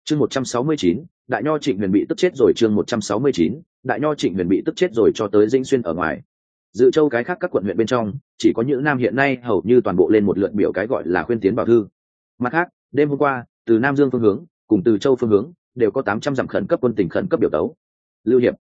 chương 169, đại nho Trịnh Huyền bị tức chết rồi. chương 169, đại nho Trịnh Huyền bị tức chết rồi. Cho tới Dĩnh Xuyên ở ngoài Dự Châu cái khác các quận huyện bên trong, chỉ có những nam hiện nay hầu như toàn bộ lên một lượt biểu cái gọi là khuyên tiến bảo thư. Mặt khác, đêm hôm qua từ Nam Dương phương hướng cùng từ Châu phương hướng đều có 800 dặm khẩn cấp quân tình khẩn cấp biểu tấu. Lưu Hiệp: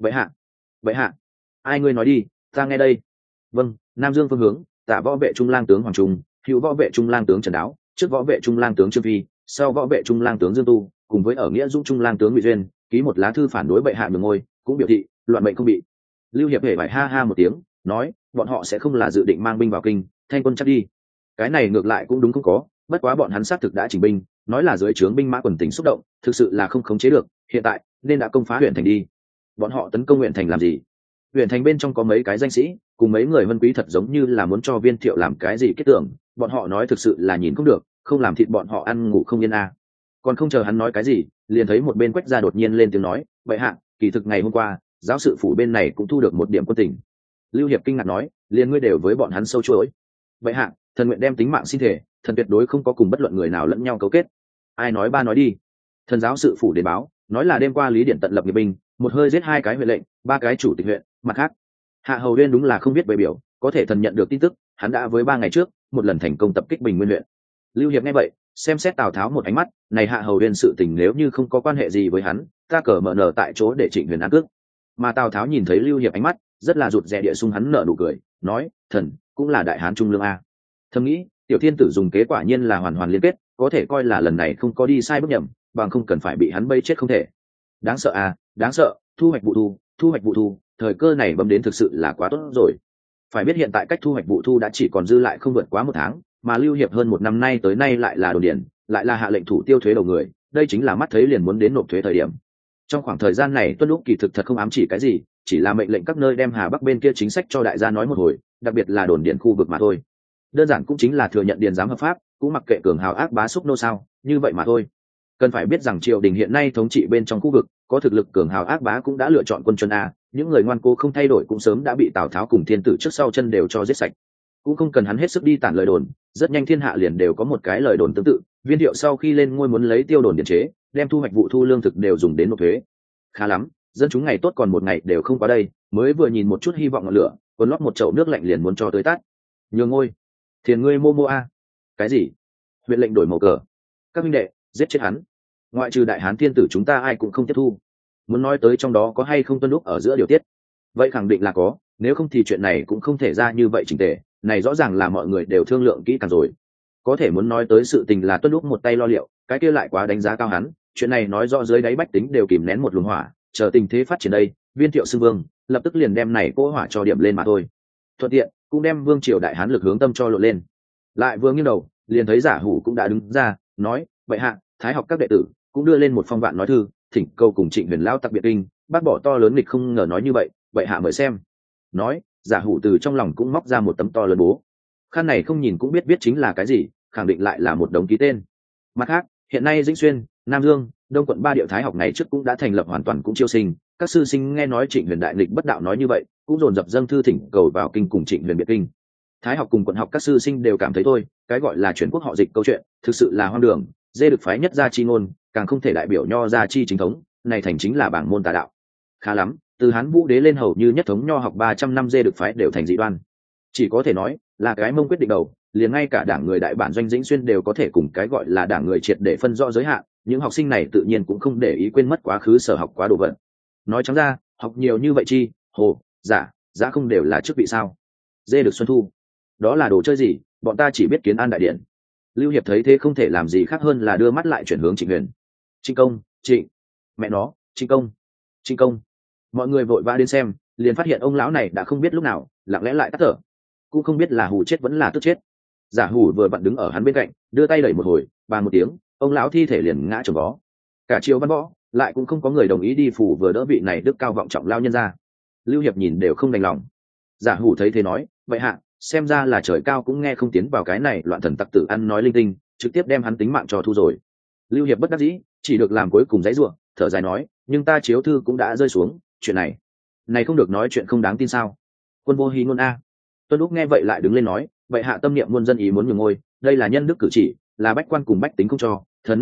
vậy hạ, ai ngươi nói đi, ta nghe đây. Vâng, Nam Dương phương hướng, Tả võ vệ trung lang tướng Hoàng Trung, Hữu võ vệ trung lang tướng Trần Đáo, trước võ vệ trung lang tướng Trương Phi, sau võ vệ trung lang tướng Dương Tu, cùng với ở nghĩa dũng trung lang tướng Ngụy Duyên, ký một lá thư phản đối bệ hạ nhường ngôi, cũng biểu thị loạn mệnh không bị. Lưu Hiệp hề vải ha ha một tiếng, nói bọn họ sẽ không là dự định mang binh vào kinh, thanh quân chắc đi. Cái này ngược lại cũng đúng không có, bất quá bọn hắn xác thực đã chỉnh binh, nói là dưới trướng binh mã quần tình xúc động, thực sự là không khống chế được, hiện tại nên đã công phá huyện thành đi. Bọn họ tấn công huyện thành làm gì? Huyện thành bên trong có mấy cái danh sĩ cùng mấy người vân quý thật giống như là muốn cho Viên Thiệu làm cái gì kết tưởng, bọn họ nói thực sự là nhìn không được, không làm thịt bọn họ ăn ngủ không yên à. Còn không chờ hắn nói cái gì, liền thấy một bên Quách Gia đột nhiên lên tiếng nói, vậy hạ, kỳ thực ngày hôm qua giáo sự phủ bên này cũng thu được một điểm quân tình. Lưu Hiệp kinh ngạc nói, liền ngươi đều với bọn hắn sâu chuỗi. Vậy hạ, thần nguyện đem tính mạng xin thể, thần tuyệt đối không có cùng bất luận người nào lẫn nhau cấu kết. Ai nói ba nói đi. Thần giáo sự phủ đến báo, nói là đêm qua Lý Điện tận lập nghiệp binh, một hơi giết 2 cái huyện lệnh, 3 cái chủ tịch huyện. Mặt khác, Hạ Hầu Uyên đúng là không biết bày biểu, có thể thần nhận được tin tức, hắn đã với 3 ngày trước một lần thành công tập kích Bình Nguyên huyện. Lưu Hiệp nghe vậy, xem xét Tào Tháo một ánh mắt, này Hạ Hầu Uyên sự tình nếu như không có quan hệ gì với hắn, ta cờ mở nở tại chỗ để Trịnh Huyền ăn cước. Mà Tào Tháo nhìn thấy Lưu Hiệp ánh mắt, rất là rụt rè địa sung hắn nở nụ cười, nói, thần cũng là đại hán trung lương a. Thầm nghĩ, tiểu thiên tử dùng kế quả nhiên là hoàn hoàn liên kết, có thể coi là lần này không có đi sai bước nhầm, bằng không cần phải bị hắn bây chết không thể. Đáng sợ à, đáng sợ, thu hoạch vụ thu, thời cơ này bấm đến thực sự là quá tốt rồi. Phải biết hiện tại cách thu hoạch vụ thu đã chỉ còn dư lại không vượt quá 1 tháng, mà Lưu Hiệp hơn 1 năm nay tới nay lại là đồn điền, lại là hạ lệnh thủ tiêu thuế đầu người, đây chính là mắt thấy liền muốn đến nộp thuế thời điểm. Trong khoảng thời gian này Tuân Lúc kỳ thực thật không ám chỉ cái gì, chỉ là mệnh lệnh các nơi đem Hà Bắc bên kia chính sách cho đại gia nói một hồi, đặc biệt là đồn điền khu vực mà thôi. Đơn giản cũng chính là thừa nhận điền giám hợp pháp, cũng mặc kệ cường hào ác bá xúc nô sao, như vậy mà thôi. Cần phải biết rằng triều đình hiện nay thống trị bên trong khu vực, có thực lực cường hào ác bá cũng đã lựa chọn quân chuân a, những người ngoan cố không thay đổi cũng sớm đã bị Tào Tháo cùng thiên tử trước sau chân đều cho giết sạch. Cũng không cần hắn hết sức đi tản lời đồn, rất nhanh thiên hạ liền đều có một cái lời đồn tương tự, Viên Thiệu sau khi lên ngôi muốn lấy tiêu đồn điện chế, đem thu hoạch vụ thu lương thực đều dùng đến nộp thuế. Khá lắm, dân chúng ngày tốt còn một ngày đều không qua đây, mới vừa nhìn một chút hy vọng ngọn lửa, còn lót một chậu nước lạnh liền muốn cho tới tát. Nhường ngôi, thiền ngươi mô a. Cái gì? Huyện lệnh đổi màu cờ. Các minh đệ, giết chết hắn. Ngoại trừ đại hán thiên tử chúng ta ai cũng không tiếp thu. Muốn nói tới trong đó có hay không Tuân Lúc ở giữa điều tiết, vậy khẳng định là có, nếu không thì chuyện này cũng không thể ra như vậy chỉnh tề, này rõ ràng là mọi người đều thương lượng kỹ càng rồi. Có thể muốn nói tới sự tình là Tuân Lúc một tay lo liệu, cái kia lại quá đánh giá cao hắn, chuyện này nói rõ dưới đáy bách tính đều kìm nén một luồng hỏa, chờ tình thế phát triển đây, Viên Thiệu xưng vương, lập tức liền đem này cỗ hỏa cho điểm lên mà thôi. Thuận tiện cũng đem vương triều đại hán lực hướng tâm cho lộn lên. Lại vừa nghiêng đầu, liền thấy Giả Hủ cũng đã đứng ra, nói, vậy hạ, thái học các đệ tử cũng đưa lên một phong vạn nói thư, thỉnh cầu cùng Trịnh Huyền lão tặc biệt kinh, bác bỏ to lớn nghịch không ngờ nói như vậy hạ mời xem. Nói, Giả Hủ từ trong lòng cũng móc ra một tấm to lớn bố. Khăn này không nhìn cũng biết chính là cái gì, khẳng định lại là một đống ký tên. Mặt khác, hiện nay Dĩnh Xuyên, Nam Dương, Đông quận 3 địa thái học ngày trước cũng đã thành lập hoàn toàn cũng chiêu sinh, các sư sinh nghe nói Trịnh Huyền đại nghịch bất đạo nói như vậy, cũng dồn dập dâng thư thỉnh cầu vào kinh cùng Trịnh Huyền biệt kinh. Thái học cùng quận học các sư sinh đều cảm thấy thôi, cái gọi là chuyển quốc họ dịch câu chuyện, thực sự là hoang đường, dê được phái nhất gia chi ngôn, càng không thể đại biểu nho gia chi chính thống, này thành chính là bảng môn tà đạo. Khá lắm, từ Hán Vũ đế lên hầu như nhất thống nho học 300 năm dê được phái đều thành dị đoan. Chỉ có thể nói là cái Mông quyết định đầu, liền ngay cả đảng người đại bản doanh Dĩnh Xuyên đều có thể cùng cái gọi là đảng người triệt để phân rõ giới hạn, những học sinh này tự nhiên cũng không để ý quên mất quá khứ sở học quá đồ vật. Nói trắng ra, học nhiều như vậy chi, hồ, giả không đều là chức vị sao? Dê được xuân thu, đó là đồ chơi gì, bọn ta chỉ biết kiến an đại điện. Lưu Hiệp thấy thế không thể làm gì khác hơn là đưa mắt lại chuyển hướng Trịnh Huyền. Trịnh công, Trịnh, mẹ nó, Trịnh công. Mọi người vội vã đến xem, liền phát hiện ông lão này đã không biết lúc nào lặng lẽ lại tắt thở, cũng không biết là hù chết vẫn là tức chết. Giả Hủ vừa vặn đứng ở hắn bên cạnh, đưa tay đẩy một hồi, bàn một tiếng, ông lão thi thể liền ngã chồng vó. Cả triều văn võ lại cũng không có người đồng ý đi phủ vừa đỡ vị này đức cao vọng trọng lao nhân ra. Lưu Hiệp nhìn đều không đành lòng. Giả Hủ thấy thế nói, vậy hạ, xem ra là trời cao cũng nghe không tiến vào cái này loạn thần tặc tử ăn nói linh tinh, trực tiếp đem hắn tính mạng cho thu rồi. Lưu Hiệp bất đắc dĩ, chỉ được làm cuối cùng dãy ruộng, thở dài nói, nhưng ta chiếu thư cũng đã rơi xuống, chuyện này không được nói chuyện không đáng tin sao? Quân vô hí ngôn a. Tuân Lúc nghe vậy lại đứng lên nói, vậy hạ tâm niệm muôn dân ý muốn nhường ngôi, đây là nhân đức cử chỉ, là bách quan cùng bách tính không cho, thần nơi này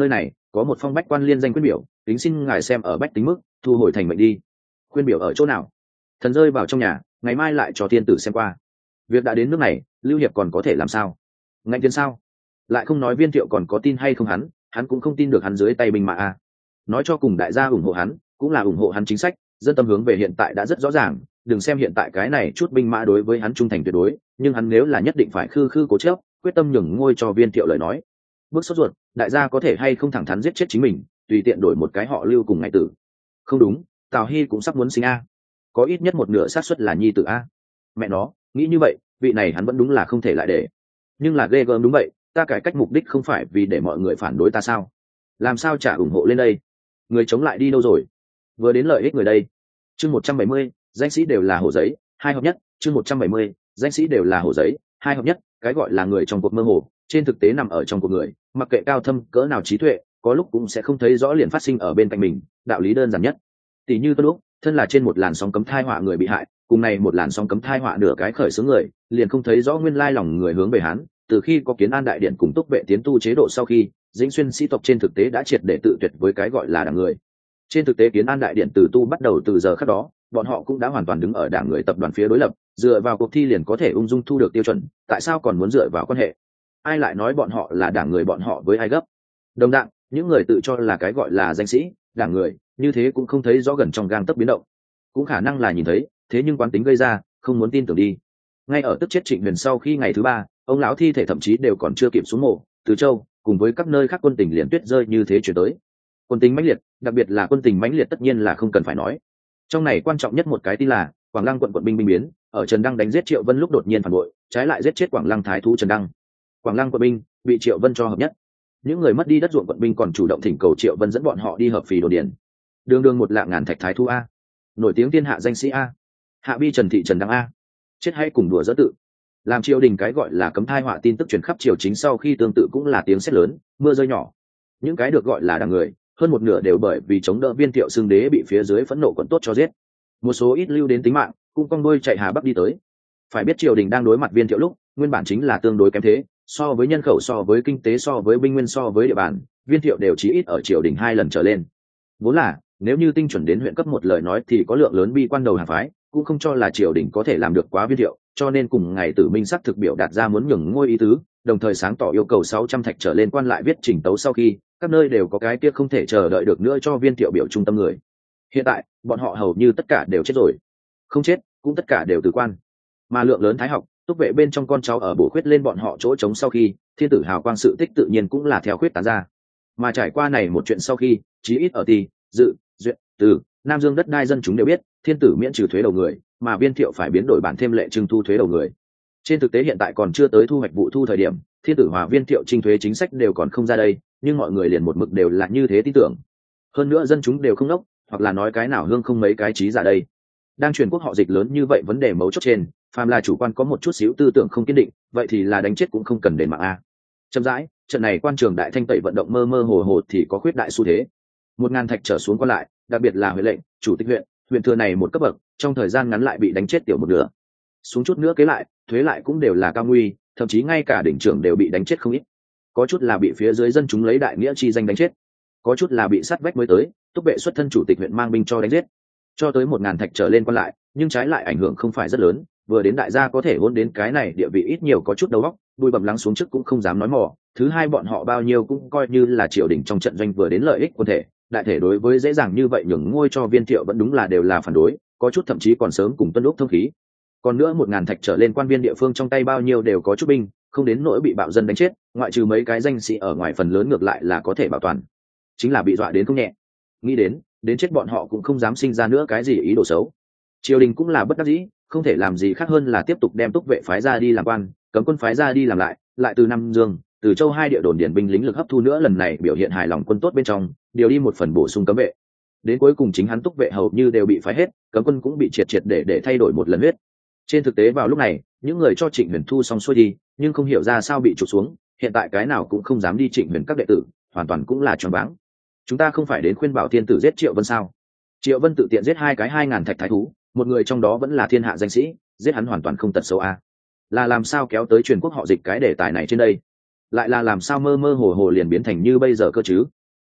có một phong bách quan liên danh khuyên biểu, kính xin ngài xem ở bách tính mức, thu hồi thành mệnh đi. Khuyên biểu ở chỗ nào? Thần rơi vào trong nhà, ngày mai lại cho thiên tử xem qua. Việc đã đến nước này, Lưu Hiệp còn có thể làm sao? Ngạnh tiến sao? Lại không nói Viên Thiệu còn có tin hay không hắn cũng không tin được hắn dưới tay binh mã a. Nói cho cùng đại gia ủng hộ hắn, cũng là ủng hộ hắn chính sách, dân tâm hướng về hiện tại đã rất rõ ràng, đừng xem hiện tại cái này chút binh mã đối với hắn trung thành tuyệt đối, nhưng hắn nếu là nhất định phải khư khư cố chấp, quyết tâm nhường ngôi cho Viên Thiệu lời nói. Bước sốt ruột, đại gia có thể hay không thẳng thắn giết chết chính mình, tùy tiện đổi một cái họ Lưu cùng ngày tử. Không đúng, Tào Hy cũng sắp muốn sinh a. Có ít nhất một nửa xác suất là nhi tử a. Mẹ nó, nghĩ như vậy, vị này hắn vẫn đúng là không thể lại để. Nhưng là ghê gớm đúng vậy, ta cải cách mục đích không phải vì để mọi người phản đối ta sao? Làm sao trả ủng hộ lên đây? Người chống lại đi đâu rồi? Vừa đến lợi ích người đây. Chương 170, danh sĩ đều là hổ giấy, hai hợp nhất. Chương 170, danh sĩ đều là hổ giấy, hai hợp nhất. Cái gọi là người trong cuộc mơ hồ, trên thực tế nằm ở trong cuộc người, mặc kệ cao thâm cỡ nào trí tuệ, có lúc cũng sẽ không thấy rõ liền phát sinh ở bên cạnh mình. Đạo lý đơn giản nhất, tỷ như Tuân Úc, thân là trên một làn sóng cấm thai họa người bị hại, cùng này một làn sóng cấm thai họa nửa cái khởi xướng người, liền không thấy rõ nguyên lai lòng người hướng về hắn. Từ khi có Kiến An đại điện cùng Túc vệ tiến tu chế độ sau khi, Dĩnh Xuyên sĩ tộc trên thực tế đã triệt để tự tuyệt với cái gọi là đảng người. Trên thực tế Kiến An đại điện từ tu bắt đầu từ giờ khắc đó, bọn họ cũng đã hoàn toàn đứng ở đảng người tập đoàn phía đối lập, dựa vào cuộc thi liền có thể ung dung thu được tiêu chuẩn, tại sao còn muốn dựa vào quan hệ? Ai lại nói bọn họ là đảng người, bọn họ với ai gấp? Đồng dạng, những người tự cho là cái gọi là danh sĩ, đảng người, như thế cũng không thấy rõ gần trong gang tấc biến động, cũng khả năng là nhìn thấy, thế nhưng quán tính gây ra, không muốn tin tưởng đi. Ngay ở tức chết Trịnh Huyền sau khi ngày thứ ba, ông lão thi thể thậm chí đều còn chưa kịp xuống mộ, Từ Châu cùng với các nơi khác quân tình liền tuyết rơi như thế chuyển tới. Quân tình mãnh liệt, đặc biệt là quân tình mãnh liệt tất nhiên là không cần phải nói. Trong này quan trọng nhất một cái tin là Quảng Lăng quận binh biến, ở Trần Đăng đánh giết Triệu Vân lúc đột nhiên phản bội, trái lại giết chết Quảng Lăng thái thú Trần Đăng. Quảng Lăng quận binh bị Triệu Vân cho hợp nhất. Những người mất đi đất ruộng quận binh còn chủ động thỉnh cầu Triệu Vân dẫn bọn họ đi hợp phì đồ điền. Đường đường một lạng ngàn thạch thái thú a, nổi tiếng thiên hạ danh sĩ a, hạ bi Trần thị Trần Đăng a, chết hay cùng đùa dỡ tự. Làm triều đình cái gọi là cấm thai họa tin tức truyền khắp triều chính sau khi tương tự cũng là tiếng sét lớn, mưa rơi nhỏ. Những cái được gọi là đảng người, hơn một nửa đều bởi vì chống đỡ Viên Thiệu xưng đế bị phía dưới phẫn nộ quận tốt cho giết. Một số ít lưu đến tính mạng, cũng con đôi chạy Hà Bắc đi tới. Phải biết triều đình đang đối mặt Viên Thiệu lúc, nguyên bản chính là tương đối kém thế, so với nhân khẩu, so với kinh tế, so với binh nguyên, so với địa bàn, Viên Thiệu đều chỉ ít ở triều đình 2 lần trở lên. Vốn là, nếu như tinh chuẩn đến huyện cấp một lời nói thì có lượng lớn bi quan đầu hàng phái, cũng không cho là triều đình có thể làm được quá Viên Thiệu, cho nên cùng ngày Tử Minh sắc thực biểu đạt ra muốn nhường ngôi ý tứ, đồng thời sáng tỏ yêu cầu 600 thạch trở lên quan lại viết trình tấu sau khi, các nơi đều có cái kia không thể chờ đợi được nữa cho Viên Thiệu biểu trung tâm người. Hiện tại, bọn họ hầu như tất cả đều chết rồi. Không chết, cũng tất cả đều từ quan. Mà lượng lớn thái học, Túc vệ bên trong con cháu ở bổ khuyết lên bọn họ chỗ trống sau khi, thiên tử hào quang sự tích tự nhiên cũng là theo khuyết tán ra. Mà trải qua này một chuyện sau khi, chí ít ở Tỳ, Dự, Duyện, Từ, Nam Dương đất đai dân chúng đều biết, thiên tử miễn trừ thuế đầu người, mà Viên Thiệu phải biến đổi bản thêm lệ trưng thu thuế đầu người. Trên thực tế hiện tại còn chưa tới thu hoạch vụ thu thời điểm, thiên tử hòa Viên Thiệu trinh thuế chính sách đều còn không ra đây, nhưng mọi người liền một mực đều là như thế tin tưởng. Hơn nữa dân chúng đều không ngốc, hoặc là nói cái nào hương không mấy cái trí giả đây. Đang truyền quốc họ dịch lớn như vậy, vấn đề mấu chốt trên, phàm là chủ quan có một chút xíu tư tưởng không kiên định, vậy thì là đánh chết cũng không cần đền mạng a. Chậm rãi, trận này quan trường đại thanh tẩy vận động mơ mơ hồ hồ thì có khuyết đại xu thế. 1000 thạch trở xuống quan lại, đặc biệt là huyện lệnh, chủ tịch huyện thừa này một cấp bậc, trong thời gian ngắn lại bị đánh chết tiểu một nửa. Xuống chút nữa kế lại, thuế lại cũng đều là cao nguy, thậm chí ngay cả đỉnh trưởng đều bị đánh chết không ít. Có chút là bị phía dưới dân chúng lấy đại nghĩa chi danh đánh chết, có chút là bị sát vách mới tới, Túc vệ xuất thân chủ tịch huyện mang binh cho đánh giết. Cho tới 1000 thạch trở lên quan lại, nhưng trái lại ảnh hưởng không phải rất lớn, vừa đến đại gia có thể hôn đến cái này địa vị ít nhiều có chút đầu óc, đuôi bầm lắng xuống trước cũng không dám nói mỏ. Thứ hai bọn họ bao nhiêu cũng coi như là triều đình trong trận doanh, vừa đến lợi ích quân thể, đại thể đối với dễ dàng như vậy nhường ngôi cho Viên Thiệu vẫn đúng là đều là phản đối, có chút thậm chí còn sớm cùng Tuân Úc thông khí. Còn nữa 1000 thạch trở lên quan viên địa phương trong tay bao nhiêu đều có chút binh, không đến nỗi bị bạo dân đánh chết, ngoại trừ mấy cái danh sĩ ở ngoài phần lớn ngược lại là có thể bảo toàn, chính là bị dọa đến không nhẹ. Nghĩ đến chết bọn họ cũng không dám sinh ra nữa cái gì ý đồ xấu. Triều đình cũng là bất đắc dĩ, không thể làm gì khác hơn là tiếp tục đem Túc vệ phái ra đi làm quan, cấm quân phái ra đi làm lại từ Nam Dương, từ Châu hai địa đồn điển binh lính lực hấp thu nữa lần này biểu hiện hài lòng quân tốt bên trong, điều đi một phần bổ sung cấm vệ. Đến cuối cùng chính hắn Túc vệ hầu như đều bị phái hết, cấm quân cũng bị triệt để thay đổi một lần huyết. Trên thực tế vào lúc này, những người cho Trịnh Huyền thu xong xuôi đi, nhưng không hiểu ra sao bị trục xuống, hiện tại cái nào cũng không dám đi Trịnh Huyền các đệ tử, hoàn toàn cũng là choáng váng. Chúng ta không phải đến khuyên bảo thiên tử giết Triệu Vân sao? Triệu Vân tự tiện giết hai cái 2000 thạch thái thú, một người trong đó vẫn là thiên hạ danh sĩ, giết hắn hoàn toàn không tật xấu a. Là làm sao kéo tới truyền quốc họ dịch cái đề tài này trên đây? Lại là làm sao mơ mơ hồ hồ liền biến thành như bây giờ cơ chứ?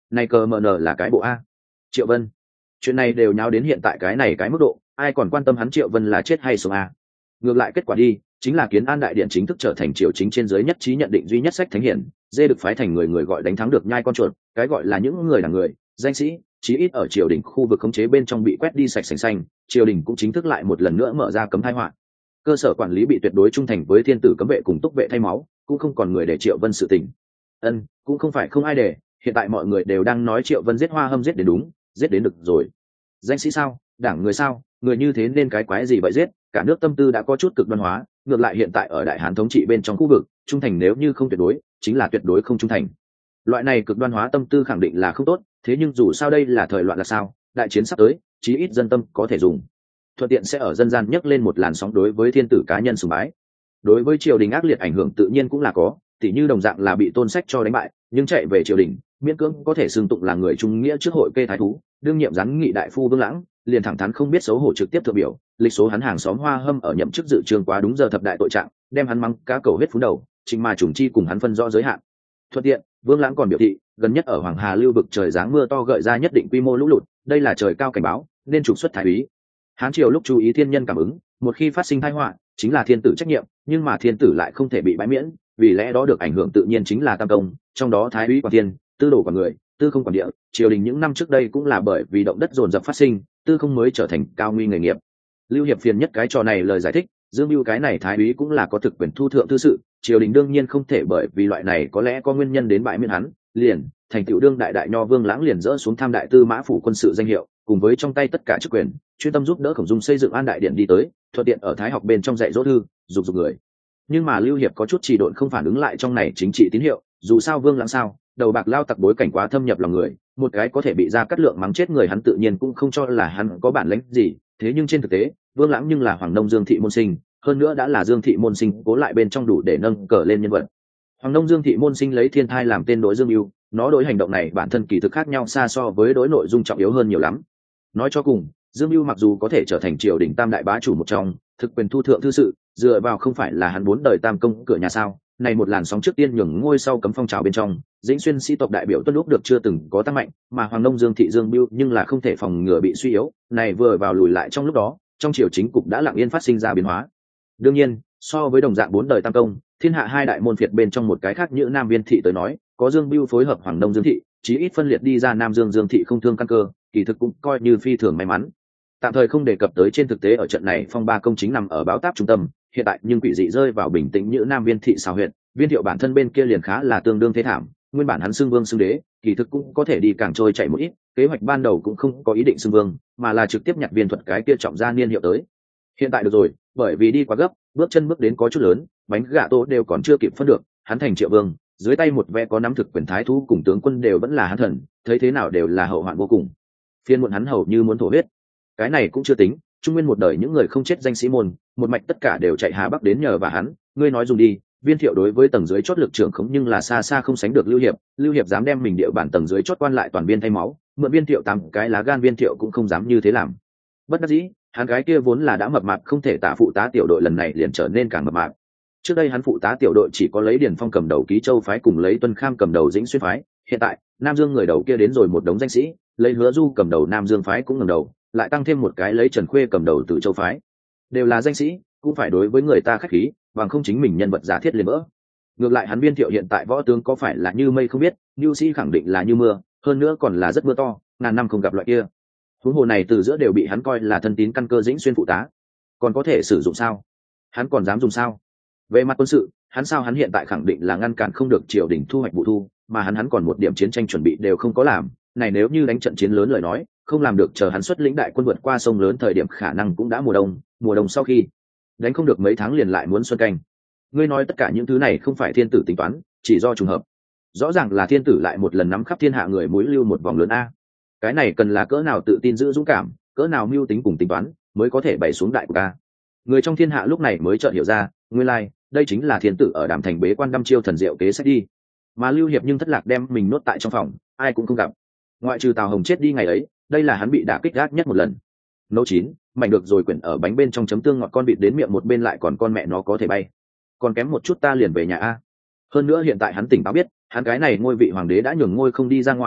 Này cờ mờ nờ là cái bộ a. Triệu Vân, chuyện này đều nháo đến hiện tại cái này cái mức độ, ai còn quan tâm hắn Triệu Vân là chết hay sống a. Ngược lại kết quả đi, chính là Kiến An đại điện chính thức trở thành triều chính trên dưới nhất trí nhận định duy nhất sách thánh hiển, dê được phái thành người người gọi đánh thắng được nhai con chuột, cái gọi là những người là người danh sĩ, chí ít ở triều đình khu vực khống chế bên trong bị quét đi sạch sành xanh, triều đình cũng chính thức lại một lần nữa mở ra cấm thai họa. Cơ sở quản lý bị tuyệt đối trung thành với thiên tử cấm vệ cùng túc vệ thay máu, cũng không còn người để Triệu Vân sự tình. Cũng không phải không ai để, hiện tại mọi người đều đang nói Triệu Vân giết Hoa Hâm giết đến đúng, giết đến được rồi. Danh sĩ sao, đảng người sao, người như thế nên cái quái gì vậy giết, cả nước tâm tư đã có chút cực đoan hóa, ngược lại hiện tại ở đại hán thống trị bên trong khu vực, trung thành nếu như không tuyệt đối, chính là tuyệt đối không trung thành. Loại này cực đoan hóa tâm tư khẳng định là không tốt, thế nhưng dù sao đây là thời loạn là sao, đại chiến sắp tới, chí ít dân tâm có thể dùng. Thuận tiện sẽ ở dân gian nhấc lên một làn sóng đối với thiên tử cá nhân sùng bái. Đối với triều đình ác liệt ảnh hưởng tự nhiên cũng là có, tỉ như đồng dạng là bị Tôn Sách cho đánh bại, nhưng chạy về triều đình, miễn cưỡng có thể xưng tụng là người trung nghĩa trước hội kê thái thú, đương nhiệm giám nghị đại phu Vương Lãng, liền thẳng thắn không biết xấu hổ trực tiếp thượng biểu, lịch số hắn hàng xóm Hoa Hâm ở nhậm chức dự trường quá đúng giờ thập đại tội trạng, đem hắn mắng cá cầu huyết phú đầu, trình mà trùng chi cùng hắn phân rõ giới hạn. Thuận tiện, Vương Lãng còn biểu thị, gần nhất ở Hoàng Hà lưu vực trời giáng mưa to gợi ra nhất định quy mô lũ lụt, đây là trời cao cảnh báo, nên trục xuất thái úy. Hán triều lúc chú ý thiên nhân cảm ứng, một khi phát sinh tai họa, chính là thiên tử trách nhiệm, nhưng mà thiên tử lại không thể bị bãi miễn, vì lẽ đó được ảnh hưởng tự nhiên chính là tam công, trong đó thái úy quản thiên, tư đồ quản người, tư không quản địa. Triều đình những năm trước đây cũng là bởi vì động đất dồn dập phát sinh, tư không mới trở thành cao nguy nghề nghiệp. Lưu Hiệp phiền nhất cái trò này lời giải thích, Dương Bưu cái này thái úy cũng là có thực quyền thu thượng thư sự, triều đình đương nhiên không thể bởi vì loại này có lẽ có nguyên nhân đến bãi miễn hắn, liền thành tựu đương đại đại nho Vương Lãng liền dỡ xuống tham đại tư mã phủ quân sự danh hiệu, cùng với trong tay tất cả chức quyền, chuyên tâm giúp đỡ Khổng Dung xây dựng An đại điện đi tới, thuận tiện ở thái học bên trong dạy dỗ thư, dục người. Nhưng mà Lưu Hiệp có chút trì độn không phản ứng lại trong này chính trị tín hiệu, dù sao Vương Lãng sao, đầu bạc lao tặc bối cảnh quá thâm nhập lòng người, một cái có thể bị ra cắt lượng mắng chết người hắn tự nhiên cũng không cho là hắn có bản lĩnh gì, thế nhưng trên thực tế, Vương Lãng nhưng là Hoàng Nông Dương thị môn sinh, hơn nữa đã là Dương thị môn sinh, cố lại bên trong đủ để nâng cờ lên nhân vật. Hoàng Nông Dương thị môn sinh lấy thiên thai làm tên đối Dương Bưu, nó đối hành động này bản thân kỳ thực khác nhau xa so với đối nội dung trọng yếu hơn nhiều lắm. Nói cho cùng, Dương Bưu mặc dù có thể trở thành triều đình tam đại bá chủ một trong, thực quyền thu thượng thư sự, dựa vào không phải là hắn bốn đời tam công cửa nhà sao? Này một làn sóng trước tiên nhường ngôi sau cấm phong trào bên trong, Dĩnh Xuyên sĩ tộc đại biểu tuân lúc được chưa từng có tăng mạnh, mà Hoàng Nông Dương thị Dương Bưu nhưng là không thể phòng ngừa bị suy yếu, này vừa vào lùi lại trong lúc đó, trong triều chính cục đã lặng yên phát sinh ra biến hóa. Đương nhiên, so với đồng dạng bốn đời tam công, thiên hạ hai đại môn phiệt bên trong một cái khác như Nam Viên thị tới nói, có Dương Bưu phối hợp Hoàng Nông Dương thị, chí ít phân liệt đi ra Nam Dương Dương thị không thương căn cơ, kỳ thực cũng coi như phi thường may mắn. Tạm thời không đề cập tới trên thực tế ở trận này phong ba công chính nằm ở báo táp trung tâm, hiện tại nhưng quỷ dị rơi vào bình tĩnh như Nam Viên thị xào huyện, Viên Thiệu bản thân bên kia liền khá là tương đương thế thảm, nguyên bản hắn xưng vương xưng đế, kỳ thực cũng có thể đi càng trôi chạy một ít, kế hoạch ban đầu cũng không có ý định xưng vương, mà là trực tiếp nhặt Viên Thuật cái kia trọng gia niên hiệu tới. Hiện tại được rồi, bởi vì đi quá gấp, bước chân bước đến có chút lớn, bánh gà tô đều còn chưa kịp phân được, hắn thành Triệu Vương, dưới tay một ve có nắm thực quyền thái thú cùng tướng quân đều vẫn là hắn thần, thấy thế nào đều là hậu hoạn vô cùng. Phiên muộn hắn hầu như muốn thổ huyết. Cái này cũng chưa tính, trung nguyên một đời những người không chết danh sĩ môn, một mạch tất cả đều chạy Hà Bắc đến nhờ và hắn, ngươi nói dùng đi. Viên Thiệu đối với tầng dưới chót lực trưởng khống nhưng là xa xa không sánh được Lưu Hiệp dám đem mình địa bản tầng dưới chót quan lại toàn biên thay máu, mượn Viên Thiệu tám cái lá gan Viên Thiệu cũng không dám như thế làm. Bất đắc dĩ, hắn gái kia vốn là đã mập mạp không thể tả phụ tá tiểu đội lần này liền trở nên càng mập mạp. Trước đây hắn phụ tá tiểu đội chỉ có lấy Điền Phong cầm đầu Ký Châu phái cùng lấy Tuân Kham cầm đầu Dĩnh Xuyên phái, hiện tại Nam Dương người đầu kia đến rồi một đống danh sĩ, lấy Hứa Du cầm đầu Nam Dương phái cũng ngẩng đầu, lại tăng thêm một cái lấy Trần Khuê cầm đầu Từ Châu phái, đều là danh sĩ, cũng phải đối với người ta khách khí, bằng không chính mình nhân vật giả thiết liền vỡ. Ngược lại hắn Viên Thiệu hiện tại võ tướng có phải là như mây không biết, nhu sĩ khẳng định là như mưa, hơn nữa còn là rất mưa to, ngàn năm không gặp loại kia. Huống hồ này từ giữa đều bị hắn coi là thân tín căn cơ Dĩnh Xuyên phụ tá, còn có thể sử dụng sao? Hắn còn dám dùng sao? Về mặt quân sự, hắn hiện tại khẳng định là ngăn cản không được triều đình thu hoạch vụ thu, mà hắn còn một điểm chiến tranh chuẩn bị đều không có làm, này nếu như đánh trận chiến lớn lời nói, không làm được chờ hắn xuất lĩnh đại quân vượt qua sông lớn thời điểm khả năng cũng đã mùa đông sau khi đánh không được mấy tháng liền lại muốn xuân canh. Ngươi nói tất cả những thứ này không phải thiên tử tính toán, chỉ do trùng hợp. Rõ ràng là thiên tử lại một lần nắm khắp thiên hạ người mũi lưu một vòng lớn a. Cái này cần là cỡ nào tự tin giữ dũng cảm, cỡ nào mưu tính cùng tính toán mới có thể bày xuống đại của ta. Người trong thiên hạ lúc này mới chợt hiểu ra, nguyên lai đây chính là thiên tử ở Đàm Thành bế quan đăm chiêu thần diệu kế sách đi. Mà Lưu Hiệp nhưng thất lạc đem mình nuốt tại trong phòng, ai cũng không gặp. Ngoại trừ Tào Hồng chết đi ngày ấy, đây là hắn bị đả kích gác nhất một lần. Nấu chín, mảnh được rồi quyển ở bánh bên trong chấm tương ngọt con vịt đến miệng một bên lại còn con mẹ nó có thể bay. Còn kém một chút ta liền về nhà a. Hơn nữa hiện tại hắn tỉnh táo biết, hắn cái này ngôi vị hoàng đế đã nhường ngôi không đi ra ngoài,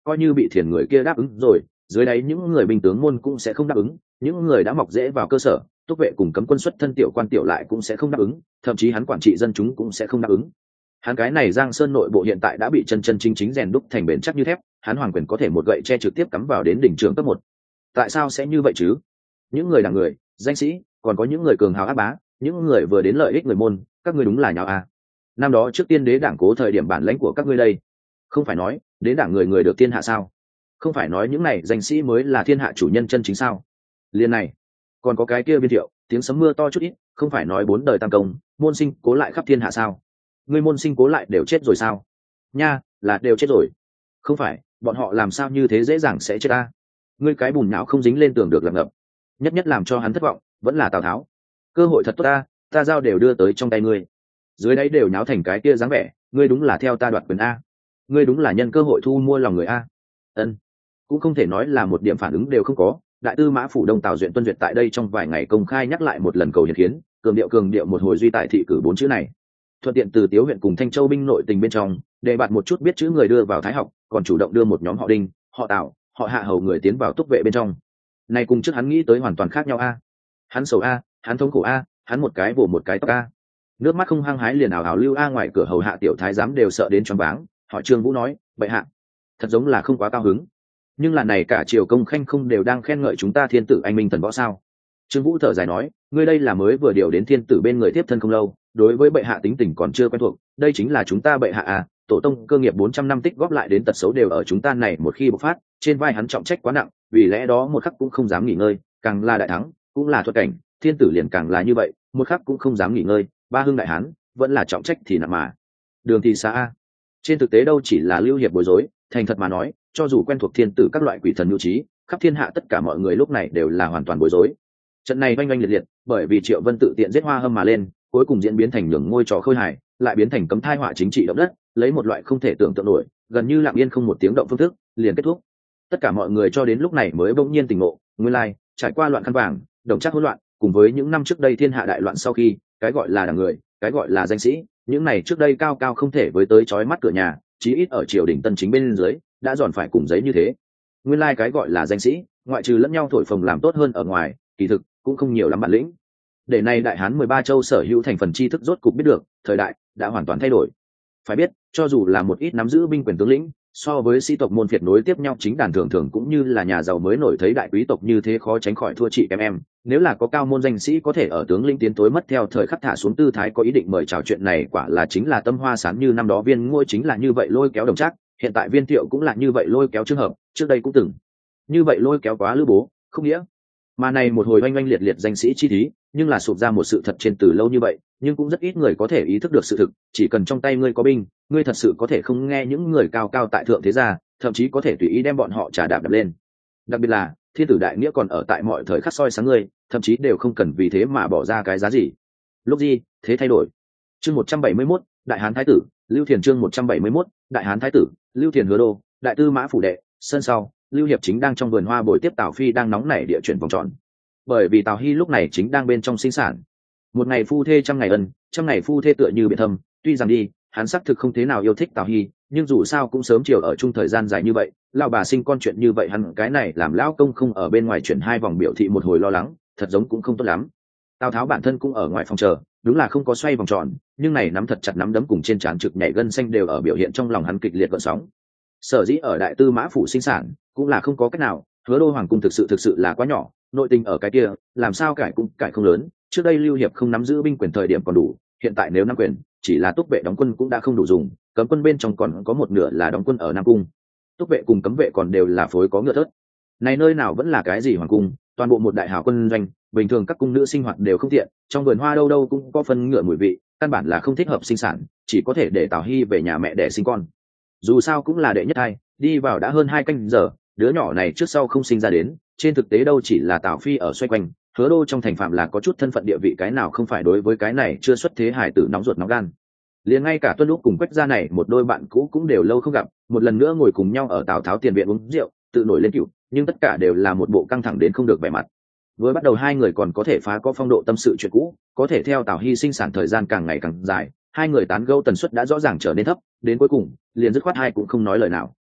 coi như bị thiền người kia đáp ứng rồi, dưới đáy những người binh tướng môn cũng sẽ không đáp ứng, những người đã mọc rễ vào cơ sở, túc vệ cùng cấm quân xuất thân tiểu quan tiểu lại cũng sẽ không đáp ứng, thậm chí hắn quản trị dân chúng cũng sẽ không đáp ứng. Hắn cái này Giang Sơn nội bộ hiện tại đã bị chân chân chính chính rèn đúc thành bền chắc như thép, hắn hoàng quyền có thể một gậy che trực tiếp cắm vào đến đỉnh trường cấp 1. Tại sao sẽ như vậy chứ? Những người đảng người, danh sĩ, còn có những người cường hào ác bá, những người vừa đến lợi ích người môn, các ngươi đúng là nháo à? Năm đó trước tiên đế đảng cố thời điểm bản lãnh của các ngươi đây, không phải nói đến đảng người được thiên hạ sao? Không phải nói những này danh sĩ mới là thiên hạ chủ nhân chân chính sao? Liên này, còn có cái kia Viên Thiệu, tiếng sấm mưa to chút ít, không phải nói 4 đời tam công, môn sinh cố lại khắp thiên hạ sao? Ngươi môn sinh cố lại đều chết rồi sao? Nha, là đều chết rồi. Không phải, bọn họ làm sao như thế dễ dàng sẽ chết ta? Ngươi cái bùn nhão không dính lên tường được lập ngập. Nhất nhất làm cho hắn thất vọng, vẫn là Tào Tháo. Cơ hội thật tốt ta giao đều đưa tới trong tay ngươi. Dưới đấy đều nháo thành cái kia dáng vẻ, ngươi đúng là theo ta đoạt quyền a. Ngươi đúng là nhân cơ hội thu mua lòng người a. Ân, cũng không thể nói là một điểm phản ứng đều không có. Đại tư mã phủ Đông Tào Duyện tuân duyệt tại đây trong vài ngày công khai nhắc lại một lần cầu hiến kiến, cường điệu một hồi duy tại thị cử 4 chữ này. Thuận tiện từ Tiếu huyện cùng Thanh Châu binh nội tình bên trong để bạn một chút biết chữ người đưa vào Thái học, còn chủ động đưa một nhóm họ Đinh, họ Tào, họ Hạ hầu người tiến vào túc vệ bên trong. Này cùng trước hắn nghĩ tới hoàn toàn khác nhau a. Hắn sầu a, hắn thống khổ a, hắn một cái vồ một cái tóc a. Nước mắt không hăng hái liền ảo ảo lưu a, ngoài cửa hầu hạ tiểu thái giám đều sợ đến choáng váng. Họ Trương Vũ nói, bệ hạ, thật giống là không quá cao hứng, nhưng là này cả triều công khanh không đều đang khen ngợi chúng ta thiên tử anh minh thần võ sao? Trương Vũ thở dài nói, ngươi đây là mới vừa điều đến thiên tử bên người tiếp thân không lâu, đối với bệ hạ tính tình còn chưa quen thuộc, đây chính là chúng ta bệ hạ à, tổ tông cơ nghiệp 400 năm tích góp lại đến tật xấu đều ở chúng ta này một khi bộc phát, trên vai hắn trọng trách quá nặng, vì lẽ đó một khắc cũng không dám nghỉ ngơi, càng là đại thắng, cũng là thuật cảnh, thiên tử liền càng là như vậy, một khắc cũng không dám nghỉ ngơi, ba hưng đại hán, vẫn là trọng trách thì nặng mà. Đường thì xa a. Trên thực tế đâu chỉ là lưu hiệp bối rối, thành thật mà nói, cho dù quen thuộc thiên tử các loại quỷ thần nhu trí, khắp thiên hạ tất cả mọi người lúc này đều là hoàn toàn bối rối. Trận này oanh oanh liệt liệt, bởi vì Triệu Vân tự tiện giết Hoa Hâm mà lên, cuối cùng diễn biến thành nhường ngôi trò khôi hài, lại biến thành cấm thai họa chính trị động đất, lấy một loại không thể tưởng tượng nổi, gần như lặng yên không một tiếng động phương thức, liền kết thúc. Tất cả mọi người cho đến lúc này mới bỗng nhiên tỉnh ngộ, nguyên lai, trải qua loạn khăn vàng, đồng trác hỗn loạn, cùng với những năm trước đây thiên hạ đại loạn sau khi, cái gọi là đảng người, cái gọi là danh sĩ, những này trước đây cao cao không thể với tới chói mắt cửa nhà, chí ít ở triều đình tân chính bên dưới, đã giòn phải cùng giấy như thế. Nguyên lai cái gọi là danh sĩ, ngoại trừ lẫn nhau thổi phồng làm tốt hơn ở ngoài, kỳ thực cũng không nhiều lắm bản lĩnh. Để này đại hán 13 châu sở hữu thành phần tri thức rốt cục biết được, thời đại đã hoàn toàn thay đổi. Phải biết, cho dù là một ít nắm giữ binh quyền tướng lĩnh, so với sĩ tộc môn phiệt nối tiếp nhau chính đàn thường thường cũng như là nhà giàu mới nổi thấy đại quý tộc như thế khó tránh khỏi thua chị em. Nếu là có cao môn danh sĩ có thể ở tướng lĩnh tiến tối mất theo thời khắc thả xuống tư thái có ý định mời chào, chuyện này quả là chính là tâm hoa sáng, như năm đó Viên Ngôi chính là như vậy lôi kéo Đồng Trác, hiện tại Viên Thiệu cũng là như vậy lôi kéo Trương Hợp, trước đây cũng từng như vậy lôi kéo quá Lữ Bố, không nghĩa. Mà này một hồi oanh oanh liệt liệt danh sĩ chi thí, nhưng là sụp ra một sự thật trên từ lâu như vậy, nhưng cũng rất ít người có thể ý thức được sự thực, chỉ cần trong tay ngươi có binh, ngươi thật sự có thể không nghe những người cao cao tại thượng thế gia, thậm chí có thể tùy ý đem bọn họ trà đạp lên. Đặc biệt là thiên tử đại nghĩa còn ở tại mọi thời khắc soi sáng ngươi, thậm chí đều không cần vì thế mà bỏ ra cái giá gì. Lúc gì thế thay đổi. Chương 171, đại hán thái tử Lưu Thiền, chương 171, đại hán thái tử Lưu Thiền Hứa Đô, đại tư mã phủ đệ, sân sau, Lưu Hiệp chính đang trong vườn hoa bồi tiếp Tào Phi đang nóng nảy địa chuyển vòng tròn. Bởi vì Tào Hy lúc này chính đang bên trong sinh sản. Một ngày phu thê trăm ngày ân, trăm ngày phu thê tựa như biệt thâm, tuy rằng đi, hắn xác thực không thế nào yêu thích Tào Hy, nhưng dù sao cũng sớm chiều ở chung thời gian dài như vậy, lão bà sinh con chuyện như vậy hắn cái này làm lão công không ở bên ngoài chuyển 2 vòng biểu thị một hồi lo lắng, thật giống cũng không tốt lắm. Tào Tháo bản thân cũng ở ngoài phòng chờ, đúng là không có xoay vòng tròn, nhưng này nắm thật chặt nắm đấm cùng trên trán trực nhảy gân xanh đều ở biểu hiện trong lòng hắn kịch liệt gợn sóng. Sở dĩ ở đại tư mã phủ sinh sản cũng là không có cách nào, Hứa Đô hoàng cung thực sự là quá nhỏ, nội tình ở cái kia làm sao cải cũng cải không lớn. Trước đây Lưu Hiệp không nắm giữ binh quyền thời điểm còn đủ, hiện tại nếu nắm quyền chỉ là túc vệ đóng quân cũng đã không đủ dùng, cấm quân bên trong còn có một nửa là đóng quân ở Nam Cung, túc vệ cùng cấm vệ còn đều là phối có ngựa thớt. Này nơi nào vẫn là cái gì hoàng cung, toàn bộ một đại hào quân doanh, bình thường các cung nữ sinh hoạt đều không tiện, trong vườn hoa đâu đâu cũng có phân ngựa mùi vị, căn bản là không thích hợp sinh sản, chỉ có thể để Tào Hy về nhà mẹ đẻ sinh con. Dù sao cũng là đệ nhất hai, đi vào đã hơn 2 canh giờ, đứa nhỏ này trước sau không sinh ra đến, trên thực tế đâu chỉ là Tào Phi ở xoay quanh, Hứa Đô trong thành phạm là có chút thân phận địa vị, cái nào không phải đối với cái này chưa xuất thế hải tử nóng ruột nóng gan. Liền ngay cả Tuân Lúc cùng Quách gia này một đôi bạn cũ cũng đều lâu không gặp, một lần nữa ngồi cùng nhau ở Tào Tháo tiền viện uống rượu, tự nổi lên cựu, nhưng tất cả đều là một bộ căng thẳng đến không được vẻ mặt. Với bắt đầu hai người còn có thể phá có phong độ tâm sự chuyện cũ, có thể theo Tào Hy sinh sản thời gian càng ngày càng dài, hai người tán gẫu tần suất đã rõ ràng trở nên thấp, đến cuối cùng liền dứt khoát hai cũng không nói lời nào.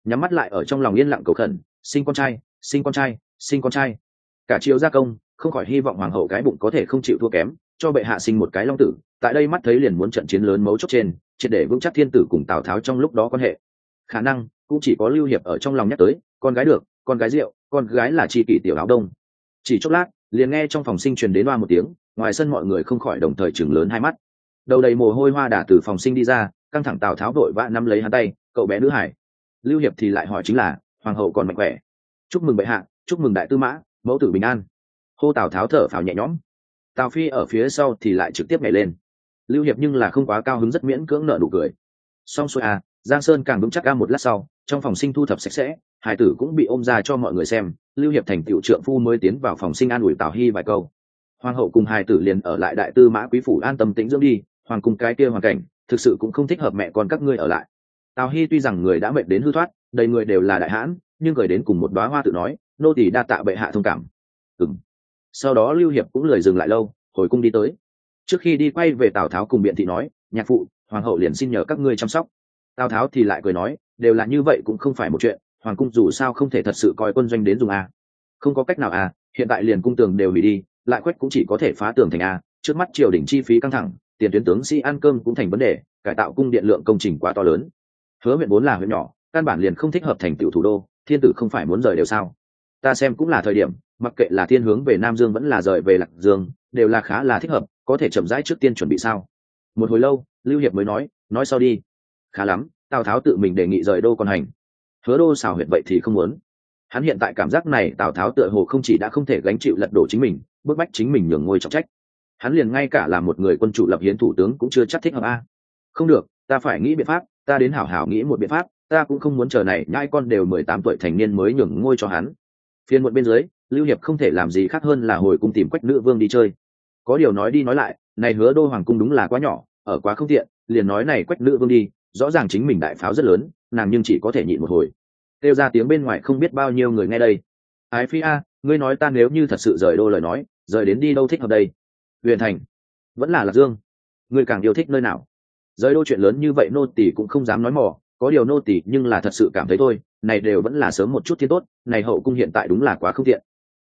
nhắm mắt lại ở trong lòng yên lặng cầu khẩn, sinh con trai, sinh con trai, sinh con trai. Cả triều gia công không khỏi hy vọng hoàng hậu cái bụng có thể không chịu thua kém, cho bệ hạ sinh một cái long tử. Tại đây mắt thấy liền muốn trận chiến lớn mấu chốt trên, triệt để vững chắc thiên tử cùng Tào Tháo trong lúc đó quan hệ. Khả năng cũng chỉ có Lưu Hiệp ở trong lòng nhắc tới, con gái được, con gái rượu, con gái là chi kỷ tiểu áo đông. Chỉ chốc lát, liền nghe trong phòng sinh truyền đến oa một tiếng, ngoài sân mọi người không khỏi đồng thời chừng lớn hai mắt. Đầu đầy mồ hôi hoa đả từ phòng sinh đi ra, căng thẳng. Tào Tháo vội vã nắm lấy hắn tay, cậu bé nữ hải. Lưu Hiệp thì lại hỏi chính là, hoàng hậu còn mạnh khỏe? Chúc mừng bệ hạ, chúc mừng đại tư mã, mẫu tử bình an. Hô. Tào Tháo thở phào nhẹ nhõm. Tào Phi ở phía sau thì lại trực tiếp nhảy lên. Lưu Hiệp nhưng là không quá cao hứng, rất miễn cưỡng nở nụ cười. Xong xuôi à, Giang Sơn càng vững chắc. Một lát sau, trong phòng sinh thu thập sạch sẽ, hải tử cũng bị ôm ra cho mọi người xem. Lưu Hiệp thành tựu trượng phu mới tiến vào phòng sinh an ủi Tào Hi vài câu. Hoàng hậu cùng hải tử liền ở lại đại tư mã quý phủ an tâm tĩnh dưỡng đi. Hoàng cung cái kia hoàn cảnh thực sự cũng không thích hợp mẹ con các ngươi ở lại. Tào Hi tuy rằng người đã mệt đến hư thoát, đầy người đều là đại hãn, nhưng cười đến cùng một đóa hoa tự nói, nô tỳ đa tạ bệ hạ thông cảm. Sau đó Lưu Hiệp cũng lười dừng lại lâu, hồi cung đi tới. Trước khi đi quay về Tào Tháo cùng Biện Thị nói, nhạc phụ, hoàng hậu liền xin nhờ các ngươi chăm sóc. Tào Tháo thì lại cười nói, đều là như vậy cũng không phải một chuyện, hoàng cung dù sao không thể thật sự coi quân doanh đến dùng a. Không có cách nào à, hiện tại liền cung tường đều hủy đi, lại quét cũng chỉ có thể phá tường thành a. Trước mắt triều đình chi phí căng thẳng, tiền tuyến tướng sĩ ăn cơm cũng thành vấn đề, cải tạo cung điện lượng công trình quá to lớn. Hứa huyện vốn là huyện nhỏ, căn bản liền không thích hợp thành tựu thủ đô, thiên tử không phải muốn rời đều sao? Ta xem cũng là thời điểm, mặc kệ là thiên hướng về Nam Dương vẫn là rời về Lạc Dương, đều là khá là thích hợp, có thể chậm rãi trước tiên chuẩn bị sao? Một hồi lâu, Lưu Hiệp mới nói sau đi. Khá lắm, Tào Tháo tự mình đề nghị rời đô còn hành. Hứa đô xảo huyệt vậy thì không muốn. Hắn hiện tại cảm giác này Tào Tháo tựa hồ không chỉ đã không thể gánh chịu lật đổ chính mình, bức bách chính mình nhường ngôi trọng trách. Hắn liền ngay cả là một người quân chủ lập hiến thủ tướng cũng chưa chắc thích hợp a. Không được, ta phải nghĩ biện pháp, ta đến hảo hảo nghĩ một biện pháp, ta cũng không muốn chờ này nhãi con đều 18 tuổi thành niên mới nhường ngôi cho hắn. Phiên muộn bên dưới, Lưu Hiệp không thể làm gì khác hơn là hồi cung tìm Quách nữ vương đi chơi. Có điều nói đi nói lại, này Hứa đô hoàng cung đúng là quá nhỏ, ở quá không tiện, liền nói này Quách nữ vương đi, rõ ràng chính mình đại pháo rất lớn, nàng nhưng chỉ có thể nhịn một hồi. Kêu ra tiếng bên ngoài không biết bao nhiêu người nghe đây. Ái Phi a, ngươi nói ta nếu như thật sự rời đô lời nói, rời đến đi đâu thích hợp đây? Huyền Thành, vẫn là Lạc Dương? Ngươi càng yêu thích nơi nào? Rời đô chuyện lớn như vậy nô tỳ cũng không dám nói mò, có điều nô tỳ nhưng là thật sự cảm thấy thôi, này đều vẫn là sớm một chút thiên tốt, này hậu cung hiện tại đúng là quá không tiện.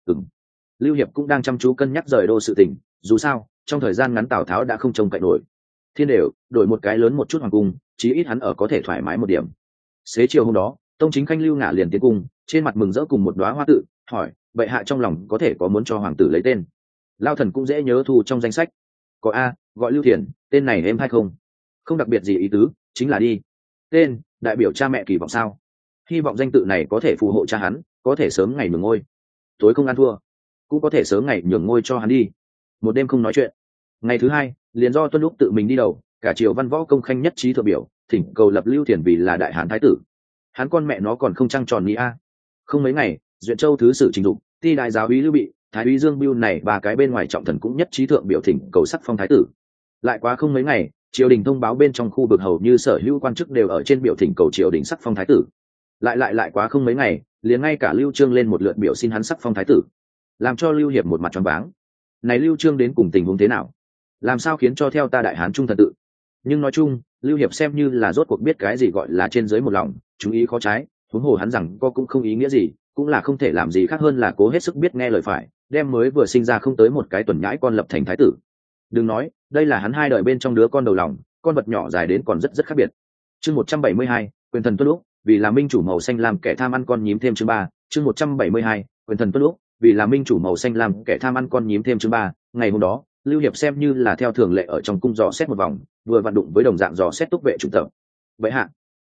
Lưu Hiệp cũng đang chăm chú cân nhắc rời đô sự tình, dù sao trong thời gian ngắn Tào Tháo đã không trông cậy nổi. Thiên đều đổi một cái lớn một chút hoàng cung, chí ít hắn ở có thể thoải mái một điểm. Xế chiều hôm đó, Tông Chính Khanh Lưu Ngả liền tiến cung, trên mặt mừng rỡ cùng một đóa hoa tự, hỏi, bệ hạ trong lòng có thể có muốn cho hoàng tử lấy tên? Lao thần cũng dễ nhớ thu trong danh sách. Có a, gọi Lưu Thiền, tên này êm hay không? Không đặc biệt gì ý tứ, chính là đi. Tên đại biểu cha mẹ kỳ vọng sao? Hy vọng danh tự này có thể phù hộ cha hắn, có thể sớm ngày nhường ngôi. Tối không ăn thua, cũng có thể sớm ngày nhường ngôi cho hắn đi. Một đêm không nói chuyện. Ngày thứ hai, liền do Tuân Lúc tự mình đi đầu, cả triều văn võ công khanh nhất trí thượng biểu, thỉnh cầu lập Lưu Thiền vì là đại hán thái tử. Hắn con mẹ nó còn không trăng tròn ni a. Không mấy ngày, duyện châu thứ sử Trình Dục, ti đại giáo úy Lưu Bị, thái úy Dương Bưu này ba cái bên ngoài trọng thần cũng nhất trí thượng biểu thỉnh cầu sắc phong thái tử. Lại quá không mấy ngày, triều đình thông báo bên trong khu vực hầu như sở hữu quan chức đều ở trên biểu thỉnh cầu triều đình sắc phong thái tử. Lại quá không mấy ngày, liền ngay cả Lưu Trương lên một lượt biểu xin hắn sắc phong thái tử, làm cho Lưu Hiệp một mặt choáng váng. Này Lưu Trương đến cùng tình huống thế nào? Làm sao khiến cho theo ta đại hán trung thần tự? Nhưng nói chung, Lưu Hiệp xem như là rốt cuộc biết cái gì gọi là trên dưới một lòng, chú ý khó trái, huống hồ hắn rằng có cũng không ý nghĩa gì, cũng là không thể làm gì khác hơn là cố hết sức biết nghe lời phải, đem mới vừa sinh ra không tới một cái tuần nhãi con lập thành thái tử. Đừng nói, đây là hắn hai đời bên trong đứa con đầu lòng, con vật nhỏ dài đến còn rất khác biệt. Chương 172, quyền thần Tuân Lúc, vì là minh chủ màu xanh làm kẻ tham ăn con nhím thêm chương 3, chương 172, quyền thần Tuân Lúc, vì là minh chủ màu xanh làm kẻ tham ăn con nhím thêm chương 3. Ngày hôm đó, Lưu Hiệp xem như là theo thường lệ ở trong cung dò xét một vòng, vừa vặn đụng với đồng dạng dò xét túc vệ trung tập. Vậy hạ,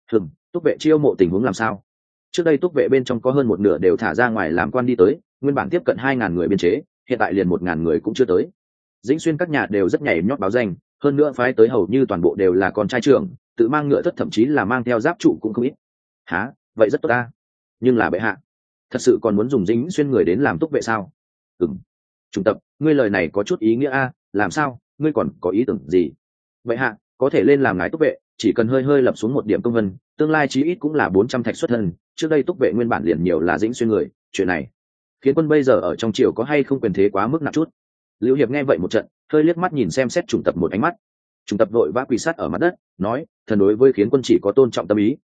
túc vệ chiêu mộ tình huống làm sao? Trước đây túc vệ bên trong có hơn một nửa đều thả ra ngoài làm quan đi tới, nguyên bản tiếp cận 2.000 người biên chế, hiện tại liền 1.000 người cũng chưa tới. Dĩnh Xuyên các nhà đều rất nhảy nhót báo danh, hơn nữa phái tới hầu như toàn bộ đều là con trai trưởng, tự mang ngựa thất thậm chí là mang theo giáp trụ cũng không ít. Hả, vậy rất tốt ta. Nhưng là bệ hạ, thật sự còn muốn dùng Dĩnh Xuyên người đến làm túc vệ sao? Trung tập, ngươi lời này có chút ý nghĩa a, làm sao, ngươi còn có ý tưởng gì? Bệ hạ, có thể lên làm ngái túc vệ, chỉ cần hơi lập xuống một điểm công vân, tương lai chí ít cũng là 400 thạch xuất thân. Trước đây túc vệ nguyên bản liền nhiều là Dĩnh Xuyên người, chuyện này khiến quân bây giờ ở trong triều có hay không quyền thế quá mức nặng chút. Lưu Hiệp nghe vậy một trận, hơi liếc mắt nhìn xem xét Trung tập một ánh mắt. Trung tập vội vã quỳ sát ở mặt đất, nói, thần đối với khiến quân chỉ có tôn trọng tâm ý,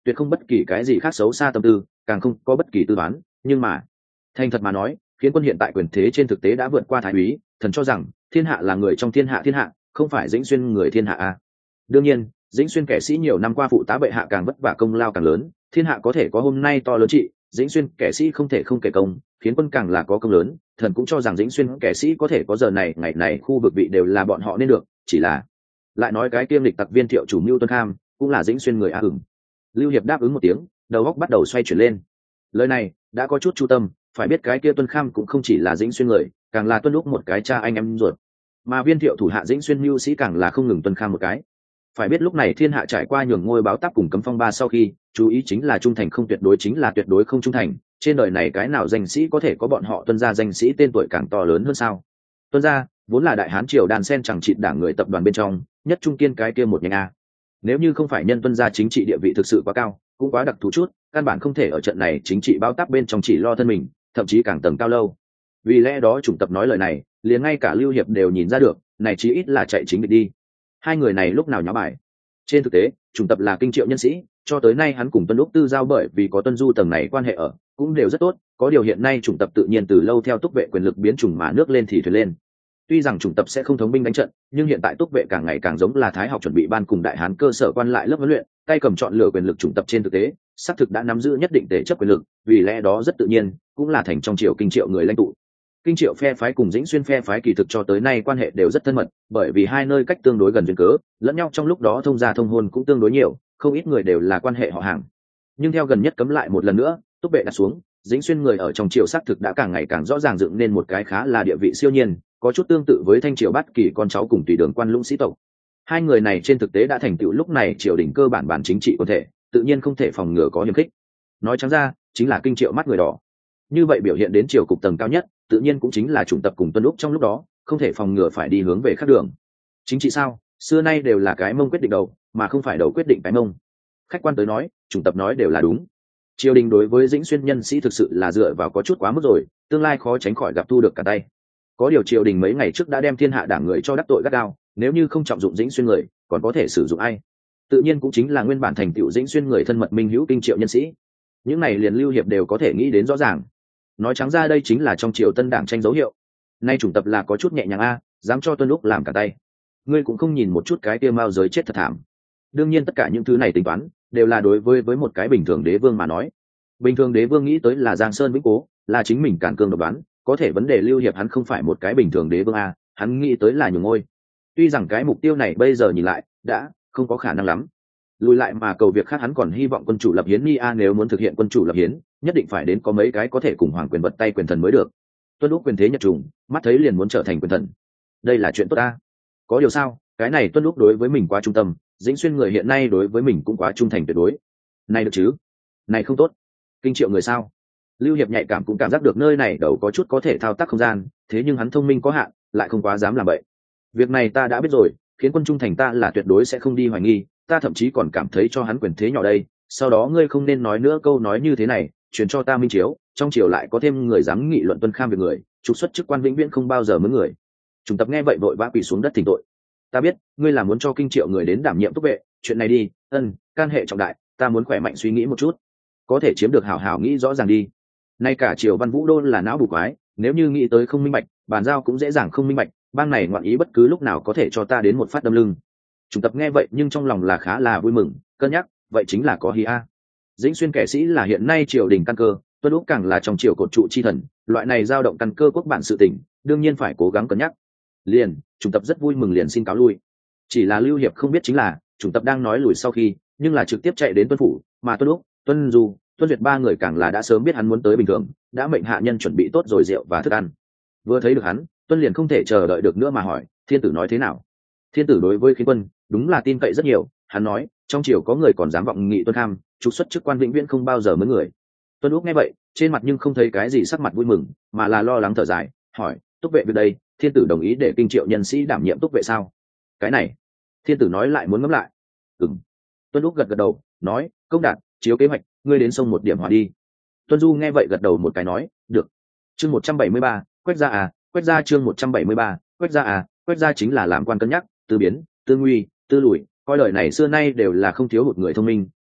tuyệt không bất kỳ cái gì khác xấu xa tâm tư, càng không có bất kỳ tư toán. Nhưng mà thành thật mà nói, khiến quân hiện tại quyền thế trên thực tế đã vượt qua thái úy, thần cho rằng thiên hạ là người trong thiên hạ, không phải Dĩnh Xuyên người thiên hạ a. Đương nhiên, Dĩnh Xuyên kẻ sĩ nhiều năm qua phụ tá bệ hạ càng vất vả công lao càng lớn, thiên hạ có thể có hôm nay to lớn trị, Dĩnh Xuyên kẻ sĩ không thể không kể công, khiến quân càng là có công lớn, thần cũng cho rằng Dĩnh Xuyên kẻ sĩ có thể có giờ này ngày này khu vực vị đều là bọn họ nên được, chỉ là lại nói cái kiêm lịch tặc viên Thiệu chủ mưu Tuân Kham cũng là Dĩnh Xuyên người a ửng. Lưu Hiệp đáp ứng một tiếng, đầu óc bắt đầu xoay chuyển lên. Lời này đã có chút chu tâm, phải biết cái kia Tuân Kham cũng không chỉ là Dĩnh Xuyên người, càng là Tuân Lúc một cái cha anh em ruột, mà viên Thiệu thủ hạ Dĩnh Xuyên mưu sĩ càng là không ngừng Tuân Kham một cái. Phải biết lúc này thiên hạ trải qua nhường ngôi báo táp cùng cấm phong ba sau khi, chú ý chính là trung thành không tuyệt đối chính là tuyệt đối không trung thành, trên đời này cái nào danh sĩ có thể có bọn họ Tuân gia danh sĩ tên tuổi càng to lớn hơn sao? Tuân gia vốn là đại hán triều đàn sen chẳng chịt đảng người tập đoàn bên trong nhất trung kiên cái kia một nhánh a. Nếu như không phải nhân Tuân gia chính trị địa vị thực sự quá cao, cũng quá đặc thù chút, căn bản không thể ở trận này chính trị báo táp bên trong chỉ lo thân mình, thậm chí càng tầng cao lâu. Vì lẽ đó chủng tập nói lời này, liền ngay cả Lưu Hiệp đều nhìn ra được, này chí ít là chạy chính địch đi. Hai người này lúc nào nháo bài? Trên thực tế, chủng tập là kinh triệu nhân sĩ, cho tới nay hắn cùng Tuân Lúc tư giao bởi vì có Tuân Du tầng này quan hệ ở, cũng đều rất tốt, có điều hiện nay chủng tập tự nhiên từ lâu theo túc vệ quyền lực biến chủng mà nước lên thì thuyền lên. Tuy rằng chủng tập sẽ không thống binh đánh trận, nhưng hiện tại túc vệ càng ngày càng giống là thái học chuẩn bị ban cùng đại hán cơ sở quan lại lớp huấn luyện, tay cầm chọn lựa quyền lực chủng tập trên thực tế, xác thực đã nắm giữ nhất định thể chấp quyền lực, vì lẽ đó rất tự nhiên, cũng là thành trong triều kinh triệu người lãnh tụ. Kinh triệu phe phái cùng Dĩnh Xuyên phe phái kỳ thực cho tới nay quan hệ đều rất thân mật, bởi vì hai nơi cách tương đối gần duyên cớ, lẫn nhau trong lúc đó thông gia thông hôn cũng tương đối nhiều, không ít người đều là quan hệ họ hàng. Nhưng theo gần nhất cấm lại một lần nữa, túc vệ đặt xuống, Dĩnh Xuyên người ở trong triều xác thực đã càng ngày càng rõ ràng dựng nên một cái khá là địa vị siêu nhiên, có chút tương tự với thanh triều Bát Kỳ con cháu cùng tùy đường quan lũng sĩ tộc. Hai người này trên thực tế đã thành tựu lúc này triều đình cơ bản bản chính trị quân thể, tự nhiên không thể phòng ngừa có hiềm khích. Nói trắng ra, chính là kinh triệu mắt người đỏ. Như vậy biểu hiện đến triều cục tầng cao nhất, tự nhiên cũng chính là chủng tập cùng Tuân Lúc trong lúc đó, không thể phòng ngừa phải đi hướng về khác đường. Chính trị sao? Xưa nay đều là cái mông quyết định đầu, mà không phải đầu quyết định cái mông. Khách quan tới nói, chủng tập nói đều là đúng. Triều đình đối với Dĩnh Xuyên nhân sĩ thực sự là dựa vào có chút quá mức rồi, tương lai khó tránh khỏi gặp thu được cả tay. Có điều triều đình mấy ngày trước đã đem thiên hạ đảng người cho đắc tội gắt gao, nếu như không trọng dụng Dĩnh Xuyên người, còn có thể sử dụng ai? Tự nhiên cũng chính là nguyên bản thành tựu Dĩnh Xuyên người thân mật minh hữu kinh triệu nhân sĩ. Những này liền Lưu Hiệp đều có thể nghĩ đến rõ ràng. Nói trắng ra đây chính là trong triều tân đảng tranh dấu hiệu. Nay chủng tập là có chút nhẹ nhàng a, dám cho Tuân Lúc làm cả tay. Ngươi cũng không nhìn một chút cái kia mao giới chết thật thảm. Đương nhiên tất cả những thứ này tính toán đều là đối với một cái bình thường đế vương mà nói. Bình thường đế vương nghĩ tới là Giang Sơn vĩnh cố, là chính mình cản cương độc đoán, có thể vấn đề Lưu Hiệp hắn không phải một cái bình thường đế vương a, hắn nghĩ tới là nhường ngôi. Tuy rằng cái mục tiêu này bây giờ nhìn lại đã không có khả năng lắm. Lùi lại mà cầu việc khác, hắn còn hy vọng quân chủ lập hiến a, nếu muốn thực hiện quân chủ lập hiến, nhất định phải đến có mấy cái có thể cùng hoàng quyền vật tay quyền thần mới được. Tuân Lúc quyền thế nhật trùng, mắt thấy liền muốn trở thành quyền thần. Đây là chuyện tốt a. Có điều sao, cái này Tuân Lúc đối với mình quá trung tâm, Dĩnh Xuyên người hiện nay đối với mình cũng quá trung thành tuyệt đối. Này được chứ? Này không tốt. Kinh triệu người sao? Lưu Hiệp nhạy cảm cũng cảm giác được nơi này đầu có chút có thể thao tác không gian, thế nhưng hắn thông minh có hạn, lại không quá dám làm vậy. Việc này ta đã biết rồi, khiến quân trung thành ta là tuyệt đối sẽ không đi hoài nghi, ta thậm chí còn cảm thấy cho hắn quyền thế nhỏ đây. Sau đó ngươi không nên nói nữa câu nói như thế này, truyền cho ta minh chiếu, trong triều lại có thêm người dám nghị luận Tuân Kham về người, trục xuất chức quan vĩnh viễn không bao giờ mướn người. Chúng tập nghe vậy vội vã quỳ xuống đất thỉnh tội. Ta biết ngươi là muốn cho kinh triệu người đến đảm nhiệm túc vệ, chuyện này đi, can hệ trọng đại, ta muốn khỏe mạnh suy nghĩ một chút, có thể chiếm được hảo hảo nghĩ rõ ràng đi. Nay cả triều văn vũ đô là não bù quái, nếu như nghĩ tới không minh bạch, bàn giao cũng dễ dàng không minh bạch, bang này ngoạn ý bất cứ lúc nào có thể cho ta đến một phát đâm lưng. Chúng tập nghe vậy nhưng trong lòng là khá là vui mừng, cân nhắc, vậy chính là có hi a. Dĩnh Xuyên kẻ sĩ là hiện nay triều đình căn cơ, Tuân Lúc càng là trong triều cột trụ chi thần, loại này dao động căn cơ quốc bản sự tình, đương nhiên phải cố gắng cân nhắc. Liền, chúng tập rất vui mừng liền xin cáo lui. Chỉ là Lưu Hiệp không biết chính là, chúng tập đang nói lùi sau khi, nhưng là trực tiếp chạy đến Tuân phủ, mà Tuân Lúc, Tuân Du, Tuân Duyệt ba người càng là đã sớm biết hắn muốn tới bình thường, đã mệnh hạ nhân chuẩn bị tốt rồi rượu và thức ăn. Vừa thấy được hắn, Tuân liền không thể chờ đợi được nữa mà hỏi, thiên tử nói thế nào? Thiên tử đối với Khiến Quân đúng là tin cậy rất nhiều, hắn nói trong triều có người còn dám vọng nghị Tuân Kham, trục xuất chức quan vĩnh viễn không bao giờ mướn người. Tuân Lúc nghe vậy, trên mặt nhưng không thấy cái gì sắc mặt vui mừng, mà là lo lắng thở dài, hỏi, túc vệ việc đây, thiên tử đồng ý để kinh triệu nhân sĩ đảm nhiệm túc vệ sao? Cái này, thiên tử nói lại muốn ngẫm lại. Tuân Lúc gật gật đầu, nói, công đạt, chiếu kế hoạch, ngươi đến sông một điểm hỏa đi. Tuân Du nghe vậy gật đầu một cái nói, được. Chương 173, Quách gia à, Quách gia chương 173, Quách gia à, Quách gia chính là làm quan cân nhắc, tư biến, tư nguy, tư lùi, coi đời này xưa nay đều là không thiếu hụt người thông minh,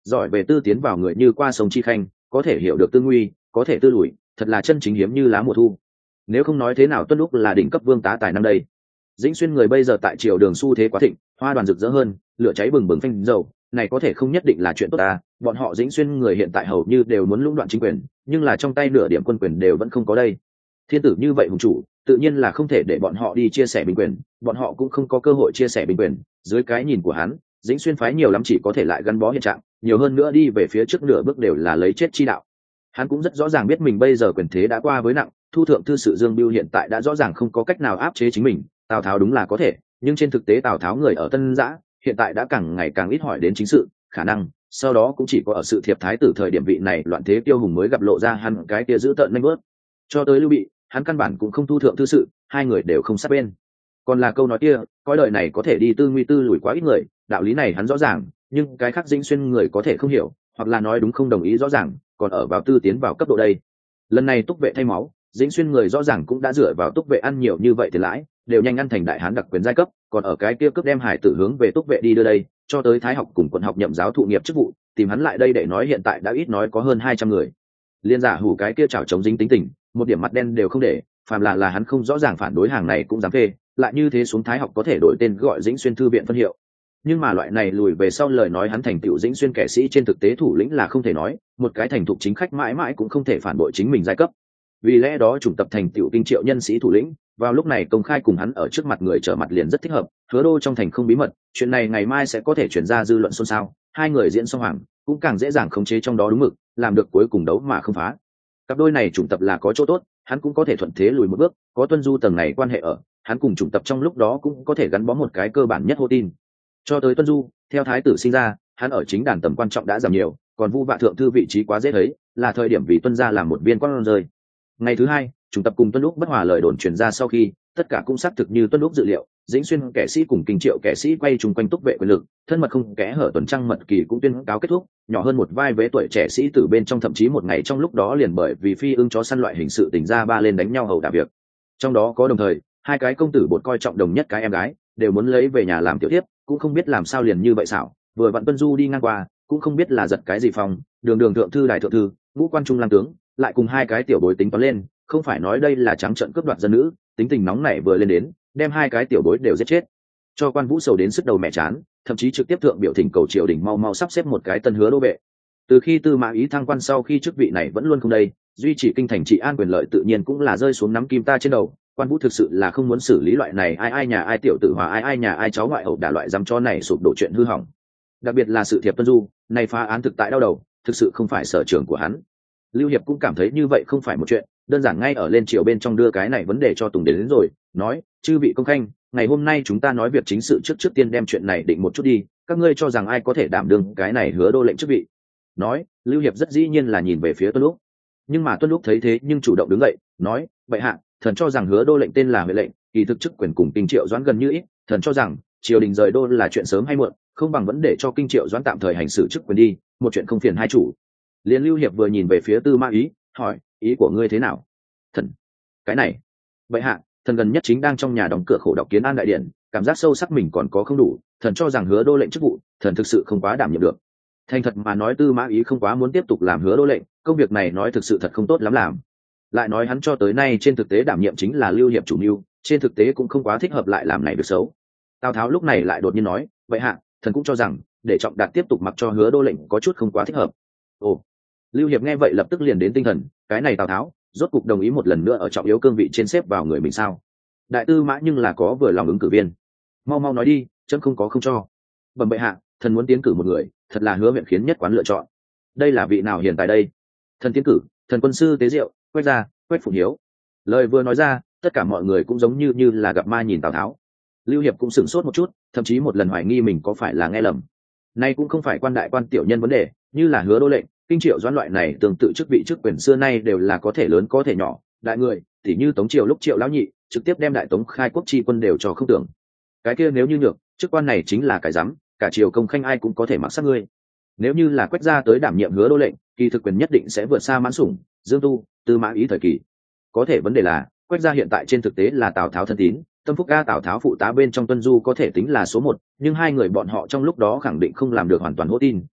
giỏi về tư tiến vào người như qua sông chi khanh, có thể hiểu được tư nguy, có thể tư lùi, thật là chân chính hiếm như lá mùa thu. Nếu không nói thế nào Tuân Lúc là đỉnh cấp vương tá tài năm đây. Dĩnh Xuyên người bây giờ tại triều đường xu thế quá thịnh, hoa đoàn rực rỡ hơn, lửa cháy bừng bừng phanh dầu, này có thể không nhất định là chuyện tốt ta. Bọn họ Dĩnh Xuyên người hiện tại hầu như đều muốn lũng đoạn chính quyền, nhưng là trong tay nửa điểm quân quyền đều vẫn không có đây. Thiên tử như vậy hùng chủ, tự nhiên là không thể để bọn họ đi chia sẻ binh quyền, bọn họ cũng không có cơ hội chia sẻ binh quyền. Dưới cái nhìn của hắn, Dĩnh Xuyên phái nhiều lắm chỉ có thể lại gắn bó hiện trạng, nhiều hơn nữa đi về phía trước nửa bước đều là lấy chết chi đạo. Hắn cũng rất rõ ràng biết mình bây giờ quyền thế đã qua với nặng, thu thượng thư sự Dương Bưu hiện tại đã rõ ràng không có cách nào áp chế chính mình. Tào Tháo đúng là có thể, nhưng trên thực tế Tào Tháo người ở Tân Giã hiện tại đã càng ngày càng ít hỏi đến chính sự, khả năng sau đó cũng chỉ có ở sự thiệp thái tử thời điểm vị này loạn thế tiêu hùng mới gặp lộ ra hắn cái kia giữ tợn nhanh bớt. Cho tới Lưu Bị, hắn căn bản cũng không thu thượng thư sự, hai người đều không sát bên. Còn là câu nói kia, coi đời này có thể đi tư nguy tư lùi quá ít người, đạo lý này hắn rõ ràng, nhưng cái khác Dĩnh Xuyên người có thể không hiểu, hoặc là nói đúng không đồng ý rõ ràng, còn ở vào tư tiến vào cấp độ đây. Lần này Túc Vệ thay máu, Dĩnh Xuyên người rõ ràng cũng đã dựa vào Túc Vệ ăn nhiều như vậy thì lãi, đều nhanh ăn thành đại hán đặc quyền giai cấp, còn ở cái kia cướp đem hải tử hướng về Túc Vệ đi đưa đây, cho tới Thái học cùng quận học nhậm giáo thụ nghiệp chức vụ, tìm hắn lại đây để nói hiện tại đã ít nói có hơn 200 người. Liên giả hủ cái kia chảo chống dính tính tình, một điểm mặt đen đều không để, phàm là hắn không rõ ràng phản đối hàng này cũng dám phê, lại như thế xuống Thái học có thể đổi tên gọi Dĩnh Xuyên thư viện phân hiệu. Nhưng mà loại này lùi về sau lời nói hắn thành tựu Dĩnh Xuyên kẻ sĩ trên thực tế thủ lĩnh là không thể nói, một cái thành thục chính khách mãi mãi cũng không thể phản bội chính mình giai cấp. Vì lẽ đó chủng tập thành tựu kinh triệu nhân sĩ thủ lĩnh, vào lúc này công khai cùng hắn ở trước mặt người trở mặt liền rất thích hợp. Hứa Đô trong thành không bí mật, chuyện này ngày mai sẽ có thể chuyển ra dư luận xôn xao, hai người diễn xong hoàng cũng càng dễ dàng khống chế trong đó đúng mực, làm được cuối cùng đấu mà không phá. Cặp đôi này chủng tập là có chỗ tốt, hắn cũng có thể thuận thế lùi một bước, có Tuân Du tầng này quan hệ ở, hắn cùng chủng tập trong lúc đó cũng có thể gắn bó một cái cơ bản nhất hô tin. Cho tới Tuân Du, theo thái tử sinh ra, hắn ở chính đàn tầm quan trọng đã giảm nhiều, còn Vu Vạ thượng thư vị trí quá dễ thấy, là thời điểm vì Tuân gia làm một viên quan rơi. Ngày thứ hai, chủng tập cùng Tuân Lúc bất hòa lời đồn truyền ra sau khi, tất cả cũng xác thực như Tuân Lúc dự liệu, Dĩnh Xuyên kẻ sĩ cùng Kinh Triệu kẻ sĩ quay chung quanh Túc Vệ quyền lực, thân mật không kẽ hở tuần trăng mật kỳ cũng tuyên cáo kết thúc, nhỏ hơn một vai vế tuổi trẻ sĩ từ bên trong thậm chí một ngày trong lúc đó liền bởi vì phi ưng chó săn loại hình sự tình ra ba lên đánh nhau hầu đả việc. Trong đó có đồng thời, hai cái công tử bột coi trọng đồng nhất cái em gái, đều muốn lấy về nhà làm tiểu tiếp, cũng không biết làm sao liền như vậy xảo, vừa vặn Tuân Du đi ngang qua, cũng không biết là giật cái gì phòng, đường thượng thư đại thượng thư, ngũ quan trung lang tướng, lại cùng hai cái tiểu bối tính toán lên, không phải nói đây là trắng trợn cướp đoạt dân nữ, tính tình nóng nảy vừa lên đến, đem hai cái tiểu bối đều giết chết. Cho Quan Vũ sầu đến sức đầu mẹ chán, thậm chí trực tiếp thượng biểu thỉnh cầu triều đình mau mau sắp xếp một cái tân Hứa Đô vệ. Từ khi Tư Mã Ý thăng quan sau khi chức vị này vẫn luôn không đây, duy trì kinh thành trị an quyền lợi tự nhiên cũng là rơi xuống nắm kim ta trên đầu. Quan Vũ thực sự là không muốn xử lý loại này ai nhà ai tiểu tử hòa ai nhà ai cháu ngoại hậu đả loại dám cho này sụp đổ chuyện hư hỏng. Đặc biệt là sự thiệp Tuân Du, này phá án thực tại đau đầu, thực sự không phải sở trường của hắn. Lưu Hiệp cũng cảm thấy như vậy không phải một chuyện, đơn giản ngay ở lên triều bên trong đưa cái này vấn đề cho Tùng đến rồi, nói: chư vị công khanh, ngày hôm nay chúng ta nói việc chính sự trước tiên đem chuyện này định một chút đi, các ngươi cho rằng ai có thể đảm đương cái này Hứa Đô lệnh chức vị. Nói, Lưu Hiệp rất dĩ nhiên là nhìn về phía Tuân Lúc, nhưng mà Tuân Lúc thấy thế nhưng chủ động đứng dậy, nói: vậy hạ, thần cho rằng Hứa Đô lệnh tên là huệ lệnh, kỳ thực chức quyền cùng Kinh Triệu Doãn gần như ít, thần cho rằng triều đình rời đô là chuyện sớm hay muộn, không bằng vẫn để cho Kinh Triệu Doãn tạm thời hành xử chức quyền đi, một chuyện không phiền hai chủ. Liên Lưu Hiệp vừa nhìn về phía Tư Mã Ý, hỏi: ý của ngươi thế nào? Thần, cái này, vậy hạ, thần gần nhất chính đang trong nhà đóng cửa khổ đọc Kiến An đại điện, cảm giác sâu sắc mình còn có không đủ, thần cho rằng Hứa Đô lệnh chức vụ, thần thực sự không quá đảm nhiệm được. Thành thật mà nói, Tư Mã Ý không quá muốn tiếp tục làm Hứa Đô lệnh, công việc này nói thực sự thật không tốt lắm làm. Lại nói hắn cho tới nay trên thực tế đảm nhiệm chính là Lưu Hiệp chủ mưu, trên thực tế cũng không quá thích hợp lại làm này việc xấu. Tào Tháo lúc này lại đột nhiên nói: vậy hạ, thần cũng cho rằng để Trọng Đạt tiếp tục mặc cho Hứa Đô lệnh có chút không quá thích hợp. Ồ. Lưu Hiệp nghe vậy lập tức liền đến tinh thần, cái này Tào Tháo rốt cục đồng ý một lần nữa ở trọng yếu cương vị trên xếp vào người mình sao? Đại Tư Mã nhưng là có vừa lòng ứng cử viên, mau mau nói đi, chấm không có không cho. Bẩm bệ hạ, thần muốn tiến cử một người, thật là Hứa huyện khiến nhất quán lựa chọn. Đây là vị nào hiện tại đây? Thần tiến cử thần quân sư Tế Diệu, Quách Gia, Quách Phụng Hiếu. Lời vừa nói ra, tất cả mọi người cũng giống như là gặp ma nhìn Tào Tháo. Lưu Hiệp cũng sửng sốt một chút, thậm chí một lần hoài nghi mình có phải là nghe lầm. Nay cũng không phải quan đại quan tiểu nhân vấn đề, như là Hứa Đô lệnh, Kinh Triệu Doãn loại này tương tự chức vị chức quyền xưa nay đều là có thể lớn có thể nhỏ, đại người tỉ như Tống Triều lúc Triệu lão nhị trực tiếp đem đại Tống khai quốc chi quân đều cho không tưởng. Cái kia nếu như nhược, chức quan này chính là cái rắm, cả triều công khanh ai cũng có thể mặc sát ngươi. Nếu như là Quách Gia tới đảm nhiệm Hứa Đô lệnh, kỳ thực quyền nhất định sẽ vượt xa Mãn Sủng, Dương Tu, Tư Mã Ý thời kỳ. Có thể vấn đề là, Quách Gia hiện tại trên thực tế là Tào Tháo thân tín, tâm phúc ca Tào Tháo phụ tá bên trong Tuân Du có thể tính là số 1, nhưng hai người bọn họ trong lúc đó khẳng định không làm được hoàn toàn hỗ tin,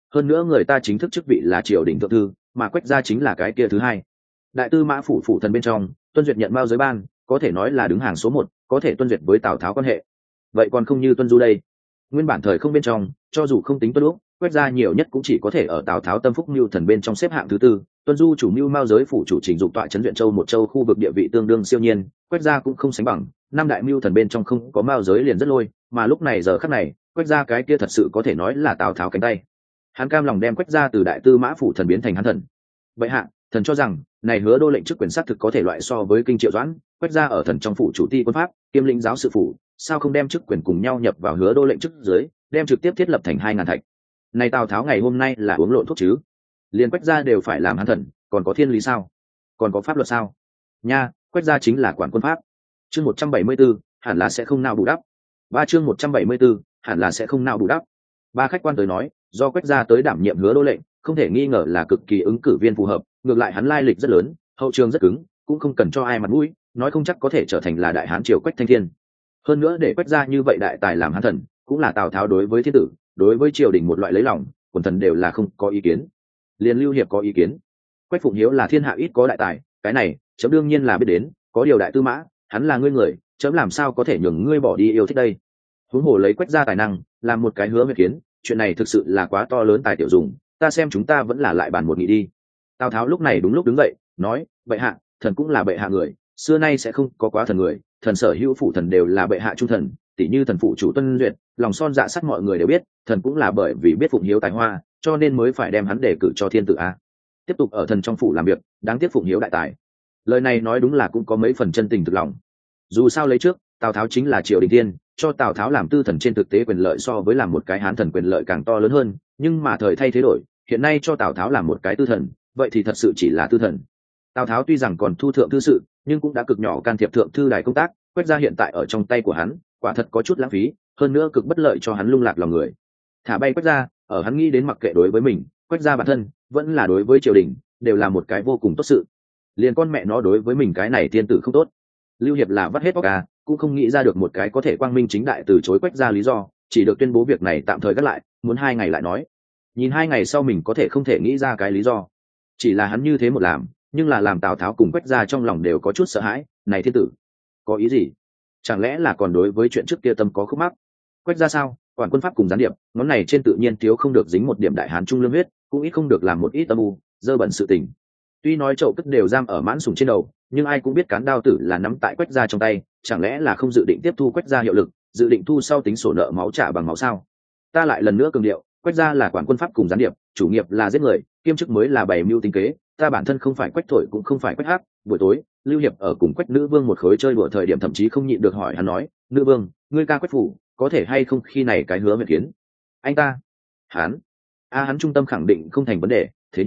hơn nữa người ta chính thức chức vị là triều đình thượng thư, mà Quách gia chính là cái kia thứ hai. Đại tư mã phủ phủ thần bên trong, tuân duyệt nhận mao giới ban, có thể nói là đứng hàng số 1, có thể tuân duyệt với Tào Tháo quan hệ. Vậy còn không như Tuân Du đây. Nguyên bản thời không bên trong, cho dù không tính Tuân Lúc, Quách gia nhiều nhất cũng chỉ có thể ở Tào Tháo tâm phúc mưu thần bên trong xếp hạng thứ tư. Tuân Du chủ mưu mao giới phủ chủ trình dục tọa trấn Duyện Châu một châu khu vực địa vị tương đương siêu nhiên, Quách gia cũng không sánh bằng. Năm đại mưu thần bên trong không có mao giới liền rất lôi, mà lúc này giờ khắc này, Quách gia cái kia thật sự có thể nói là Tào Tháo cánh tay. Hắn cam lòng đem Quách gia từ đại tư mã phủ thần biến thành hắn thần. Bệ hạ, thần cho rằng này Hứa Đô lệnh chức quyền xác thực có thể loại so với Kinh Triệu Doãn, Quách gia ở thần trong phủ chủ ti quân pháp, kiêm lĩnh giáo sự phủ, sao không đem chức quyền cùng nhau nhập vào Hứa Đô lệnh chức dưới, đem trực tiếp thiết lập thành 2000 thạch. Này Tào Tháo ngày hôm nay là uống lộn thuốc chứ? Liên Quách gia đều phải làm hắn thần, còn có thiên lý sao? Còn có pháp luật sao? Nha, Quách gia chính là quản quân pháp. Chương 174, hẳn là sẽ không nào bù đắp. Chương 174, hẳn là sẽ không nào bù đắp. Ba khách quan tới nói, do Quách gia tới đảm nhiệm Hứa Đô lệnh, không thể nghi ngờ là cực kỳ ứng cử viên phù hợp, ngược lại hắn lai lịch rất lớn, hậu trường rất cứng, cũng không cần cho ai mặt mũi, nói không chắc có thể trở thành là đại hán triều Quách Thanh Thiên. Hơn nữa để Quách gia như vậy đại tài làm hán thần, cũng là Tào Tháo đối với thiên tử, đối với triều đình một loại lấy lòng, quần thần đều là không có ý kiến. Liên Lưu Hiệp có ý kiến. Quách Phụng Hiếu là thiên hạ ít có đại tài, cái này, chấm đương nhiên là biết đến, có điều đại tư mã, hắn là ngươi người, chấm làm sao có thể nhường ngươi bỏ đi yêu thích đây. Huống hồ lấy Quách gia tài năng, làm một cái hứa nguyệt kiến, chuyện này thực sự là quá to lớn tài tiểu dùng, ta xem chúng ta vẫn là lại bàn một nghị đi. Tào Tháo lúc này đúng lúc đứng dậy, nói: bệ hạ, thần cũng là bệ hạ người, xưa nay sẽ không có quá thần người, thần sở hữu phụ thần đều là bệ hạ trung thần, tỷ như thần phụ chủ Tuân Duyệt, lòng son dạ sắt mọi người đều biết, thần cũng là bởi vì biết Phụng Hiếu tài hoa, cho nên mới phải đem hắn đề cử cho thiên tử a. Tiếp tục ở thần trong phủ làm việc, đáng tiếc Phụng Hiếu đại tài. Lời này nói đúng là cũng có mấy phần chân tình thực lòng. Dù sao lấy trước, Tào Tháo chính là triều đình tiên, cho Tào Tháo làm tư thần trên thực tế quyền lợi so với làm một cái hán thần quyền lợi càng to lớn hơn, nhưng mà thời thay thế đổi, hiện nay cho Tào Tháo làm một cái tư thần, vậy thì thật sự chỉ là tư thần. Tào Tháo tuy rằng còn thu thượng thư sự, nhưng cũng đã cực nhỏ can thiệp thượng thư đài công tác, Quách gia hiện tại ở trong tay của hắn, quả thật có chút lãng phí, hơn nữa cực bất lợi cho hắn lung lạc lòng người. Thả bay Quách gia, ở hắn nghĩ đến mặc kệ đối với mình, Quách gia bản thân, vẫn là đối với triều đình, đều là một cái vô cùng tốt sự. Liền con mẹ nó đối với mình cái này tiên tử không tốt. Lưu Hiệp là vắt hết óc à, cũng không nghĩ ra được một cái có thể quang minh chính đại từ chối Quách gia lý do, chỉ được tuyên bố việc này tạm thời gác lại, muốn 2 ngày lại nói. Nhìn 2 ngày sau mình có thể không thể nghĩ ra cái lý do. Chỉ là hắn như thế một làm, nhưng là làm Tào Tháo cùng Quách gia trong lòng đều có chút sợ hãi, này thiên tử, có ý gì? Chẳng lẽ là còn đối với chuyện trước kia tâm có khúc mắc? Quách gia sao? Quản quân pháp cùng gián điệp, ngón này trên tự nhiên thiếu không được dính một điểm đại hán trung lương huyết, cũng ít không được làm một ít âm u, dơ bẩn sự tình. Tuy nói chậu cất đều giam ở mãn sủng trên đầu, nhưng ai cũng biết cán đao tử là nắm tại Quách gia trong tay, chẳng lẽ là không dự định tiếp thu Quách gia hiệu lực, dự định thu sau tính sổ nợ máu trả bằng máu sao? Ta lại lần nữa cường điệu, Quách gia là quản quân pháp cùng gián điệp, chủ nghiệp là giết người, kiêm chức mới là bày mưu tính kế, ta bản thân không phải Quách thổi cũng không phải Quách hắc. Buổi tối, Lưu Hiệp ở cùng Quách nữ vương một khối chơi đùa thời điểm thậm chí không nhịn được hỏi hắn nói: nữ vương, ngươi ca Quách phủ, có thể hay không khi này cái hứa nguyệt kiến? Anh ta, hắn, hắn trung tâm khẳng định không thành vấn đề, thế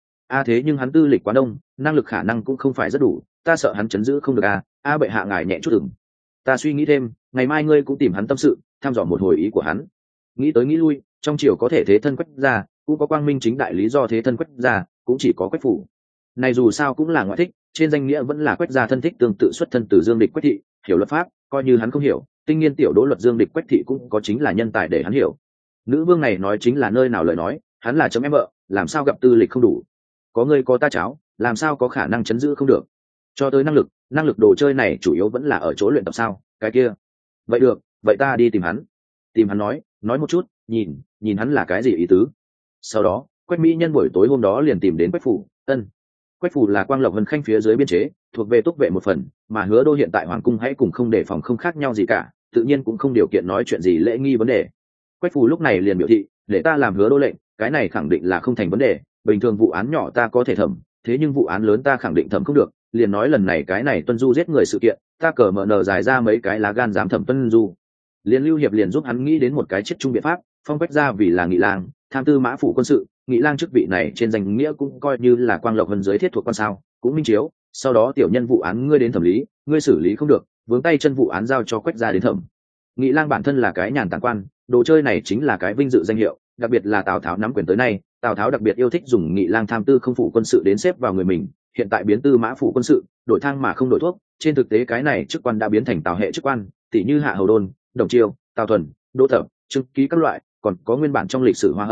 nhưng hắn tư lịch quá đông, năng lực khả năng cũng không phải rất đủ, ta sợ hắn chấn giữ không được bệ hạ ngài nhẹ chút đừng. Ta suy nghĩ thêm, ngày mai ngươi cũng tìm hắn tâm sự, thăm dò một hồi ý của hắn. Nghĩ tới nghĩ lui, trong triều có thể thế thân Quách gia, cũng có quang minh chính đại lý do thế thân Quách gia, cũng chỉ có Quách phủ. Này dù sao cũng là ngoại thích, trên danh nghĩa vẫn là Quách gia thân thích tương tự xuất thân từ Dương Địch Quách thị, hiểu luật pháp, coi như hắn không hiểu, tinh nghiên tiểu đỗ luật Dương Địch Quách thị cũng có chính là nhân tài để hắn hiểu. Nữ vương này nói chính là nơi nào lời nói, hắn là chấm em vợ, làm sao gặp tư lịch không đủ. Có ngươi có ta cháo, làm sao có khả năng chấn giữ không được. Cho tới năng lực đồ chơi này chủ yếu vẫn là ở chỗ luyện tập sao, cái kia. Vậy được, vậy ta đi tìm hắn nói một chút, nhìn hắn là cái gì ý tứ. Sau đó, Quách mỹ nhân buổi tối hôm đó liền tìm đến Quách phủ. Quách phủ là Quang Lộc Vân Khanh phía dưới biên chế, thuộc về túc vệ một phần, mà Hứa Đô hiện tại hoàng cung hãy cùng không đề phòng không khác nhau gì cả, tự nhiên cũng không điều kiện nói chuyện gì lễ nghi vấn đề. Quách phủ lúc này liền biểu thị, để ta làm Hứa Đô lệnh, cái này khẳng định là không thành vấn đề, bình thường vụ án nhỏ ta có thể thẩm, thế nhưng vụ án lớn ta khẳng định thẩm không được. Liền nói lần này cái này Tuân Du giết người sự kiện, ta cờ mở nở dài ra mấy cái lá gan dám thẩm Tuân Du. Liền Lưu Hiệp liền giúp hắn nghĩ đến một cái chết chung biện pháp, phong Quách gia vì là Nghị lang, tham tư mã phủ quân sự, Nghị lang chức vị này trên danh nghĩa cũng coi như là Quang Lộc Vân dưới thiết thuộc quan sao, cũng minh chiếu. Sau đó tiểu nhân vụ án ngươi đến thẩm lý, ngươi xử lý không được, vướng tay chân vụ án giao cho Quách gia đến thẩm. Nghị lang bản thân là cái nhàn tản quan, đồ chơi này chính là cái vinh dự danh hiệu, đặc biệt là Tào Tháo nắm quyền tới nay, Tào Tháo đặc biệt yêu thích dùng Nghị lang tham tư không phủ quân sự đến xếp vào người mình, hiện tại biến tư mã phủ quân sự, đổi thang mà không đổi thuốc, trên thực tế cái này chức quan đã biến thành Tào hệ chức quan, tỷ như Hạ Hầu Đôn, Đồng Chiêu, Tào Thuần, Đỗ Thập, Trương Ký các loại, còn có nguyên bản trong lịch sử Hoa Âm,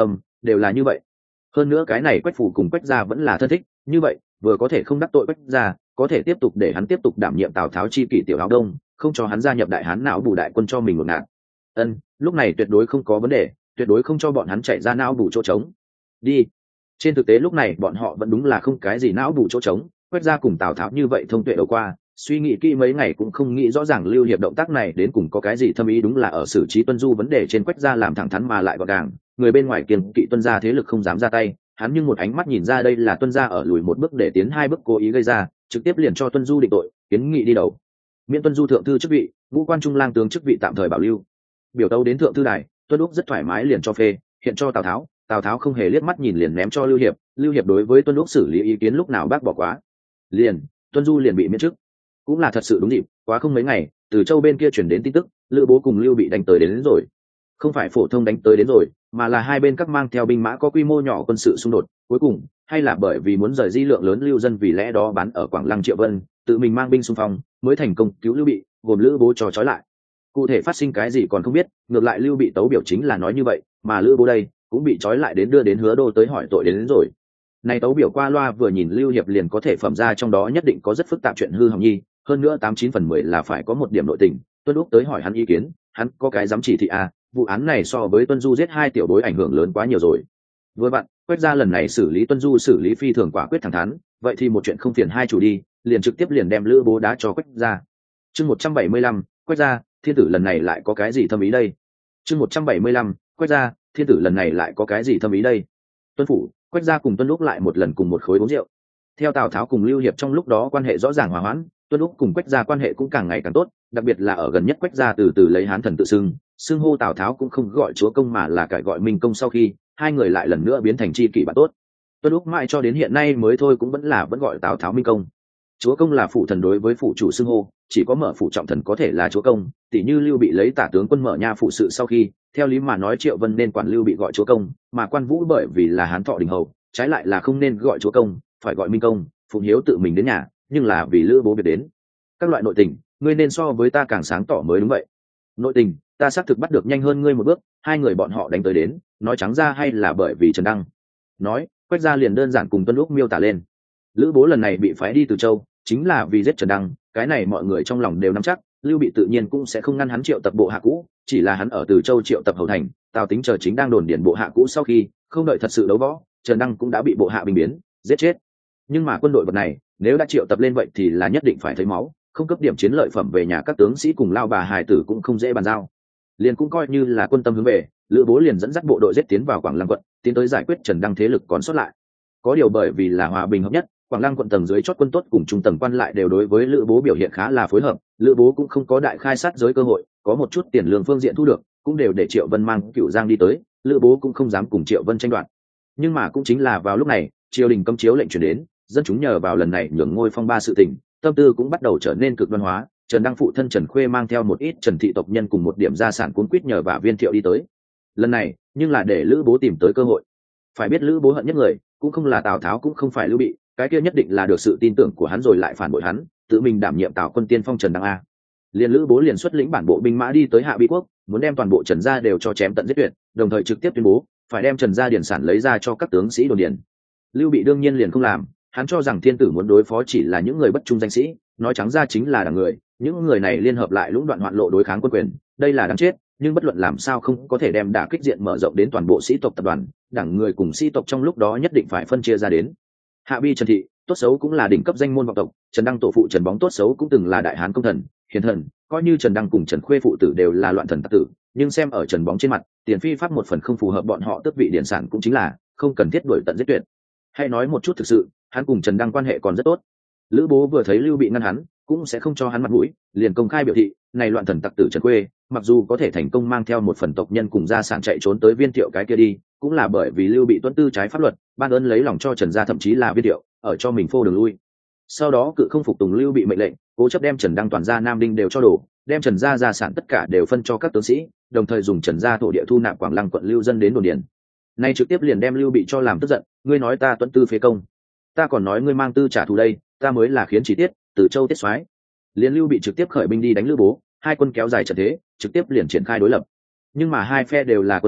đều là như vậy. Hơn nữa cái này Quách Phủ cùng Quách gia vẫn là thân thích, như vậy vừa có thể không đắc tội Quách gia, có thể tiếp tục để hắn tiếp tục đảm nhiệm Tào Tháo chi kỷ tiểu áo đông, không cho hắn gia nhập đại hán não bù đại quân cho mình một ngạt. Lúc này tuyệt đối không có vấn đề, tuyệt đối không cho bọn hắn chạy ra não bù chỗ trống. Đi. Trên thực tế lúc này bọn họ vẫn đúng là không cái gì não bù chỗ trống, Quách gia cùng Tào Tháo như vậy thông tuệ đầu qua, suy nghĩ kỹ mấy ngày cũng không nghĩ rõ ràng Lưu Hiệp động tác này đến cùng có cái gì thâm ý, đúng là ở xử trí Tuân Du vấn đề trên Quách gia làm thẳng thắn mà lại gọn gàng, người bên ngoài kiêng kỵ Tuân gia thế lực không dám ra tay, hắn nhưng một ánh mắt nhìn ra đây là Tuân gia ở lùi một bước để tiến hai bước cố ý gây ra, trực tiếp liền cho Tuân Du định tội, kiến nghị đi đầu, miễn Tuân Du thượng thư chức vị, ngũ quan trung lang tướng chức vị tạm thời bảo lưu. Biểu tấu đến thượng thư đài, Tuân Úc rất thoải mái liền cho phê, hiện cho Tào Tháo không hề liếc mắt nhìn liền ném cho Lưu Hiệp đối với Tuân Úc xử lý ý kiến lúc nào bác bỏ quá, liền Tuân Du liền bị miễn chức. Cũng là thật sự đúng dịp, quá không mấy ngày từ Châu bên kia chuyển đến tin tức Lữ Bố cùng Lưu Bị đánh tới đến rồi, không phải phổ thông đánh tới đến rồi, mà là hai bên các mang theo binh mã có quy mô nhỏ quân sự xung đột, cuối cùng hay là bởi vì muốn rời di lượng lớn lưu dân, vì lẽ đó bán ở Quảng Lăng Triệu Vân tự mình mang binh xung phong mới thành công cứu Lưu Bị, gồm Lữ Bố cho trói lại. Cụ thể phát sinh cái gì còn không biết, ngược lại Lưu Bị tấu biểu chính là nói như vậy, mà Lữ Bố đây cũng bị trói lại đến đưa đến Hứa Đô tới hỏi tội đến rồi. Này tấu biểu qua loa vừa nhìn Lưu Hiệp liền có thể phẩm ra trong đó nhất định có rất phức tạp chuyện hư hỏng nhi, hơn nữa 89/10 là phải có một điểm nội tình. Tuân Úc tới hỏi hắn ý kiến, hắn có cái dám chỉ thị à, vụ án này so với Tuân Du giết hai tiểu bối ảnh hưởng lớn quá nhiều rồi. Vừa bạn, Quách gia lần này xử lý Tuân Du xử lý phi thường quả quyết thẳng thắn, vậy thì một chuyện không phiền hai chủ đi, liền trực tiếp liền đem Lữ Bố đá cho Quách gia. Chương 175, Quách gia, thiên tử lần này lại có cái gì thâm ý đây? Chương 175, Quách gia, thiên tử lần này lại có cái gì thâm ý đây? Tuân phủ, Quách gia cùng Tuân Úc lại một lần cùng một khối uống rượu. Theo Tào Tháo cùng Lưu Hiệp trong lúc đó quan hệ rõ ràng hòa hoãn, Tuân Úc cùng Quách gia quan hệ cũng càng ngày càng tốt, đặc biệt là ở gần nhất Quách gia từ từ lấy hán thần tự xưng hô Tào Tháo cũng không gọi chúa công mà là cải gọi Minh công, sau khi hai người lại lần nữa biến thành tri kỷ bạn tốt. Tuân Úc mãi cho đến hiện nay mới thôi cũng vẫn gọi Tào Tháo Minh công. Chúa công là phụ thần đối với phụ chủ xưng hô, chỉ có mở phụ trọng thần có thể là chúa công, tỷ như Lưu Bị lấy tả tướng quân mở nha phụ sự sau khi, theo lý mà nói Triệu Vân nên quản Lưu Bị gọi chúa công, mà Quan Vũ bởi vì là hán thọ đình hầu, trái lại là không nên gọi chúa công, phải gọi Minh công. Phụng Hiếu tự mình đến nhà, nhưng là vì Lữ Bố biệt đến. Các loại nội tình, ngươi nên so với ta càng sáng tỏ mới đúng vậy. Nội tình, ta xác thực bắt được nhanh hơn ngươi một bước, hai người bọn họ đánh tới đến, nói trắng ra hay là bởi vì Trần Đăng. Nói, Quách gia liền đơn giản cùng Tuân Úc miêu tả lên. Lữ Bố lần này bị phái đi từ Châu, chính là vì giết Trần Đăng, cái này mọi người trong lòng đều nắm chắc, Lưu Bị tự nhiên cũng sẽ không ngăn hắn triệu tập bộ hạ cũ, chỉ là hắn ở từ Châu triệu tập hầu thành, Tào Tính chờ chính đang đồn điển bộ hạ cũ, sau khi không đợi thật sự đấu võ, Trần Đăng cũng đã bị bộ hạ binh biến giết chết. Nhưng mà quân đội vật này nếu đã triệu tập lên vậy thì là nhất định phải thấy máu, không cấp điểm chiến lợi phẩm về nhà các tướng sĩ cùng lao bà hài tử cũng không dễ bàn giao. Liền cũng coi như là quân tâm hướng về, Lữ Bố liền dẫn dắt bộ đội giết tiến vào Quảng Lăng quận, tiến tới giải quyết Trần Đăng thế lực còn sót lại. Có điều bởi vì là hòa bình hợp nhất, Quảng Lăng quận tầng dưới chót quân tốt cùng trung tầng quan lại đều đối với Lữ Bố biểu hiện khá là phối hợp, Lữ Bố cũng không có đại khai sát giới cơ hội, có một chút tiền lương phương diện thu được, cũng đều để Triệu Vân mang Cửu Giang đi tới, Lữ Bố cũng không dám cùng Triệu Vân tranh đoạt. Nhưng mà cũng chính là vào lúc này, triều đình cấm chiếu lệnh truyền đến, dân chúng nhờ vào lần này nhường ngôi phong ba sự tình, tâm tư cũng bắt đầu trở nên cực đoan hóa. Trần Đăng phụ thân Trần Khuê mang theo một ít Trần thị tộc nhân cùng một điểm gia sản cuốn quýt nhờ và Viên Thiệu đi tới. Lần này, nhưng là để Lữ Bố tìm tới cơ hội. Phải biết Lữ Bố hận nhất người, cũng không là Tào Tháo cũng không phải Lưu Bị, cái kia nhất định là được sự tin tưởng của hắn rồi lại phản bội hắn, tự mình đảm nhiệm Tào quân tiên phong Trần Đăng a. Liên Lữ Bố liền xuất lĩnh bản bộ binh mã đi tới Hạ Bi quốc, muốn đem toàn bộ Trần gia đều cho chém tận giết tuyệt, đồng thời trực tiếp tuyên bố phải đem Trần gia điển sản lấy ra cho các tướng sĩ đồn điền. Lưu Bị đương nhiên liền không làm, hắn cho rằng thiên tử muốn đối phó chỉ là những người bất trung danh sĩ, nói trắng ra chính là đảng người, những người này liên hợp lại lũng đoạn hoạn lộ đối kháng quân quyền, đây là đáng chết, nhưng bất luận làm sao không có thể đem đả kích diện mở rộng đến toàn bộ sĩ tộc tập đoàn, đảng người cùng sĩ tộc trong lúc đó nhất định phải phân chia ra đến. Hạ Bi Trần thị, tốt xấu cũng là đỉnh cấp danh môn vọng tộc, Trần Đăng tổ phụ Trần Bóng tốt xấu cũng từng là đại hán công thần, hiền thần, coi như Trần Đăng cùng Trần Khuê phụ tử đều là loạn thần tặc tử, nhưng xem ở Trần Bóng trên mặt, tiền phi pháp một phần không phù hợp bọn họ tước vị điển sản cũng chính là không cần thiết đuổi tận giết tuyệt. Hay nói một chút thực sự, hắn cùng Trần Đăng quan hệ còn rất tốt. Lữ Bố vừa thấy Lưu Bị ngăn hắn, cũng sẽ không cho hắn mặt mũi, liền công khai biểu thị, này loạn thần tặc tử Trần Khuê, mặc dù có thể thành công mang theo một phần tộc nhân cùng gia sản chạy trốn tới Viên Thiệu cái kia đi, cũng là bởi vì Lưu Bị tuân tư trái pháp luật, ban ơn lấy lòng cho Trần gia thậm chí là Viên Thiệu, ở cho mình phô đường lui. Sau đó cự không phục tùng Lưu Bị mệnh lệnh, cố chấp đem Trần Đăng toàn gia Nam Đinh đều cho đổ, đem Trần gia gia sản tất cả đều phân cho các tướng sĩ, đồng thời dùng Trần gia thổ địa thu nạp Quảng Lăng quận lưu dân đến đồn điền. Nay trực tiếp liền đem Lưu Bị cho làm tức giận, ngươi nói ta tuân tư phế công, ta còn nói ngươi mang tư trả thù đây, ta mới là khiến chỉ tiết từ Châu tiết soái. Liên Lưu Bị trực tiếp khởi binh đi đánh Lữ Bố, hai quân kéo dài trận thế, trực tiếp liền triển khai đối lập. Nhưng mà hai phe đều là quân Hán,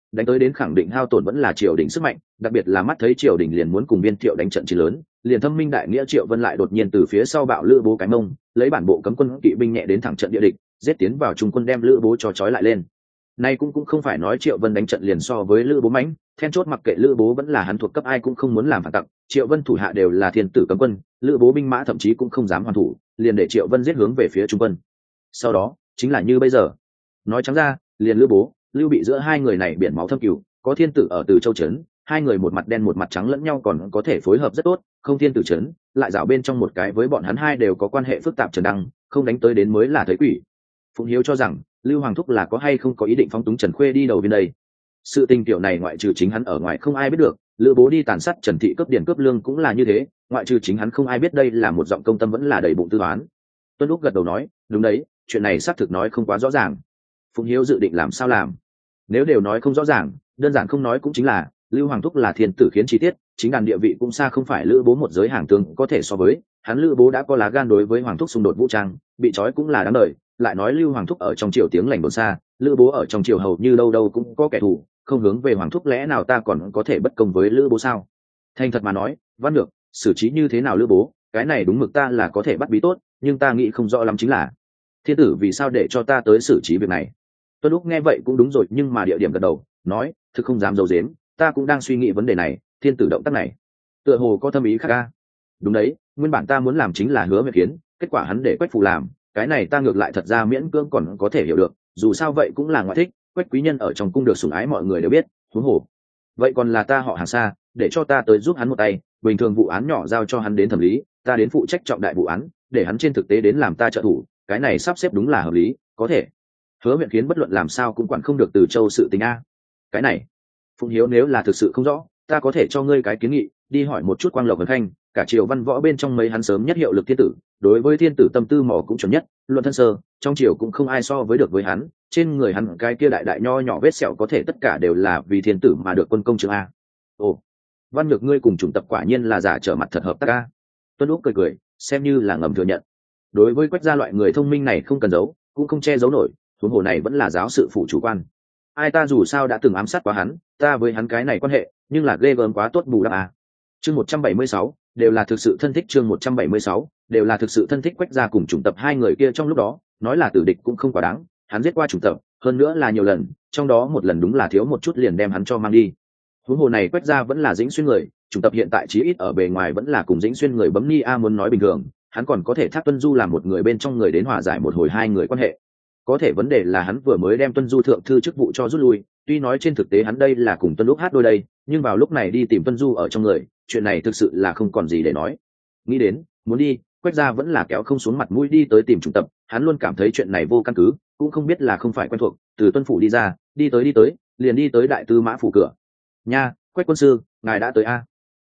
đánh tới đến khẳng định hao tổn vẫn là triều đình sức mạnh, đặc biệt là mắt thấy triều đình liền muốn cùng Viên Thiệu đánh trận chiến lớn, liền thâm minh đại nghĩa Triệu Vân lại đột nhiên từ phía sau bạo Lữ Bố cái mông, lấy bản bộ cấm quân kỵ binh nhẹ đến thẳng trận địa địch, giết tiến vào trung quân đem Lữ Bố cho trói lại lên. Nay cũng không phải nói Triệu Vân đánh trận liền so với Lữ Bố mãnh, then chốt mặc kệ Lữ Bố vẫn là hắn thuộc cấp ai cũng không muốn làm phản tặc, Triệu Vân thủ hạ đều là thiên tử cấm quân, Lữ Bố binh mã thậm chí cũng không dám hoàn thủ, liền để Triệu Vân giết hướng về phía trung quân. Sau đó chính là như bây giờ, nói trắng ra liền Lữ Bố Lưu Bị giữa hai người này biển máu thâm cừu, có thiên tử ở Từ Châu trấn, hai người một mặt đen một mặt trắng lẫn nhau còn có thể phối hợp rất tốt, không thiên tử trấn lại dạo bên trong một cái với bọn hắn hai đều có quan hệ phức tạp Trần Đăng, không đánh tới đến mới là thấy quỷ. Phụng Hiếu cho rằng Lưu Hoàng thúc là có hay không có ý định phóng túng Trần Khuê đi đầu viên đây. Sự tình tiểu này ngoại trừ chính hắn ở ngoài không ai biết được, Lữ Bố đi tàn sát Trần Thị cướp điển cướp lương cũng là như thế, ngoại trừ chính hắn không ai biết đây là một giọng công tâm vẫn là đầy bụng tư toán. Tuân Lúc gật đầu nói, đúng đấy, chuyện này xác thực nói không quá rõ ràng. Phụng Hiếu dự định làm sao làm? Nếu đều nói không rõ ràng, đơn giản không nói cũng chính là Lưu Hoàng thúc là thiên tử khiến chi tiết, chính đàn địa vị cũng xa không phải Lữ Bố một giới hàng tướng có thể so với, hắn Lữ Bố đã có lá gan đối với Hoàng thúc xung đột vũ trang, bị trói cũng là đáng đời, lại nói Lưu Hoàng thúc ở trong triều tiếng lành đồn xa, Lữ Bố ở trong triều hầu như đâu đâu cũng có kẻ thù, không hướng về Hoàng thúc lẽ nào ta còn có thể bất công với Lữ Bố sao? Thành thật mà nói, Văn Lược, xử trí như thế nào Lữ Bố, cái này đúng mực ta là có thể bắt bí tốt, nhưng ta nghĩ không rõ lắm chính là thiên tử vì sao để cho ta tới xử trí việc này. Tuân Lúc nghe vậy cũng đúng rồi, nhưng mà địa điểm gật đầu nói, thực không dám giấu giếm, ta cũng đang suy nghĩ vấn đề này, thiên tử động tác này tựa hồ có thâm ý khác ca. Đúng đấy, nguyên bản ta muốn làm chính là Hứa Nguyệt Kiến, kết quả hắn để Quách Phù làm, cái này ta ngược lại thật ra miễn cưỡng còn có thể hiểu được, dù sao vậy cũng là ngoại thích, Quách quý nhân ở trong cung được sủng ái mọi người đều biết, huống hồ vậy còn là ta họ hàng xa, để cho ta tới giúp hắn một tay, bình thường vụ án nhỏ giao cho hắn đến thẩm lý, ta đến phụ trách trọng đại vụ án, để hắn trên thực tế đến làm ta trợ thủ, cái này sắp xếp đúng là hợp lý, có thể. Hứa Nguyệt Kiến bất luận làm sao cũng quản không được Từ Châu sự tình a. Cái này Phụng Hiếu nếu là thực sự không rõ, ta có thể cho ngươi cái kiến nghị, đi hỏi một chút Quang Lộc Vân Khanh, cả triều văn võ bên trong mấy hắn sớm nhất hiệu lực thiên tử, đối với thiên tử tâm tư mỏ cũng chuẩn nhất, luận thân sơ, trong triều cũng không ai so với được với hắn, trên người hắn cái kia đại đại nho nhỏ vết sẹo có thể tất cả đều là vì thiên tử mà được quân công trường a. Ồ, Văn Nhược ngươi cùng chủng tập quả nhiên là giả trở mặt thật hợp tác a. Tuân Úc cười cười, xem như là ngầm thừa nhận. Đối với Quách gia loại người thông minh này không cần giấu, cũng không che giấu nổi, huống hồ này vẫn là giáo sự phụ chủ quan. Ai ta dù sao đã từng ám sát quá hắn, ta với hắn cái này quan hệ, nhưng là ghê gớm quá tốt bù đắp à. Chương 176, đều là thực sự thân thích, chương 176, đều là thực sự thân thích. Quách gia cùng chủng tập hai người kia trong lúc đó, nói là tử địch cũng không quá đáng, hắn giết qua chủng tập, hơn nữa là nhiều lần, trong đó một lần đúng là thiếu một chút liền đem hắn cho mang đi. Huống hồ này Quách gia vẫn là Dĩnh Xuyên người, chủng tập hiện tại chí ít ở bề ngoài vẫn là cùng Dĩnh Xuyên người bấm ni a, muốn nói bình thường, hắn còn có thể thác Tuân Du làm một người bên trong người đến hòa giải một hồi hai người quan hệ. Có thể vấn đề là hắn vừa mới đem Tuân Du thượng thư chức vụ cho rút lui, tuy nói trên thực tế hắn đây là cùng Tuân Lúc hát đôi đây, nhưng vào lúc này đi tìm Tuân Du ở trong người, chuyện này thực sự là không còn gì để nói. Nghĩ đến muốn đi, Quách gia vẫn là kéo không xuống mặt mũi đi tới tìm trung tập, hắn luôn cảm thấy chuyện này vô căn cứ, cũng không biết là không phải quen thuộc, từ Tuân phủ đi ra, đi tới, liền đi tới đại tư mã phủ cửa. Nha, Quách quân sư, ngài đã tới a?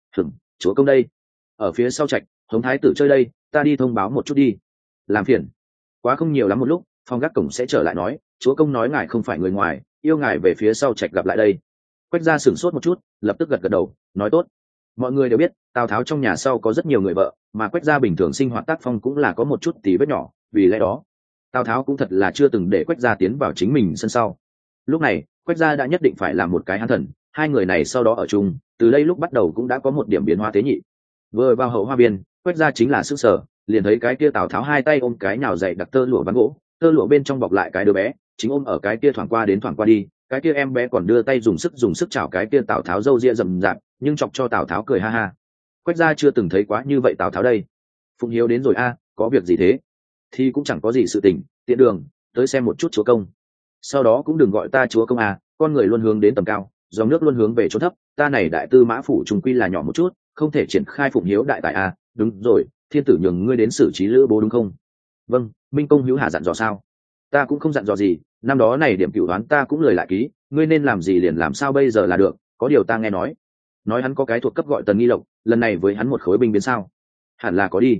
Chúa công đây. Ở phía sau trạch, Hống thái tử chơi đây, ta đi thông báo một chút đi. Làm phiền. Quá không nhiều lắm một lúc, phòng gác cổng sẽ trở lại nói, chúa công nói ngài không phải người ngoài, yêu ngài về phía sau trạch gặp lại đây. Quách gia sửng sốt một chút, lập tức gật gật đầu, nói tốt. Mọi người đều biết Tào Tháo trong nhà sau có rất nhiều người vợ, mà Quách gia bình thường sinh hoạt tác phong cũng là có một chút tí vết nhỏ, vì lẽ đó Tào Tháo cũng thật là chưa từng để Quách gia tiến vào chính mình sân sau. Lúc này Quách gia đã nhất định phải làm một cái hán thần, hai người này sau đó ở chung, từ đây lúc bắt đầu cũng đã có một điểm biến hóa tế nhị. Vừa vào hậu hoa viên, Quách gia chính là sức sở, liền thấy cái kia Tào Tháo hai tay ôm cái nhào dày đặc tơ lụa ván gỗ, tơ lụa bên trong bọc lại cái đứa bé, chính ôm ở cái kia thoảng qua đến thoảng qua đi, cái kia em bé còn đưa tay dùng sức chảo cái kia Tào Tháo râu ria rậm rạp, nhưng chọc cho Tào Tháo cười ha ha. Quách gia chưa từng thấy quá như vậy Tào Tháo đây. Phụng Hiếu đến rồi a, có việc gì thế? Thì cũng chẳng có gì sự tình, tiện đường tới xem một chút chúa công. Sau đó cũng đừng gọi ta chúa công à, con người luôn hướng đến tầm cao, dòng nước luôn hướng về chỗ thấp, ta này đại tư mã phủ trùng quy là nhỏ một chút, không thể triển khai Phụng Hiếu đại tài à. Đúng rồi, thiên tử nhường ngươi đến xử trí Lữ Bố đúng không? Vâng, Minh công hữu hà dặn dò sao? Ta cũng không dặn dò gì, năm đó này điểm cửu đoán ta cũng lời lại ký, ngươi nên làm gì liền làm sao bây giờ là được. Có điều ta nghe nói hắn có cái thuộc cấp gọi Tần Nghi Lộc, lần này với hắn một khối binh biến sao? Hẳn là có đi.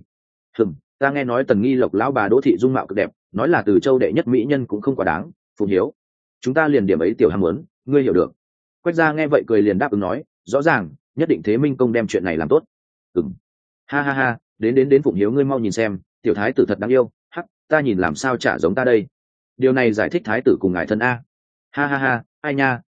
Ta nghe nói Tần Nghi Lộc lão bà Đỗ thị dung mạo cực đẹp, nói là Từ Châu đệ nhất mỹ nhân cũng không quá đáng. Phụng Hiếu, chúng ta liền điểm ấy tiểu ham muốn, ngươi hiểu được. Quách gia nghe vậy cười liền đáp ứng nói, rõ ràng, nhất định thế Minh công đem chuyện này làm tốt. Ha ha ha, đến Phụng Hiếu ngươi mau nhìn xem, tiểu thái tử thật đáng yêu, hắc, ta nhìn làm sao chả giống ta đây. Điều này giải thích thái tử cùng ngài thân a. Ha ha ha, ai nha,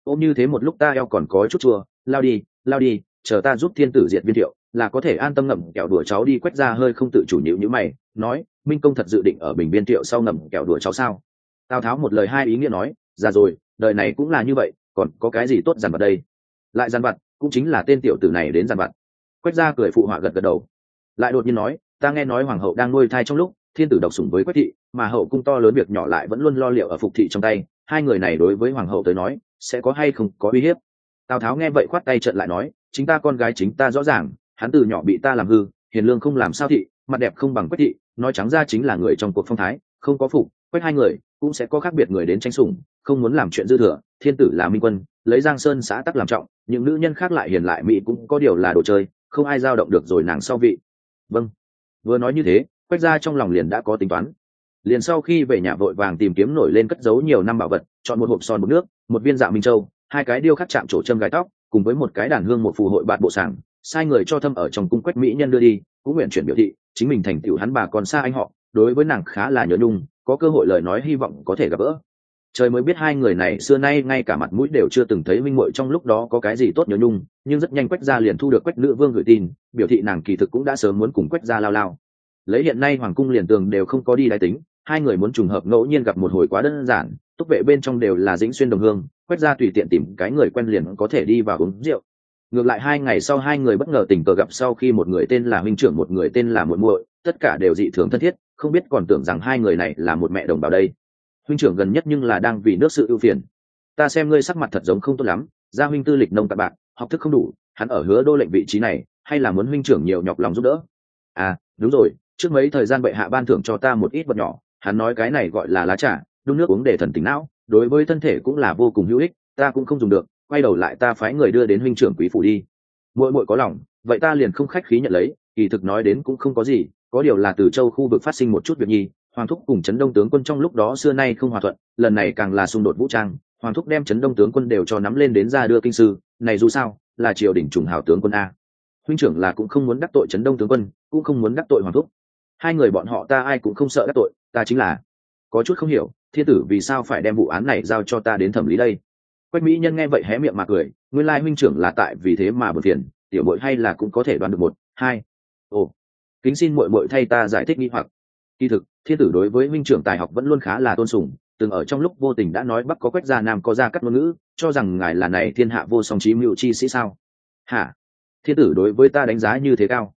ôm như thế một lúc ta eo còn có chút chua, lao đi, chờ ta giúp thiên tử diệt viên thiệu là có thể an tâm ngậm kẹo đùa cháu đi. Quách ra hơi không tự chủ nhịu như mày nói, minh công thật dự định ở bình viên thiệu sau ngậm kẹo đùa cháu sao? Tào Tháo một lời hai ý nghĩa nói, già rồi, đời này cũng là như vậy, còn có cái gì tốt dằn vặt đây? Lại dằn vặt cũng chính là tên tiểu tử này đến dằn vặt. Quách ra cười phụ họa gật gật đầu, lại đột nhiên nói, ta nghe nói hoàng hậu đang nuôi thai trong lúc thiên tử độc sủng với Quách thị, mà hậu cung to lớn việc nhỏ lại vẫn luôn lo liệu ở Phục thị trong tay, hai người này đối với hoàng hậu tới nói sẽ có hay không có uy hiếp? Tào Tháo nghe vậy khoát tay trợn lại nói, chính ta con gái chính ta rõ ràng, hắn từ nhỏ bị ta làm hư, hiền lương không làm sao thị, mặt đẹp không bằng Quách thị, nói trắng ra chính là người trong cuộc phong thái, không có Phục Quách hai người cũng sẽ có khác biệt người đến tranh sủng, không muốn làm chuyện dư thừa. Thiên tử là minh quân, lấy Giang Sơn xã tắc làm trọng, những nữ nhân khác lại hiền lại mỹ cũng có điều là đồ chơi, không ai dao động được rồi nàng sau vị. Vâng. Vừa nói như thế, Quách gia trong lòng liền đã có tính toán. Liền sau khi về nhà vội vàng tìm kiếm nổi lên cất giấu nhiều năm bảo vật, chọn một hộp son bột nước, một viên dạ minh châu, hai cái điêu khắc chạm trổ châm gài tóc, cùng với một cái đàn hương một phù hội bạt bộ sàng, sai người cho thâm ở trong cung Quách mỹ nhân đưa đi, cũng nguyện chuyển biểu thị chính mình thành tựu hắn bà còn xa anh họ, đối với nàng khá là nhớ nhung, có cơ hội lời nói hy vọng có thể gặp gỡ. Trời mới biết hai người này xưa nay ngay cả mặt mũi đều chưa từng thấy, minh muội trong lúc đó có cái gì tốt nhớ nhung, nhưng rất nhanh Quách gia liền thu được Quách nữ vương gửi tin, biểu thị nàng kỳ thực cũng đã sớm muốn cùng Quách gia lao lao. Lấy hiện nay hoàng cung liền tường đều không có đi đái tính, hai người muốn trùng hợp ngẫu nhiên gặp một hồi quá đơn giản, túc vệ bên trong đều là Dĩnh Xuyên đồng hương, Quách gia tùy tiện tìm cái người quen liền có thể đi vào uống rượu. Ngược lại 2 ngày sau hai người bất ngờ tình cờ gặp, sau khi một người tên là huynh trưởng, một người tên là muội muội, tất cả đều dị thường thân thiết, không biết còn tưởng rằng hai người này là một mẹ đồng bào đây. Huynh trưởng gần nhất nhưng là đang vì nước sự ưu phiền. Ta xem ngươi sắc mặt thật giống không tốt lắm, gia huynh tư lịch nông cạn bạc, học thức không đủ, hắn ở Hứa Đô lệnh vị trí này, hay là muốn huynh trưởng nhiều nhọc lòng giúp đỡ. À, đúng rồi, trước mấy thời gian bệ hạ ban thưởng cho ta một ít vật nhỏ, hắn nói cái này gọi là lá trà, đun nước uống để thần tỉnh não, đối với thân thể cũng là vô cùng hữu ích, ta cũng không dùng được, quay đầu lại ta phái người đưa đến huynh trưởng quý phủ đi. Muội muội có lòng, vậy ta liền không khách khí nhận lấy, kỳ thực nói đến cũng không có gì, có điều là từ châu khu vực phát sinh một chút việc nhi, Hoàng thúc cùng Trấn Đông tướng quân trong lúc đó xưa nay không hòa thuận, lần này càng là xung đột vũ trang, Hoàng thúc đem Trấn Đông tướng quân đều cho nắm lên đến ra đưa kinh sư, này dù sao, là triều đình trùng hào tướng quân a. Huynh trưởng là cũng không muốn đắc tội Trấn Đông tướng quân, cũng không muốn đắc tội Hoàng thúc. Hai người bọn họ ta ai cũng không sợ đắc tội, ta chính là có chút không hiểu, thiên tử vì sao phải đem vụ án này giao cho ta đến thẩm lý đây. Quách mỹ nhân nghe vậy hé miệng mà cười, nguyên lai huynh trưởng là tại vì thế mà buồn phiền, tiểu muội hay là cũng có thể đoán được một hai. Ồ, kính xin muội muội thay ta giải thích nghi hoặc. Kỳ thực thiên tử đối với huynh trưởng tài học vẫn luôn khá là tôn sùng, từng ở trong lúc vô tình đã nói Bắc có Quách gia, Nam có Gia Cát ngôn ngữ, cho rằng ngài là này thiên hạ vô song trí mưu chi sĩ sao? Hả? Thiên tử đối với ta đánh giá như thế cao?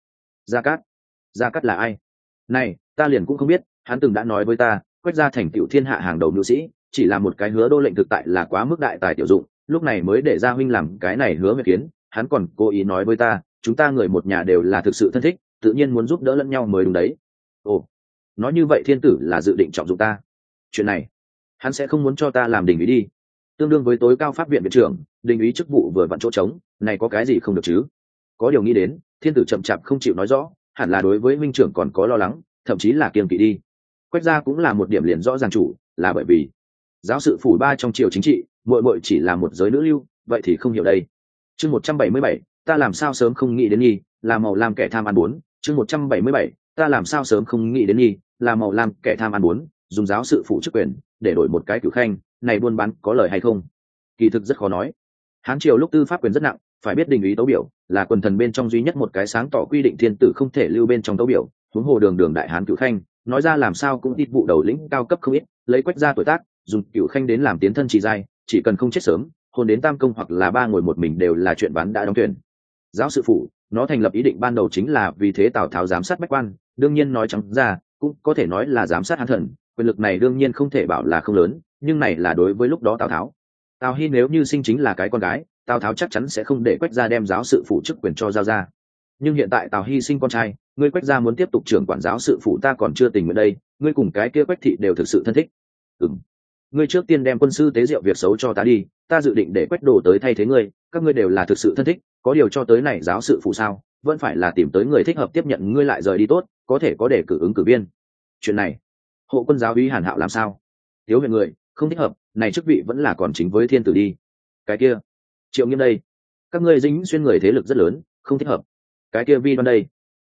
Gia Cát là ai? Này, ta liền cũng không biết, hắn từng đã nói với ta, Quách gia thành tựu thiên hạ hàng đầu nữ sĩ, chỉ là một cái Hứa Đô lệnh thực tại là quá mức đại tài tiểu dụng, lúc này mới để gia huynh làm cái này Hứa Nguyệt Kiến. Hắn còn cố ý nói với ta, chúng ta người một nhà đều là thực sự thân thích, tự nhiên muốn giúp đỡ lẫn nhau mới đúng đấy. Ồ, nói như vậy thiên tử là dự định trọng dụng ta. Chuyện này hắn sẽ không muốn cho ta làm đình úy đi, tương đương với tối cao pháp viện viện trưởng, đình úy chức vụ vừa vặn chỗ trống, này có cái gì không được chứ? Có điều nghĩ đến thiên tử chậm chạp không chịu nói rõ, hẳn là đối với minh trưởng còn có lo lắng, thậm chí là kiêng kỵ đi. Quách gia cũng là một điểm liền rõ ràng chủ, là bởi vì giáo sự phủ ba trong triều chính trị, muội muội chỉ là một giới nữ lưu, vậy thì không hiểu đây. Chương 177, ta làm sao sớm không nghĩ đến nhi, là màu lam kẻ tham ăn bốn. Chương 177, ta làm sao sớm không nghĩ đến nhi, là màu lam kẻ tham ăn bốn. Dùng giáo sự phụ chức quyền để đổi một cái cửu khanh, này buôn bán có lời hay không? Kỳ thực rất khó nói. Hán triều lúc tư pháp quyền rất nặng, phải biết đình úy tấu biểu là quần thần bên trong duy nhất một cái sáng tỏ quy định thiên tử không thể lưu bên trong tấu biểu, huống hồ đường đại hán cửu khanh, nói ra làm sao cũng ít vụ đầu lĩnh cao cấp không ít, lấy Quách gia tuổi tác, dùng cửu khanh đến làm tiến thân trì giai, chỉ cần không chết sớm, hôn đến tam công hoặc là ba ngồi một mình đều là chuyện bán đã đóng thuyền. Giáo sự phủ nó thành lập ý định ban đầu chính là vì thế Tào Tháo giám sát bách quan, đương nhiên nói trắng ra cũng có thể nói là giám sát hán thần, quyền lực này đương nhiên không thể bảo là không lớn, nhưng này là đối với lúc đó Tào Tháo. Tào Hy nếu như sinh chính là cái con gái, Tào Tháo chắc chắn sẽ không để Quách gia đem giáo sự phủ chức quyền cho giao ra. Nhưng hiện tại Tào Hy sinh con trai, ngươi Quách gia muốn tiếp tục trưởng quản giáo sự phủ, ta còn chưa tình nguyện đây, ngươi cùng cái kia Quách thị đều thực sự thân thích. Ngươi trước tiên đem quân sư tế diệu việc xấu cho ta đi, ta dự định để Quách đồ tới thay thế ngươi, các ngươi đều là thực sự thân thích, có điều cho tới này giáo sự phủ sao, vẫn phải là tìm tới người thích hợp tiếp nhận ngươi lại rời đi tốt, có thể có để cử ứng cử viên. Chuyện này hộ quân giáo úy Hàn Hạo làm sao? Tiếu huyện người không thích hợp, này chức vị vẫn là còn chính với thiên tử đi. Cái kia Triệu Nghiêm đây, các ngươi dính xuyên người thế lực rất lớn, không thích hợp. Cái kia Vi Đoan đây,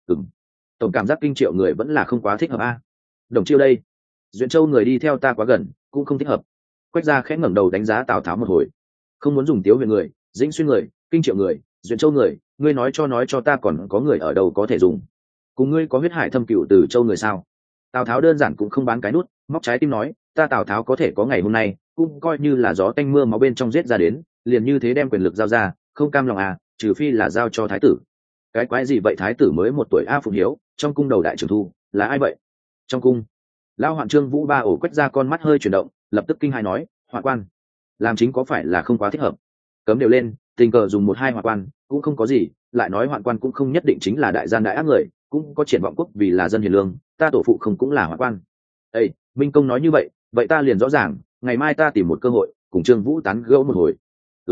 tổng cảm giác kinh Triệu người vẫn là không quá thích hợp a. Đồng Chiêu đây, Duyện Châu người đi theo ta quá gần, cũng không thích hợp. Quách gia khẽ ngẩng đầu đánh giá Tào Tháo một hồi. không muốn dùng Tiếu huyện người, Dĩnh Xuyên người, Kinh Triệu người, Duyện Châu người, ngươi nói cho ta còn có người ở đâu có thể dùng. Cùng ngươi có huyết hải thâm cựu từ Châu người sao? Tào Tháo đơn giản cũng không bán cái nút, móc trái tim nói, ta Tào Tháo có thể có ngày hôm nay, cũng coi như là gió tanh mưa máu bên trong giết ra đến, liền như thế đem quyền lực giao ra, không cam lòng à, trừ phi là giao cho thái tử. Cái quái gì vậy, thái tử mới 1 tuổi a Phụng Hiếu, trong cung đầu đại trưởng thu, là ai vậy? Trong cung, Lão Hoạn Trương Vũ Ba ổ quét ra con mắt hơi chuyển động, lập tức kinh hãi nói, Hoạn quan, làm chính có phải là không quá thích hợp? Cấm đều lên, tình cờ dùng 1-2 Hoạn quan, cũng không có gì, lại nói Hoạn quan cũng không nhất định chính là đại gian đại ác người, cũng có triển vọng quốc vì là dân hiền lương, ta tổ phụ không cũng là Hoạn quan. Ê, Minh Công nói như vậy ta liền rõ ràng, ngày mai ta tìm một cơ hội, cùng Trương Vũ tán gẫu một hồi.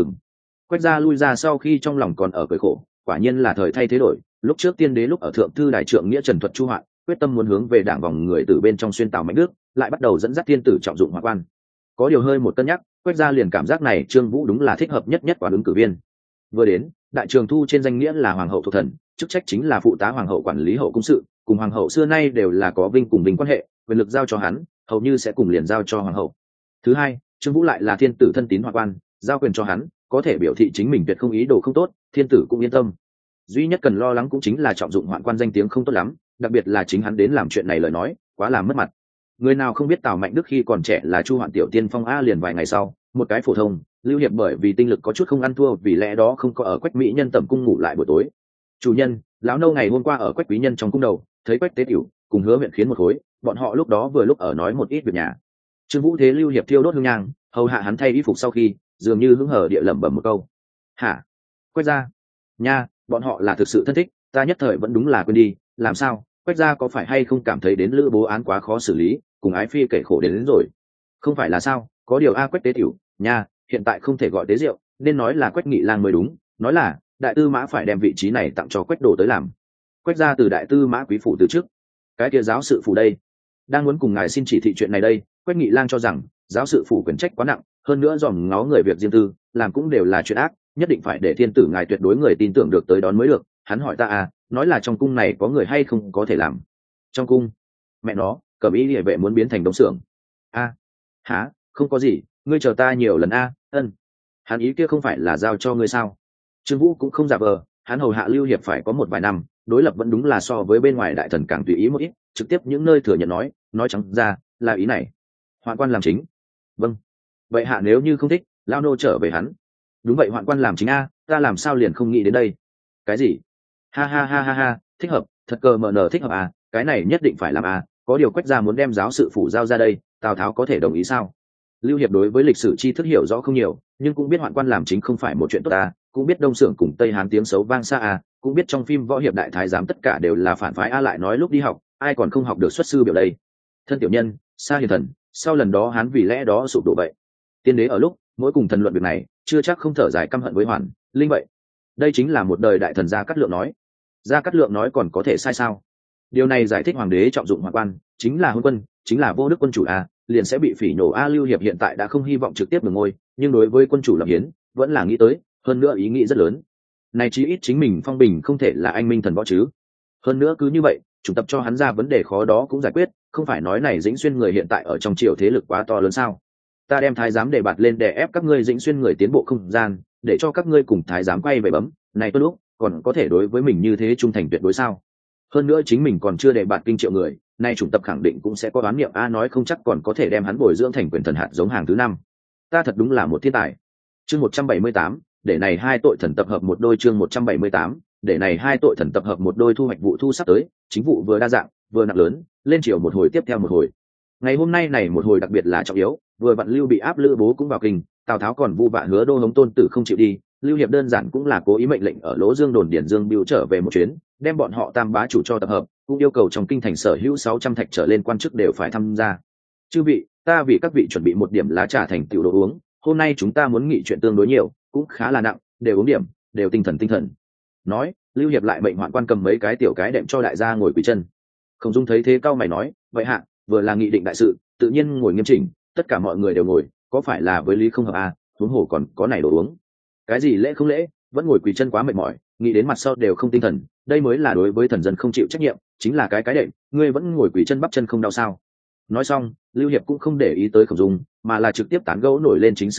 Quét ra lui ra sau khi trong lòng còn ở cười khổ, quả nhiên là thời thay thế đổi, lúc trước tiên đế lúc ở thượng thư đại trượng nghĩa Trần Thuật Chu Hoạn, quyết tâm muốn hướng về đảng vòng người từ bên trong xuyên tảo Mạnh Đức, lại bắt đầu dẫn dắt thiên tử trọng dụng Hoạn quan. Có điều hơi một cân nhắc, quét ra liền cảm giác này Trương Vũ đúng là thích hợp nhất quả ứng cử viên. Vừa đến, đại trường thu trên danh nghĩa là hoàng hậu thuộc thần, chức trách chính là phụ tá hoàng hậu quản lý hậu cung sự, cùng hoàng hậu xưa nay đều là có vinh cùng vinh quan hệ, quyền lực giao cho hắn, hầu như sẽ cùng liền giao cho hoàng hậu. Thứ hai, Trương Vũ lại là thiên tử thân tín Hoạn quan, giao quyền cho hắn, có thể biểu thị chính mình tuyệt không ý đồ không tốt, thiên tử cũng yên tâm. Duy nhất cần lo lắng cũng chính là trọng dụng Hoạn quan danh tiếng không tốt lắm, đặc biệt là chính hắn đến làm chuyện này lời nói quá làm mất mặt. Người nào không biết Tào Mạnh Đức khi còn trẻ là Chu Hoạn tiểu tiên phong a, liền vài ngày sau, một cái phổ thông, Lưu Hiệp bởi vì tinh lực có chút không ăn thua, vì lẽ đó không có ở Quách Mỹ Nhân tẩm cung ngủ lại buổi tối. Chủ nhân, lão nâu ngày hôm qua ở Quách Quý Nhân trong cung đầu, thấy Quách Tế Tiểu cùng Hứa Huyện khiến một khối, bọn họ lúc đó vừa lúc ở nói một ít việc nhà. Trương Vũ thế Lưu Hiệp thiêu đốt hương nhang, hầu hạ hắn thay y phục sau khi, dường như hứng hở địa lẩm bẩm một câu. Hả? Quách gia? Nha, bọn họ là thực sự thân thích, ta nhất thời vẫn đúng là quên đi, làm sao? Quách gia có phải hay không cảm thấy đến Lữ Bố án quá khó xử lý, cùng ái phi kể khổ đến rồi? Không phải là sao? Có điều a Quách Tế Tiểu, nha, hiện tại không thể gọi Tế Diệu, nên nói là Quách Nghị Lang mới đúng, nói là đại tư mã phải đem vị trí này tặng cho Quách Đồ tới làm. Quách gia từ đại tư mã quý phủ từ trước, cái kia giáo sự phủ đây, đang muốn cùng ngài xin chỉ thị chuyện này đây. Quách Nghị Lang cho rằng giáo sự phủ quyền trách quá nặng, hơn nữa dòm ngó người việc riêng tư, làm cũng đều là chuyện ác, nhất định phải để thiên tử ngài tuyệt đối người tin tưởng được tới đón mới được. Hắn hỏi ta à, nói là trong cung này có người hay không có thể làm. Trong cung? Mẹ nó, Cẩm Y Liề vệ muốn biến thành đống xưởng. A, hả? Không có gì, ngươi chờ ta nhiều lần a. Ân. Hắn ý kia không phải là giao cho ngươi sao? Trương Vũ cũng không giả vờ, hắn hầu hạ Lưu Hiệp phải có một vài năm, đối lập vẫn đúng là so với bên ngoài đại thần càng tùy ý một ít, trực tiếp những nơi thừa nhận nói trắng ra là ý này. Hoạn quan làm chính. Vâng. Vậy hạ nếu như không thích, lao nô trở về hắn. Đúng vậy, hoạn quan làm chính a, ta làm sao liền không nghĩ đến đây. Cái gì? Ha ha ha ha ha, thích hợp, thật cờ mờ nờ thích hợp à, cái này nhất định phải làm à, có điều Quách gia muốn đem giáo sự phủ giao ra đây, Tào Tháo có thể đồng ý sao? Lưu Hiệp đối với lịch sử tri thức hiểu rõ không nhiều, nhưng cũng biết hoạn quan làm chính không phải một chuyện tốt à, cũng biết Đông Xưởng cùng Tây Hán tiếng xấu vang xa à, cũng biết trong phim võ hiệp đại thái giám tất cả đều là phản phái a, lại nói lúc đi học, ai còn không học được xuất sư biểu đây. Thân tiểu nhân, xa hiền thần, sau lần đó Hán vì lẽ đó sụp đổ vậy. Tiên đế ở lúc mỗi cùng thần luận việc này, chưa chắc không thở dài căm hận với Hoàn Linh vậy. Đây chính là một đời đại thần Gia Cát Lượng nói. Gia Cát Lượng nói còn có thể sai sao? Điều này giải thích hoàng đế trọng dụng hoạn quan, chính là hôn quân, chính là vô đức quân chủ a, liền sẽ bị phỉ nhổ a. Lưu Hiệp hiện tại đã không hy vọng trực tiếp được ngôi, nhưng đối với quân chủ lập hiến, vẫn là nghĩ tới, hơn nữa ý nghĩ rất lớn. Này chí ít chính mình phong bình không thể là anh minh thần võ chứ. Hơn nữa cứ như vậy, chủ tập cho hắn ra vấn đề khó đó cũng giải quyết, không phải nói này Dĩnh Xuyên người hiện tại ở trong triều thế lực quá to lớn sao? Ta đem thái giám đề bạt lên để ép các ngươi Dĩnh Xuyên người tiến bộ không gian, để cho các ngươi cùng thái giám quay về bấm, này tôi lúc còn có thể đối với mình như thế trung thành tuyệt đối sao? Hơn nữa chính mình còn chưa đề bạt Kinh Triệu người, nay chủng tập khẳng định cũng sẽ có đoán niệm a, nói không chắc còn có thể đem hắn bồi dưỡng thành quyền thần hạt giống hàng thứ 5. Ta thật đúng là một thiên tài. Chương 178, để này hai tội thần tập hợp một đôi. Chương 178, để này hai tội thần tập hợp một đôi. Thu hoạch vụ thu sắp tới, chính vụ vừa đa dạng vừa nặng lớn, lên chiều một hồi tiếp theo một hồi. Ngày hôm nay này một hồi đặc biệt là trọng yếu, vừa vặn Lưu bị áp Lữ Bố cũng vào kinh, Tào Tháo còn vu vạ Hứa Đô Hống Tôn Tử không chịu đi, Lưu Hiệp đơn giản cũng là cố ý mệnh lệnh ở Lỗ Dương đồn điển Dương Bưu trở về một chuyến, đem bọn họ tam bá chủ cho tập hợp, cũng yêu cầu trong kinh thành sở hữu 600 thạch trở lên quan chức đều phải tham gia. Chư vị, ta vì các vị chuẩn bị một điểm lá trà thành tiểu đồ uống, hôm nay chúng ta muốn nghị chuyện tương đối nhiều, cũng khá là nặng, đều uống điểm, đều tinh thần. Nói, Lưu Hiệp lại mệnh hoạn quan cầm mấy cái tiểu cái đệm cho đại gia ngồi quỳ chân. Không Dung thấy thế cao mày nói, vậy hạ, vừa là nghị định đại sự, tự nhiên ngồi nghiêm chỉnh, tất cả mọi người đều ngồi, có phải là với lý không hợp à? Huống hồ còn có này đồ uống. Cái gì lễ không lễ, vẫn ngồi quỳ chân quá mệt mỏi, nghĩ đến mặt sau đều không tinh thần, đây mới là đối với thần dân không chịu trách nhiệm, chính là cái đệm, ngươi vẫn ngồi quỳ chân bắp chân không đau sao? Nói xong, Lưu Hiệp cũng không để ý tới Khổng Dung, mà là trực tiếp tán gẫu nổi lên chính sự nói,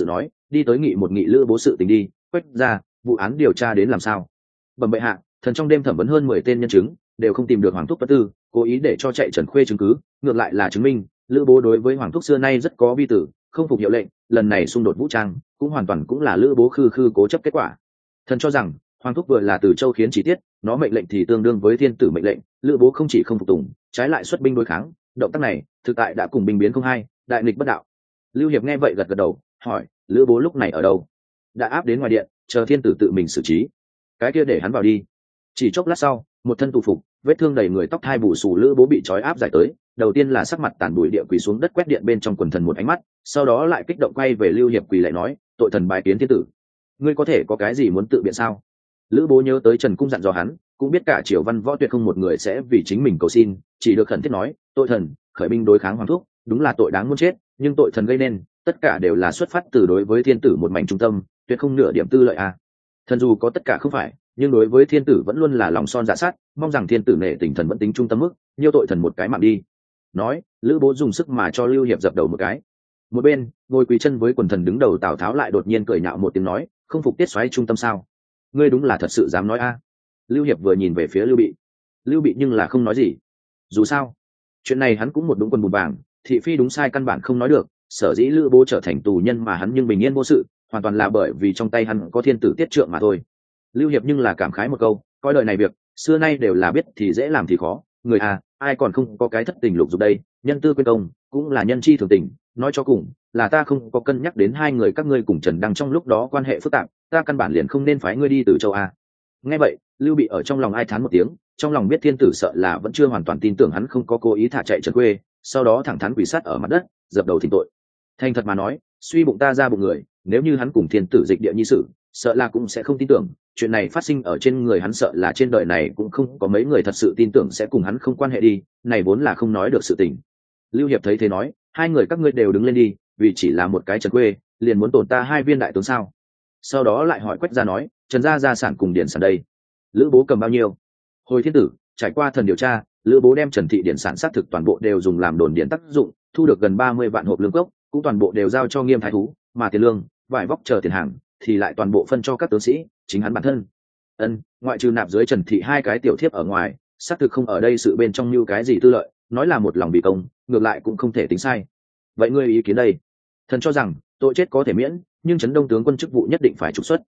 đi tới nghị một nghị lữ bố sự tình đi. Quách ra, vụ án điều tra đến làm sao? Bẩm bệ hạ, thần trong đêm thẩm vấn hơn 10 tên nhân chứng, đều không tìm được Hoàng thúc bất tư, cố ý để cho chạy Trần Khuê chứng cứ, ngược lại là chứng minh lữ bố đối với Hoàng thúc xưa nay rất có vi tử, không phục hiệu lệnh, lần này xung đột vũ trang cũng hoàn toàn cũng là lữ bố khư cố chấp kết quả. Thần cho rằng Hoàng thúc vừa là từ châu khiến chỉ tiết, nó mệnh lệnh thì tương đương với thiên tử mệnh lệnh, lữ bố không chỉ không phục tùng, trái lại xuất binh đối kháng, động tác này thực tại đã cùng binh biến không hai, đại nghịch bất đạo. Lưu Hiệp nghe vậy gật gật đầu, hỏi lữ bố lúc này ở đâu? Đã áp đến ngoài điện, chờ thiên tử tự mình xử trí. Cái kia để hắn vào đi. Chỉ chốc lát sau, một thân tù phục, vết thương đầy người, tóc thai bù xù lữ bố bị trói áp giải tới, đầu tiên là sắc mặt tàn bụi địa quỳ xuống đất quét điện bên trong quần thần một ánh mắt, sau đó lại kích động quay về Lưu Hiệp quỳ lại nói, tội thần bái kiến thiên tử. Ngươi có thể có cái gì muốn tự biện sao? Lữ bố nhớ tới Trần cung dặn dò hắn, cũng biết cả triều văn võ tuyệt không một người sẽ vì chính mình cầu xin, chỉ được khẩn thiết nói, tội thần khởi binh đối kháng Hoàng thúc, đúng là tội đáng muốn chết, nhưng tội thần gây nên tất cả đều là xuất phát từ đối với thiên tử một mảnh trung tâm, tuyệt không nửa điểm tư lợi a. Thần dù có tất cả không phải, nhưng đối với thiên tử vẫn luôn là lòng son dạ sát, mong rằng thiên tử nể tình thần vẫn tính trung tâm mức, nhiêu tội thần một cái mạng đi. Nói, lữ bố dùng sức mà cho Lưu Hiệp dập đầu một cái. Một bên ngồi quỳ chân với quần thần đứng đầu Tào Tháo lại đột nhiên cười nhạo một tiếng nói, không phục tiết xoáy trung tâm sao? Ngươi đúng là thật sự dám nói a. Lưu Hiệp vừa nhìn về phía Lưu Bị nhưng là không nói gì. Dù sao chuyện này hắn cũng một đúng quân bùn vàng, thị phi đúng sai căn bản không nói được, sở dĩ lữ bố trở thành tù nhân mà hắn nhưng bình yên vô sự, hoàn toàn là bởi vì trong tay hắn có thiên tử tiết trượng mà thôi. Lưu Hiệp nhưng là cảm khái một câu, coi đời này việc xưa nay đều là biết thì dễ làm thì khó, người à ai còn không có cái thất tình lục dục đây, nhân tư quên công cũng là nhân chi thường tình, nói cho cùng là ta không có cân nhắc đến hai người các ngươi cùng Trần Đăng trong lúc đó quan hệ phức tạp, ta căn bản liền không nên phái ngươi đi từ châu A. Nghe vậy Lưu Bị ở trong lòng ai thán một tiếng, trong lòng biết thiên tử sợ là vẫn chưa hoàn toàn tin tưởng hắn không có cố ý thả chạy Trần Quê, sau đó thẳng thắn quỳ sát ở mặt đất dập đầu thỉnh tội. Thành thật mà nói, suy bụng ta ra bụng người, nếu như hắn cùng thiên tử dịch địa nhi sử, sợ là cũng sẽ không tin tưởng chuyện này phát sinh ở trên người hắn, sợ là trên đời này cũng không có mấy người thật sự tin tưởng sẽ cùng hắn không quan hệ đi, này vốn là không nói được sự tình. Lưu Hiệp thấy thế nói, hai người các ngươi đều đứng lên đi, vì chỉ là một cái Trần Quê liền muốn tổn ta hai viên đại tướng sao? Sau đó lại hỏi Quách gia nói, Trần gia gia sản cùng điển sản đây, lữ bố cầm bao nhiêu? Hồi thiên tử, trải qua thần điều tra, lữ bố đem Trần thị điển sản xác thực toàn bộ đều dùng làm đồn điển tác dụng, thu được gần 30 vạn hộp lương cốc, cũng toàn bộ đều giao cho Nghiêm thái thú, mà tiền lương, vải vóc chờ tiền hàng thì lại toàn bộ phân cho các tướng sĩ, chính hắn bản thân. Ngoại trừ nạp dưới Trần thị hai cái tiểu thiếp ở ngoài, xác thực không ở đây sự bên trong như cái gì tư lợi, nói là một lòng vì công, ngược lại cũng không thể tính sai. Vậy ngươi ý kiến đây? Thần cho rằng tội chết có thể miễn, nhưng Trấn Đông tướng quân chức vụ nhất định phải trục xuất.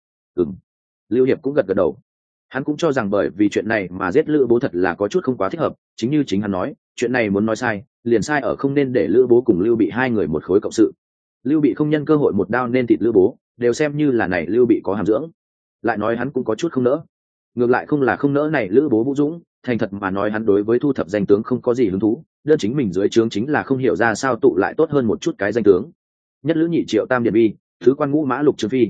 Lưu Hiệp cũng gật gật đầu. Hắn cũng cho rằng bởi vì chuyện này mà giết lữ bố thật là có chút không quá thích hợp, chính như chính hắn nói, chuyện này muốn nói sai liền sai ở không nên để lữ bố cùng Lưu Bị hai người một khối cộng sự. Lưu Bị không nhân cơ hội một đao nên thịt lữ bố, đều xem như là này Lưu Bị có hàm dưỡng. Lại nói hắn cũng có chút không nỡ, ngược lại không là không nỡ này lữ bố vũ dũng, thành thật mà nói hắn đối với thu thập danh tướng không có gì hứng thú, đơn chính mình dưới trướng chính là không hiểu ra sao tụ lại tốt hơn một chút cái danh tướng. Nhất lữ nhị triệu tam điện vi, thứ quan ngũ mã lục trương phi,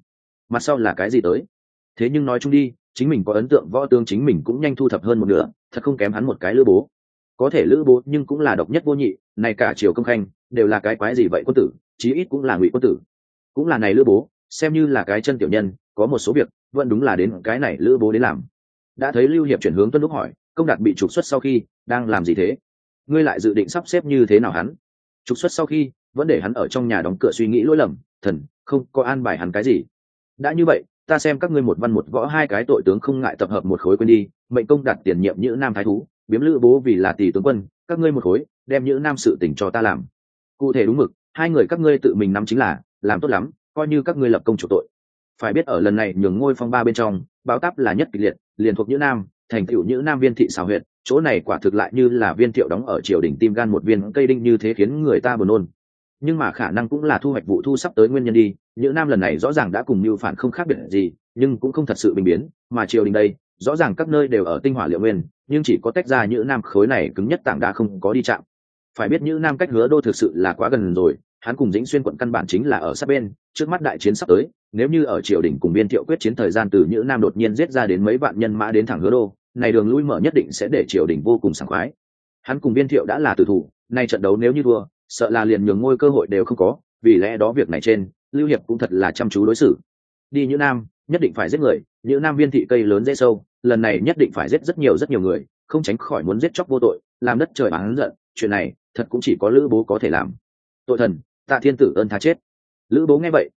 mặt sau là cái gì tới? Thế nhưng nói chung đi, chính mình có ấn tượng võ tướng chính mình cũng nhanh thu thập hơn một nửa, thật không kém hắn một cái lữ bố. Có thể lữ bố nhưng cũng là độc nhất vô nhị, này cả triều công khanh đều là cái quái gì vậy quân tử, chí ít cũng là ngụy quân tử. Cũng là này lữ bố xem như là cái chân tiểu nhân, có một số việc vẫn đúng là đến cái này lữ bố đến làm. Đã thấy Lưu Hiệp chuyển hướng Tuân Lúc hỏi, Công Đạt bị trục xuất sau khi đang làm gì thế? Ngươi lại dự định sắp xếp như thế nào hắn? Trục xuất sau khi vẫn để hắn ở trong nhà đóng cửa suy nghĩ lỗi lầm, thần không có an bài hắn cái gì. Đã như vậy, ta xem các ngươi một văn một võ hai cái tội tướng không ngại tập hợp một khối quên đi, mệnh Công Đạt tiền nhiệm Nhữ Nam thái thú, biếm lữ bố vì là tỷ tướng quân, các ngươi một khối đem Nhữ Nam sự tình cho ta làm. Cụ thể đúng mực, hai người các ngươi tự mình nắm chính là làm tốt lắm, coi như các ngươi lập công chủ tội. Phải biết ở lần này nhường ngôi phong ba bên trong, báo táp là nhất kịch liệt, liền thuộc Nhữ Nam, thành tựu Nhữ Nam viên thị xào huyện, chỗ này quả thực lại như là viên thiệu đóng ở triều đình tim gan một viên cây đinh, như thế khiến người ta buồn nôn. Nhưng mà khả năng cũng là thu hoạch vụ thu sắp tới nguyên nhân đi, Nhữ Nam lần này rõ ràng đã cùng mưu phản không khác biệt gì, nhưng cũng không thật sự bình biến, mà triều đình đây rõ ràng các nơi đều ở tinh hỏa liệu nguyên, nhưng chỉ có tách ra Nhữ Nam khối này cứng nhất tảng đá không có đi chạm. Phải biết Nhữ Nam cách Hứa Đô thực sự là quá gần rồi, hắn cùng Dĩnh Xuyên quận căn bản chính là ở sát bên, trước mắt đại chiến sắp tới, nếu như ở triều đình cùng viên thiệu quyết chiến thời gian từ Nhữ Nam đột nhiên giết ra đến mấy vạn nhân mã đến thẳng Hứa Đô, này đường lui mở nhất định sẽ để triều đình vô cùng sảng khoái. Hắn cùng viên thiệu đã là tử thủ, nay trận đấu nếu như thua, sợ là liền nhường ngôi cơ hội đều không có, vì lẽ đó việc này trên, Lưu Hiệp cũng thật là chăm chú đối xử. Đi Nhữ Nam, nhất định phải giết người, Nhữ Nam viên thị cây lớn dễ sâu, lần này nhất định phải giết rất nhiều người, không tránh khỏi muốn giết chóc vô tội, làm đất trời oán giận, chuyện này thật cũng chỉ có Lữ Bố có thể làm. Tội thần, tạ thiên tử ơn tha chết. Lữ Bố nghe vậy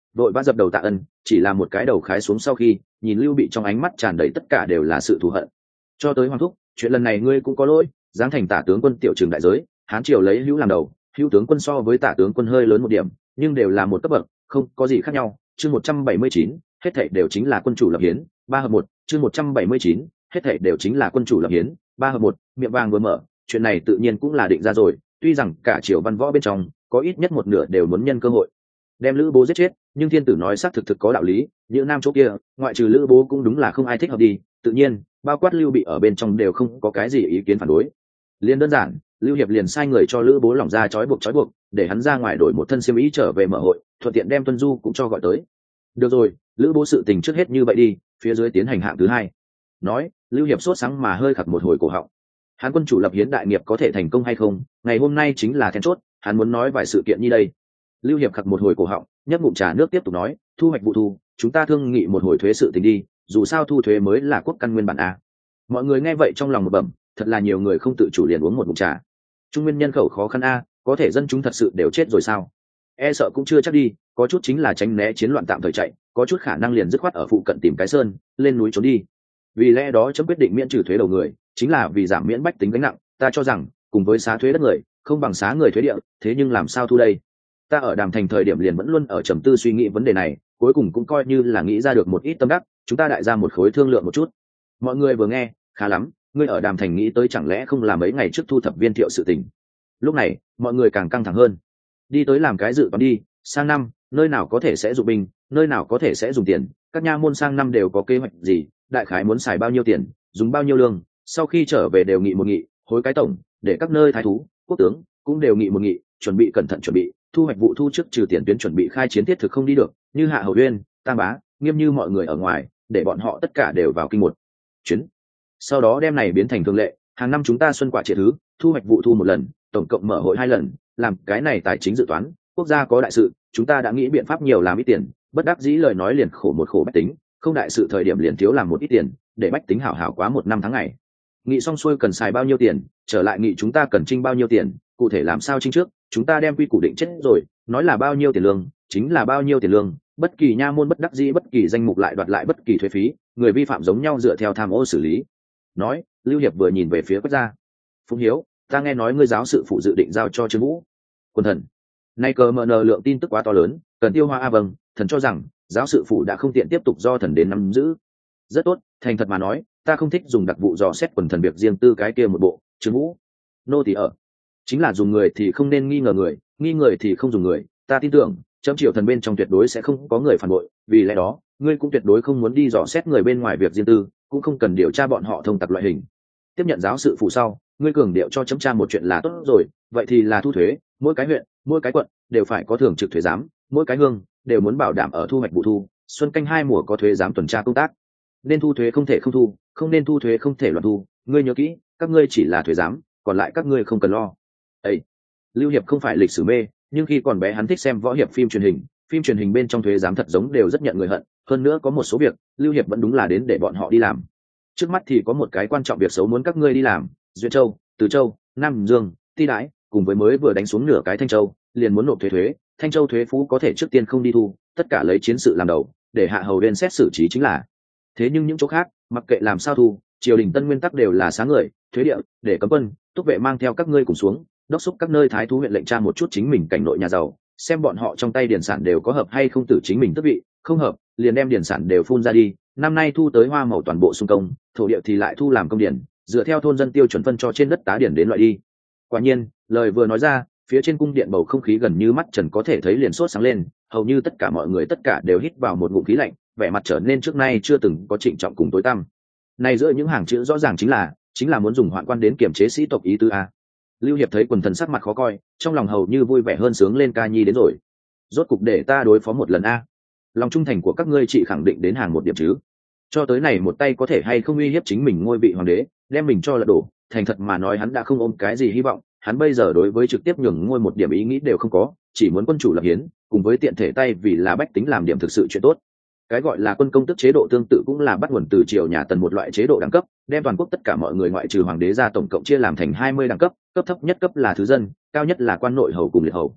vội vã dập đầu tạ ân, chỉ là một cái đầu khái xuống sau khi nhìn Lưu Bị trong ánh mắt tràn đầy tất cả đều là sự thù hận. Cho tới Hoàng thúc, chuyện lần này ngươi cũng có lỗi, giáng thành tả tướng quân tiểu trường đại giới, Hán triều lấy Hữu làm đầu, Hữu tướng quân so với tả tướng quân hơi lớn một điểm, nhưng đều là một cấp bậc, không có gì khác nhau. Chương 179, hết thảy đều chính là quân chủ lập hiến, 3 hợp 1. Chương 179, hết thảy đều chính là quân chủ lập hiến, 3 hợp 1. Miệng vàng vừa mở, chuyện này tự nhiên cũng là định ra rồi, tuy rằng cả triều văn võ bên trong có ít nhất một nửa đều muốn nhân cơ hội đem Lữ Bố giết chết, nhưng thiên tử nói xác thực có đạo lý, những nam chỗ kia ngoại trừ Lữ Bố cũng đúng là không ai thích hợp đi, tự nhiên bao quát Lưu Bị ở bên trong đều không có cái gì ý kiến phản đối. Liên đơn giản, Lưu Hiệp liền sai người cho Lữ Bố lỏng ra trói buộc, để hắn ra ngoài đổi một thân xiêm y trở về mở hội, thuận tiện đem Tuân Du cũng cho gọi tới. Được rồi, Lữ Bố sự tình trước hết như vậy đi, phía dưới tiến hành hạng thứ hai. Nói, Lưu Hiệp sốt sáng mà hơi khặt một hồi cổ họng. Hắn quân chủ lập hiến đại nghiệp có thể thành công hay không, ngày hôm nay chính là then chốt, hắn muốn nói vài sự kiện như đây. Lưu Hiệp khặt một hồi cổ họng, nhấp ngụm trà nước tiếp tục nói, thu hoạch vụ thu, chúng ta thương nghị một hồi thuế sự tình đi, dù sao thu thuế mới là quốc căn nguyên bản a. Mọi người nghe vậy trong lòng một bẩm, thật là nhiều người không tự chủ liền uống một ngụm trà. Trung nguyên nhân khẩu khó khăn a, có thể dân chúng thật sự đều chết rồi sao? E sợ cũng chưa chắc đi, có chút chính là tránh né chiến loạn tạm thời chạy, có chút khả năng liền dứt khoát ở phụ cận tìm cái sơn, lên núi trốn đi. Vì lẽ đó chấm quyết định miễn trừ thuế đầu người, chính là vì giảm miễn bách tính gánh nặng. Ta cho rằng cùng với xá thuế đất người không bằng xá người thuế địa, thế nhưng làm sao thu đây? Ta ở Đàm Thành thời điểm liền vẫn luôn ở trầm tư suy nghĩ vấn đề này, cuối cùng cũng coi như là nghĩ ra được một ít tâm đắc, chúng ta đại ra một khối thương lượng một chút. Mọi người vừa nghe, khá lắm, ngươi ở Đàm Thành nghĩ tới chẳng lẽ không là mấy ngày trước thu thập viên thiệu sự tình. Lúc này mọi người càng căng thẳng hơn, đi tới làm cái dự toán đi, sang năm nơi nào có thể sẽ dụng binh, nơi nào có thể sẽ dùng tiền, các nha môn sang năm đều có kế hoạch gì, đại khái muốn xài bao nhiêu tiền, dùng bao nhiêu lương, sau khi trở về đều nghị một nghị, hối cái tổng, để các nơi thái thú quốc tướng cũng đều nghị một nghị, chuẩn bị cẩn thận chuẩn bị thu hoạch vụ thu trước trừ tiền tuyến chuẩn bị khai chiến thiết thực không đi được, như Hạ Hầu Uyên, Tam Bá, Nghiêm như mọi người ở ngoài, để bọn họ tất cả đều vào kinh một chuyến, sau đó đem này biến thành thường lệ, hàng năm chúng ta xuân quả triệt thứ, thu hoạch vụ thu một lần, tổng cộng mở hội 2 lần, làm cái này tài chính dự toán, quốc gia có đại sự chúng ta đã nghĩ biện pháp nhiều làm ít tiền, bất đắc dĩ lời nói liền khổ một khổ bách tính, không đại sự thời điểm liền thiếu làm một ít tiền, để bách tính hảo hảo quá 1 năm tháng ngày. Nghị xong xuôi cần xài bao nhiêu tiền, trở lại nghị chúng ta cần trinh bao nhiêu tiền, cụ thể làm sao trinh trước, chúng ta đem quy củ định chết rồi, nói là bao nhiêu tiền lương chính là bao nhiêu tiền lương, bất kỳ nha môn bất đắc dĩ bất kỳ danh mục lại đoạt lại bất kỳ thuế phí, người vi phạm giống nhau dựa theo tham ô xử lý. Nói, Lưu Hiệp vừa nhìn về phía Quách gia. Phụng Hiếu, ta nghe nói ngươi giáo sự phụ dự định giao cho Trương Vũ. Quân thần, nay cờ mờ nờ lượng tin tức quá to lớn, cần tiêu hóa. Vâng, thần cho rằng giáo sự phụ đã không tiện tiếp tục do thần đến nắm giữ. Rất tốt, thành thật mà nói, ta không thích dùng đặc vụ dò xét quần thần việc riêng tư cái kia một bộ. Trương Vũ, nô tỳ ở, chính là dùng người thì không nên nghi ngờ người, nghi người thì không dùng người, ta tin tưởng chấm triều thần bên trong tuyệt đối sẽ không có người phản bội, vì lẽ đó ngươi cũng tuyệt đối không muốn đi dò xét người bên ngoài việc riêng tư, cũng không cần điều tra bọn họ thông tặc loại hình. Tiếp nhận giáo sự phụ sau, ngươi cường điệu cho chấm tra một chuyện là tốt rồi, vậy thì là thu thuế, mỗi cái huyện mỗi cái quận đều phải có thường trực thuế giám, mỗi cái hương đều muốn bảo đảm ở thu hoạch vụ thu xuân canh 2 mùa có thuế giám tuần tra công tác, nên thu thuế không thể không thu, không nên thu thuế không thể loạn thu, ngươi nhớ kỹ, các ngươi chỉ là thuế giám, còn lại các ngươi không cần lo. Ấy, Lưu Hiệp không phải lịch sử mê, nhưng khi còn bé hắn thích xem võ hiệp phim truyền hình bên trong thuế giám thật giống đều rất nhận người hận, hơn nữa có một số việc Lưu Hiệp vẫn đúng là đến để bọn họ đi làm. Trước mắt thì có một cái quan trọng việc xấu muốn các ngươi đi làm, Duyên Châu, Từ Châu, Nam Dương, Ti Đãi, cùng với mới vừa đánh xuống nửa cái Thanh Châu, liền muốn nộp thuế, Thanh Châu thuế phú có thể trước tiên không đi thu, tất cả lấy chiến sự làm đầu, để Hạ Hầu Uyên xét xử trí chính là. Thế nhưng những chỗ khác, mặc kệ làm sao thu, triều đình tân nguyên tắc đều là sáng người, thuế địa, để cấm quân, túc vệ mang theo các ngươi cùng xuống, đốc thúc các nơi thái thú huyện lệnh tra một chút chính mình cảnh nội nhà giàu, xem bọn họ trong tay điển sản đều có hợp hay không tử chính mình tước vị, không hợp liền đem điển sản đều phun ra đi, năm nay thu tới hoa màu toàn bộ xung công, thổ địa thì lại thu làm công điển, dựa theo thôn dân tiêu chuẩn phân cho trên đất tá điển đến loại đi. Quả nhiên, lời vừa nói ra, phía trên cung điện bầu không khí gần như mắt trần có thể thấy liền sốt sáng lên, hầu như tất cả mọi người tất cả đều hít vào một ngụm khí lạnh, vẻ mặt trở nên trước nay chưa từng có trịnh trọng cùng tối tăm. Này giữa những hàng chữ rõ ràng chính là muốn dùng hoạn quan đến kiểm chế sĩ tộc ý tứ a. Lưu Hiệp thấy quần thần sắc mặt khó coi, trong lòng hầu như vui vẻ hơn sướng lên, ca nhi đến rồi, rốt cục để ta đối phó một lần a. Lòng trung thành của các ngươi chị khẳng định đến hàng một điểm chứ. Cho tới này một tay có thể hay không uy hiếp chính mình ngôi vị hoàng đế, đem mình cho lật đổ, thành thật mà nói hắn đã không ôm cái gì hy vọng, hắn bây giờ đối với trực tiếp nhường ngôi một điểm ý nghĩ đều không có, chỉ muốn quân chủ lập hiến, cùng với tiện thể tay vì là bách tính làm điểm thực sự chuyện tốt. Cái gọi là quân công tức chế độ tương tự cũng là bắt nguồn từ triều nhà Tần một loại chế độ đẳng cấp, đem toàn quốc tất cả mọi người ngoại trừ hoàng đế ra tổng cộng chia làm thành 20 đẳng cấp, cấp thấp nhất cấp là thứ dân, cao nhất là quan nội hầu cùng liệt hầu.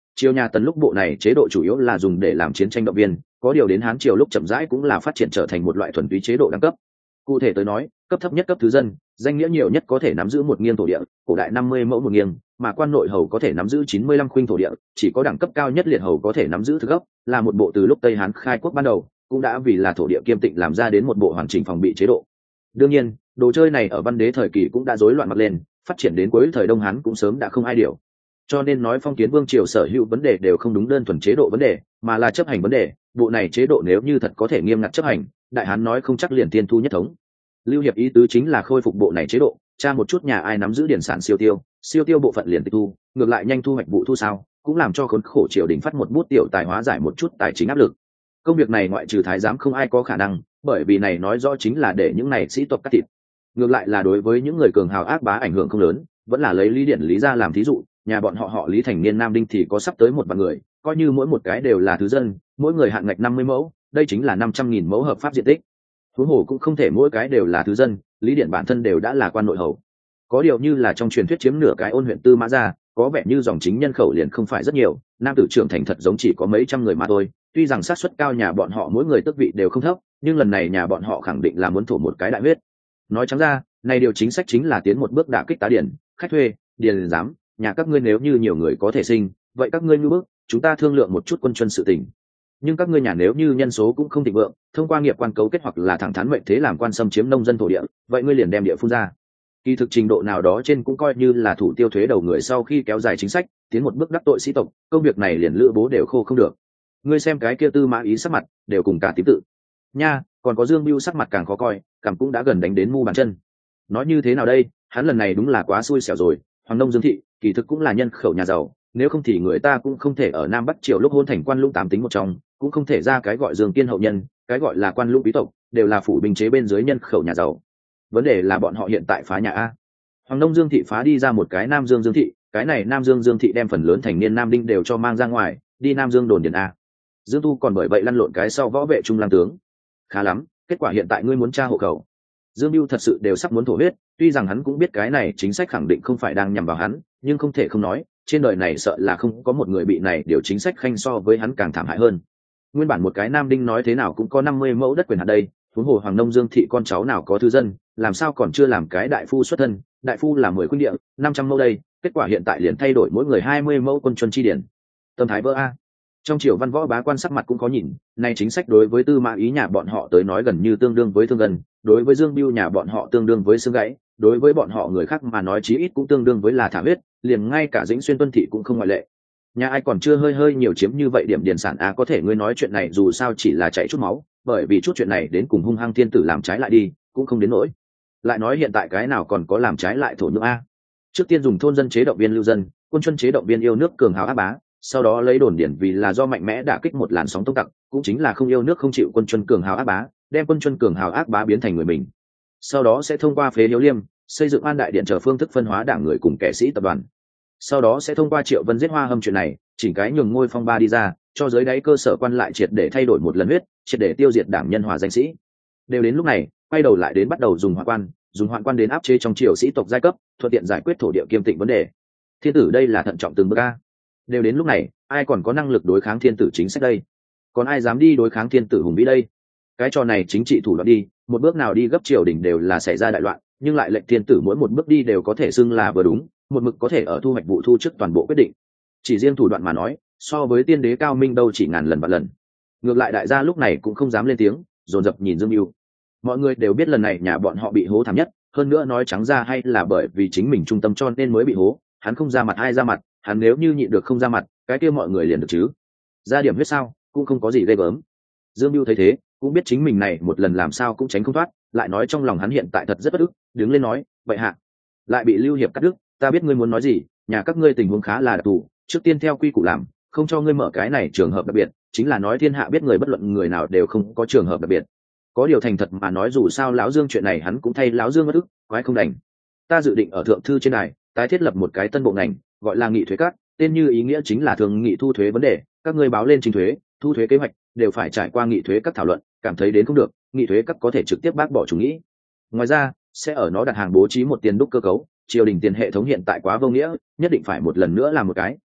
Triều nhà Tần lúc bộ này chế độ chủ yếu là dùng để làm chiến tranh động viên, có điều đến Hán triều lúc chậm rãi cũng là phát triển trở thành một loại thuần túy chế độ đẳng cấp. Cụ thể tới nói, cấp thấp nhất cấp thứ dân, danh nghĩa nhiều nhất có thể nắm giữ một nghiêng thổ địa, cổ đại 50 mẫu một nghiêng, mà quan nội hầu có thể nắm giữ 95 khuynh thổ địa, chỉ có đẳng cấp cao nhất liệt hầu có thể nắm giữ thực gốc, là một bộ từ lúc Tây Hán khai quốc ban đầu, cũng đã vì là thổ địa kiêm tịnh làm ra đến một bộ hoàn chỉnh phòng bị chế độ. Đương nhiên, đồ chơi này ở văn đế thời kỳ cũng đã rối loạn mặt lên, phát triển đến cuối thời Đông Hán cũng sớm đã không ai điều. Cho nên nói phong kiến vương triều sở hữu vấn đề đều không đúng đơn thuần chế độ vấn đề, mà là chấp hành vấn đề. Bộ này chế độ nếu như thật có thể nghiêm ngặt chấp hành, đại hán nói không chắc liền tiên thu nhất thống. Lưu Hiệp ý tứ chính là khôi phục bộ này chế độ, tra một chút nhà ai nắm giữ điển sản siêu tiêu bộ phận liền tịch thu, ngược lại nhanh thu hoạch vụ thu sao, cũng làm cho khốn khổ triều đình phát một bút tiểu tài hóa giải một chút tài chính áp lực. Công việc này ngoại trừ thái giám không ai có khả năng, bởi vì này nói rõ chính là để những này sĩ tộc cắt thịt. Ngược lại là đối với những người cường hào ác bá ảnh hưởng không lớn, vẫn là lấy Lý Điển Lý ra làm thí dụ, nhà bọn họ Lý thành niên Nam Đinh thì có sắp tới 1 vạn người, coi như mỗi một cái đều là thứ dân, mỗi người hạn ngạch 50 mẫu, đây chính là 500.000 mẫu hợp pháp diện tích. Huống hồ cũng không thể mỗi cái đều là thứ dân, Lý Điển bản thân đều đã là quan nội hầu. Có điều như là trong truyền thuyết chiếm nửa cái Ôn huyện Tư Mã gia, có vẻ như dòng chính nhân khẩu liền không phải rất nhiều, nam tử trưởng thành thật giống chỉ có mấy trăm người mà thôi. Tuy rằng xác suất cao nhà bọn họ mỗi người tước vị đều không thấp, nhưng lần này nhà bọn họ khẳng định là muốn thổ một cái đại huyết. Nói trắng ra, này điều chính sách chính là tiến một bước đả kích tá điển, khách thuê, điền giám, nhà các ngươi nếu như nhiều người có thể sinh, vậy các ngươi ngư bước, chúng ta thương lượng một chút quân chuân sự tình. Nhưng các ngươi nhà nếu như nhân số cũng không thịnh vượng, thông qua nghiệp quan cấu kết hoặc là thẳng thắn mệnh thế làm quan xâm chiếm nông dân thổ địa, vậy ngươi liền đem địa phun ra. Kỳ thực trình độ nào đó trên cũng coi như là thủ tiêu thuế đầu người sau khi kéo dài chính sách, tiến một bước đắc tội sĩ tộc, công việc này liền lữ bố đều khô không được. Ngươi xem cái kia Tư Mã Ý sắc mặt, đều cùng cả tím tự. Nha, còn có Dương Bưu sắc mặt càng khó coi, cảm cũng đã gần đánh đến mu bàn chân. Nói như thế nào đây, hắn lần này đúng là quá xui xẻo rồi, Hoàng Nông Dương thị, kỳ thực cũng là nhân khẩu nhà giàu, nếu không thì người ta cũng không thể ở Nam Bắc triều lúc hôn thành quan lũng 8 tính một trong, cũng không thể ra cái gọi Dương Kiên hậu nhân, cái gọi là quan lũng quý tộc, đều là phủ binh chế bên dưới nhân khẩu nhà giàu. Vấn đề là bọn họ hiện tại phá nhà a. Hoàng Nông Dương thị phá đi ra một cái Nam Dương Dương thị, cái này Nam Dương Dương thị đem phần lớn thành niên Nam Đinh đều cho mang ra ngoài, đi Nam Dương đồn điền a. Dương Tu còn bởi vậy lăn lộn cái sau võ vệ trung lang tướng. Khá lắm, kết quả hiện tại ngươi muốn tra hộ khẩu. Dương Bưu thật sự đều sắp muốn thổ huyết, tuy rằng hắn cũng biết cái này chính sách khẳng định không phải đang nhằm vào hắn, nhưng không thể không nói, trên đời này sợ là không có một người bị này điều chính sách khanh so với hắn càng thảm hại hơn. Nguyên bản một cái Nam Đinh nói thế nào cũng có 50 mẫu đất quyền hạt đây, huống hồ Hoàng Nông Dương thị con cháu nào có thư dân, làm sao còn chưa làm cái đại phu xuất thân, đại phu là 10 khuynh địa, 500 mẫu đây, kết quả hiện tại liền thay đổi mỗi người 20 mẫu quân chuân chi điển. Tâm thái vỡ a. Trong triều văn võ bá quan sắc mặt cũng có nhìn, này chính sách đối với Tư Mã Ý nhà bọn họ tới nói gần như tương đương với thương gần, đối với Dương Bưu nhà bọn họ tương đương với xương gãy, đối với bọn họ người khác mà nói chí ít cũng tương đương với là thả huyết, liền ngay cả Dĩnh Xuyên Tuân thị cũng không ngoại lệ. Nhà ai còn chưa hơi nhiều chiếm như vậy điểm điền sản a, có thể ngươi nói chuyện này dù sao chỉ là chạy chút máu, bởi vì chút chuyện này đến cùng hung hăng thiên tử làm trái lại đi, cũng không đến nỗi. Lại nói hiện tại cái nào còn có làm trái lại thổ nhưỡng a. Trước tiên dùng thôn dân chế động viên lưu dân, quân chuân chế động viên yêu nước cường hào áp bá, sau đó lấy đồn điển vì là do mạnh mẽ đả kích một làn sóng tông tặc, cũng chính là không yêu nước không chịu quân chuân cường hào ác bá, đem quân chuân cường hào ác bá biến thành người mình. Sau đó sẽ thông qua phế hiếu liêm, xây dựng an đại điện chờ phương thức phân hóa đảng người cùng kẻ sĩ tập đoàn. Sau đó sẽ thông qua Triệu Vân giết Hoa Hâm chuyện này, chỉnh cái nhường ngôi phong ba đi ra, cho giới đáy cơ sở quan lại triệt để thay đổi một lần huyết, triệt để tiêu diệt đảng nhân hòa danh sĩ. Đều đến lúc này, quay đầu lại đến bắt đầu dùng hoạn quan đến áp chế trong triều sĩ tộc giai cấp, thuận tiện giải quyết thổ địa kiêm tịnh vấn đề. Thiên tử đây là thận trọng từng bước a. Đều đến lúc này, ai còn có năng lực đối kháng thiên tử chính sách đây? Còn ai dám đi đối kháng thiên tử hùng vĩ đây? Cái trò này chính trị thủ đoạn đi, một bước nào đi gấp triều đình đều là xảy ra đại loạn, nhưng lại lệnh thiên tử mỗi một bước đi đều có thể xưng là vừa đúng, một mực có thể ở thu hoạch vụ thu trước toàn bộ quyết định. Chỉ riêng thủ đoạn mà nói, so với tiên đế cao minh đâu chỉ ngàn lần vạn lần. Ngược lại đại gia lúc này cũng không dám lên tiếng, dồn dập nhìn Dương Bưu. Mọi người đều biết lần này nhà bọn họ bị hố thảm nhất, hơn nữa nói trắng ra hay là bởi vì chính mình trung tâm cho nên mới bị hố, hắn không ra mặt ai ra mặt, hắn nếu như nhịn được không ra mặt, cái kia mọi người liền được chứ. Ra điểm huyết sao, cũng không có gì ghê gớm. Dương Bưu thấy thế, cũng biết chính mình này một lần làm sao cũng tránh không thoát, lại nói trong lòng hắn hiện tại thật rất bất ức, đứng lên nói, vậy hạ. Lại bị Lưu Hiệp cắt đứt, ta biết ngươi muốn nói gì, nhà các ngươi tình huống khá là đặc thù, trước tiên theo quy củ làm, không cho ngươi mở cái này trường hợp đặc biệt, chính là nói thiên hạ biết người bất luận người nào đều không có trường hợp đặc biệt. Có điều thành thật mà nói dù sao lão Dương chuyện này hắn cũng thay lão Dương bất ức, quái không đành. Ta dự định ở thượng thư trên này, tái thiết lập một cái tân bộ ngành, gọi là nghị thuế các, tên như ý nghĩa chính là thường nghị thu thuế vấn đề, các ngươi báo lên trình thuế, thu thuế kế hoạch đều phải trải qua nghị thuế các thảo luận, cảm thấy đến không được, nghị thuế các có thể trực tiếp bác bỏ chủ nghĩ. Ngoài ra, sẽ ở nó đặt hàng bố trí một tiền đúc cơ cấu, triều đình tiền hệ thống hiện tại quá vô nghĩa, nhất định phải một lần nữa làm một cái,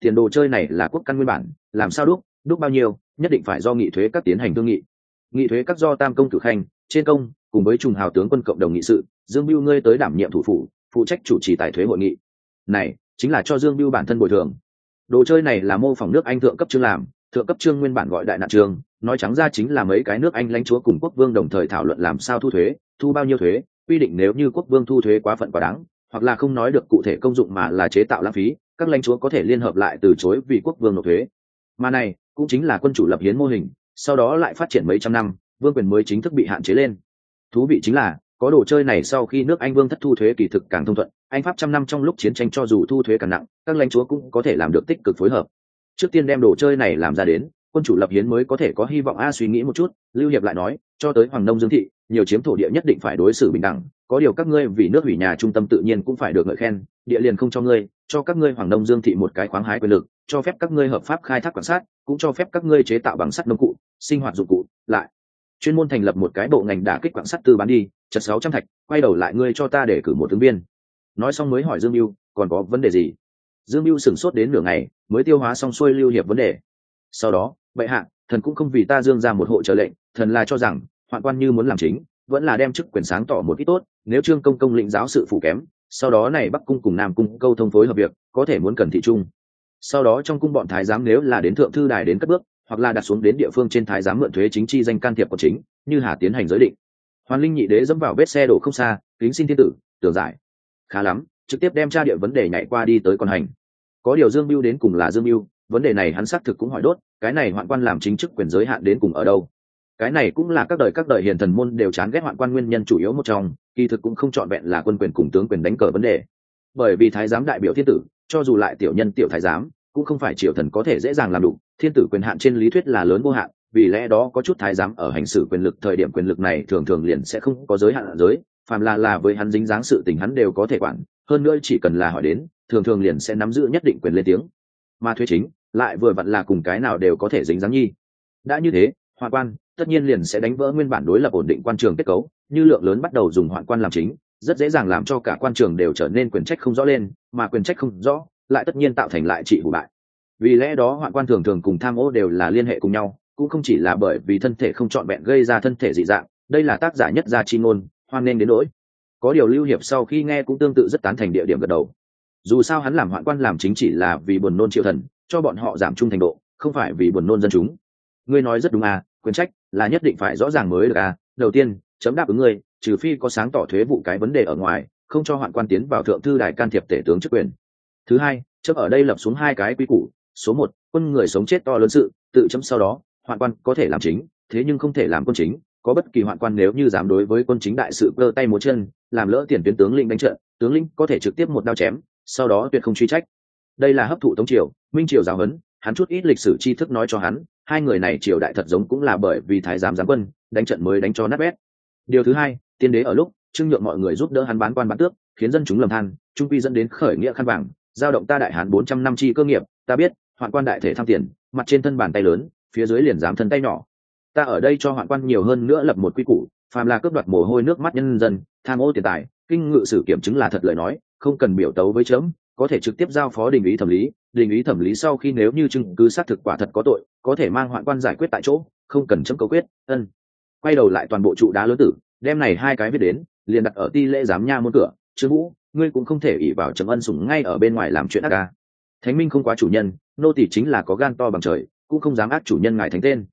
tiền đồ chơi này là quốc căn nguyên bản, làm sao đúc bao nhiêu nhất định phải do nghị thuế các tiến hành thương nghị. Nghị thuế các do tam công cử khanh trên công cùng với trùng hào tướng quân cộng đồng nghị sự, Dương Bưu ngươi tới đảm nhiệm thủ phủ, phụ trách chủ trì tài thuế hội nghị. Này chính là cho Dương Bưu bản thân bồi thường. Đồ chơi này là mô phỏng nước Anh thượng cấp chương làm, thượng cấp chương nguyên bản gọi đại nạn chương, nói trắng ra chính là mấy cái nước Anh lãnh chúa cùng quốc vương đồng thời thảo luận làm sao thu thuế, thu bao nhiêu thuế, quy định nếu như quốc vương thu thuế quá phận quá đáng, hoặc là không nói được cụ thể công dụng mà là chế tạo lãng phí, các lãnh chúa có thể liên hợp lại từ chối vì quốc vương nộp thuế. Mà này cũng chính là quân chủ lập hiến mô hình, sau đó lại phát triển mấy trăm năm, vương quyền mới chính thức bị hạn chế lên. Thú vị chính là có đồ chơi này sau khi nước Anh vương thất thu thuế kỳ thực càng thông thuận, Anh Pháp trăm năm trong lúc chiến tranh cho dù thu thuế càng nặng, các lãnh chúa cũng có thể làm được tích cực phối hợp. Trước tiên đem đồ chơi này làm ra đến, quân chủ lập hiến mới có thể có hy vọng. Suy nghĩ một chút, Lưu Hiệp lại nói, cho tới Hoàng Nông Dương thị, nhiều chiếm thổ địa nhất định phải đối xử bình đẳng, có điều các ngươi vì nước hủy nhà trung tâm tự nhiên cũng phải được ngợi khen, địa liền không cho ngươi, cho các ngươi Hoàng Nông Dương thị một cái khoáng hái quyền lực, cho phép các ngươi hợp pháp khai thác quan sát, cũng cho phép các ngươi chế tạo bằng sắt nông cụ, sinh hoạt dụng cụ, lại chuyên môn thành lập một cái bộ ngành đả kích quặng sắt tư bán đi, chật 600 thạch, quay đầu lại ngươi cho ta để cử một ứng viên. Nói xong mới hỏi Dương Bưu, còn có vấn đề gì? Dương Bưu sửng sốt đến nửa ngày, mới tiêu hóa xong xuôi Lưu Hiệp vấn đề. Sau đó, vậy hạ, thần cũng không vì ta Dương ra một hộ trở lệnh, thần là cho rằng, hoạn quan như muốn làm chính, vẫn là đem chức quyền sáng tỏ một ít tốt, nếu Trương Công công lĩnh giáo sự phụ kém, sau đó này Bắc cung cùng Nam cung câu thông phối hợp việc, có thể muốn cần thị trung. Sau đó trong cung bọn thái giám nếu là đến thượng thư đài đến cất bước, hoặc là đặt xuống đến địa phương trên thái giám mượn thuế chính chi danh can thiệp của chính, như Hà tiến hành giới định. Hoàn Linh nhị đế dẫm vào vết xe đổ không xa, kính xin thiên tử tưởng giải. Khá lắm, trực tiếp đem tra địa vấn đề nhảy qua đi tới còn hành. Có điều Dương Bưu đến cùng là Dương Bưu, vấn đề này hắn xác thực cũng hỏi đốt, cái này hoạn quan làm chính chức quyền giới hạn đến cùng ở đâu? Cái này cũng là các đời hiền thần môn đều chán ghét hoạn quan nguyên nhân chủ yếu một trong, kỳ thực cũng không trọn vẹn là quân quyền cùng tướng quyền đánh cờ vấn đề. Bởi vì thái giám đại biểu thiên tử, cho dù lại tiểu nhân tiểu thái giám, cũng không phải triều thần có thể dễ dàng làm đủ, thiên tử quyền hạn trên lý thuyết là lớn vô hạn, vì lẽ đó có chút thái giám ở hành xử quyền lực thời điểm quyền lực này thường thường liền sẽ không có giới hạn giới, phàm là với hắn dính dáng sự tình hắn đều có thể quản, hơn nữa chỉ cần là hỏi đến, thường thường liền sẽ nắm giữ nhất định quyền lên tiếng. Mà thuế chính lại vừa vặn là cùng cái nào đều có thể dính dáng nhi. Đã như thế, hoạn quan tất nhiên liền sẽ đánh vỡ nguyên bản đối lập ổn định quan trường kết cấu, như lượng lớn bắt đầu dùng hoạn quan làm chính, rất dễ dàng làm cho cả quan trường đều trở nên quyền trách không rõ lên, mà quyền trách không rõ lại tất nhiên tạo thành lại trị hủ bại. Vì lẽ đó hoạn quan thường thường cùng tham ô đều là liên hệ cùng nhau, cũng không chỉ là bởi vì thân thể không trọn vẹn gây ra thân thể dị dạng, đây là tác giả nhất gia chi ngôn, hoan nên đến nỗi. Có điều Lưu Hiệp sau khi nghe cũng tương tự rất tán thành địa điểm gật đầu. Dù sao hắn làm hoạn quan làm chính chỉ là vì buồn nôn triều thần, cho bọn họ giảm trung thành độ, không phải vì buồn nôn dân chúng. Ngươi nói rất đúng à, quyền trách là nhất định phải rõ ràng mới được à. Đầu tiên, chấm đáp ứng ngươi, trừ phi có sáng tỏ thuế vụ cái vấn đề ở ngoài, không cho hoạn quan tiến vào thượng thư đài can thiệp tể tướng chức quyền. Thứ hai, chấm ở đây lập xuống hai cái quy củ. Số 1, quân người sống chết to lớn sự, tự chấm sau đó, hoạn quan có thể làm chính, thế nhưng không thể làm quân chính. Có bất kỳ hoạn quan nếu như dám đối với quân chính đại sự cơ tay múa chân, làm lỡ tiền tuyến tướng lĩnh đánh trận, tướng lĩnh có thể trực tiếp một đao chém, sau đó tuyệt không truy trách. Đây là hấp thụ Tống triều, Minh triều giáo huấn, hắn chút ít lịch sử tri thức nói cho hắn, hai người này triều đại thật giống cũng là bởi vì thái giám giáng quân, đánh trận mới đánh cho nát bét. Điều thứ hai, tiên đế ở lúc trưng nhượng mọi người giúp đỡ hắn bán quan bán tước, khiến dân chúng lầm than, trung quy dẫn đến khởi nghĩa khăn vàng, giao động ta đại hán 400 năm chi cơ nghiệp. Ta biết hoạn quan đại thể tham tiền, mặt trên thân bàn tay lớn, phía dưới liền dám thân tay nhỏ. Ta ở đây cho hoạn quan nhiều hơn nữa lập một quy củ, phàm là cướp đoạt mồ hôi nước mắt nhân dân, tham ô tiền tài, kinh ngự sử kiểm chứng là thật lời nói, không cần biểu tấu với chấm, có thể trực tiếp giao phó đình ý thẩm lý. Đình ý thẩm lý sau khi nếu như chứng cứ xác thực quả thật có tội, có thể mang hoạn quan giải quyết tại chỗ, không cần chấm cấu quyết. Quay đầu lại toàn bộ trụ đá lớn tử, đem này hai cái viết đến, liền đặt ở ti lễ giám nha môn cửa. Trương Vũ, ngươi cũng không thể ỷ vào chấm ân sủng ngay ở bên ngoài làm chuyện ác ca. Thánh minh không quá chủ nhân, nô tỳ chính là có gan to bằng trời, cũng không dám ác chủ nhân ngài thánh tên.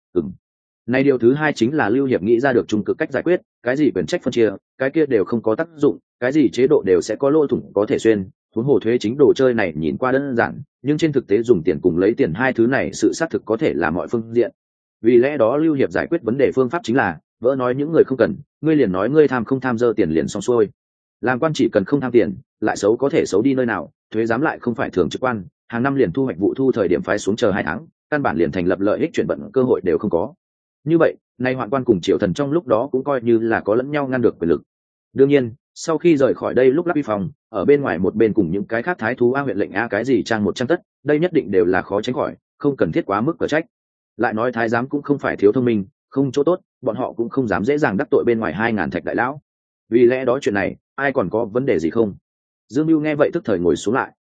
Này điều thứ hai chính là Lưu Hiệp nghĩ ra được trung cực cách giải quyết, cái gì quyền trách phân chia, cái kia đều không có tác dụng, cái gì chế độ đều sẽ có lỗ thủng có thể xuyên. Huống hồ thuế chính đồ chơi này nhìn qua đơn giản, nhưng trên thực tế dùng tiền cùng lấy tiền hai thứ này sự xác thực có thể là mọi phương diện. Vì lẽ đó Lưu Hiệp giải quyết vấn đề phương pháp chính là, vỡ nói những người không cần, ngươi liền nói ngươi tham không tham dơ tiền liền xong xuôi. Làm quan chỉ cần không tham tiền, lại xấu có thể xấu đi nơi nào, thuế giám lại không phải thường trực quan, hàng năm liền thu hoạch vụ thu thời điểm phái xuống chờ 2 tháng, căn bản liền thành lập lợi ích chuyển vận cơ hội đều không có. Như vậy, nay hoạn quan cùng triều thần trong lúc đó cũng coi như là có lẫn nhau ngăn được quyền lực. Đương nhiên, sau khi rời khỏi đây lúc lắp uy phòng, ở bên ngoài một bên cùng những cái khác thái thú a huyện lệnh a cái gì trang 100 tất, đây nhất định đều là khó tránh khỏi, không cần thiết quá mức cở trách. Lại nói thái giám cũng không phải thiếu thông minh, không chỗ tốt, bọn họ cũng không dám dễ dàng đắc tội bên ngoài 2000 thạch đại lão. Vì lẽ đó chuyện này, ai còn có vấn đề gì không? Dương Bưu nghe vậy tức thời ngồi xuống lại.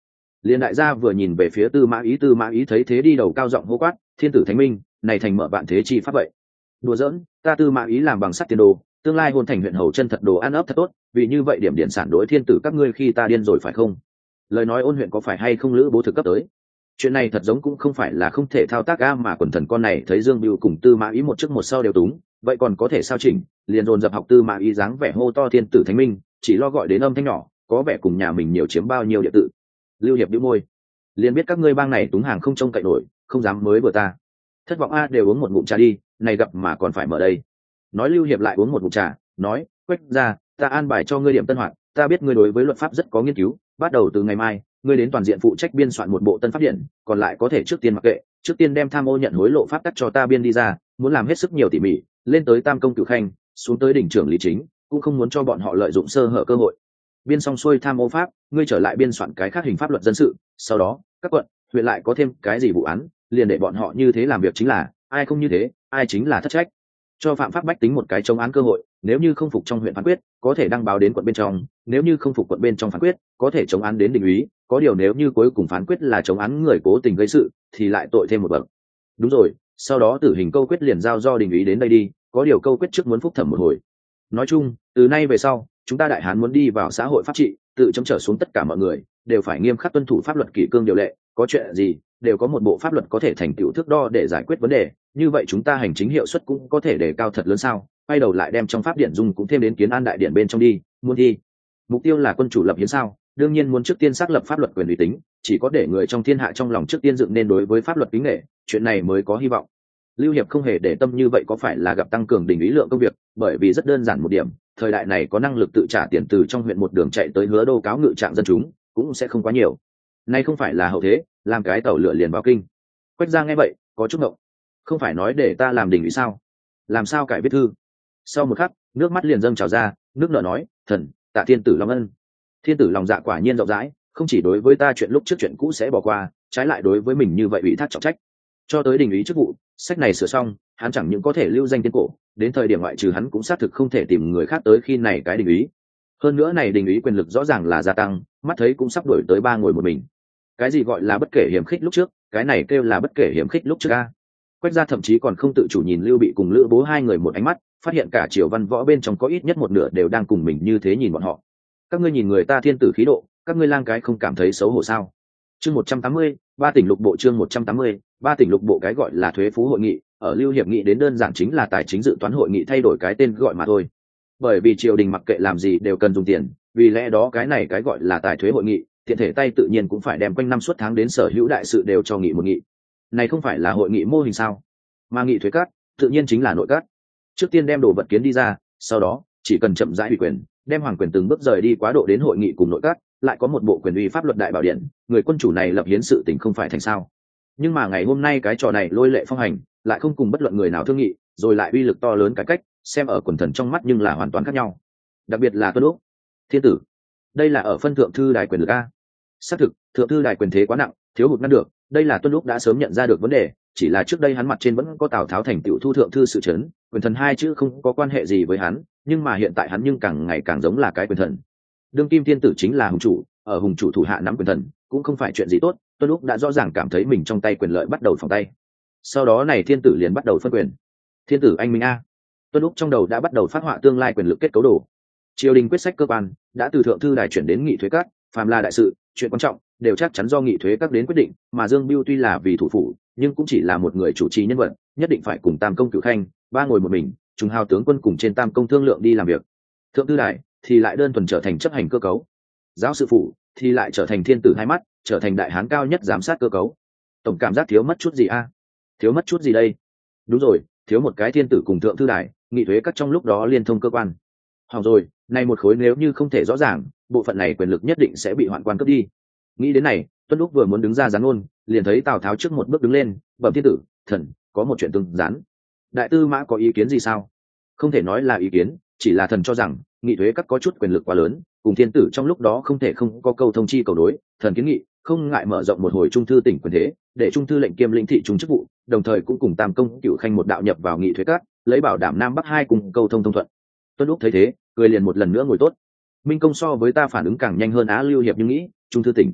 Liên đại gia vừa nhìn về phía Tư Mã Ý thấy thế đi đầu cao giọng hô quát, thiên tử thánh minh, này thành mở vạn thế chi pháp vậy. Đùa giỡn, ta Tư Mã Ý làm bằng sắt tiền đồ, tương lai hôn thành huyện hầu chân thật đồ ăn ấp thật tốt, vì như vậy điểm điện sản đối thiên tử các ngươi khi ta điên rồi phải không? Lời nói ôn huyện có phải hay không lữ bố thực cấp tới? Chuyện này thật giống cũng không phải là không thể thao tác a, mà quần thần con này thấy Dương Bưu cùng Tư Mã Ý một trước một sau đều túng, vậy còn có thể sao chỉnh, liền dồn dập học Tư Mã Ý dáng vẻ hô to thiên tử thánh minh, chỉ lo gọi đến âm thanh nhỏ, có vẻ cùng nhà mình nhiều chiếm bao nhiêu địa tự. Lưu Hiệp bĩu môi, liền biết các ngươi bang này túng hàng không trông cậy nổi, không dám mới vừa ta. Thất vọng a, đều uống một ngụm trà đi, này gặp mà còn phải mở đây. Nói Lưu Hiệp lại uống một ngụm trà, nói, Quách ra, ta an bài cho ngươi điểm tân hoạt, ta biết ngươi đối với luật pháp rất có nghiên cứu, bắt đầu từ ngày mai ngươi đến toàn diện phụ trách biên soạn một bộ tân pháp điển, còn lại có thể trước tiên mặc kệ, trước tiên đem tham ô nhận hối lộ pháp tắc cho ta biên đi ra, muốn làm hết sức nhiều tỉ mỉ, lên tới tam công cửu khanh, xuống tới đỉnh trưởng lý chính, cũng không muốn cho bọn họ lợi dụng sơ hở cơ hội. Biên xong xuôi tham ô pháp, ngươi trở lại biên soạn cái khác hình pháp luật dân sự, sau đó các quận huyện lại có thêm cái gì vụ án, liền để bọn họ như thế làm việc chính là, ai không như thế, ai chính là thất trách. Cho phạm pháp bách tính một cái chống án cơ hội, nếu như không phục trong huyện phán quyết, có thể đăng báo đến quận bên trong, nếu như không phục quận bên trong phán quyết, có thể chống án đến đình úy, có điều nếu như cuối cùng phán quyết là chống án người cố tình gây sự thì lại tội thêm một bậc. Đúng rồi, sau đó tử hình câu quyết liền giao do đình úy đến đây đi, có điều câu quyết trước muốn phúc thẩm một hồi. Nói chung, từ nay về sau, chúng ta đại hán muốn đi vào xã hội pháp trị, tự chống trở xuống tất cả mọi người đều phải nghiêm khắc tuân thủ pháp luật kỷ cương điều lệ, có chuyện gì đều có một bộ pháp luật có thể thành tựu thước đo để giải quyết vấn đề, như vậy chúng ta hành chính hiệu suất cũng có thể đề cao thật lớn sao. Quay đầu lại đem trong pháp điện dung cũng thêm đến kiến an đại điện bên trong đi, muốn thi mục tiêu là quân chủ lập hiến sao, đương nhiên muốn trước tiên xác lập pháp luật quyền uy tín, chỉ có để người trong thiên hạ trong lòng trước tiên dựng nên đối với pháp luật kính nể, chuyện này mới có hy vọng. Lưu Hiệp không hề để tâm như vậy có phải là gặp tăng cường đình ý lượng công việc, bởi vì rất đơn giản một điểm, thời đại này có năng lực tự trả tiền từ trong huyện một đường chạy tới Hứa Đô cáo ngự trạng dân chúng cũng sẽ không quá nhiều. Nay không phải là hậu thế, làm cái tàu lửa liền vào kinh. Quách ra nghe vậy có chút ngộng, không phải nói để ta làm đình ý sao, làm sao cải viết thư. Sau một khắc nước mắt liền dâng trào ra, nước nở nói, thần tạ thiên tử long ân. Thiên tử lòng dạ quả nhiên rộng rãi, không chỉ đối với ta chuyện lúc trước chuyện cũ sẽ bỏ qua, trái lại đối với mình như vậy ủy thác trọng trách. Cho tới đình ý chức vụ, sách này sửa xong, hắn chẳng những có thể lưu danh tiên cổ, đến thời điểm ngoại trừ hắn cũng xác thực không thể tìm người khác tới khi này cái đình ý. Hơn nữa này đình ý quyền lực rõ ràng là gia tăng, mắt thấy cũng sắp đổi tới 3 ngồi một mình. Cái gì gọi là bất kể hiểm khích lúc trước, cái này kêu là bất kể hiểm khích lúc trước a. Quách gia thậm chí còn không tự chủ nhìn Lưu Bị cùng Lữ Bố hai người một ánh mắt, phát hiện cả triều văn võ bên trong có ít nhất một nửa đều đang cùng mình như thế nhìn bọn họ. Các ngươi nhìn người ta thiên tử khí độ, các ngươi lang cái không cảm thấy xấu hổ sao? Chương 180, ba tỉnh lục bộ. Chương 180, ba tỉnh lục bộ. Cái gọi là thuế phú hội nghị, ở Lưu Hiệp nghĩ đến đơn giản chính là tài chính dự toán hội nghị thay đổi cái tên gọi mà thôi. Bởi vì triều đình mặc kệ làm gì đều cần dùng tiền, vì lẽ đó cái này cái gọi là tài thuế hội nghị, tiện thể tay tự nhiên cũng phải đem quanh năm suốt tháng đến sở hữu đại sự đều cho nghị một nghị. Này không phải là hội nghị mô hình sao? Mà nghị thuế cát, tự nhiên chính là nội cát. Trước tiên đem đồ vật kiến đi ra, sau đó chỉ cần chậm rãi ủy quyền, đem hoàng quyền từng bước rời đi quá độ đến hội nghị cùng nội các, lại có một bộ quyền uy pháp luật đại bảo điện, người quân chủ này lập hiến sự tình không phải thành sao. Nhưng mà ngày hôm nay cái trò này lôi lệ phong hành, lại không cùng bất luận người nào thương nghị, rồi lại uy lực to lớn cái cách, xem ở quần thần trong mắt nhưng là hoàn toàn khác nhau. Đặc biệt là Tuân Úc, thiên tử, đây là ở phân thượng thư đài quyền lực a. Xác thực, thượng thư đài quyền thế quá nặng, thiếu hụt ngăn được, đây là Tuân Úc đã sớm nhận ra được vấn đề, chỉ là trước đây hắn mặt trên vẫn có Tào Tháo thành tựu thu thượng thư sự chấn, quyền thần hai chữ không có quan hệ gì với hắn, nhưng mà hiện tại hắn nhưng càng ngày càng giống là cái quyền thần. Đương kim thiên tử chính là hùng chủ, ở hùng chủ thủ hạ nắm quyền thần cũng không phải chuyện gì tốt. Tuân Úc đã rõ ràng cảm thấy mình trong tay quyền lợi bắt đầu phòng tay. Sau đó này thiên tử liền bắt đầu phân quyền. Thiên tử anh minh a. Tuân Úc trong đầu đã bắt đầu phát họa tương lai quyền lực kết cấu đồ. Triều đình quyết sách cơ quan đã từ thượng thư đài chuyển đến nghị thuế các, phàm là đại sự, chuyện quan trọng đều chắc chắn do nghị thuế các đến quyết định, mà Dương Bưu tuy là vì thủ phủ, nhưng cũng chỉ là một người chủ trì nhân vật, nhất định phải cùng tam công cửu khanh, ba ngồi một mình, trùng hào tướng quân cùng trên tam công thương lượng đi làm việc. Thượng thư đài thì lại đơn thuần trở thành chấp hành cơ cấu, giáo sự phủ thì lại trở thành thiên tử hai mắt, trở thành đại hán cao nhất giám sát cơ cấu. Tổng cảm giác thiếu mất chút gì a? Thiếu mất chút gì đây? Đúng rồi, thiếu một cái thiên tử cùng thượng thư đài, nghị thuế các trong lúc đó liên thông cơ quan. Hỏng rồi, này một khối nếu như không thể rõ ràng, bộ phận này quyền lực nhất định sẽ bị hoạn quan cướp đi. Nghĩ đến này, Tuân Úc vừa muốn đứng ra gián ngôn, liền thấy Tào Tháo trước một bước đứng lên, bẩm thiên tử, thần có một chuyện tương gián. Đại tư mã có ý kiến gì sao? Không thể nói là ý kiến, chỉ là thần cho rằng nghị thuế các có chút quyền lực quá lớn, cùng thiên tử trong lúc đó không thể không có câu thông chi cầu đối. Thần kiến nghị không ngại mở rộng một hồi trung thư tỉnh quyền thế, để trung thư lệnh kiêm lĩnh thị trung chức vụ, đồng thời cũng cùng tam công cửu khanh một đạo nhập vào nghị thuế các, lấy bảo đảm nam bắc hai cùng câu thông thông thuận. Tuân Úc thấy thế, cười liền một lần nữa ngồi tốt. Minh công so với ta phản ứng càng nhanh hơn á. Lưu Hiệp nhưng nghĩ trung thư tỉnh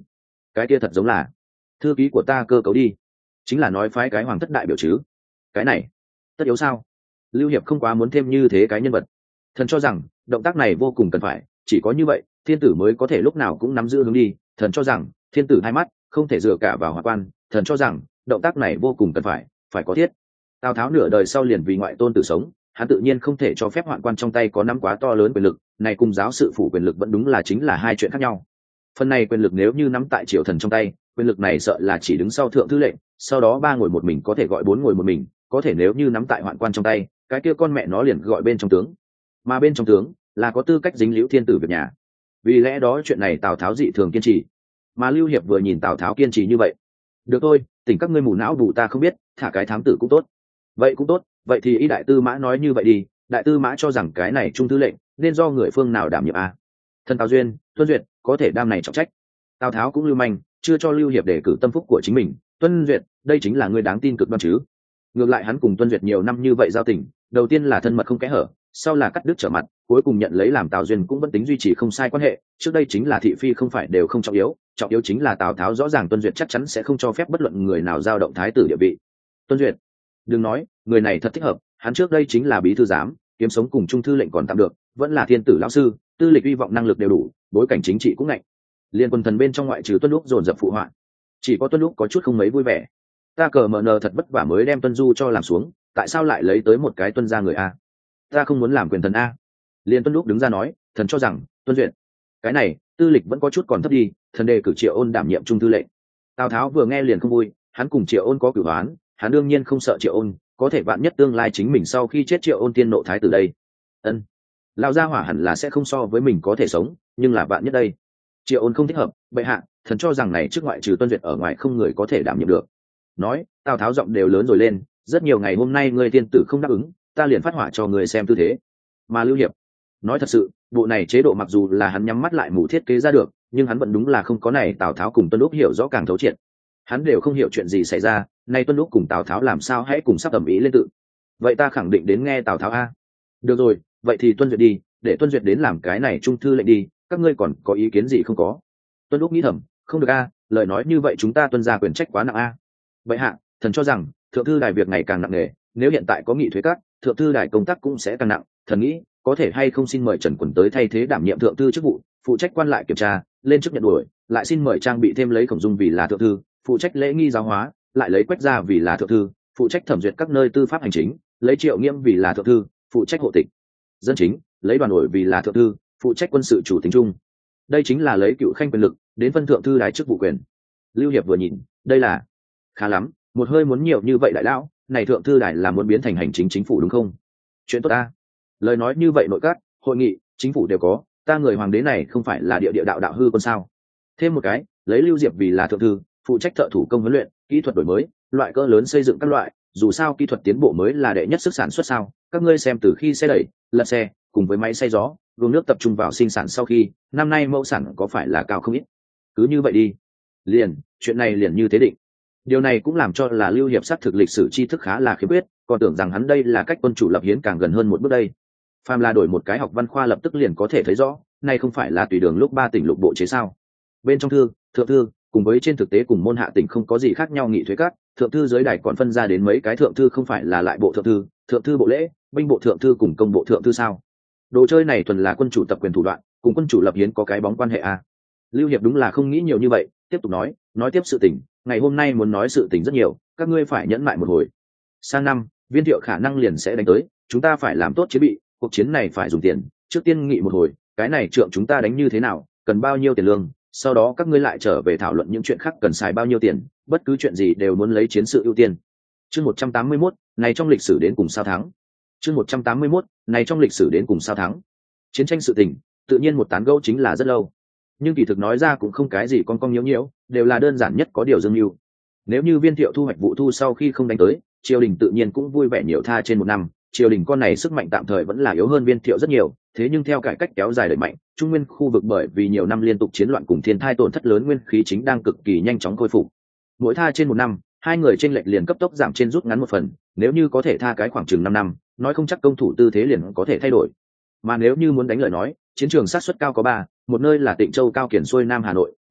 cái kia thật giống là thư ký của ta cơ cấu đi, chính là nói phái cái hoàng thất đại biểu chứ. Cái này tất yếu sao? Lưu Hiệp không quá muốn thêm như thế cái nhân vật. Thần cho rằng động tác này vô cùng cần phải, chỉ có như vậy thiên tử mới có thể lúc nào cũng nắm giữ hướng đi. Thần cho rằng thiên tử hai mắt không thể dựa cả vào Hoạn Quan. Thần cho rằng động tác này vô cùng cần phải có thiết. Tào Tháo nửa đời sau liền vì ngoại tôn tử sống, hắn tự nhiên không thể cho phép Hoạn Quan trong tay có nắm quá to lớn quyền lực, này cùng giáo sự phủ quyền lực vẫn đúng là chính là hai chuyện khác nhau. Phần này quyền lực nếu như nắm tại Triệu Thần trong tay, quyền lực này sợ là chỉ đứng sau thượng thư lệnh, sau đó 3 ngồi một mình có thể gọi 4 ngồi một mình, có thể nếu như nắm tại Hoạn Quan trong tay, cái kia con mẹ nó liền gọi bên trong tướng, mà bên trong tướng là có tư cách dính liễu thiên tử việc nhà. Vì lẽ đó chuyện này Tào Tháo dị thường kiên trì, mà Lưu Hiệp vừa nhìn Tào Tháo kiên trì như vậy, được thôi, tỉnh các ngươi mù não đủ ta không biết, thả cái thám tử cũng tốt. Vậy cũng tốt, vậy thì y đại tư mã nói như vậy đi, đại tư mã cho rằng cái này trung thư lệnh nên do người phương nào đảm nhiệm à? Thần Tào Duyên, Tuân Duyệt có thể đam này trọng trách. Tào Tháo cũng lưu manh, chưa cho Lưu Hiệp đề cử tâm phúc của chính mình. Tuân Duyệt, đây chính là người đáng tin cực đoan chứ? Ngược lại hắn cùng Tuân Duyệt nhiều năm như vậy giao tình, đầu tiên là thân mật không kẽ hở, sau là cắt đứt trở mặt, cuối cùng nhận lấy làm Tào Duyên cũng vẫn tính duy trì không sai quan hệ. Trước đây chính là thị phi không phải đều không trọng yếu chính là Tào Tháo rõ ràng Tuân Duyệt chắc chắn sẽ không cho phép bất luận người nào giao động thái tử địa vị. Tuân Duyệt, đừng nói, người này thật thích hợp, hắn trước đây chính là bí thư giám, kiếm sống cùng trung thư lệnh còn tạm được, vẫn là thiên tử lão sư, tư lịch hy vọng năng lực đều đủ, bối cảnh chính trị cũng ngạnh. Liên quân thần bên trong ngoại trừ Tuân Lúc dồn dập phụ họa, chỉ có Tuân Lúc có chút không mấy vui vẻ. Ta cờ mờ nờ thật vất vả mới đem Tuân Du cho làm xuống, tại sao lại lấy tới một cái Tuân gia người a? Ta không muốn làm quyền thần a. Liên Tuân Lúc đứng ra nói, thần cho rằng Tuân Duyệt cái này tư lịch vẫn có chút còn thấp đi, thần đề cử Triệu Ôn đảm nhiệm trung thư lệnh. Tào Tháo vừa nghe liền không vui, hắn cùng Triệu Ôn có cửu oán, hắn đương nhiên không sợ Triệu Ôn, có thể vạn nhất tương lai chính mình sau khi chết Triệu Ôn tiên nộ thái tử đây. Ân, lão gia hỏa hẳn là sẽ không so với mình có thể sống, nhưng là vạn nhất đây. Triệu Ôn không thích hợp, bệ hạ, thần cho rằng này trước ngoại trừ Tuân Duyệt ở ngoài không người có thể đảm nhiệm được. Nói, Tào Tháo giọng đều lớn rồi lên, rất nhiều ngày hôm nay ngươi tiên tử không đáp ứng, ta liền phát hỏa cho người xem tư thế. Mà Lưu Hiệp nói thật sự, bộ này chế độ mặc dù là hắn nhắm mắt lại mù thiết kế ra được, nhưng hắn vẫn đúng là không có này Tào Tháo cùng Tuân Lúc hiểu rõ càng thấu triệt. Hắn đều không hiểu chuyện gì xảy ra, nay Tuân Lúc cùng Tào Tháo làm sao hãy cùng sắp ầm ĩ lên tự. Vậy ta khẳng định đến nghe Tào Tháo a. Được rồi, vậy thì Tuân Duyệt đi, để Tuân Duyệt đến làm cái này trung thư lệnh đi, các ngươi còn có ý kiến gì không có? Tuân Lúc nghĩ thầm, không được a, lời nói như vậy chúng ta Tuân gia quyền trách quá nặng a. Vậy hạ, thần cho rằng thượng thư đài việc ngày càng nặng nề, nếu hiện tại có nghị thuế các, thượng thư đài công tác cũng sẽ càng nặng. Thần nghĩ có thể hay không xin mời Trần Quần tới thay thế đảm nhiệm thượng thư chức vụ, phụ trách quan lại kiểm tra, lên chức nhận đuổi, lại xin mời trang bị thêm lấy Khổng Dung vì là thượng thư, phụ trách lễ nghi giáo hóa, lại lấy Quách Gia vì là thượng thư, phụ trách thẩm duyệt các nơi tư pháp hành chính, lấy Triệu Nghiêm vì là thượng thư, phụ trách hộ tịch dân chính, lấy Đoàn Ổi vì là thượng thư, phụ trách quân sự chủ tính chung. Đây chính là lấy cựu khanh quyền lực đến phân thượng thư đài chức vụ quyền. Lưu Hiệp vừa nhìn, đây là khá lắm, một hơi muốn nhiều như vậy đại lão, này thượng thư đài là muốn biến thành hành chính chính phủ đúng không? Chuyện tốt ta. Lời nói như vậy nội các, hội nghị, chính phủ đều có, ta người hoàng đế này không phải là địa địa đạo đạo hư con sao? Thêm một cái, lấy Lưu Diệp vì là thượng thư, phụ trách thợ thủ công huấn luyện, kỹ thuật đổi mới, loại cỡ lớn xây dựng các loại, dù sao kỹ thuật tiến bộ mới là đệ nhất sức sản xuất sao? Các ngươi xem từ khi xe đẩy, lật xe, cùng với máy xay gió, gồm nước tập trung vào sinh sản sau khi, năm nay mẫu sản có phải là cao không ít? Cứ như vậy đi. Chuyện này liền như thế định. Điều này cũng làm cho là Lưu Hiệp xác thực lịch sử tri thức khá là khiếm khuyết, còn tưởng rằng hắn đây là cách quân chủ lập hiến càng gần hơn một bước đây. Phàm là đổi một cái học văn khoa lập tức liền có thể thấy rõ, này không phải là tùy đường lúc 3 tỉnh lục bộ chế sao? Bên trong thư, thượng thư, cùng với trên thực tế cùng môn hạ tỉnh không có gì khác nhau nghị thuế các, thượng thư dưới đài còn phân ra đến mấy cái thượng thư không phải là lại bộ thượng thư bộ lễ, binh bộ thượng thư cùng công bộ thượng thư sao? Đồ chơi này thuần là quân chủ tập quyền thủ đoạn, cùng quân chủ lập hiến có cái bóng quan hệ à? Lưu Hiệp đúng là không nghĩ nhiều như vậy, tiếp tục nói tiếp sự tình, ngày hôm nay muốn nói sự tình rất nhiều, các ngươi phải nhẫn lại một hồi. Sang năm, Viên Thiệu khả năng liền sẽ đánh tới, chúng ta phải làm tốt chiến bị, cuộc chiến này phải dùng tiền, trước tiên nghị một hồi, cái này trượng chúng ta đánh như thế nào, cần bao nhiêu tiền lương, sau đó các ngươi lại trở về thảo luận những chuyện khác cần xài bao nhiêu tiền, bất cứ chuyện gì đều muốn lấy chiến sự ưu tiên. Chương 181, này trong lịch sử đến cùng sao thắng. Chương 181, này trong lịch sử đến cùng sao thắng. Chiến tranh sự tình, tự nhiên một tán gẫu chính là rất lâu. Nhưng kỳ thực nói ra cũng không cái gì con nhiễu nhiễu, đều là đơn giản nhất có điều dương mưu. Nếu như Viên Thiệu thu hoạch vụ thu sau khi không đánh tới, triều đình tự nhiên cũng vui vẻ nhiều tha trên một năm. Triều đình con này sức mạnh tạm thời vẫn là yếu hơn Viên Thiệu rất nhiều, thế nhưng theo cải cách kéo dài đẩy mạnh, Trung Nguyên khu vực bởi vì nhiều năm liên tục chiến loạn cùng thiên thai tổn thất lớn nguyên khí chính đang cực kỳ nhanh chóng khôi phục. Mỗi tha trên một năm, hai người chênh lệch liền cấp tốc giảm trên rút ngắn một phần, nếu như có thể tha cái khoảng chừng 5 năm, nói không chắc công thủ tư thế liền có thể thay đổi. Mà nếu như muốn đánh lời nói, chiến trường sát suất cao có 3, một nơi là Tịnh Châu cao kiển xuôi Nam Hà Nội,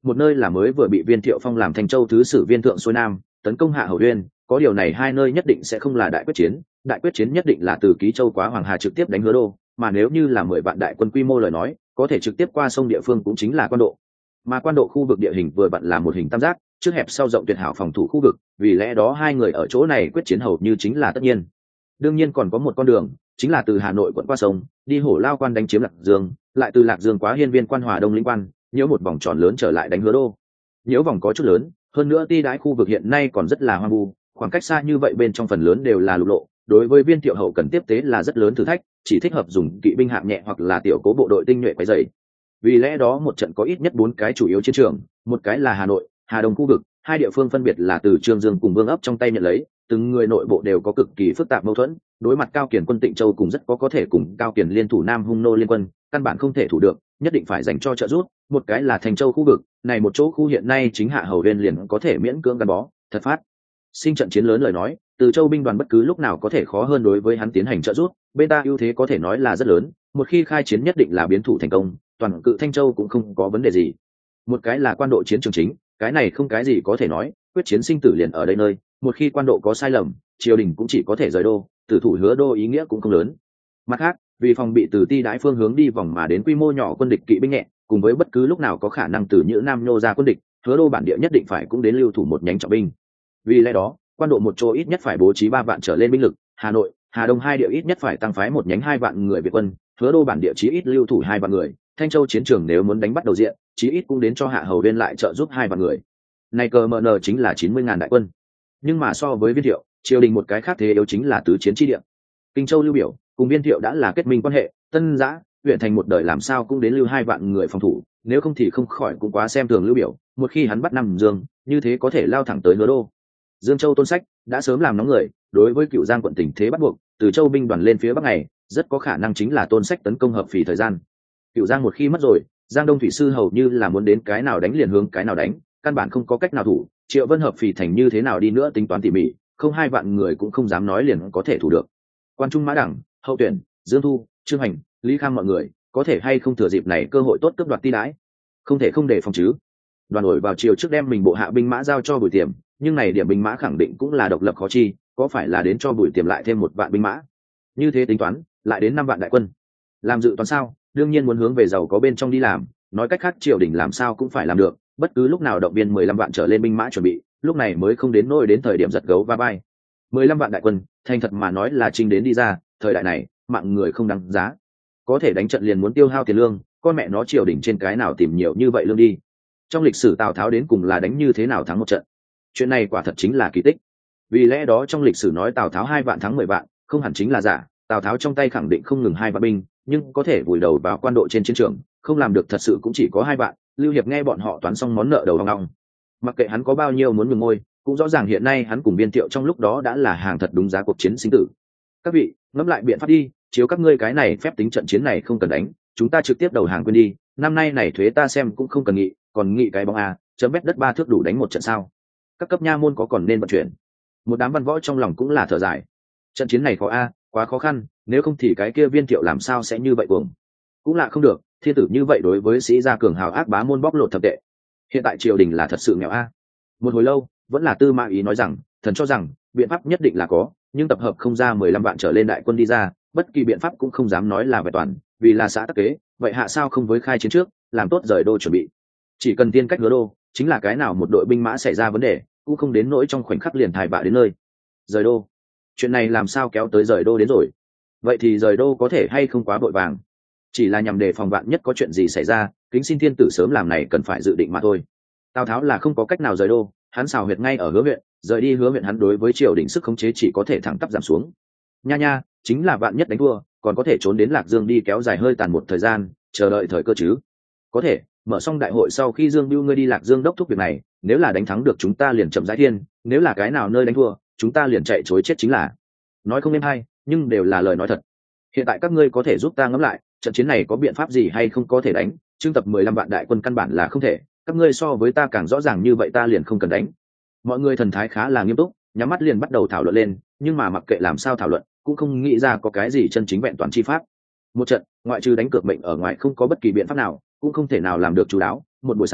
một nơi là mới vừa bị Viên Thiệu phong làm Thanh Châu thứ sử viên thượng xuôi nam tấn công Hạ Hầu Uyên, có điều này hai nơi nhất định sẽ không là đại quyết chiến nhất định là từ Ký Châu quá Hoàng Hà trực tiếp đánh Hứa Đô, mà nếu như là 10 vạn đại quân quy mô lời nói, có thể trực tiếp qua sông địa phương cũng chính là Quan Độ. Mà Quan Độ khu vực địa hình vừa vặn là một hình tam giác, trước hẹp sau rộng tuyệt hảo phòng thủ khu vực, vì lẽ đó hai người ở chỗ này quyết chiến hầu như chính là tất nhiên. Đương nhiên còn có một con đường, chính là từ Hà Nội quận qua sông, đi Hổ Lao Quan đánh chiếm Lạc Dương, lại từ Lạc Dương quá Hiên Viên Quan Hòa Đông Lĩnh Quan, nhiễu một vòng tròn lớn trở lại đánh Hứa Đô. Nhiễu vòng có chút lớn, hơn nữa ti đái khu vực hiện nay còn rất là hoang vu, khoảng cách xa như vậy bên trong phần lớn đều là lục lộ, đối với Viên Thiệu hậu cần tiếp tế là rất lớn thử thách, chỉ thích hợp dùng kỵ binh hạng nhẹ hoặc là tiểu cố bộ đội tinh nhuệ quấy dày. Vì lẽ đó một trận có ít nhất 4 cái chủ yếu chiến trường, một cái là Hà Nội, Hà Đông khu vực, hai địa phương phân biệt là từ Trương Dương cùng Vương ấp trong tay nhận lấy, từng người nội bộ đều có cực kỳ phức tạp mâu thuẫn, đối mặt Cao Kiền quân Tịnh Châu cùng rất có thể cùng Cao Kiền liên thủ Nam Hung nô liên quân, căn bản không thể thủ được, nhất định phải dành cho trợ giúp. Một cái là Thành Châu khu vực, này một chỗ khu hiện nay chính Hạ Hầu Uyên liền có thể miễn cưỡng gắn bó, thật phát sinh trận chiến lớn lời nói, từ Châu binh đoàn bất cứ lúc nào có thể khó hơn đối với hắn tiến hành trợ giúp, bên ta ưu thế có thể nói là rất lớn, một khi khai chiến nhất định là biến thủ thành công, toàn cự Thanh Châu cũng không có vấn đề gì. Một cái là Quan Độ chiến trường chính, cái này không cái gì có thể nói, quyết chiến sinh tử liền ở đây nơi, một khi Quan Độ có sai lầm, triều đình cũng chỉ có thể rời đô, tử thủ Hứa Đô ý nghĩa cũng không lớn. Mặt khác, vì phòng bị từ ti đái phương hướng đi vòng mà đến quy mô nhỏ quân địch kỵ binh nhẹ, cùng với bất cứ lúc nào có khả năng từ Nhữ Nam nhô ra quân địch, Hứa Đô bản địa nhất định phải cũng đến lưu thủ một nhánh trọng binh. Vì lẽ đó, Quan Độ một chỗ ít nhất phải bố trí 3 vạn trở lên binh lực, Hà Nội, Hà Đông hai địa ít nhất phải tăng phái một nhánh 2 vạn người Việt quân, Hứa Đô bản địa chí ít lưu thủ 2 vạn người, Thanh Châu chiến trường nếu muốn đánh bắt đầu diện, chí ít cũng đến cho Hạ Hầu Uyên lại trợ giúp 2 vạn người. Này cờ MN chính là 90.000 đại quân. Nhưng mà so với Viên Thiệu, triều đình một cái khác thế yếu chính là tứ chiến chi địa. Kinh Châu Lưu Biểu cùng Viên Thiệu đã là kết minh quan hệ, Tân Giã, huyện thành một đời làm sao cũng đến lưu 2 vạn người phòng thủ, nếu không thì không khỏi cũng quá xem thường Lưu Biểu, một khi hắn bắt Nam Dương, như thế có thể lao thẳng tới Hứa Đô. Dương Châu Tôn Sách đã sớm làm nóng người, đối với Cửu Giang quận tình thế bắt buộc, từ Châu binh đoàn lên phía bắc này, rất có khả năng chính là Tôn Sách tấn công hợp phì thời gian. Cửu Giang một khi mất rồi, Giang Đông thủy sư hầu như là muốn đến cái nào đánh liền hướng cái nào đánh, căn bản không có cách nào thủ. Triệu Vân hợp phì thành như thế nào đi nữa tính toán tỉ mỉ, không 2 vạn người cũng không dám nói liền có thể thủ được. Quan Trung Mã Đẳng, Hậu Tuyển, Dương Thu, Trương Hành, Lý Kham mọi người, có thể hay không thừa dịp này cơ hội tốt cướp đoạt ti đái? Không thể không đề phòng chứ. Đoàn ổi vào chiều trước đem mình bộ hạ binh mã giao cho Bùi Tiềm, nhưng này điểm binh mã khẳng định cũng là độc lập khó chi, có phải là đến cho Bùi Tiềm lại thêm 1 vạn binh mã? Như thế tính toán, lại đến 5 vạn đại quân. Làm dự toán sao? Đương nhiên muốn hướng về giàu có bên trong đi làm, nói cách khác triều đình làm sao cũng phải làm được, bất cứ lúc nào động viên 15 vạn trở lên binh mã chuẩn bị, lúc này mới không đến nỗi đến thời điểm giật gấu va vai. 15 vạn đại quân, thành thật mà nói là trinh đến đi ra, thời đại này, mạng người không đáng giá. Có thể đánh trận liền muốn tiêu hao tiền lương, con mẹ nó triều đình trên cái nào tìm nhiều như vậy lương đi. Trong lịch sử Tào Tháo đến cùng là đánh như thế nào thắng một trận? Chuyện này quả thật chính là kỳ tích. Vì lẽ đó trong lịch sử nói Tào Tháo 2 vạn thắng 10 vạn, không hẳn chính là giả, Tào Tháo trong tay khẳng định không ngừng 2 vạn binh, nhưng có thể vùi đầu vào Quan Độ trên chiến trường, không làm được thật sự cũng chỉ có 2 vạn. Lưu Hiệp nghe bọn họ toán xong món nợ đầu hoang long. Mặc kệ hắn có bao nhiêu muốn nhường ngôi, cũng rõ ràng hiện nay hắn cùng Viên Thiệu trong lúc đó đã là hàng thật đúng giá cuộc chiến sinh tử. Các vị, ngẫm lại biện pháp đi, chiếu các ngươi cái này phép tính trận chiến này không cần đánh, chúng ta trực tiếp đầu hàng quên đi, năm nay này thuế ta xem cũng không cần nghị, còn nghị cái bóng a, chấm bét đất 3 thước đủ đánh một trận sao? Các cấp nha môn có còn nên vận chuyển? Một đám văn võ trong lòng cũng là thở dài. Trận chiến này khó a, quá khó khăn, nếu không thì cái kia Viên Thiệu làm sao sẽ như vậy cuồng? Cũng là không được, thiên tử như vậy đối với sĩ gia cường hào ác bá môn bóc lột thập tệ. Hiện tại triều đình là thật sự nghèo a. Một hồi lâu, vẫn là Tư Mã Ý nói rằng, thần cho rằng biện pháp nhất định là có, nhưng tập hợp không ra 15 vạn trở lên đại quân đi ra, bất kỳ biện pháp cũng không dám nói là vẹn toàn, vì là xã tắc kế, vậy hạ sao không với khai chiến trước, làm tốt rời đô chuẩn bị. Chỉ cần tiên cách Hứa Đô, chính là cái nào một đội binh mã xảy ra vấn đề, cũng không đến nỗi trong khoảnh khắc liền thải bạ đến nơi. Rời đô, chuyện này làm sao kéo tới rời đô đến rồi? Vậy thì rời đô có thể hay không quá vội vàng? Chỉ là nhằm đề phòng vạn nhất có chuyện gì xảy ra, kính xin thiên tử sớm làm này cần phải dự định mà thôi. Tào Tháo là không có cách nào rời đô, hắn xào huyệt ngay ở Hứa huyện, rời đi Hứa huyện hắn đối với triều đình sức khống chế chỉ có thể thẳng tắp giảm xuống. Nha, chính là vạn nhất đánh thua, còn có thể trốn đến Lạc Dương đi kéo dài hơi tàn một thời gian, chờ đợi thời cơ chứ. Có thể, mở xong đại hội sau khi Dương Bưu ngươi đi Lạc Dương đốc thúc việc này, nếu là đánh thắng được chúng ta liền chậm rãi thiên, nếu là cái nào nơi đánh thua, chúng ta liền chạy chối chết chính là. Nói không êm hay, nhưng đều là lời nói thật. Hiện tại các ngươi có thể giúp ta ngẫm lại, trận chiến này có biện pháp gì hay không có thể đánh, trưng tập 15 vạn đại quân căn bản là không thể, các ngươi so với ta càng rõ ràng như vậy ta liền không cần đánh. Mọi người thần thái khá là nghiêm túc, nhắm mắt liền bắt đầu thảo luận lên, nhưng mà mặc kệ làm sao thảo luận, cũng không nghĩ ra có cái gì chân chính vẹn toàn chi pháp. Một trận, ngoại trừ đánh cược mệnh ở ngoài không có bất kỳ biện pháp nào, cũng không thể nào làm được chú đáo. Một buổi sáng,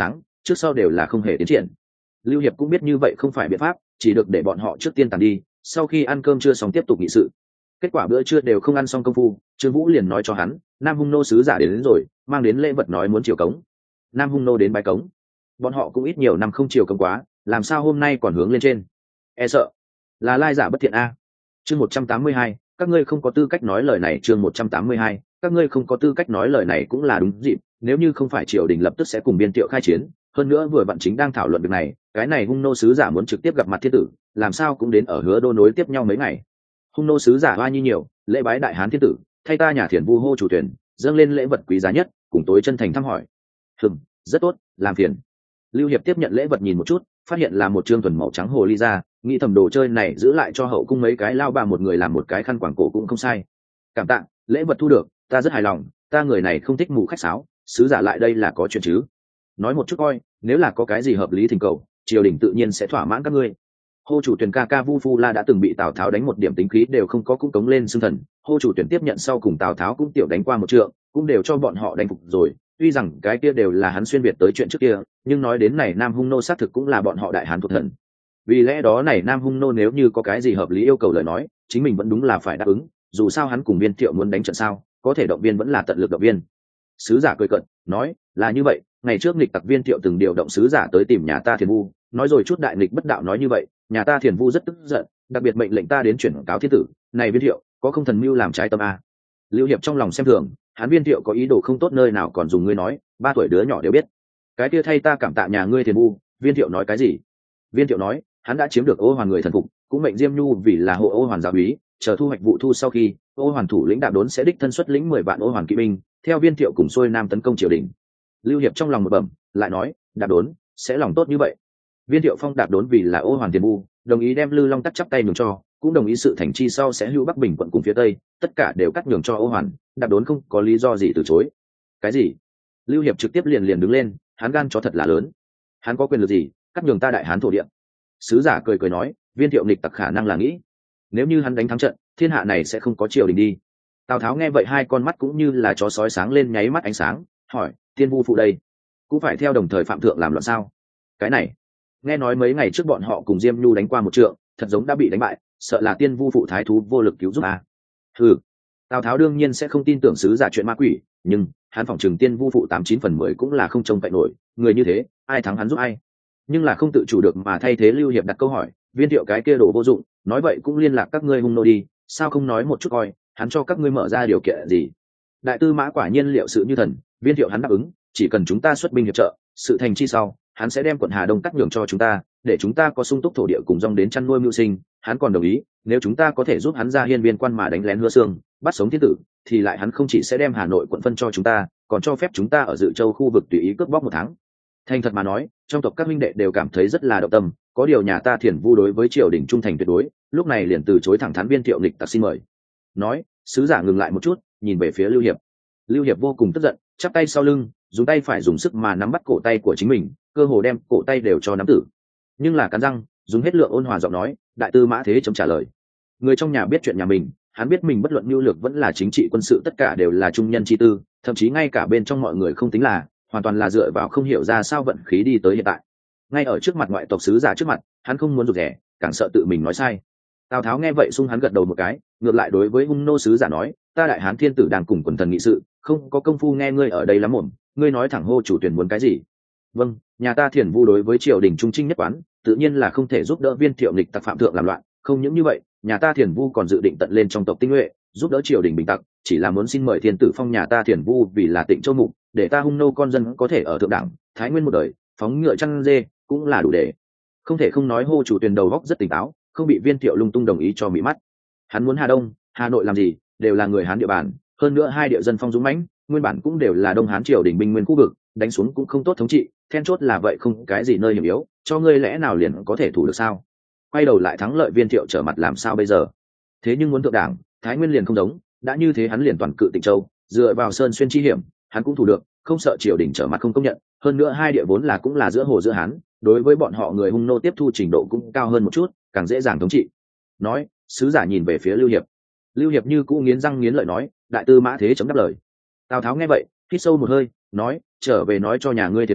trước sau đều là không hề tiến triển. Lưu Hiệp cũng biết như vậy không phải biện pháp, chỉ được để bọn họ trước tiên tàn đi, sau khi ăn cơm trưa xong tiếp tục nghị sự. Kết quả bữa trưa đều không ăn xong công phu, Trương Vũ liền nói cho hắn, Nam Hung nô sứ giả đến rồi, mang đến lễ vật nói muốn triều cống. Nam Hung nô đến bái cống, bọn họ cũng ít nhiều năm không triều cống quá, làm sao hôm nay còn hướng lên trên? E sợ là lai giả bất thiện a. Chương 182, các ngươi không có tư cách nói lời này. Chương 182, các ngươi không có tư cách nói lời này cũng là đúng dịp, nếu như không phải triều đình lập tức sẽ cùng Biên Tiệu khai chiến, hơn nữa vừa vặn chính đang thảo luận việc này, cái này Hung nô sứ giả muốn trực tiếp gặp mặt thiên tử, làm sao cũng đến ở Hứa Đô nối tiếp nhau mấy ngày. Hung nô sứ giả hoa nhi nhiều, lễ bái đại hán thiên tử, thay ta nhà Thiền Vu hô chủ tuyển, dâng lên lễ vật quý giá nhất, cùng tối chân thành thăm hỏi. Rất tốt, làm phiền. Lưu Hiệp tiếp nhận lễ vật nhìn một chút, phát hiện là một trương thuần màu trắng hồ ly ra, nghĩ thầm đồ chơi này giữ lại cho hậu cung mấy cái lao bà một người làm một cái khăn quàng cổ cũng không sai. Cảm tạ, lễ vật thu được, ta rất hài lòng, ta người này không thích mù khách sáo, sứ giả lại đây là có chuyện chứ. Nói một chút coi, nếu là có cái gì hợp lý thỉnh cầu, triều đình tự nhiên sẽ thỏa mãn các ngươi. Hô chủ tuyển ca ca Vu Phu La đã từng bị Tào Tháo đánh một điểm tính khí đều không có, cũng cống lên xưng thần. Hô chủ tuyển tiếp nhận sau cùng Tào Tháo cũng tiểu đánh qua một trượng, cũng đều cho bọn họ đánh phục rồi. Tuy rằng cái kia đều là hắn xuyên việt tới chuyện trước kia, nhưng nói đến này Nam Hung nô xác thực cũng là bọn họ đại hán thuộc thần. Vì lẽ đó này Nam Hung nô nếu như có cái gì hợp lý yêu cầu lời nói, chính mình vẫn đúng là phải đáp ứng. Dù sao hắn cùng Viên Thiệu muốn đánh trận sao, có thể động viên vẫn là tận lực động viên. Sứ giả cười cợt, nói là như vậy, ngày trước nghịch tặc Viên Thiệu từng điều động sứ giả tới tìm nhà ta Thiền Vu, nói rồi chút đại nghịch bất đạo nói như vậy, nhà ta Thiền Vu rất tức giận, đặc biệt mệnh lệnh ta đến chuyển cáo thiên tử. Này Viên Thiệu, có không thần mưu làm trái tâm a? Lưu Hiệp trong lòng xem thường, hắn Viên Thiệu có ý đồ không tốt nơi nào còn dùng ngươi nói, 3 tuổi đứa nhỏ đều biết. Cái kia thay ta cảm tạ nhà ngươi Thiền Vu. Viên Thiệu nói cái gì? Viên Thiệu nói, hắn đã chiếm được Ô Hoàn người thần phục, cũng mệnh Diêm Nhu vì là hộ Ô Hoàn giáo úy, chờ thu hoạch vụ thu sau khi, Ô Hoàn thủ lĩnh Đạp Đốn sẽ đích thân xuất lĩnh 10 vạn Ô Hoàn kỵ binh, theo Viên Thiệu cùng xuôi nam tấn công triều đình. Lưu Hiệp trong lòng một bẩm, lại nói, Đạp Đốn sẽ lòng tốt như vậy. Viên Thiệu phong Đạp Đốn vì là Ô Hoàn Tiền Vu, đồng ý đem Lư Long Tắc chắp tay nhường cho, cũng đồng ý sự thành chi sau sẽ hữu Bắc Bình quận cùng phía tây, tất cả đều cắt nhường cho Ô Hoàn. Đạp Đốn không có lý do gì từ chối. Cái gì? Lưu Hiệp trực tiếp liền đứng lên, hắn gan chó thật là lớn. Hắn có quyền lực gì cắt nhường ta đại hán thổ địa? Sứ giả cười cười nói, Viên Thiệu nghịch tặc khả năng là nghĩ, nếu như hắn đánh thắng trận, thiên hạ này sẽ không có triều đình đi. Tào Tháo nghe vậy hai con mắt cũng như là chó sói sáng lên nháy mắt ánh sáng, hỏi, Tiên Vu phụ đây cũng phải theo đồng thời phạm thượng làm loạn sao? Cái này, nghe nói mấy ngày trước bọn họ cùng Diêm Nhu đánh qua một trượng, thật giống đã bị đánh bại, sợ là Tiên Vu phụ thái thú vô lực cứu giúp à? Tào Tháo đương nhiên sẽ không tin tưởng sứ giả chuyện ma quỷ, nhưng hắn phỏng chừng Tiên Vu phụ 89/10 cũng là không trông cậy nổi, người như thế, ai thắng hắn giúp ai. Nhưng là không tự chủ được mà thay thế Lưu Hiệp đặt câu hỏi, Viên Thiệu cái kia đồ vô dụng, nói vậy cũng liên lạc các ngươi Hung nô đi, sao không nói một chút coi, hắn cho các ngươi mở ra điều kiện gì? Đại tư mã quả nhiên liệu sự như thần, Viên Thiệu hắn đáp ứng, chỉ cần chúng ta xuất binh hiệp trợ, sự thành chi sau, hắn sẽ đem quận Hà Đông cắt nhường cho chúng ta, để chúng ta có sung túc thổ địa cùng dòng đến chăn nuôi mưu sinh. Hắn còn đồng ý, nếu chúng ta có thể giúp hắn ra hiên viên quan mà đánh lén Hứa Xương, bắt sống thiên tử, thì lại hắn không chỉ sẽ đem Hà Nội quận phân cho chúng ta, còn cho phép chúng ta ở Dự Châu khu vực tùy ý cướp bóc 1 tháng. Thành thật mà nói, trong tộc các huynh đệ đều cảm thấy rất là động tâm, có điều nhà ta Thiền Vu đối với triều đình trung thành tuyệt đối, lúc này liền từ chối thẳng thắn Viên Thiệu nghịch tặc xin mời. Nói, sứ giả ngừng lại một chút, nhìn về phía Lưu Hiệp. Lưu Hiệp vô cùng tức giận, chắp tay sau lưng, dùng tay phải dùng sức mà nắm bắt cổ tay của chính mình, cơ hồ đem cổ tay đều cho nắm tử. Nhưng là cắn răng, dùng hết lượng ôn hòa giọng nói, đại tư mã thế chấm trả lời. Người trong nhà biết chuyện nhà mình, hắn biết mình bất luận mưu lược vẫn là chính trị quân sự tất cả đều là trung nhân chi tư, thậm chí ngay cả bên trong mọi người không tính là, hoàn toàn là dựa vào không hiểu ra sao vận khí đi tới hiện tại. Ngay ở trước mặt ngoại tộc sứ giả trước mặt, hắn không muốn rụt rè, càng sợ tự mình nói sai. Tào Tháo nghe vậy sung hắn gật đầu một cái, ngược lại đối với Hung nô sứ giả nói, ta đại hán thiên tử đang cùng quần thần nghị sự, không có công phu nghe ngươi ở đây lắm mồm, ngươi nói thẳng hô chủ tuyển muốn cái gì? Vâng, nhà ta Thiền Vu đối với triều đình trung trinh nhất quán, tự nhiên là không thể giúp đỡ Viên Thiệu nghịch tặc phạm thượng làm loạn, không những như vậy, nhà ta Thiền Vu còn dự định tận lên trong tộc tinh nhuệ, giúp đỡ triều đình bình tặc, chỉ là muốn xin mời thiên tử phong nhà ta Thiền Vu vì là Tịnh Châu mục, để ta Hung nô con dân có thể ở thượng đẳng, thái nguyên một đời, phóng ngựa chăn dê, cũng là đủ để. Không thể không nói hô chủ tuyển đầu góc rất tỉnh táo, không bị Viên Thiệu lung tung đồng ý cho mỹ mắt. Hắn muốn Hà Đông, Hà Nội làm gì, đều là người Hán địa bàn, hơn nữa hai địa dân phong dũng mãnh, nguyên bản cũng đều là Đông Hán triều đình binh nguyên khu vực, đánh xuống cũng không tốt thống trị, then chốt là vậy không cái gì nơi hiểm yếu, cho ngươi lẽ nào liền có thể thủ được sao? Quay đầu lại thắng lợi Viên Thiệu trở mặt làm sao bây giờ? Thế nhưng muốn thượng đảng, thái nguyên liền không giống, đã như thế hắn liền toàn cự Tịnh Châu, dựa vào sơn xuyên chi hiểm, hắn cũng thủ được, không sợ triều đình trở mặt không công nhận. Hơn nữa hai địa vốn là cũng là giữa hồ giữa Hán, đối với bọn họ người Hung nô tiếp thu trình độ cũng cao hơn một chút, càng dễ dàng thống trị. Nói, sứ giả nhìn về phía Lưu Hiệp. Lưu Hiệp như cũ nghiến răng nghiến lợi nói, đại tư mã thế chấm đáp lời. Tào Tháo nghe vậy, hít sâu một hơi, nói, trở về nói cho nhà ngươi Thiền Vu,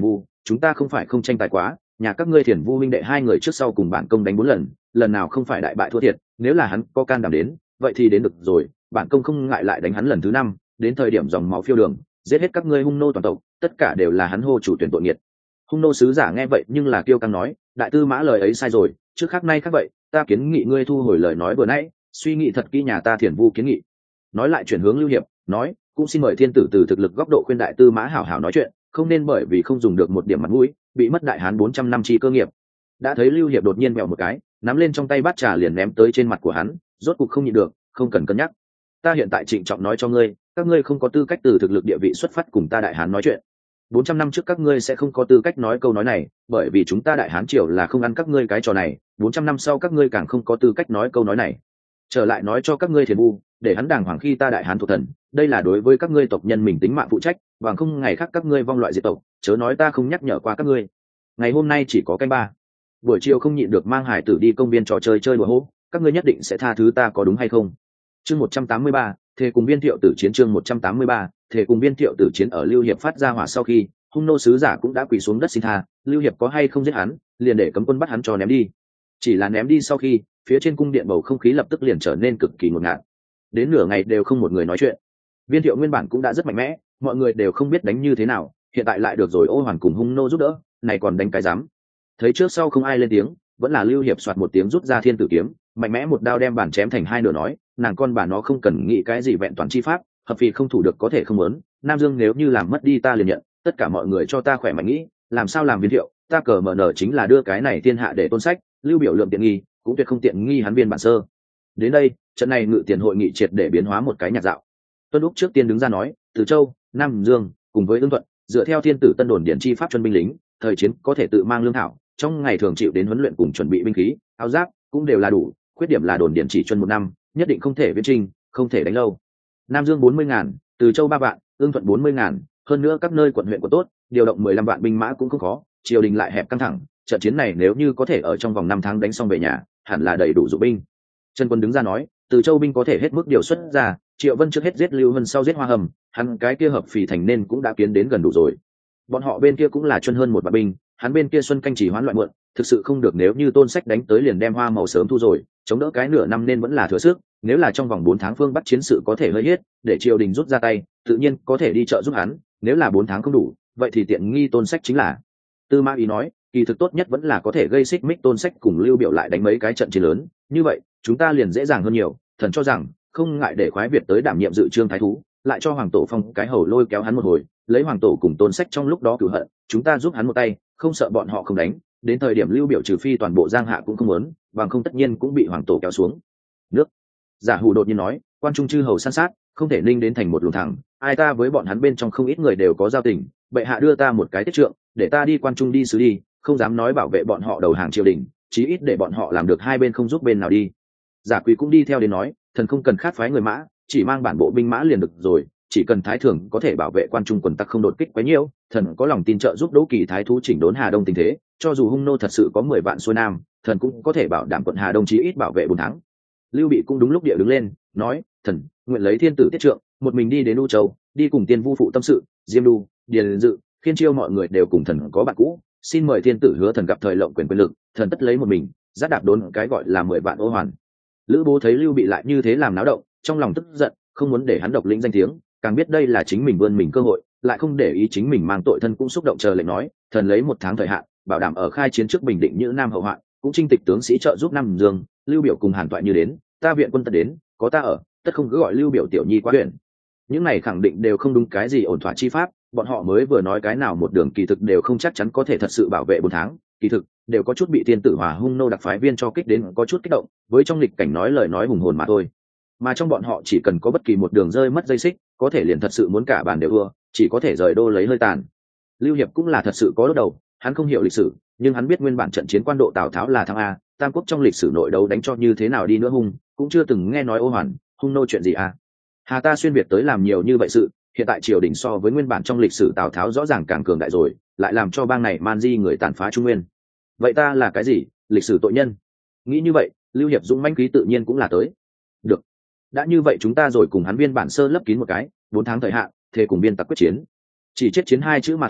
chúng ta không phải không tranh tài quá, nhà các ngươi Thiền Vu huynh đệ hai người trước sau cùng bản công đánh 4 lần, lần nào không phải đại bại thua thiệt, nếu là hắn có can đảm đến, vậy thì đến được rồi, bản công không ngại lại đánh hắn lần thứ 5, đến thời điểm dòng máu phiêu đường, giết hết các ngươi hung nô toàn tộc, tất cả đều là hắn hô chủ tuyển tội nghiệt. Hung nô sứ giả nghe vậy nhưng là kiêu căng nói, đại tư mã lời ấy sai rồi, trước khác nay khác vậy, ta kiến nghị ngươi thu hồi lời nói vừa nãy, suy nghĩ thật kỹ nhà ta Thiền Vu kiến nghị. Nói lại chuyển hướng Lưu Hiệp, nói, cũng xin mời thiên tử từ thực lực góc độ khuyên đại tư mã hảo hảo nói chuyện, không nên bởi vì không dùng được một điểm mặt mũi, bị mất đại hán 400 năm chi cơ nghiệp. Đã thấy Lưu Hiệp đột nhiên mèo một cái, nắm lên trong tay bát trà liền ném tới trên mặt của hắn, rốt cục không nhịn được, không cần cân nhắc. Ta hiện tại trịnh trọng nói cho ngươi, các ngươi không có tư cách từ thực lực địa vị xuất phát cùng ta đại hán nói chuyện. 400 năm trước các ngươi sẽ không có tư cách nói câu nói này, bởi vì chúng ta đại hán triều là không ăn các ngươi cái trò này, 400 năm sau các ngươi càng không có tư cách nói câu nói này. Trở lại nói cho các ngươi Thiền Vu, để hắn đàng hoàng khi ta đại hán thuộc thần, đây là đối với các ngươi tộc nhân mình tính mạng phụ trách, bằng không ngày khác các ngươi vong loại diệt tộc, chớ nói ta không nhắc nhở qua các ngươi. Ngày hôm nay chỉ có canh 3, buổi chiều không nhịn được mang hải tử đi công viên trò chơi chơi đùa hô, các ngươi nhất định sẽ tha thứ ta có đúng hay không? Chương 183, thề cùng Viên Thiệu tử chiến. Chương 183, thề cùng Viên Thiệu tử chiến. Ở Lưu Hiệp phát ra hỏa sau khi, hung nô sứ giả cũng đã quỳ xuống đất xin tha, Lưu Hiệp có hay không giết hắn, liền để cấm quân bắt hắn cho ném đi. Chỉ là ném đi sau khi, phía trên cung điện bầu không khí lập tức liền trở nên cực kỳ ngột ngạt, đến nửa ngày đều không một người nói chuyện. Viên Thiệu nguyên bản cũng đã rất mạnh mẽ, mọi người đều không biết đánh như thế nào, hiện tại lại được rồi Ô Hoàn cùng hung nô giúp đỡ, này còn đánh cái dám. Thấy trước sau không ai lên tiếng, vẫn là Lưu Hiệp soạt một tiếng rút ra thiên tử kiếm, mạnh mẽ một đao đem bản chém thành hai nửa, nói, nàng con bà nó không cần nghĩ cái gì vẹn toàn chi pháp, hợp vì không thủ được có thể không muốn, Nam Dương nếu như làm mất đi ta liền nhận, tất cả mọi người cho ta khỏe mạnh nghĩ, làm sao làm Viên Thiệu, ta cờ mở nở chính là đưa cái này thiên hạ để tôn sách, Lưu biểu lượng tiện nghi, cũng tuyệt không tiện nghi hắn viên bản sơ. Đến đây, trận này ngự tiền hội nghị triệt để biến hóa một cái nhạc dạo. Tuân Úc trước tiên đứng ra nói, Từ Châu, Nam Dương cùng với Ưng Thuận, dựa theo thiên tử tân đồn điển chi pháp chuẩn binh lính, thời chiến có thể tự mang lương thảo, trong ngày thường chịu đến huấn luyện cùng chuẩn bị binh khí, áo giáp cũng đều là đủ, khuyết điểm là đồn điển chỉ chuẩn 1 năm, nhất định không thể viễn trinh, không thể đánh lâu. Nam Dương 40.000, Từ Châu 3 vạn, Ưng Thuận 40.000, hơn nữa các nơi quận huyện của tốt, điều động 15 vạn binh mã cũng không khó, triều đình lại hẹp căng thẳng, trận chiến này nếu như có thể ở trong vòng 5 tháng đánh xong về nhà, hẳn là đầy đủ dụng binh. Trần Quân đứng ra nói, Từ Châu binh có thể hết mức điều xuất ra, Triệu Vân trước hết giết Lưu Vân sau giết Hoa Hầm, hắn cái kia hợp phì thành nên cũng đã kiến đến gần đủ rồi. Bọn họ bên kia cũng là chuyên hơn 1 vạn binh, hắn bên kia xuân canh chỉ hoán loạn muộn, thực sự không được nếu như Tôn Sách đánh tới liền đem Hoa Màu sớm thu rồi, chống đỡ cái nửa năm nên vẫn là thừa sức, nếu là trong vòng 4 tháng phương Bắc chiến sự có thể hơi hết, để triều đình rút ra tay, tự nhiên có thể đi trợ giúp hắn, nếu là 4 tháng không đủ, vậy thì tiện nghi Tôn Sách chính là. Tư Mã Ý nói, kỳ thực tốt nhất vẫn là có thể gây xích mích Tôn Sách cùng Lưu Biểu lại đánh mấy cái trận chiến lớn, như vậy chúng ta liền dễ dàng hơn nhiều. Thần cho rằng không ngại để khoái Việt tới đảm nhiệm dự trương thái thú, lại cho Hoàng Tổ phong cái hầu lôi kéo hắn một hồi, lấy Hoàng Tổ cùng Tôn Sách trong lúc đó cửu hận, chúng ta giúp hắn một tay, không sợ bọn họ không đánh, đến thời điểm Lưu Biểu trừ phi toàn bộ Giang Hạ cũng không muốn, bằng không tất nhiên cũng bị Hoàng Tổ kéo xuống nước. Giả Hủ đột nhiên nói, quan trung chư hầu san sát, không thể ninh đến thành một luồng thẳng, ai ta với bọn hắn bên trong không ít người đều có giao tình, bệ hạ đưa ta một cái tiết trượng, để ta đi quan trung đi sứ đi, không dám nói bảo vệ bọn họ đầu hàng triều đình, chí ít để bọn họ làm được hai bên không giúp bên nào đi. Giả Quỳ cũng đi theo đến nói, thần không cần khát phái người mã, chỉ mang bản bộ binh mã liền được rồi, chỉ cần thái thường có thể bảo vệ quan trung quần tắc không đột kích quá nhiều, thần có lòng tin trợ giúp Đỗ Kỳ thái thú chỉnh đốn Hà Đông tình thế, cho dù hung nô thật sự có 10 vạn xuôi nam, thần cũng có thể bảo đảm quận Hà Đông chí ít bảo vệ 4 tháng. Lưu Bị cũng đúng lúc địa đứng lên, nói, thần nguyện lấy thiên tử tiết trượng, một mình đi đến U Châu, đi cùng Tiên Vu phụ tâm sự, Diêm Đu, Điền Dự, Khiên Chiêu mọi người đều cùng thần có bạn cũ, xin mời thiên tử hứa thần gặp thời lộng quyền lực, thần tất lấy một mình, giáp đạp đốn cái gọi là 10 vạn ô hoàn. Lữ Bố thấy Lưu Bị lại như thế làm náo động, trong lòng tức giận, không muốn để hắn độc lĩnh danh tiếng, càng biết đây là chính mình vươn mình cơ hội, lại không để ý chính mình mang tội thân, cũng xúc động chờ lệnh nói, thần lấy 1 tháng thời hạn, bảo đảm ở khai chiến trước bình định Nhữ Nam hậu hoạn, cũng chinh tịch tướng sĩ trợ giúp Nam Dương. Lưu Biểu cùng Hàn Toại như đến, ta viện quân tất đến, có ta ở, tất không cứ gọi Lưu Biểu tiểu nhi quá huyện. Những này khẳng định đều không đúng cái gì ổn thỏa chi pháp, bọn họ mới vừa nói cái nào một đường kỳ thực đều không chắc chắn có thể thật sự bảo vệ 4 tháng, kỳ thực đều có chút bị thiên tử Hòa hung nô đặc phái viên cho kích đến có chút kích động, với trong lịch cảnh nói lời nói hùng hồn mà thôi. Mà trong bọn họ chỉ cần có bất kỳ một đường rơi mất dây xích, có thể liền thật sự muốn cả bàn đều ưa, chỉ có thể rời đô lấy hơi tàn. Lưu Hiệp cũng là thật sự có đốt đầu, hắn không hiểu lịch sử, nhưng hắn biết nguyên bản trận chiến quan độ Tào Tháo là thắng a, Tam Quốc trong lịch sử nội đấu đánh cho như thế nào đi nữa hung, cũng chưa từng nghe nói Ô Hoàn, hung nô chuyện gì a. Hà ta xuyên việt tới làm nhiều như vậy sự, hiện tại triều đình so với nguyên bản trong lịch sử Tào Tháo rõ ràng càng cường đại rồi, lại làm cho bang này man di người tàn phá Trung Nguyên. Vậy ta là cái gì, lịch sử tội nhân? Nghĩ như vậy, Lưu Hiệp dũng mãnh khí tự nhiên cũng là tới. Được, đã như vậy chúng ta rồi cùng hắn biên bản sơ lấp kín một cái, 4 tháng thời hạn, thề cùng biên tặc quyết chiến. Chỉ chết chiến 2 chữ mà thôi,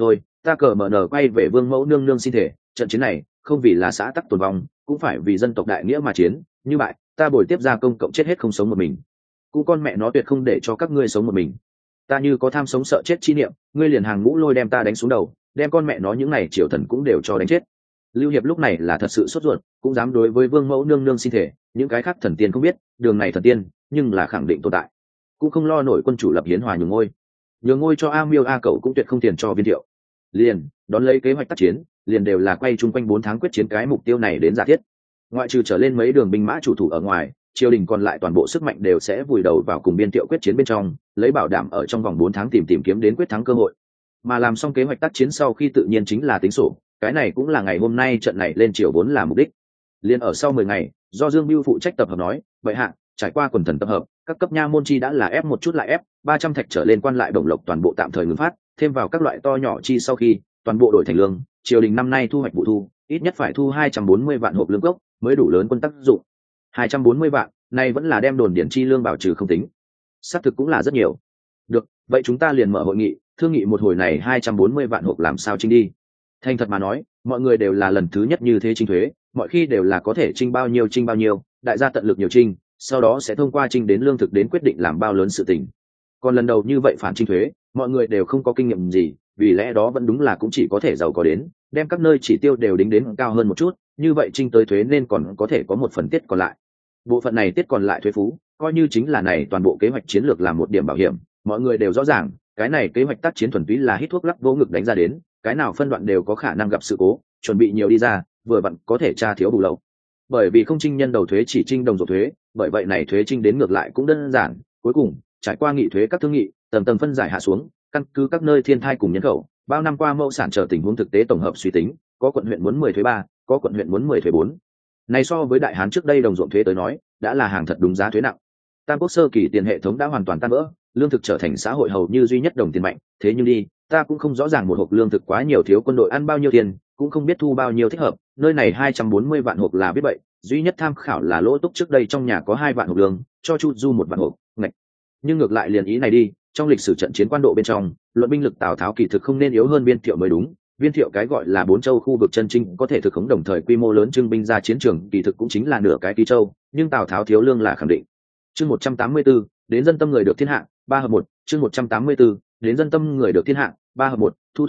Ta cờ mở nở quay về vương mẫu nương nương xin thể, trận chiến này không vì là xã tắc tồn vong, cũng phải vì dân tộc đại nghĩa mà chiến, như vậy ta bồi tiếp ra công cộng chết hết không sống một mình, cũng con mẹ nó tuyệt không để cho các ngươi sống một mình. Ta như có tham sống sợ chết chi niệm, ngươi liền hàng ngũ lôi đem ta đánh xuống đầu, đem con mẹ nó những này triều thần cũng đều cho đánh chết. Lưu Hiệp lúc này là thật sự sốt ruột, cũng dám đối với vương mẫu nương nương xin thể, những cái khác thần tiên không biết, đường này thần tiên nhưng là khẳng định tồn tại, cũng không lo nổi quân chủ lập hiến hòa nhường ngôi cho A Miêu A Cậu cũng tuyệt không tiền cho Viên Thiệu. Liền đón lấy kế hoạch tác chiến, liền đều là quay chung quanh 4 tháng quyết chiến cái mục tiêu này đến giả thiết. Ngoại trừ trở lên mấy đường binh mã chủ thủ ở ngoài, triều đình còn lại toàn bộ sức mạnh đều sẽ vùi đầu vào cùng Viên Thiệu quyết chiến bên trong, lấy bảo đảm ở trong vòng 4 tháng tìm kiếm đến quyết thắng cơ hội. Mà làm xong kế hoạch tác chiến sau khi tự nhiên chính là tính sổ, cái này cũng là ngày hôm nay trận này lên triều vốn là mục đích. Liên ở sau 10 ngày, do Dương Bưu phụ trách tập hợp nói, vậy hạ, trải qua quần thần tập hợp, các cấp nha môn chi đã là ép một chút lại ép, 300 thạch trở lên quan lại đồng lộc toàn bộ tạm thời ngừng phát, thêm vào các loại to nhỏ chi sau khi toàn bộ đổi thành lương, triều đình năm nay thu hoạch vụ thu, ít nhất phải thu 240 vạn hộp lương gốc mới đủ lớn quân tác dụng. 240 vạn, này vẫn là đem đồn điển chi lương bảo trừ không tính. Xác thực cũng là rất nhiều. Được, vậy chúng ta liền mở hội nghị, thương nghị một hồi này 240 vạn hộp làm sao trinh đi. Thành thật mà nói, mọi người đều là lần thứ nhất như thế trinh thuế, mọi khi đều là có thể trinh bao nhiêu, đại gia tận lực nhiều trinh, sau đó sẽ thông qua trinh đến lương thực đến quyết định làm bao lớn sự tình. Còn lần đầu như vậy phản trinh thuế, mọi người đều không có kinh nghiệm gì, vì lẽ đó vẫn đúng là cũng chỉ có thể giàu có đến, đem các nơi chỉ tiêu đều đính đến cao hơn một chút, như vậy trinh tới thuế nên còn có thể có một phần tiết còn lại. Bộ phận này tiết còn lại thuế phú, coi như chính là này toàn bộ kế hoạch chiến lược làm một điểm bảo hiểm, mọi người đều rõ ràng, cái này kế hoạch tác chiến thuần túy là hít thuốc lắc vỗ ngực đánh ra đến, cái nào phân đoạn đều có khả năng gặp sự cố, chuẩn bị nhiều đi ra, vừa vặn có thể tra thiếu bù lậu. Bởi vì không trinh nhân đầu thuế chỉ trinh đồng ruộng thuế, bởi vậy này thuế trinh đến ngược lại cũng đơn giản, cuối cùng trải qua nghị thuế các thương nghị, tầng tầng phân giải hạ xuống, căn cứ các nơi thiên thai cùng nhân khẩu, bao năm qua mẫu sản trở tình huống thực tế tổng hợp suy tính, có quận huyện muốn 10 thuế 3, có quận huyện muốn 10 thuế 4. Này so với đại hán trước đây đồng ruộng thuế tới nói, đã là hàng thật đúng giá thuế nặng. Tam quốc sơ kỳ tiền hệ thống đã hoàn toàn tan vỡ, lương thực trở thành xã hội hầu như duy nhất đồng tiền mạnh, thế nhưng đi, ta cũng không rõ ràng một hộp lương thực quá nhiều thiếu quân đội ăn bao nhiêu tiền, cũng không biết thu bao nhiêu thích hợp, nơi này 240 vạn hộp là biết vậy, duy nhất tham khảo là Lỗ Túc trước đây trong nhà có 2 vạn hộp lương, cho Chu Du 1 vạn hộp, ngạch. Nhưng ngược lại liền ý này đi, trong lịch sử trận chiến quan độ bên trong, luận binh lực Tào Tháo kỳ thực không nên yếu hơn Viên Thiệu mới đúng. Viên Thiệu cái gọi là 4 châu khu vực chân chính có thể thực khống đồng thời quy mô lớn trưng binh ra chiến trường, kỳ thực cũng chính là nửa cái Ký Châu, nhưng Tào Tháo thiếu lương là khẳng định. Chương 184, đến dân tâm người được thiên hạ, 3 hợp 1, chương 184, đến dân tâm người được thiên hạ, 3 hợp 1, thu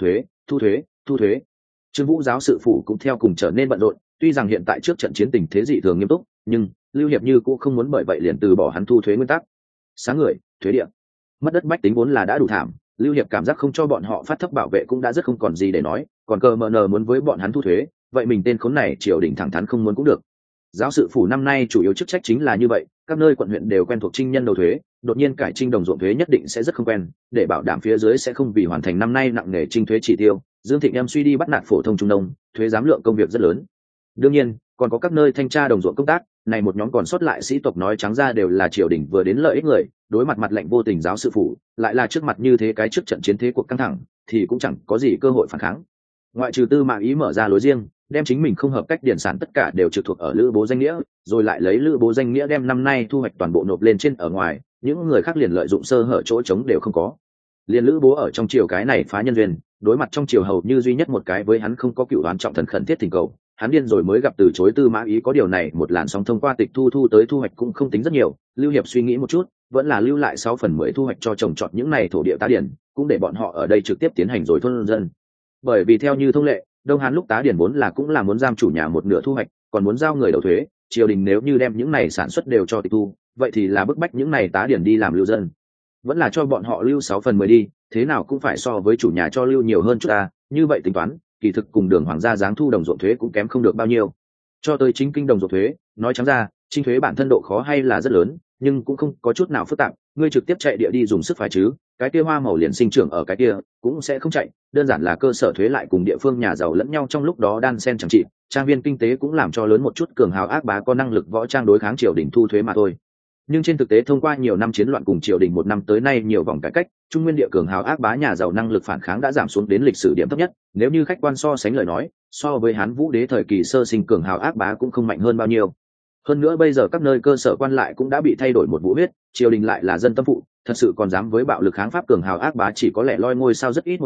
thuế. Trương Vũ giáo sự phủ cũng theo cùng trở nên bận rộn, tuy rằng hiện tại trước trận chiến tình thế dị thường nghiêm túc, nhưng Lưu Hiệp như cũng không muốn bởi vậy liền từ bỏ hắn thu thuế nguyên tắc. Sáng người, thuế địa. Mất đất bách tính vốn là đã đủ thảm, Lưu Hiệp cảm giác không cho bọn họ phát thấp bảo vệ cũng đã rất không còn gì để nói, còn cờ mờ nờ muốn với bọn hắn thu thuế, vậy mình tên khốn này triều đình thẳng thắn không muốn cũng được. Giáo sự phủ năm nay chủ yếu chức trách chính là như vậy, các nơi quận huyện đều quen thuộc trinh nhân đầu thuế, đột nhiên cải trinh đồng ruộng thuế nhất định sẽ rất không quen, để bảo đảm phía dưới sẽ không vì hoàn thành năm nay nặng nề trinh thuế chỉ tiêu, Dương Thịnh em suy đi bắt nạt phổ thông trung nông, thuế giám lượng công việc rất lớn. Đương nhiên, còn có các nơi thanh tra đồng ruộng công tác, này một nhóm còn sót lại sĩ tộc nói trắng ra đều là triều đình vừa đến lợi ích người, đối mặt mặt lệnh vô tình giáo sự phủ, lại là trước mặt như thế cái trước trận chiến thế cuộc căng thẳng, thì cũng chẳng có gì cơ hội phản kháng. Ngoại trừ Tư Mã Ý mở ra lối riêng, đem chính mình không hợp cách điển sản tất cả đều trực thuộc ở Lữ Bố danh nghĩa, rồi lại lấy Lữ Bố danh nghĩa đem năm nay thu hoạch toàn bộ nộp lên trên ở ngoài, những người khác liền lợi dụng sơ hở chỗ trống đều không có. Liên Lữ Bố ở trong triều cái này phá nhân duyên, đối mặt trong triều hầu như duy nhất một cái với hắn không có cựu đoán trọng thần khẩn thiết thỉnh cầu, hắn điên rồi mới gặp từ chối Tư Mã Ý có điều này một làn sóng thông qua tịch thu tới thu hoạch cũng không tính rất nhiều. Lưu Hiệp suy nghĩ một chút, vẫn là lưu lại 6/10 thu hoạch cho trồng trọt những này thổ địa tá điển, cũng để bọn họ ở đây trực tiếp tiến hành rồi thôn dân. Bởi vì theo như thông lệ, Đông Hán lúc tá điển vốn là cũng là muốn giam chủ nhà một nửa thu hoạch, còn muốn giao người đầu thuế, triều đình nếu như đem những này sản xuất đều cho tịch thu, vậy thì là bức bách những này tá điển đi làm lưu dân. Vẫn là cho bọn họ lưu 6/10 đi, thế nào cũng phải so với chủ nhà cho lưu nhiều hơn chút ta, như vậy tính toán, kỳ thực cùng Đường Hoàng gia giáng thu đồng ruộng thuế cũng kém không được bao nhiêu. Cho tới chính kinh đồng ruộng thuế, nói trắng ra, trinh thuế bản thân độ khó hay là rất lớn, nhưng cũng không có chút nào phức tạp, ngươi trực tiếp chạy địa đi dùng sức phải chứ, cái kia hoa màu liền sinh trưởng ở cái kia, cũng sẽ không chạy, đơn giản là cơ sở thuế lại cùng địa phương nhà giàu lẫn nhau trong lúc đó đan xen chẳng trị, trang viên kinh tế cũng làm cho lớn một chút cường hào ác bá có năng lực võ trang đối kháng triều đình thu thuế mà thôi. Nhưng trên thực tế thông qua nhiều năm chiến loạn cùng triều đình một năm tới nay nhiều vòng cải cách, trung nguyên địa cường hào ác bá nhà giàu năng lực phản kháng đã giảm xuống đến lịch sử điểm thấp nhất, nếu như khách quan so sánh lời nói, so với Hán Vũ đế thời kỳ sơ sinh cường hào ác bá cũng không mạnh hơn bao nhiêu. Hơn nữa bây giờ các nơi cơ sở quan lại cũng đã bị thay đổi một vũ huyết, triều đình lại là dân tâm phụ, thật sự còn dám với bạo lực kháng pháp cường hào ác bá chỉ có lẽ loi ngôi sao rất ít một điểm,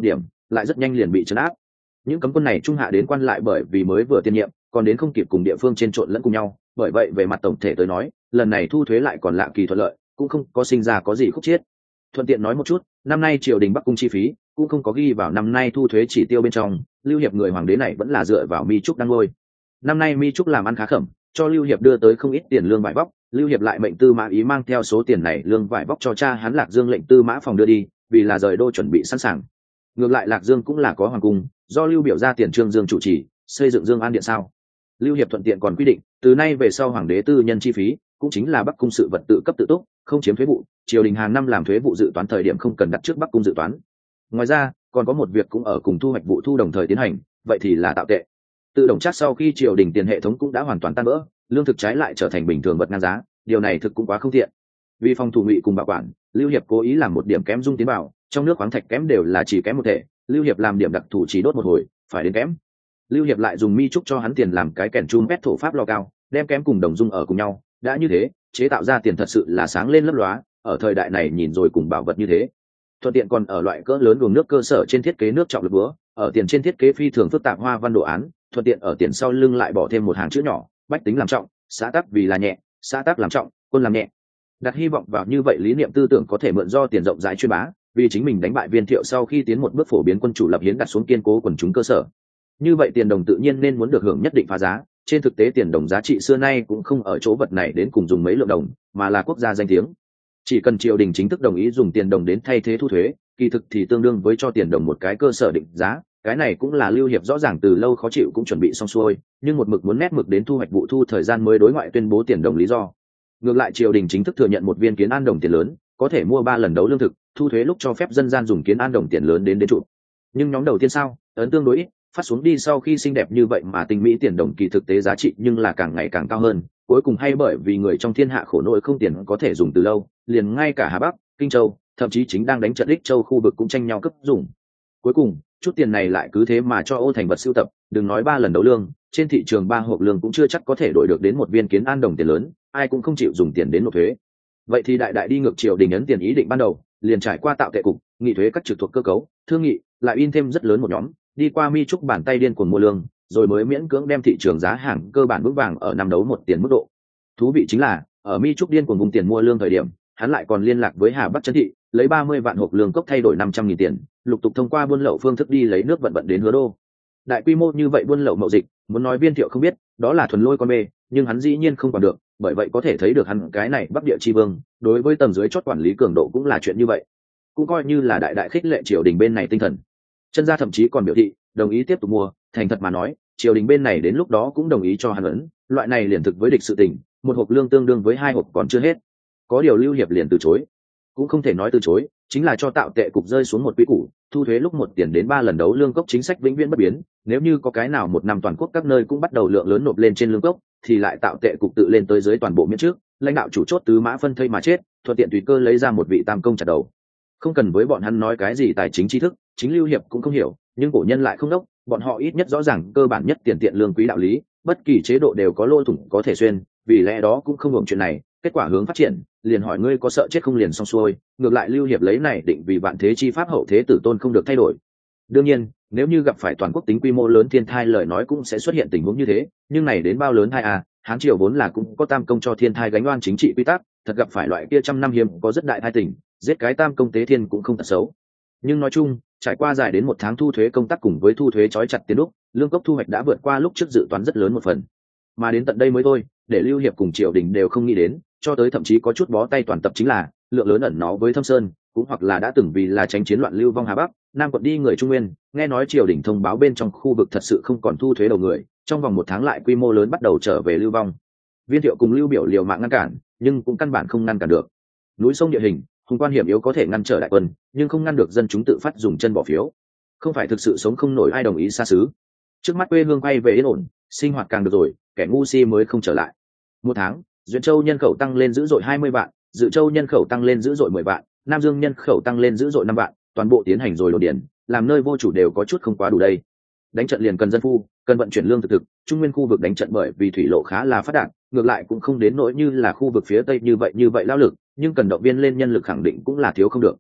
lại rất nhanh liền bị trấn áp. Những cấm quân này trung hạ đến quan lại bởi vì mới vừa tiên nhiệm, còn đến không kịp cùng địa phương trên trộn lẫn cùng nhau, bởi vậy về mặt tổng thể tới nói, lần này thu thuế lại còn lạ kỳ thuận lợi, cũng không có sinh ra có gì khúc chiết. Thuận tiện nói một chút, năm nay triều đình Bắc cung chi phí cũng không có ghi vào năm nay thu thuế chỉ tiêu bên trong, Lưu Hiệp người hoàng đế này vẫn là dựa vào Mi Trúc đăng ngôi. Năm nay Mi Trúc làm ăn khá khẩm, cho Lưu Hiệp đưa tới không ít tiền lương vải vóc, Lưu Hiệp lại mệnh Tư Mã Ý mang theo số tiền này lương vải vóc cho cha hắn Lạc Dương lệnh Tư Mã Phòng đưa đi, vì là rời đô chuẩn bị sẵn sàng. Ngược lại Lạc Dương cũng là có hoàng cung, do Lưu biểu ra tiền Trương Dương chủ trì, xây dựng Dương An điện sao. Lưu Hiệp thuận tiện còn quy định, từ nay về sau hoàng đế tư nhân chi phí, cũng chính là Bắc cung sự vật tự cấp tự túc, không chiếm thuế vụ, triều đình hàng năm làm thuế vụ dự toán thời điểm không cần đặt trước Bắc cung dự toán. Ngoài ra, còn có một việc cũng ở cùng thu hoạch vụ thu đồng thời tiến hành, vậy thì là tạo tệ. Tự động chắc sau khi triều đình tiền hệ thống cũng đã hoàn toàn tan vỡ, lương thực trái lại trở thành bình thường vật ngang giá, điều này thực cũng quá không thiện. Vì phòng thủ ngụy cùng bảo quản, Lưu Hiệp cố ý làm một điểm kém dung tiến vào, trong nước khoáng thạch kém đều là chỉ kém một thể, Lưu Hiệp làm điểm đặc thủ chỉ đốt một hồi, phải đến kém. Lưu Hiệp lại dùng Mi Trúc cho hắn tiền làm cái kèn chum pét thổ pháp lò cao, đem kém cùng đồng dung ở cùng nhau, đã như thế, chế tạo ra tiền thật sự là sáng lên lấp lóa, ở thời đại này nhìn rồi cùng bảo vật như thế. Thuận tiện còn ở loại cỡ lớn luồng nước cơ sở trên thiết kế nước trọng lực búa, ở tiền trên thiết kế phi thường phức tạp hoa văn đồ án, thuận tiện ở tiền sau lưng lại bỏ thêm một hàng chữ nhỏ, bách tính làm trọng, xã tắc vì là nhẹ, xã tắc làm trọng, quân làm nhẹ. Đặt hy vọng vào như vậy lý niệm tư tưởng có thể mượn do tiền rộng rãi truyền bá, vì chính mình đánh bại Viên Thiệu sau khi tiến một bước phổ biến quân chủ lập hiến đặt xuống kiên cố quần chúng cơ sở. Như vậy tiền đồng tự nhiên nên muốn được hưởng nhất định phá giá, trên thực tế tiền đồng giá trị xưa nay cũng không ở chỗ vật này đến cùng dùng mấy lượng đồng, mà là quốc gia danh tiếng. Chỉ cần triều đình chính thức đồng ý dùng tiền đồng đến thay thế thu thuế, kỳ thực thì tương đương với cho tiền đồng một cái cơ sở định giá, cái này cũng là Lưu Hiệp rõ ràng từ lâu khó chịu cũng chuẩn bị xong xuôi, nhưng một mực muốn nét mực đến thu hoạch vụ thu thời gian mới đối ngoại tuyên bố tiền đồng lý do. Ngược lại triều đình chính thức thừa nhận một viên kiến an đồng tiền lớn có thể mua 3 lần đấu lương thực, thu thuế lúc cho phép dân gian dùng kiến an đồng tiền lớn đến trụ. Nhưng nhóm đầu tiên sao, ấn tương đối ít, phát xuống đi sau khi xinh đẹp như vậy mà tinh mỹ tiền đồng kỳ thực tế giá trị nhưng là càng ngày càng cao hơn, cuối cùng hay bởi vì người trong thiên hạ khổ nỗi không tiền có thể dùng từ lâu, liền ngay cả Hà Bắc, Kinh Châu, thậm chí chính đang đánh trận Ích Châu khu vực cũng tranh nhau cấp dùng. Cuối cùng, chút tiền này lại cứ thế mà cho ô thành vật sưu tập, đừng nói 3 lần đấu lương, trên thị trường 3 hộp lương cũng chưa chắc có thể đổi được đến một viên kiến an đồng tiền lớn, ai cũng không chịu dùng tiền đến nộp thuế. Vậy thì đại đại đi ngược triều đình ấn tiền ý định ban đầu, liền trải qua tạo tệ cục, nghị thuế các trực thuộc cơ cấu, thương nghị, lại in thêm rất lớn một nhóm, đi qua Mi Trúc bàn tay điên cuồng mua lương, rồi mới miễn cưỡng đem thị trường giá hàng cơ bản vững vàng ở năm đấu một tiền mức độ. Thú vị chính là, ở Mi Trúc điên cuồng vùng tiền mua lương thời điểm, hắn lại còn liên lạc với Hà Bắc Trấn thị, lấy 30 vạn hộp lương cốc thay đổi 500.000 tiền, lục tục thông qua buôn lậu phương thức đi lấy nước vận đến Hứa Đô. Đại quy mô như vậy buôn lậu mậu dịch, muốn nói Viên Thiệu không biết, đó là thuần lôi con bê, nhưng hắn dĩ nhiên không còn được, bởi vậy có thể thấy được hắn cái này Bắc Địa chi vương, đối với tầng dưới chót quản lý cường độ cũng là chuyện như vậy, cũng coi như là đại đại khích lệ triều đình bên này tinh thần. Chân gia thậm chí còn biểu thị đồng ý tiếp tục mua, thành thật mà nói, triều đình bên này đến lúc đó cũng đồng ý cho hắn ấn, loại này liền thực với địch sự tình, một hộp lương tương đương với 2 hộp còn chưa hết. Có điều Lưu Hiệp liền từ chối, cũng không thể nói từ chối, chính là cho tạo tệ cục rơi xuống một quy củ, thu thuế lúc 1 tiền đến 3 lần đấu lương cốc chính sách vĩnh viễn bất biến, nếu như có cái nào một năm toàn quốc các nơi cũng bắt đầu lượng lớn nộp lên trên lương cốc, thì lại tạo tệ cục tự lên tới dưới toàn bộ miễn trước, lãnh đạo chủ chốt tứ mã phân thây mà chết, thuận tiện tùy cơ lấy ra một vị tam công chặt đầu. Không cần với bọn hắn nói cái gì tài chính tri thức, chính Lưu Hiệp cũng không hiểu, nhưng cổ nhân lại không đốc, bọn họ ít nhất rõ ràng cơ bản nhất tiền tiện lương quý đạo lý, bất kỳ chế độ đều có lỗ thủng có thể xuyên, vì lẽ đó cũng không hưởng chuyện này. Kết quả hướng phát triển, liền hỏi ngươi có sợ chết không liền xong xuôi, ngược lại Lưu Hiệp lấy này định vì vạn thế chi pháp hậu thế tử tôn không được thay đổi. Đương nhiên, nếu như gặp phải toàn quốc tính quy mô lớn thiên thai lời nói cũng sẽ xuất hiện tình huống như thế, nhưng này đến bao lớn thai à, Hán triều vốn là cũng có tam công cho thiên thai gánh oan chính trị quy tắc, thật gặp phải loại kia trăm năm hiếm có rất đại thai tình, giết cái tam công tế thiên cũng không thật xấu. Nhưng nói chung, trải qua dài đến 1 tháng thu thuế công tác cùng với thu thuế trói chặt tiến đúc, lương cốc thu hoạch đã vượt qua lúc trước dự toán rất lớn một phần. Mà đến tận đây mới thôi, để Lưu Hiệp cùng triều đình đều không nghĩ đến, cho tới thậm chí có chút bó tay toàn tập chính là lượng lớn ẩn nó với Thâm Sơn, cũng hoặc là đã từng vì là tránh chiến loạn lưu vong Hà Bắc, Nam quận đi người Trung Nguyên, nghe nói triều đình thông báo bên trong khu vực thật sự không còn thu thuế đầu người, trong vòng 1 tháng lại quy mô lớn bắt đầu trở về lưu vong. Viên Thiệu cùng Lưu Biểu liều mạng ngăn cản, nhưng cũng căn bản không ngăn cản được. Núi sông địa hình, hùng quan hiểm yếu có thể ngăn trở đại quân, nhưng không ngăn được dân chúng tự phát dùng chân bỏ phiếu. Không phải thực sự sống không nổi ai đồng ý xa xứ. Trước mắt quê hương quay về yên ổn, sinh hoạt càng được rồi, kẻ ngu si mới không trở lại. 1 tháng, Duyện Châu nhân khẩu tăng lên dữ dội 20 vạn, Dự Châu nhân khẩu tăng lên dữ dội 10 vạn, Nam Dương nhân khẩu tăng lên dữ dội 5 vạn, toàn bộ tiến hành rồi đồn điền, làm nơi vô chủ đều có chút không quá đủ đây. Đánh trận liền cần dân phu, cần vận chuyển lương thực, Trung Nguyên khu vực đánh trận bởi vì thủy lộ khá là phát đạt, ngược lại cũng không đến nỗi như là khu vực phía Tây như vậy lao lực, nhưng cần động viên lên nhân lực khẳng định cũng là thiếu không được.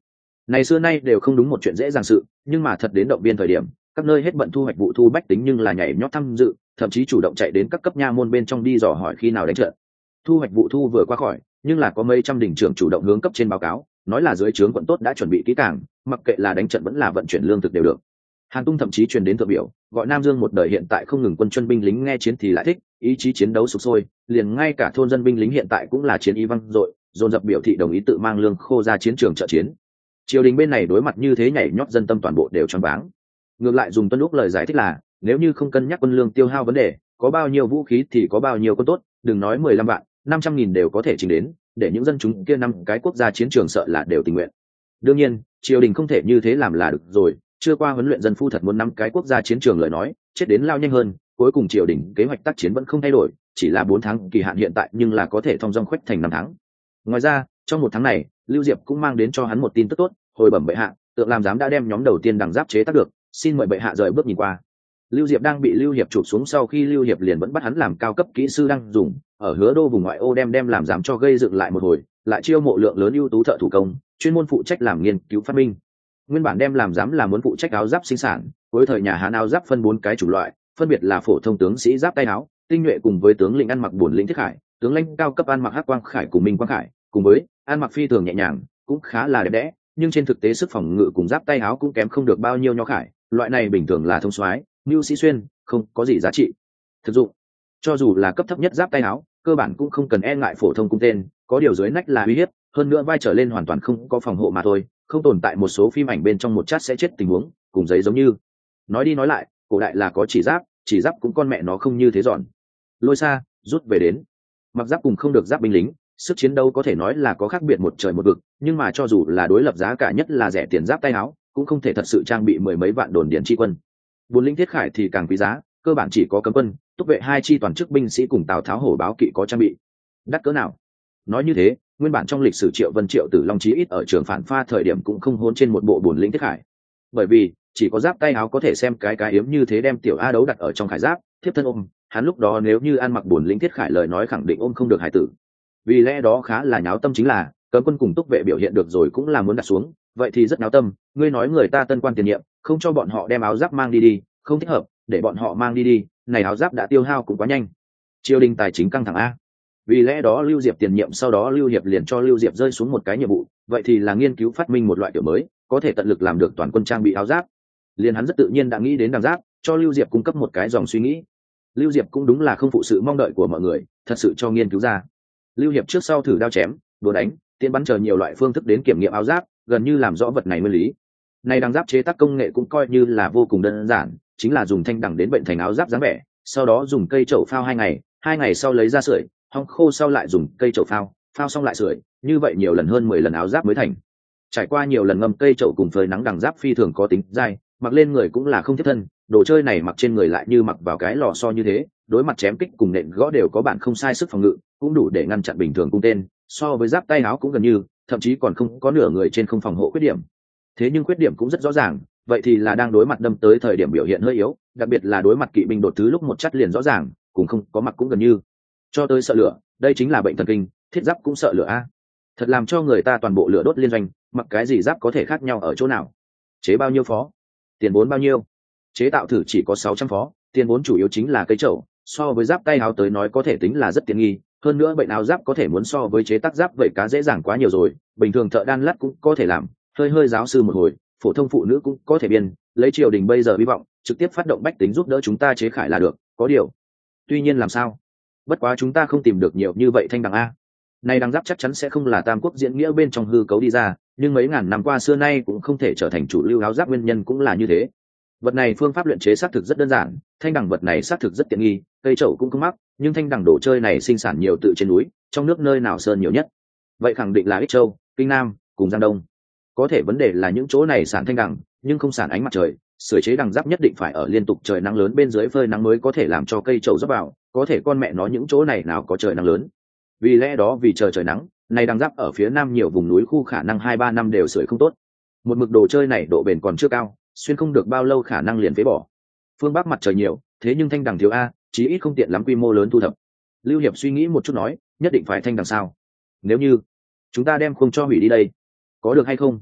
này xưa nay đều không đúng một chuyện dễ dàng sự, nhưng mà thật đến động viên thời điểm, các nơi hết bận thu hoạch vụ thu bách tính nhưng là nhảy nhót tham dự, thậm chí chủ động chạy đến các cấp nha môn bên trong đi dò hỏi khi nào đánh trận. Thu hoạch vụ thu vừa qua khỏi, nhưng là có mấy trăm đỉnh trưởng chủ động hướng cấp trên báo cáo, nói là dưới trướng quận tốt đã chuẩn bị kỹ càng, mặc kệ là đánh trận vẫn là vận chuyển lương thực đều được. Hàn Tung thậm chí truyền đến thượng biểu, gọi Nam Dương một đời hiện tại không ngừng quân chuân binh lính nghe chiến thì lại thích, ý chí chiến đấu sục sôi, liền ngay cả thôn dân binh lính hiện tại cũng là chiến ý văng dội, dồn dập biểu thị đồng ý tự mang lương khô ra chiến trường trợ chiến. Triều đình bên này đối mặt như thế nhảy nhót dân tâm toàn bộ đều choáng váng. Ngược lại dùng Tuân Lúc lời giải thích là, nếu như không cân nhắc quân lương tiêu hao vấn đề, có bao nhiêu vũ khí thì có bao nhiêu quân tốt, đừng nói 15 vạn, 500.000 đều có thể trình đến, để những dân chúng kia năm cái quốc gia chiến trường sợ là đều tình nguyện. Đương nhiên, triều đình không thể như thế làm là được rồi, chưa qua huấn luyện dân phu thật muốn năm cái quốc gia chiến trường lời nói, chết đến lao nhanh hơn, cuối cùng triều đình kế hoạch tác chiến vẫn không thay đổi, chỉ là 4 tháng kỳ hạn hiện tại nhưng là có thể thông dong khuếch thành 5 tháng. Ngoài ra, trong 1 tháng này, Lưu Diệp cũng mang đến cho hắn một tin tức tốt, hồi bẩm bệ hạ, tượng làm giám đã đem nhóm đầu tiên đằng giáp chế tác được, xin mời bệ hạ rời bước nhìn qua. Lưu Diệp đang bị Lưu Hiệp chụp xuống sau khi Lưu Hiệp liền vẫn bắt hắn làm cao cấp kỹ sư đang dùng, ở Hứa Đô vùng ngoại ô đem làm giám cho gây dựng lại một hồi, lại chiêu mộ lượng lớn ưu tú thợ thủ công, chuyên môn phụ trách làm nghiên cứu phát minh. Nguyên bản đem làm giám là muốn phụ trách áo giáp sinh sản, cuối thời nhà Hán áo giáp phân 4 cái chủng loại, phân biệt là phổ thông tướng sĩ giáp tay áo, tinh nhuệ cùng với tướng lĩnh ăn mặc buồn lĩnh thiết khải, tướng lãnh cao cấp ăn mặc hắc quang khải cùng minh quang khải, cùng với ăn mặc phi thường nhẹ nhàng, cũng khá là đẹp đẽ, nhưng trên thực tế sức phòng ngự cùng giáp tay áo cũng kém không được bao nhiêu nho khải, loại này bình thường là thông soái, mưu sĩ xuyên, không có gì giá trị thực dụng. Cho dù là cấp thấp nhất giáp tay áo, cơ bản cũng không cần e ngại phổ thông cung tên, có điều dưới nách là uy hiếp, hơn nữa vai trở lên hoàn toàn không có phòng hộ mà thôi, không tồn tại một số phim ảnh bên trong một chát sẽ chết tình huống, cùng giấy giống như. Nói đi nói lại, cổ đại là có chỉ giáp cũng con mẹ nó không như thế giòn. Lôi xa, rút về đến. Mặc giáp cùng không được giáp binh lính, sức chiến đấu có thể nói là có khác biệt một trời một vực, nhưng mà cho dù là đối lập giá cả nhất là rẻ tiền giáp tay áo, cũng không thể thật sự trang bị mười mấy vạn đồn điển chi quân. Buồn lĩnh thiết khải thì càng quý giá, cơ bản chỉ có cấm quân, túc vệ 2 chi toàn chức binh sĩ cùng Tào Tháo hổ báo kỵ có trang bị. Đắt cỡ nào? Nói như thế, nguyên bản trong lịch sử Triệu Vân Triệu Tử Long chí ít ở trường phản pha thời điểm cũng không hôn trên một bộ buồn lĩnh thiết khải. Bởi vì chỉ có giáp tay áo có thể xem cái yếm như thế đem tiểu A Đấu đặt ở trong khải giáp, thiếp thân ôm, hắn lúc đó nếu như ăn mặc buồn lĩnh thiết khải lời nói khẳng định ôm không được hải tử. Vì lẽ đó khá là nháo tâm chính là, cấm quân cùng túc vệ biểu hiện được rồi cũng là muốn đặt xuống, vậy thì rất nháo tâm, ngươi nói người ta tân quan tiền nhiệm, không cho bọn họ đem áo giáp mang đi, không thích hợp, để bọn họ mang đi, này áo giáp đã tiêu hao cũng quá nhanh. Triều đình tài chính căng thẳng a. Vì lẽ đó Lưu Diệp tiền nhiệm sau đó Lưu Hiệp liền cho Lưu Diệp rơi xuống một cái nhiệm vụ, vậy thì là nghiên cứu phát minh một loại kiểu mới, có thể tận lực làm được toàn quân trang bị áo giáp. Liền hắn rất tự nhiên đã nghĩ đến đằng giáp, cho Lưu Diệp cung cấp một cái dòng suy nghĩ. Lưu Diệp cũng đúng là không phụ sự mong đợi của mọi người, thật sự cho nghiên cứu ra. Lưu Hiệp trước sau thử đao chém, đùa đánh, tiện bắn chờ nhiều loại phương thức đến kiểm nghiệm áo giáp, gần như làm rõ vật này nguyên lý. Này đằng giáp chế tác công nghệ cũng coi như là vô cùng đơn giản, chính là dùng thanh đẳng đến bệnh thành áo giáp dáng vẻ, sau đó dùng cây chậu phao 2 ngày sau lấy ra sưởi, hong khô sau lại dùng cây chậu phao xong lại sưởi, như vậy nhiều lần hơn 10 lần áo giáp mới thành. Trải qua nhiều lần ngâm cây chậu cùng phơi nắng đằng giáp phi thường có tính dai, mặc lên người cũng là không thiết thân, đồ chơi này mặc trên người lại như mặc vào cái lò xo như thế, đối mặt chém kích cùng nện gõ đều có bản không sai sức phòng ngự, cũng đủ để ngăn chặn bình thường cung tên, so với giáp tay áo cũng gần như, thậm chí còn không có nửa người trên không phòng hộ khuyết điểm. Thế nhưng khuyết điểm cũng rất rõ ràng, vậy thì là đang đối mặt đâm tới thời điểm biểu hiện hơi yếu, đặc biệt là đối mặt kỵ binh đột thứ lúc một chắt liền rõ ràng, cùng không có mặc cũng gần như. Cho tới sợ lửa, đây chính là bệnh thần kinh, thiết giáp cũng sợ lửa a. Thật làm cho người ta toàn bộ lửa đốt liên doanh, mặc cái gì giáp có thể khác nhau ở chỗ nào? Chế bao nhiêu phó? Tiền vốn bao nhiêu? Chế tạo thử chỉ có 600 phó, tiền vốn chủ yếu chính là cây chậu, so với giáp tay áo tới nói có thể tính là rất tiện nghi, hơn nữa bệnh áo giáp có thể muốn so với chế tác giáp vậy cá dễ dàng quá nhiều rồi, bình thường thợ đan lát cũng có thể làm, hơi giáo sư một hồi, phổ thông phụ nữ cũng có thể biên, lấy triều đình bây giờ hy vọng, trực tiếp phát động bách tính giúp đỡ chúng ta chế khải là được, có điều. Tuy nhiên làm sao? Bất quá chúng ta không tìm được nhiều như vậy thanh đằng a. Này đằng giáp chắc chắn sẽ không là tam quốc diễn nghĩa bên trong hư cấu đi ra, nhưng mấy ngàn năm qua xưa nay cũng không thể trở thành chủ lưu áo giáp, nguyên nhân cũng là như thế. Vật này phương pháp luyện chế xác thực rất đơn giản, thanh đằng vật này xác thực rất tiện nghi, cây chậu cũng không mắc, nhưng thanh đằng đồ chơi này sinh sản nhiều tự trên núi, trong nước nơi nào sơn nhiều nhất? Vậy khẳng định là Ích Châu, Kinh Nam, cùng Giang Đông. Có thể vấn đề là những chỗ này sản thanh đằng, nhưng không sản ánh mặt trời, sửa chế đằng giáp nhất định phải ở liên tục trời nắng lớn bên dưới phơi nắng mới có thể làm cho cây chậu dốc vào, có thể con mẹ nó những chỗ này nào có trời nắng lớn. Vì lẽ đó vì trời nắng, này đằng giáp ở phía nam nhiều vùng núi khu khả năng 2-3 năm đều sưởi không tốt. Một mực đồ chơi này độ bền còn chưa cao, xuyên không được bao lâu khả năng liền phế bỏ. Phương Bắc mặt trời nhiều, thế nhưng thanh đằng thiếu a, chí ít không tiện lắm quy mô lớn thu thập. Lưu Hiệp suy nghĩ một chút nói, nhất định phải thanh đằng sao? Nếu như chúng ta đem không cho hủy đi đây, có được hay không?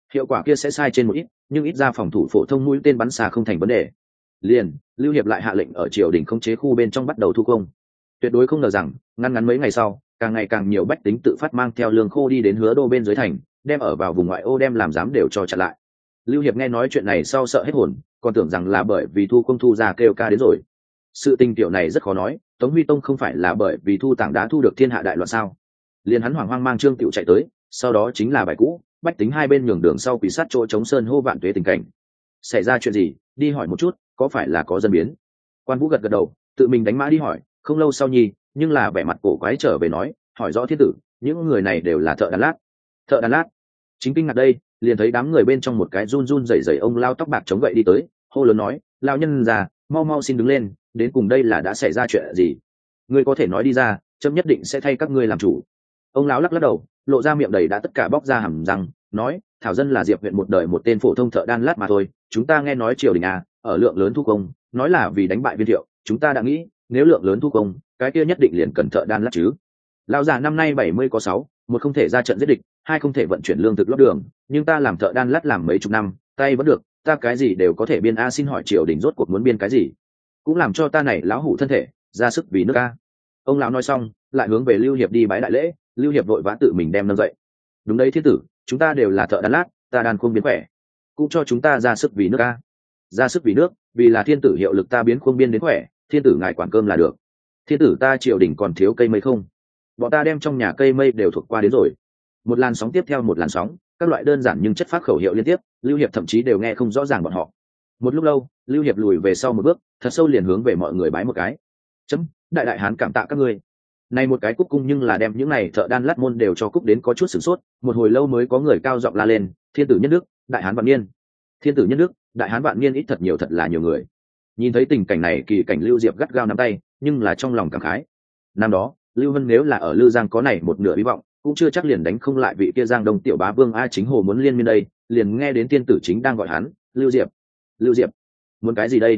hiệu quả kia sẽ sai trên một ít, nhưng ít ra phòng thủ phổ thông mũi tên bắn xa không thành vấn đề. Liền Lưu Hiệp lại hạ lệnh ở triều đình khống chế khu bên trong bắt đầu thu công. Tuyệt đối không ngờ rằng ngăn ngắn mấy ngày sau, càng ngày càng nhiều bách tính tự phát mang theo lương khô đi đến Hứa Đô bên dưới thành, đem ở vào vùng ngoại ô đem làm giám đều cho chặn lại. Lưu Hiệp nghe nói chuyện này sau sợ hết hồn, còn tưởng rằng là bởi vì thu công thu ra kêu ca đến rồi. Sự tình tiểu này rất khó nói, Tống Huy Tông không phải là bởi vì thu tảng đá thu được thiên hạ đại loạn sao? Liền hắn hoảng hoang mang Trương Tiểu chạy tới, sau đó chính là bài cũ, bách tính hai bên nhường đường sau quỷ sát chỗ chống sơn hô vạn tuế tình cảnh. Xảy ra chuyện gì? Đi hỏi một chút, có phải là có dân biến? Quan Vũ gật gật đầu, tự mình đánh mã đi hỏi, không lâu sau nhi, nhưng là vẻ mặt cổ quái trở về nói, hỏi rõ thiên tử, những người này đều là thợ đàn lát. Thợ đàn lát? Chính kinh ngạc đây, liền thấy đám người bên trong một cái run run rẩy rẩy ông lao tóc bạc chống gậy đi tới, hô lớn nói, lao nhân già, mau mau xin đứng lên, đến cùng đây là đã xảy ra chuyện gì? Ngươi có thể nói đi ra, chấm nhất định sẽ thay các ngươi làm chủ. Ông lão lắc lắc đầu, lộ ra miệng đầy đã tất cả bóc ra hàm răng, nói, thảo dân là Diệp huyện một đời một tên phổ thông thợ đan lát mà thôi, chúng ta nghe nói triều đình ở lượng lớn thu công, nói là vì đánh bại Viên Thiệu, chúng ta đã nghĩ, nếu lượng lớn thu công, cái kia nhất định liền cần thợ đan lát chứ. Lão già năm nay 70 có 6, một không thể ra trận giết địch, hai không thể vận chuyển lương thực lót đường, nhưng ta làm thợ đan lát làm mấy chục năm, tay vẫn được, ta cái gì đều có thể biên xin hỏi triều đình rốt cuộc muốn biên cái gì, cũng làm cho ta này lão hủ thân thể ra sức vì nước Ông lão nói xong, lại hướng về Lưu Hiệp đi bái đại lễ. Lưu Hiệp vội vã tự mình đem nâng dậy. Đúng đấy thiên tử, chúng ta đều là thợ đan lát, ta đan khuôn biến khỏe, cũng cho chúng ta ra sức vì nước ra sức vì nước, vì là thiên tử hiệu lực ta biến khuôn biên đến khỏe, thiên tử ngài quản cơm là được. Thiên tử ta triều đình còn thiếu cây mây không? Bọn ta đem trong nhà cây mây đều thuộc qua đến rồi. Một làn sóng tiếp theo một làn sóng, các loại đơn giản nhưng chất phác khẩu hiệu liên tiếp, Lưu Hiệp thậm chí đều nghe không rõ ràng bọn họ. Một lúc lâu, Lưu Hiệp lùi về sau một bước, thật sâu liền hướng về mọi người bái một cái. Chấm, đại đại hán cảm tạ các ngươi. Này một cái cúc cung nhưng là đem những này thợ đan lát môn đều cho cúc đến có chút sửng sốt, một hồi lâu mới có người cao giọng la lên, thiên tử nhất đức, đại hán vạn niên. Thiên tử nhất đức, đại hán vạn niên ít thật nhiều thật là nhiều người. Nhìn thấy tình cảnh này, kỳ cảnh Lưu Diệp gắt gao nắm tay, nhưng là trong lòng cảm khái. Năm đó, Lưu Vân nếu là ở Lư Giang có này một nửa hy vọng, cũng chưa chắc liền đánh không lại vị kia Giang Đông tiểu bá vương Chính Hồ muốn liên miên đây, liền nghe đến thiên tử chính đang gọi hắn, Lưu Diệp. Lưu Diệp, muốn cái gì đây?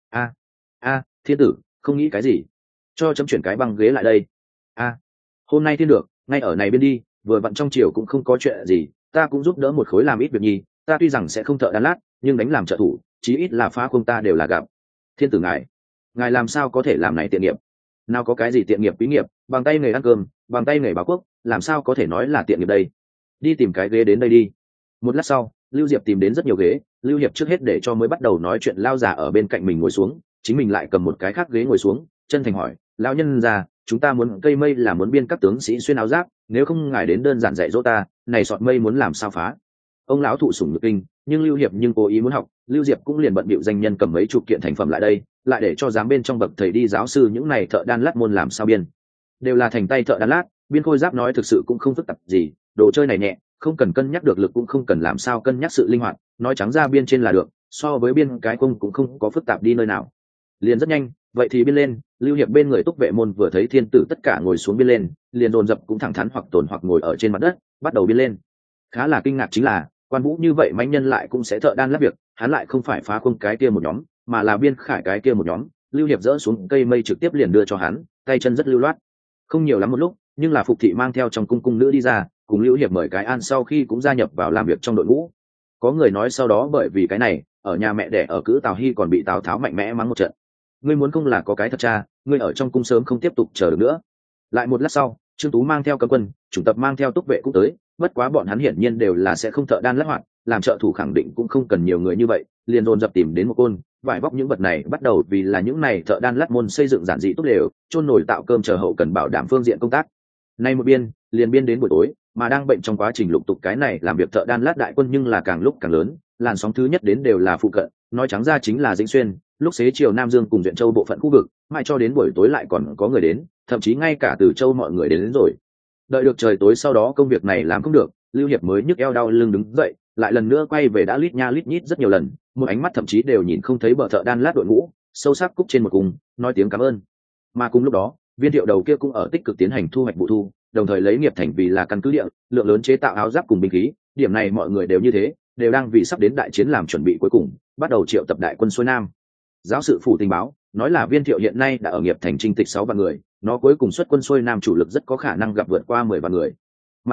Thiên tử, không nghĩ cái gì, cho chấm chuyển cái băng ghế lại đây. Hôm nay thiên được, ngay ở này bên đi, vừa vặn trong triều cũng không có chuyện gì, ta cũng giúp đỡ một khối làm ít việc nhi, ta tuy rằng sẽ không thợ đan lát, nhưng đánh làm trợ thủ, chí ít là phá không ta đều là gặp. Thiên tử ngài làm sao có thể làm này tiện nghiệp? Nào có cái gì tiện nghiệp quý nghiệp, bằng tay nghề ăn cơm, bằng tay nghề báo quốc, làm sao có thể nói là tiện nghiệp đây? Đi tìm cái ghế đến đây đi. Một lát sau, Lưu Diệp tìm đến rất nhiều ghế, Lưu Hiệp trước hết để cho mới bắt đầu nói chuyện lao già ở bên cạnh mình ngồi xuống, chính mình lại cầm một cái khác ghế ngồi xuống, chân thành hỏi, lão nhân già, chúng ta muốn cây mây là muốn biên các tướng sĩ xuyên áo giáp, nếu không ngài đến đơn giản dạy dỗ ta, này sọt mây muốn làm sao phá? Ông lão thụ sủng nhược kinh, nhưng Lưu Hiệp nhưng cố ý muốn học, Lưu Diệp cũng liền bận bịu danh nhân cầm mấy chục kiện thành phẩm lại đây, lại để cho dám bên trong bậc thầy đi giáo sư những này thợ đan lát môn làm sao biên, đều là thành tay thợ đan lát, biên khôi giáp nói thực sự cũng không phức tạp gì, đồ chơi này nhẹ, không cần cân nhắc được lực cũng không cần làm sao cân nhắc sự linh hoạt, nói trắng ra biên trên là được, so với biên cái cung cũng không có phức tạp đi nơi nào. Liền rất nhanh, vậy thì biên lên. Lưu Hiệp bên người túc vệ môn vừa thấy thiên tử tất cả ngồi xuống biên lên, liền dồn dập cũng thẳng thắn hoặc tồn hoặc ngồi ở trên mặt đất, bắt đầu biên lên. Khá là kinh ngạc chính là, Quan Vũ như vậy mãnh nhân lại cũng sẽ thợ đan lát việc, hắn lại không phải phá khung cái kia một nhóm, mà là biên khải cái kia một nhóm. Lưu Hiệp dỡ xuống cây mây trực tiếp liền đưa cho hắn, tay chân rất lưu loát. Không nhiều lắm một lúc, nhưng là Phục thị mang theo trong cung nữ đi ra, cùng Lưu Hiệp mời cái an sau khi cũng gia nhập vào làm việc trong đội ngũ. Có người nói sau đó bởi vì cái này, ở nhà mẹ đẻ ở cữ Tào Hy còn bị Tào Tháo mạnh mẽ mắng một trận. Ngươi muốn không là có cái thật cha, ngươi ở trong cung sớm không tiếp tục chờ được nữa. Lại một lát sau, Trương Tú mang theo cấm quân, chủng tập mang theo túc vệ cũng tới, bất quá bọn hắn hiển nhiên đều là sẽ không thợ đan lát hoạt, làm trợ thủ khẳng định cũng không cần nhiều người như vậy, liền dồn dập tìm đến một côn, vải vóc những vật này bắt đầu vì là những này thợ đan lát môn xây dựng giản dị tốt đều, chôn nồi tạo cơm chờ hậu cần bảo đảm phương diện công tác. Nay một biên, liền biên đến buổi tối, mà đang bệnh trong quá trình lục tục cái này làm việc thợ đan lát đại quân nhưng là càng lúc càng lớn, làn sóng thứ nhất đến đều là phụ cận, nói trắng ra chính là Dĩnh Xuyên, lúc xế chiều Nam Dương cùng Duyện Châu bộ phận khu vực, mai cho đến buổi tối lại còn có người đến, thậm chí ngay cả Từ Châu mọi người đến rồi. Đợi được trời tối sau đó công việc này làm không được, Lưu Hiệp mới nhức eo đau lưng đứng dậy, lại lần nữa quay về đã lít nha lít nhít rất nhiều lần, một ánh mắt thậm chí đều nhìn không thấy bờ thợ đan lát đội ngũ, sâu sắc cúc trên một cùng, nói tiếng cảm ơn. Mà cùng lúc đó, Viên Thiệu đầu kia cũng ở tích cực tiến hành thu hoạch vụ thu, đồng thời lấy Nghiệp Thành vì là căn cứ địa, lượng lớn chế tạo áo giáp cùng binh khí, điểm này mọi người đều như thế, đều đang vì sắp đến đại chiến làm chuẩn bị cuối cùng, bắt đầu triệu tập đại quân xuôi nam. Giáo sự phủ tình báo nói là Viên Thiệu hiện nay đã ở Nghiệp Thành chinh tịch 6 vạn người, nó cuối cùng xuất quân xuôi nam chủ lực rất có khả năng gặp vượt qua 10 vạn người. Mặt khác,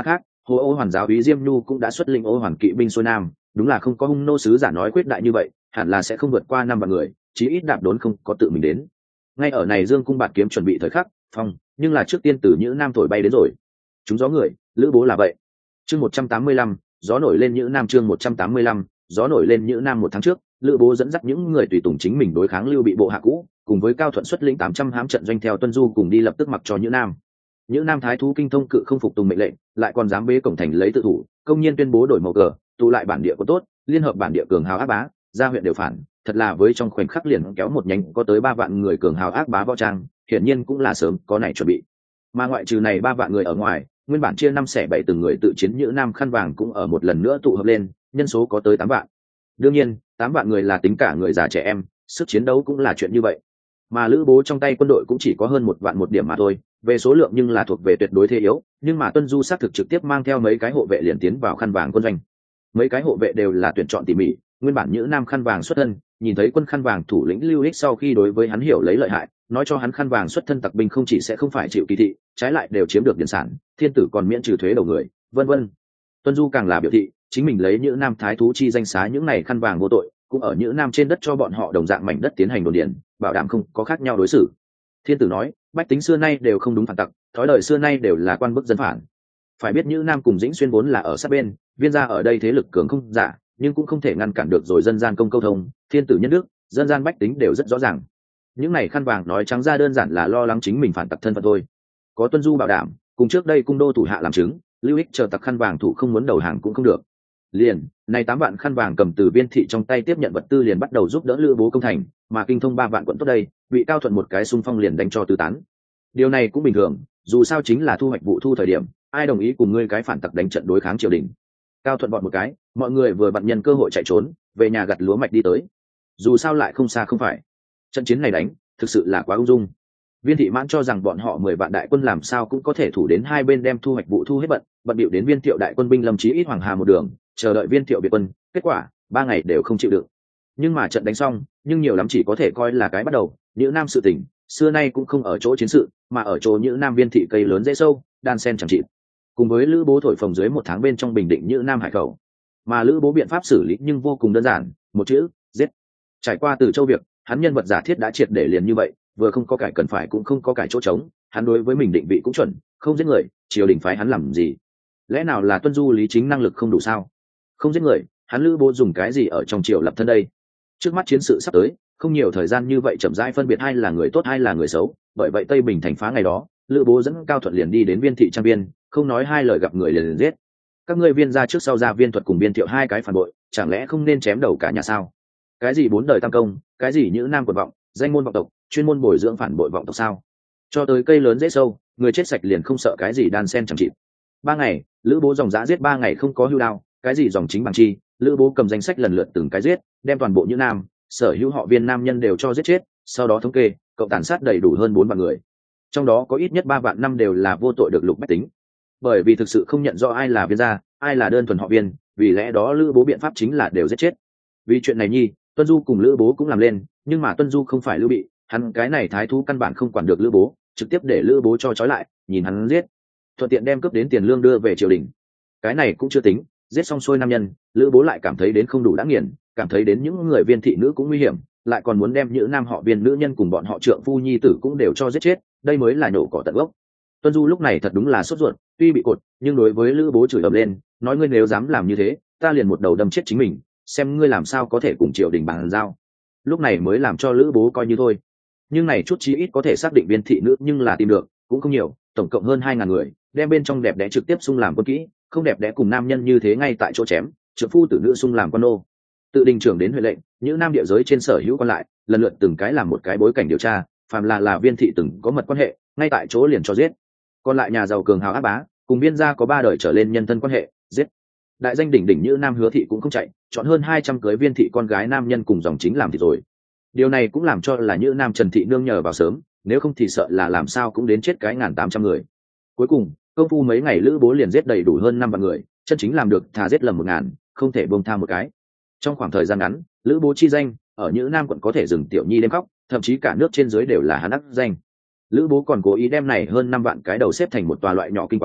Hồ Ô Hoàn giáo úy Diêm Nhu cũng đã xuất lĩnh Ô Hoàn kỵ binh xuôi nam, đúng là không có hung nô sứ giả nói quyết đại như vậy, hẳn là sẽ không vượt qua 5 vạn người, chí ít đạp đốn không có tự mình đến. Ngay ở này Dương cung bạt kiếm chuẩn bị thời khắc, phong, nhưng là trước tiên từ Nhữ Nam thổi bay đến rồi. Chúng gió người, Lữ Bố là vậy. Chương 185, gió nổi lên Nhữ Nam chương 185, gió nổi lên Nhữ Nam 1 tháng trước, Lữ Bố dẫn dắt những người tùy tùng chính mình đối kháng Lưu Bị bộ hạ cũ, cùng với Cao Thuận xuất lĩnh 800 hãm trận doanh theo Tuân Du cùng đi lập tức mặc cho Nhữ Nam. Nhữ Nam thái thú kinh thông cự không phục tùng mệnh lệnh, lại còn dám bế cổng thành lấy tự thủ, công nhiên tuyên bố đổi màu cờ, tụ lại bản địa có tốt, liên hợp bản địa cường hào ác bá, ra huyện đều phản, thật là với trong khoảnh khắc liền kéo một nhánh có tới 3 vạn người cường hào ác bá võ trang, hiển nhiên cũng là sớm có này chuẩn bị. Mà ngoại trừ này 3 vạn người ở ngoài, nguyên bản chia 5 xẻ 7 từng người tự chiến Nhữ Nam khăn vàng cũng ở một lần nữa tụ hợp lên, nhân số có tới 8 vạn. Đương nhiên, 8 vạn người là tính cả người già trẻ em, sức chiến đấu cũng là chuyện như vậy. Mà Lữ Bố trong tay quân đội cũng chỉ có hơn 1 vạn 1 điểm mà thôi, về số lượng nhưng là thuộc về tuyệt đối thế yếu, nhưng mà Tuân Du xác thực trực tiếp mang theo mấy cái hộ vệ liền tiến vào khăn vàng quân doanh. Mấy cái hộ vệ đều là tuyển chọn tỉ mỉ, nguyên bản Nhữ Nam khăn vàng xuất thân, nhìn thấy quân khăn vàng thủ lĩnh Lưu Ích sau khi đối với hắn hiểu lấy lợi hại, nói cho hắn khăn vàng xuất thân tặc binh không chỉ sẽ không phải chịu kỳ thị, trái lại đều chiếm được điển sản, thiên tử còn miễn trừ thuế đầu người, vân vân. Tuân Du càng là biểu thị, chính mình lấy Nhữ Nam thái thú chi danh xá những này khăn vàng vô tội, cũng ở Nhữ Nam trên đất cho bọn họ đồng dạng mảnh đất tiến hành đồn điền, bảo đảm không có khác nhau đối xử. Thiên tử nói, bách tính xưa nay đều không đúng phản tặc, thói đời xưa nay đều là quan bức dân phản. Phải biết Nhữ Nam cùng Dĩnh Xuyên vốn là ở sát bên, Viên gia ở đây thế lực cường không giả, nhưng cũng không thể ngăn cản được rồi dân gian công câu thông, thiên tử nhân đức, dân gian bách tính đều rất rõ ràng. Những này khăn vàng nói trắng ra đơn giản là lo lắng chính mình phản tặc thân phận thôi. Có Tuân Du bảo đảm, cùng trước đây cung đô thủ hạ làm chứng, Lưu Ích chờ tặc khăn vàng thủ không muốn đầu hàng cũng không được. Liền, này 8 vạn khăn vàng cầm từ Viên thị trong tay tiếp nhận vật tư liền bắt đầu giúp đỡ Lữ Bố công thành, mà kinh thông 3 vạn quận tốt đây, bị Cao Thuận một cái xung phong liền đánh cho tứ tán. Điều này cũng bình thường, dù sao chính là thu hoạch vụ thu thời điểm, ai đồng ý cùng ngươi cái phản tặc đánh trận đối kháng triều đình. Cao Thuận bọn một cái, mọi người vừa bận nhân cơ hội chạy trốn, về nhà gặt lúa mạch đi tới. Dù sao lại không xa không phải. Trận chiến này đánh, thực sự là quá ung dung. Viên thị mãn cho rằng bọn họ 10 vạn đại quân làm sao cũng có thể thủ đến hai bên đem thu hoạch vụ thu hết bận bịu đến Viên Thiệu đại quân binh lâm chí ít Hoàng Hà một đường, chờ đợi Viên Thiệu biệt quân, kết quả 3 ngày đều không chịu được. Nhưng mà trận đánh xong, nhưng nhiều lắm chỉ có thể coi là cái bắt đầu, Nhữ Nam sự tình, xưa nay cũng không ở chỗ chiến sự, mà ở chỗ Nhữ Nam Viên thị cây lớn dễ sâu, đan sen chẳng chịt. Cùng với Lữ Bố thổi phồng dưới 1 tháng bên trong bình định Nhữ Nam hải khẩu. Mà Lữ Bố biện pháp xử lý nhưng vô cùng đơn giản, một chữ, giết. Trải qua từ Châu việc, hắn nhân vật giả thiết đã triệt để liền như vậy, vừa không có cải cần phải cũng không có cải chỗ trống, hắn đối với mình định vị cũng chuẩn, không giết người, triều đình phái hắn làm gì? Lẽ nào là Tuân Du lý chính năng lực không đủ sao? Không giết người, hắn Lữ Bố dùng cái gì ở trong triều lập thân đây? Trước mắt chiến sự sắp tới, không nhiều thời gian như vậy chậm rãi phân biệt ai là người tốt ai là người xấu, bởi vậy Tây Bình thành phá ngày đó, Lữ Bố dẫn Cao Thuận liền đi đến Viên thị trang viên, không nói hai lời gặp người liền giết. Các ngươi Viên gia trước sau ra Viên Thuật cùng Viên Thiệu hai cái phản bội, chẳng lẽ không nên chém đầu cả nhà sao? Cái gì 4 đời tam công, cái gì Nhữ Nam quật vọng, danh môn vọng tộc, chuyên môn bồi dưỡng phản bội vọng tộc sao? Cho tới cây lớn dễ sâu, người chết sạch liền không sợ cái gì đan sen chẳng chịt. 3 ngày, Lữ Bố dòng dã giết 3 ngày không có hưu đao, cái gì dòng chính bằng chi, Lữ Bố cầm danh sách lần lượt từng cái giết, đem toàn bộ Nhữ Nam, sở hữu họ Viên nam nhân đều cho giết chết, sau đó thống kê, cộng tàn sát đầy đủ hơn 4 vạn người. Trong đó có ít nhất 3 vạn năm đều là vô tội được lục bách tính. Bởi vì thực sự không nhận rõ ai là Viên gia, ai là đơn thuần họ Viên, vì lẽ đó Lữ Bố biện pháp chính là đều giết chết. Vì chuyện này nhi, Tuân Du cùng Lữ Bố cũng làm lên, nhưng mà Tuân Du không phải Lưu Bị, hắn cái này thái thú căn bản không quản được Lữ Bố, trực tiếp để Lữ Bố cho trói lại, nhìn hắn giết, thuận tiện đem cướp đến tiền lương đưa về triều đình. Cái này cũng chưa tính, giết xong xuôi nam nhân, Lữ Bố lại cảm thấy đến không đủ đã nghiền, cảm thấy đến những người Viên thị nữ cũng nguy hiểm, lại còn muốn đem những nam họ Viên nữ nhân cùng bọn họ trượng phu nhi tử cũng đều cho giết chết, đây mới là nhổ cỏ tận gốc. Tuân Du lúc này thật đúng là sốt ruột, tuy bị cột, nhưng đối với Lữ Bố chửi ầm lên, nói ngươi nếu dám làm như thế, ta liền một đầu đâm chết chính mình, xem ngươi làm sao có thể cùng triều đình bàn giao. Lúc này mới làm cho Lữ Bố coi như thôi. Nhưng này chút chí ít có thể xác định Viên thị nữ nhưng là tìm được, cũng không nhiều, tổng cộng hơn 2000 người, đem bên trong đẹp đẽ trực tiếp xung làm quân kỹ, không đẹp đẽ cùng nam nhân như thế ngay tại chỗ chém, trượng phu tử nữ xung làm quan nô. Tự đình trưởng đến huệ lệnh, những nam địa giới trên sở hữu quan lại, lần lượt từng cái làm một cái bối cảnh điều tra, phàm là Viên thị từng có mật quan hệ, ngay tại chỗ liền cho giết. Còn lại nhà giàu cường hào ác bá, cùng Viên gia có 3 đời trở lên nhân thân quan hệ, giết. Đại danh đỉnh đỉnh như Nam Hứa thị cũng không chạy, chọn hơn 200 cưới Viên thị con gái nam nhân cùng dòng chính làm thì rồi. Điều này cũng làm cho là như Nam Trần thị nương nhờ vào sớm, nếu không thì sợ là làm sao cũng đến chết cái 1800 người. Cuối cùng, công phu mấy ngày Lữ Bố liền giết đầy đủ hơn 5 vạn người, chân chính làm được thà giết lầm 1000, không thể buông tha một cái. Trong khoảng thời gian ngắn, Lữ Bố chi danh ở Nhữ Nam quận có thể dừng tiểu nhi đêm khóc, thậm chí cả nước trên dưới đều là hắn đắc danh. Lữ Bố còn cố ý đem này hơn 5 vạn cái đầu xếp thành một tòa loại nhỏ kinh quán,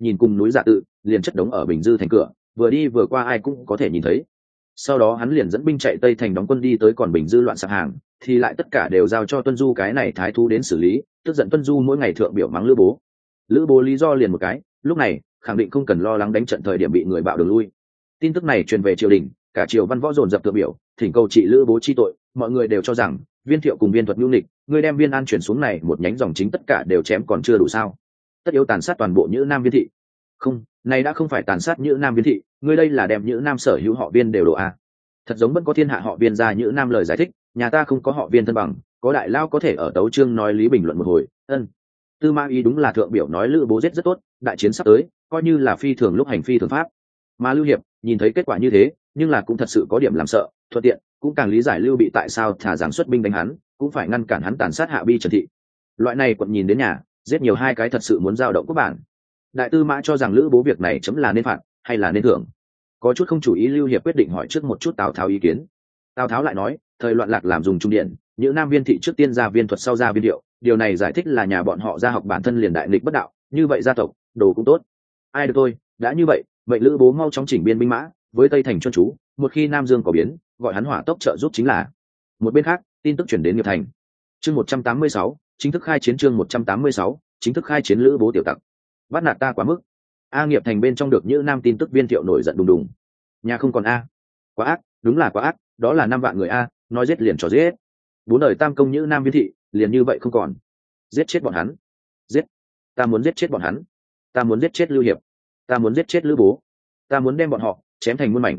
nhìn cùng núi Dạ Tự liền chất đống ở Bình Dư thành cửa, vừa đi vừa qua ai cũng có thể nhìn thấy. Sau đó hắn liền dẫn binh chạy tây thành đóng quân đi tới, còn Bình Dư loạn sạp hàng thì lại tất cả đều giao cho Tuân Du cái này thái thú đến xử lý, tức giận Tuân Du mỗi ngày thượng biểu mắng Lữ Bố. Lữ Bố lý do liền một cái, lúc này khẳng định không cần lo lắng đánh trận thời điểm bị người bạo đường lui. Tin tức này truyền về triều đình, cả triều văn võ dồn dập thượng biểu thỉnh cầu trị Lữ Bố chi tội. Mọi người đều cho rằng Viên Thiệu cùng Viên Thuật nhu nghịch, người đem Viên An chuyển xuống này một nhánh dòng chính tất cả đều chém còn chưa đủ sao? Tất yếu tàn sát toàn bộ Nhữ Nam Viên thị. Không, này đã không phải tàn sát Nhữ Nam Viên thị, ngươi đây là đem Nhữ Nam sở hữu họ Viên đều đổ a. Thật giống vẫn có thiên hạ họ Viên ra Nhữ Nam lời giải thích, nhà ta không có họ Viên thân bằng, có đại lao có thể ở tấu chương nói lý bình luận một hồi. Tư Mã Ý đúng là thượng biểu nói Lữ Bố giết rất tốt, đại chiến sắp tới, coi như là phi thường lúc hành phi thường pháp. Mà Lưu Hiệp nhìn thấy kết quả như thế, nhưng là cũng thật sự có điểm làm sợ, thuận tiện cũng càng lý giải Lưu Bị tại sao thả rằng xuất binh đánh hắn, cũng phải ngăn cản hắn tàn sát Hạ Bi Trần thị. Loại này quận nhìn đến nhà, giết nhiều hai cái thật sự muốn giao động quốc bản. Đại Tư Mã cho rằng Lữ Bố việc này chấm là nên phạt hay là nên thưởng, có chút không chủ ý. Lưu Hiệp quyết định hỏi trước một chút Tào Tháo ý kiến. Tào Tháo lại nói, thời loạn lạc làm dùng trung điện, những Nam Viên thị trước tiên ra Viên Thuật sau ra Viên Thiệu, điều này giải thích là nhà bọn họ gia học bản thân liền đại nghịch bất đạo, như vậy gia tộc đồ cũng tốt. Ai được tôi đã như vậy, vậy Lữ Bố mau chóng chỉnh biên binh mã với Tây thành chuyên chú, một khi Nam Dương có biến, gọi hắn hỏa tốc trợ giúp chính là. Một bên khác, tin tức chuyển đến Nghiệp Thành. Chương 186, chính thức khai chiến. Chương 186, chính thức khai chiến. Lữ Bố tiểu tặc bắt nạt ta quá mức. Nghiệp Thành bên trong được những Nam tin tức Viên Thiệu nổi giận đùng đùng. Nhà không còn quá ác, đúng là quá ác, đó là 5 vạn người nói giết liền cho giết. 4 đời tam công những Nam Viên thị liền như vậy không còn. Giết chết bọn hắn, giết, ta muốn giết chết bọn hắn, ta muốn giết chết Lưu Hiệp, ta muốn giết chết Lữ Bố, ta muốn đem bọn họ chém thành muôn mảnh.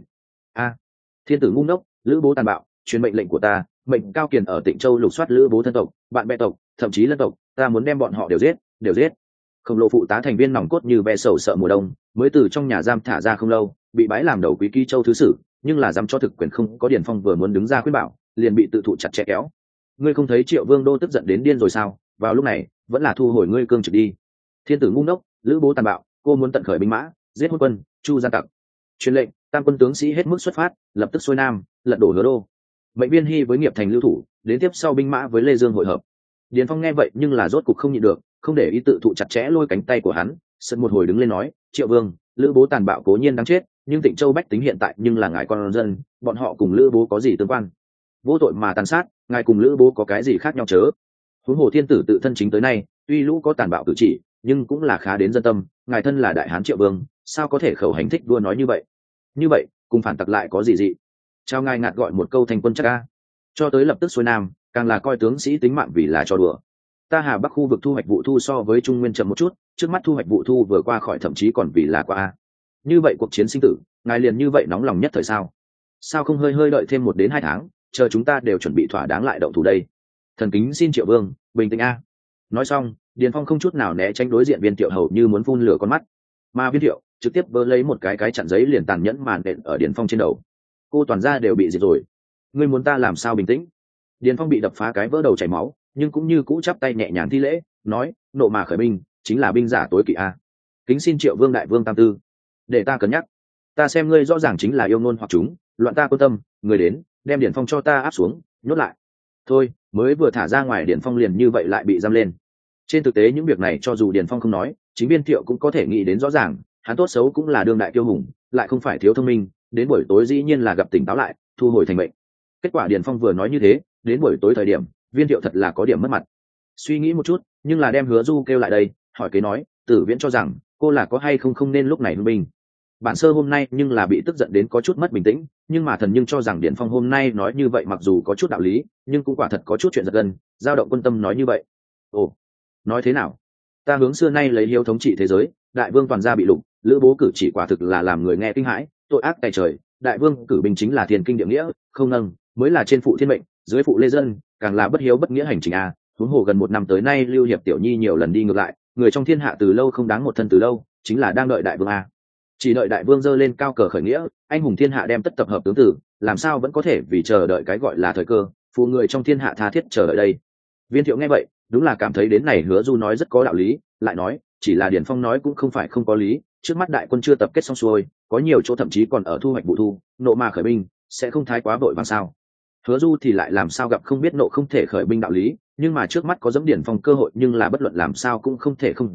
Thiên tử ngu ngốc, Lữ Bố tàn bạo, truyền mệnh lệnh của ta, mệnh Cao Kiền ở Tịnh Châu lục soát Lữ Bố thân tộc, bạn bè tộc, thậm chí lân tộc, ta muốn đem bọn họ đều giết. Khổng lồ phụ tá thành viên nòng cốt như ve sầu sợ mùa đông, mới từ trong nhà giam thả ra không lâu, bị bái làm đầu quý ký châu thứ sử, nhưng là dám cho thực quyền không có. Điền Phong vừa muốn đứng ra khuyên bảo, liền bị tự thụ chặt chẽ kéo. Ngươi không thấy Triệu Vương Đô tức giận đến điên rồi sao? Vào lúc này vẫn là thu hồi ngươi cương trực đi. Thiên tử ngu ngốc, Lữ Bố tàn bạo, cô muốn tận khởi binh mã giết hôn quân Chu gian tặc. Truyền lệnh, tam quân tướng sĩ hết mức xuất phát, lập tức xuôi nam, lật đổ Hứa Đô. Mệnh Viên Hy với Nghiệp Thành lưu thủ, đến tiếp sau binh mã với Lê Dương hội hợp. Điền Phong nghe vậy nhưng là rốt cục không nhịn được, không để ý tự thụ chặt chẽ lôi cánh tay của hắn, sân một hồi đứng lên nói, Triệu Vương, Lữ Bố tàn bạo cố nhiên đáng chết, nhưng Tịnh Châu bách tính hiện tại nhưng là ngài con dân, bọn họ cùng Lữ Bố có gì tương quan? Vô tội mà tàn sát, ngài cùng Lữ Bố có cái gì khác nhau chớ? Huống hồ thiên tử tự thân chính tới nay, tuy lũ có tàn bạo cử chỉ, nhưng cũng là khá đến dân tâm, ngài thân là đại hán Triệu Vương, sao có thể khẩu hành thích đua nói như vậy? Như vậy, cùng phản tặc lại có gì dị? Chào ngài ngạt gọi một câu thành quân chắc a. Cho tới lập tức xuôi nam, càng là coi tướng sĩ tính mạng vì là trò đùa. Ta Hà Bắc khu vực thu hoạch vụ thu so với Trung Nguyên chậm một chút, trước mắt thu hoạch vụ thu vừa qua khỏi thậm chí còn vì là qua a. Như vậy cuộc chiến sinh tử, ngài liền như vậy nóng lòng nhất thời sao? Sao không hơi đợi thêm 1 đến 2 tháng, chờ chúng ta đều chuẩn bị thỏa đáng lại động thủ đây? Thần kính xin Triệu Vương bình tĩnh a. Nói xong, Điền Phong không chút nào né tránh đối diện Viên Thiệu hầu như muốn phun lửa con mắt, mà Viên Thiệu trực tiếp vơ lấy một cái chặn giấy liền tàn nhẫn màn đện ở Điền Phong trên đầu. Cô toàn ra đều bị diệt rồi, ngươi muốn ta làm sao bình tĩnh? Điền Phong bị đập phá cái vỡ đầu chảy máu, nhưng cũng như cũ chắp tay nhẹ nhàng thi lễ, nói, nộ mà khởi binh chính là binh giả tối kỵ a. Kính xin Triệu Vương đại vương tam tư, để ta cân nhắc. Ta xem ngươi rõ ràng chính là yêu ngôn hoặc chúng, loạn ta quan tâm, người đến đem Điền Phong cho ta áp xuống, nhốt lại. Thôi, mới vừa thả ra ngoài Điền Phong liền như vậy lại bị giam lên. Trên thực tế những việc này cho dù Điền Phong không nói, chính Viên Thiệu cũng có thể nghĩ đến rõ ràng, hắn tốt xấu cũng là đương đại tiêu hùng, lại không phải thiếu thông minh, đến buổi tối dĩ nhiên là gặp tỉnh táo lại, thu hồi thành mệnh. Kết quả Điền Phong vừa nói như thế, đến buổi tối thời điểm, Viên Thiệu thật là có điểm mất mặt. Suy nghĩ một chút, nhưng là đem Hứa Du kêu lại đây, hỏi kế nói, Tử Viễn cho rằng cô là có hay không nên lúc này hưng binh. Bản sơ hôm nay nhưng là bị tức giận đến có chút mất bình tĩnh, nhưng mà thần nhưng cho rằng Điền Phong hôm nay nói như vậy mặc dù có chút đạo lý, nhưng cũng quả thật có chút chuyện giật gân, dao động quân tâm nói như vậy. Ồ, nói thế nào? Ta hướng xưa nay lấy hiếu thống trị thế giới, đại vương toàn gia bị lục, Lữ Bố cử chỉ quả thực là làm người nghe kinh hãi, tội ác tày trời, đại vương cử binh chính là thiên kinh địa nghĩa, không nâng mới là trên phụ thiên mệnh, dưới phụ lê dân, càng là bất hiếu bất nghĩa hành trình a. Huống hồ gần 1 năm tới nay Lưu Hiệp tiểu nhi nhiều lần đi ngược lại, người trong thiên hạ từ lâu không đáng một thân từ lâu, chính là đang đợi đại vương a. Chỉ đợi đại vương giơ lên cao cờ khởi nghĩa, anh hùng thiên hạ đem tất tập hợp tướng tử, làm sao vẫn có thể vì chờ đợi cái gọi là thời cơ, phụ người trong thiên hạ tha thiết chờ đợi đây. Viên Thiệu nghe vậy, đúng là cảm thấy đến này Hứa Du nói rất có đạo lý, lại nói, chỉ là Điền Phong nói cũng không phải không có lý, trước mắt đại quân chưa tập kết xong xuôi, có nhiều chỗ thậm chí còn ở thu hoạch vụ thu, nộ mà khởi binh, sẽ không thái quá vội vàng sao? Hứa Du thì lại làm sao gặp không biết nộ không thể khởi binh đạo lý, nhưng mà trước mắt có dẫm Điền Phong cơ hội, nhưng là bất luận làm sao cũng không thể không dẫm,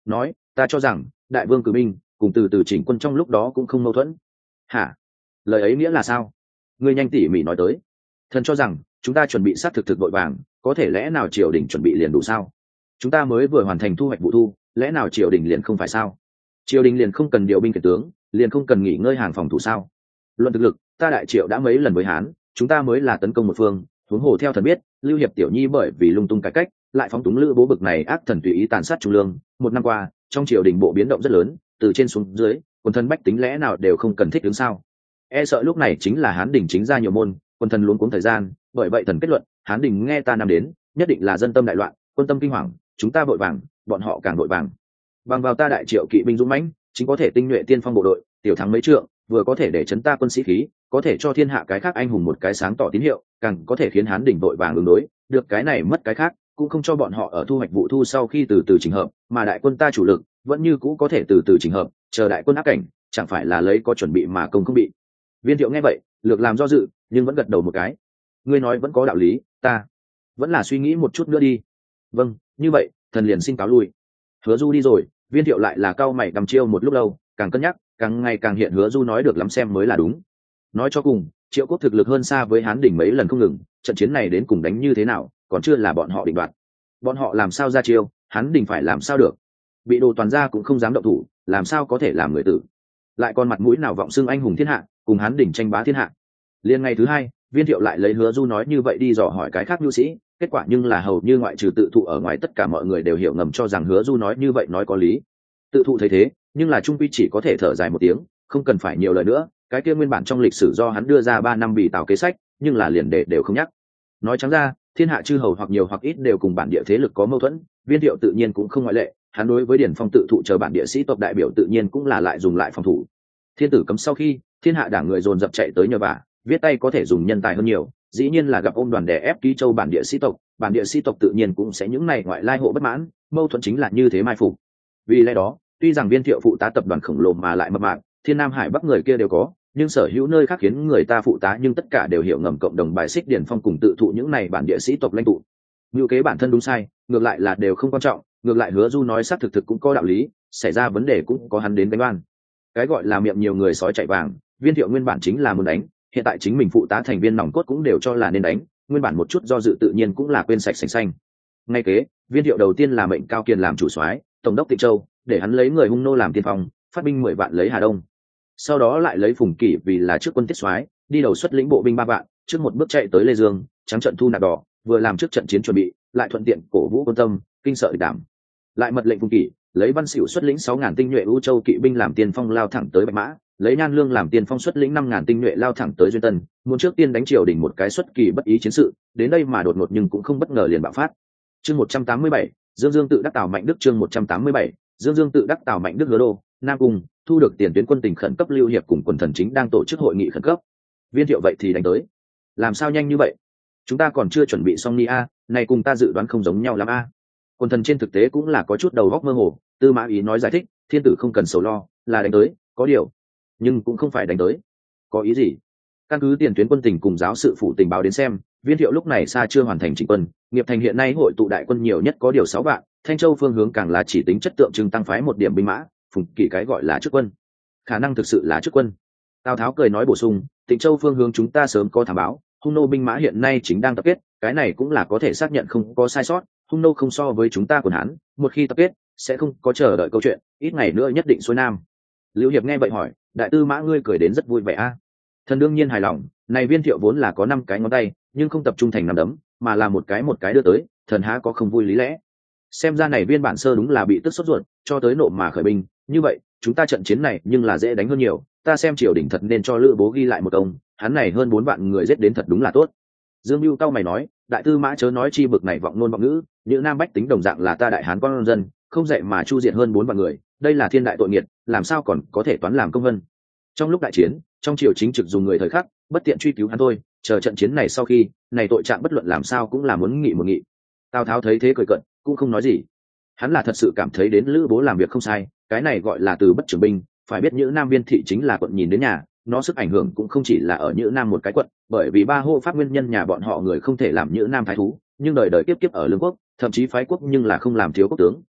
nói ta cho rằng đại vương cử binh cùng từ từ chỉnh quân trong lúc đó cũng không mâu thuẫn. Hả? Lời ấy nghĩa là sao? Ngươi nhanh tỉ mỉ nói tới. Thần cho rằng chúng ta chuẩn bị sát thực vội vàng, có thể lẽ nào triều đình chuẩn bị liền đủ sao? Chúng ta mới vừa hoàn thành thu hoạch vụ thu, lẽ nào triều đình liền không phải sao? Triều đình liền không cần điều binh khiển tướng, liền không cần nghỉ ngơi hàng phòng thủ sao? Luận thực lực, ta đại triệu đã mấy lần với Hán, chúng ta mới là tấn công một phương. Huống hồ theo thần biết, Lưu Hiệp tiểu nhi bởi vì lung tung cải cách, lại phóng túng Lữ Bố bực này ác thần tùy ý tàn sát trung lương. Một năm qua, trong triều đình bộ biến động rất lớn, từ trên xuống dưới, quần thần bách tính lẽ nào đều không cần thích ứng sao? E sợ lúc này chính là Hán đình chính ra nhiều môn, quần thần luống cuống thời gian. Bởi vậy thần kết luận, Hán đình nghe ta năm đến, nhất định là dân tâm đại loạn, quân tâm kinh hoàng. Chúng ta vội vàng, bọn họ càng vội vàng. Bằng vào ta đại triệu kỵ binh dũng mãnh, chính có thể tinh nhuệ tiên phong bộ đội, tiểu thắng mấy trượng, vừa có thể để chấn ta quân sĩ khí, có thể cho thiên hạ cái khác anh hùng một cái sáng tỏ tín hiệu, càng có thể khiến Hán đỉnh vội vàng ứng đối, được cái này mất cái khác, cũng không cho bọn họ ở thu hoạch vụ thu sau khi từ từ chỉnh hợp, mà đại quân ta chủ lực vẫn như cũ có thể từ từ chỉnh hợp, chờ đại quân áp cảnh, chẳng phải là lấy có chuẩn bị mà công không bị. Viên Thiệu nghe vậy, lược làm do dự, nhưng vẫn gật đầu một cái. Ngươi nói vẫn có đạo lý, ta vẫn là suy nghĩ một chút nữa đi. Vâng, như vậy, thần liền xin cáo lui. Hứa Du đi rồi, Viên Thiệu lại là cau mày đăm chiêu một lúc lâu, càng cân nhắc, càng ngày càng hiện Hứa Du nói được lắm xem mới là đúng. Nói cho cùng, Triệu Quốc thực lực hơn xa với Hán đỉnh mấy lần không ngừng, trận chiến này đến cùng đánh như thế nào, còn chưa là bọn họ định đoạt. Bọn họ làm sao ra chiêu, Hán đỉnh phải làm sao được? Bị đồ toàn ra cũng không dám động thủ, làm sao có thể làm người tử? Lại còn mặt mũi nào vọng xưng anh hùng thiên hạ, cùng Hán đỉnh tranh bá thiên hạ? Liên ngày thứ hai, Viên Thiệu lại lấy Hứa Du nói như vậy đi dò hỏi cái khác nhu sĩ, kết quả nhưng là hầu như ngoại trừ tự thụ ở ngoài tất cả mọi người đều hiểu ngầm cho rằng Hứa Du nói như vậy nói có lý. Tự thụ thấy thế, nhưng là trung quy chỉ có thể thở dài một tiếng, không cần phải nhiều lời nữa. Cái kia nguyên bản trong lịch sử do hắn đưa ra 3 năm bị tào kế sách, nhưng là liền để đều không nhắc. Nói trắng ra, thiên hạ chư hầu hoặc nhiều hoặc ít đều cùng bản địa thế lực có mâu thuẫn, Viên Thiệu tự nhiên cũng không ngoại lệ. Hắn đối với Điển Phong tự thụ chờ bản địa sĩ tộc đại biểu tự nhiên cũng là lại dùng lại phòng thủ. Thiên tử cấm sau khi, thiên hạ đảng người dồn dập chạy tới nhờ vả, viết tay có thể dùng nhân tài hơn nhiều, dĩ nhiên là gặp ôm đoàn đè ép ký châu bản địa sĩ tộc tự nhiên cũng sẽ những này ngoại lai hộ bất mãn, mâu thuẫn chính là như thế mai phục. Vì lẽ đó, tuy rằng Viên Thiệu phụ tá tập đoàn khổng lồ mà lại mập mạp, thiên nam hải bắc người kia đều có, nhưng sở hữu nơi khác khiến người ta phụ tá nhưng tất cả đều hiểu ngầm cộng đồng bài xích Điển Phong cùng tự thụ những này bản địa sĩ tộc lãnh tụ. Ngữ kế bản thân đúng sai, ngược lại là đều không quan trọng, ngược lại Hứa Du nói xác thực cũng có đạo lý, xảy ra vấn đề cũng có hắn đến đánh oan. Cái gọi là miệng nhiều người sói chạy vàng, Viên Thiệu nguyên bản chính là muốn đánh, hiện tại chính mình phụ tá thành viên nòng cốt cũng đều cho là nên đánh, nguyên bản một chút do dự tự nhiên cũng là quên sạch sành xanh. Ngay kế, Viên Thiệu đầu tiên là mệnh Cao Kiền làm chủ soái, tổng đốc Tịnh Châu, để hắn lấy người hung nô làm tiên phong, phát binh 10 vạn lấy Hà Đông. Sau đó lại lấy Phùng Kỷ vì là trước quân tiết soái, đi đầu xuất lĩnh bộ binh 3 vạn, trước một bước chạy tới Lê Dương, trắng trận thu nạp đỏ, vừa làm trước trận chiến chuẩn bị, lại thuận tiện cổ vũ quân tâm, kinh sợ địch đảm. Lại mật lệnh Phùng Kỷ, lấy Văn Xỉu xuất lĩnh 6.000 tinh nhuệ U Châu kỵ binh làm tiên phong lao thẳng tới Bạch Mã, lấy Nhan Lương làm tiên phong xuất lĩnh 5.000 tinh nhuệ lao thẳng tới Duyên Tân, muốn trước tiên đánh triều đình một cái xuất kỳ bất ý chiến sự, đến đây mà đột ngột nhưng cũng không bất ngờ liền bạo phát. Chương 187, Dương Dương tự đắc Tào Mạnh Đức. Chương 187, Dương Dương tự đắc Tào Mạnh Đức. Hứa Đô, Nam Cung, thu được tiền tuyến quân tình khẩn cấp. Lưu Hiệp cùng quần thần chính đang tổ chức hội nghị khẩn cấp. Viên Thiệu vậy thì đánh tới. Làm sao nhanh như vậy? Chúng ta còn chưa chuẩn bị xong ni a, này cùng ta dự đoán không giống nhau lắm a. Quần thần trên thực tế cũng là có chút đầu óc mơ hồ, Tư Mã Ý nói giải thích, thiên tử không cần sầu lo, là đánh tới, có điều, nhưng cũng không phải đánh tới. Có ý gì? Căn cứ tiền tuyến quân tình cùng giáo sự phủ tình báo đến xem, Viên Thiệu lúc này xa chưa hoàn thành chỉnh quân, Nghiệp Thành hiện nay hội tụ đại quân nhiều nhất có điều 6 vạn, Thanh Châu phương hướng càng là chỉ tính chất tượng trưng tăng phái 1 điểm binh mã, Phùng Kỷ cái gọi là trước quân. Khả năng thực sự là trước quân. Tào Tháo cười nói bổ sung, Tịnh Châu phương hướng chúng ta sớm có thám báo, hung nô binh mã hiện nay chính đang tập kết, cái này cũng là có thể xác nhận không có sai sót, hung nô không so với chúng ta quần Hán, một khi tập kết sẽ không có chờ đợi câu chuyện, ít ngày nữa nhất định xuôi nam. Lưu Hiệp nghe vậy hỏi, đại tư mã ngươi cười đến rất vui vẻ a. Thần đương nhiên hài lòng, này Viên Thiệu vốn là có 5 cái ngón tay, nhưng không tập trung thành 5 đấm, mà là một cái đưa tới, thần há có không vui lý lẽ. Xem ra này Viên bản sơ đúng là bị tức sốt ruột, cho tới nộ mà khởi binh, như vậy, chúng ta trận chiến này nhưng là dễ đánh hơn nhiều, ta xem triều đình thật nên cho Lữ Bố ghi lại một công, hắn này hơn 4 vạn người giết đến thật đúng là tốt. Dương Bưu cao mày nói, đại tư mã chớ nói chi bực này vọng ngôn vọng ngữ, những nam bách tính đồng dạng là ta đại hán con dân, không dạy mà chu diệt hơn 4 vạn người, đây là thiên đại tội nghiệt, làm sao còn có thể toán làm công vân. Trong lúc đại chiến, trong triều chính trực dùng người thời khắc, bất tiện truy cứu hắn thôi, chờ trận chiến này sau khi, này tội trạng bất luận làm sao cũng là muốn nghị một nghị. Tào Tháo thấy thế cười cận, cũng không nói gì. Hắn là thật sự cảm thấy đến Lữ Bố làm việc không sai, cái này gọi là từ bất trưởng binh, phải biết Nhữ Nam Viên thị chính là quận nhìn đến nhà, nó sức ảnh hưởng cũng không chỉ là ở Nhữ Nam một cái quận, bởi vì ba hô pháp nguyên nhân nhà bọn họ người không thể làm Nhữ Nam thái thú, nhưng đời đời kiếp kiếp ở lương quốc, thậm chí phái quốc nhưng là không làm thiếu quốc tướng.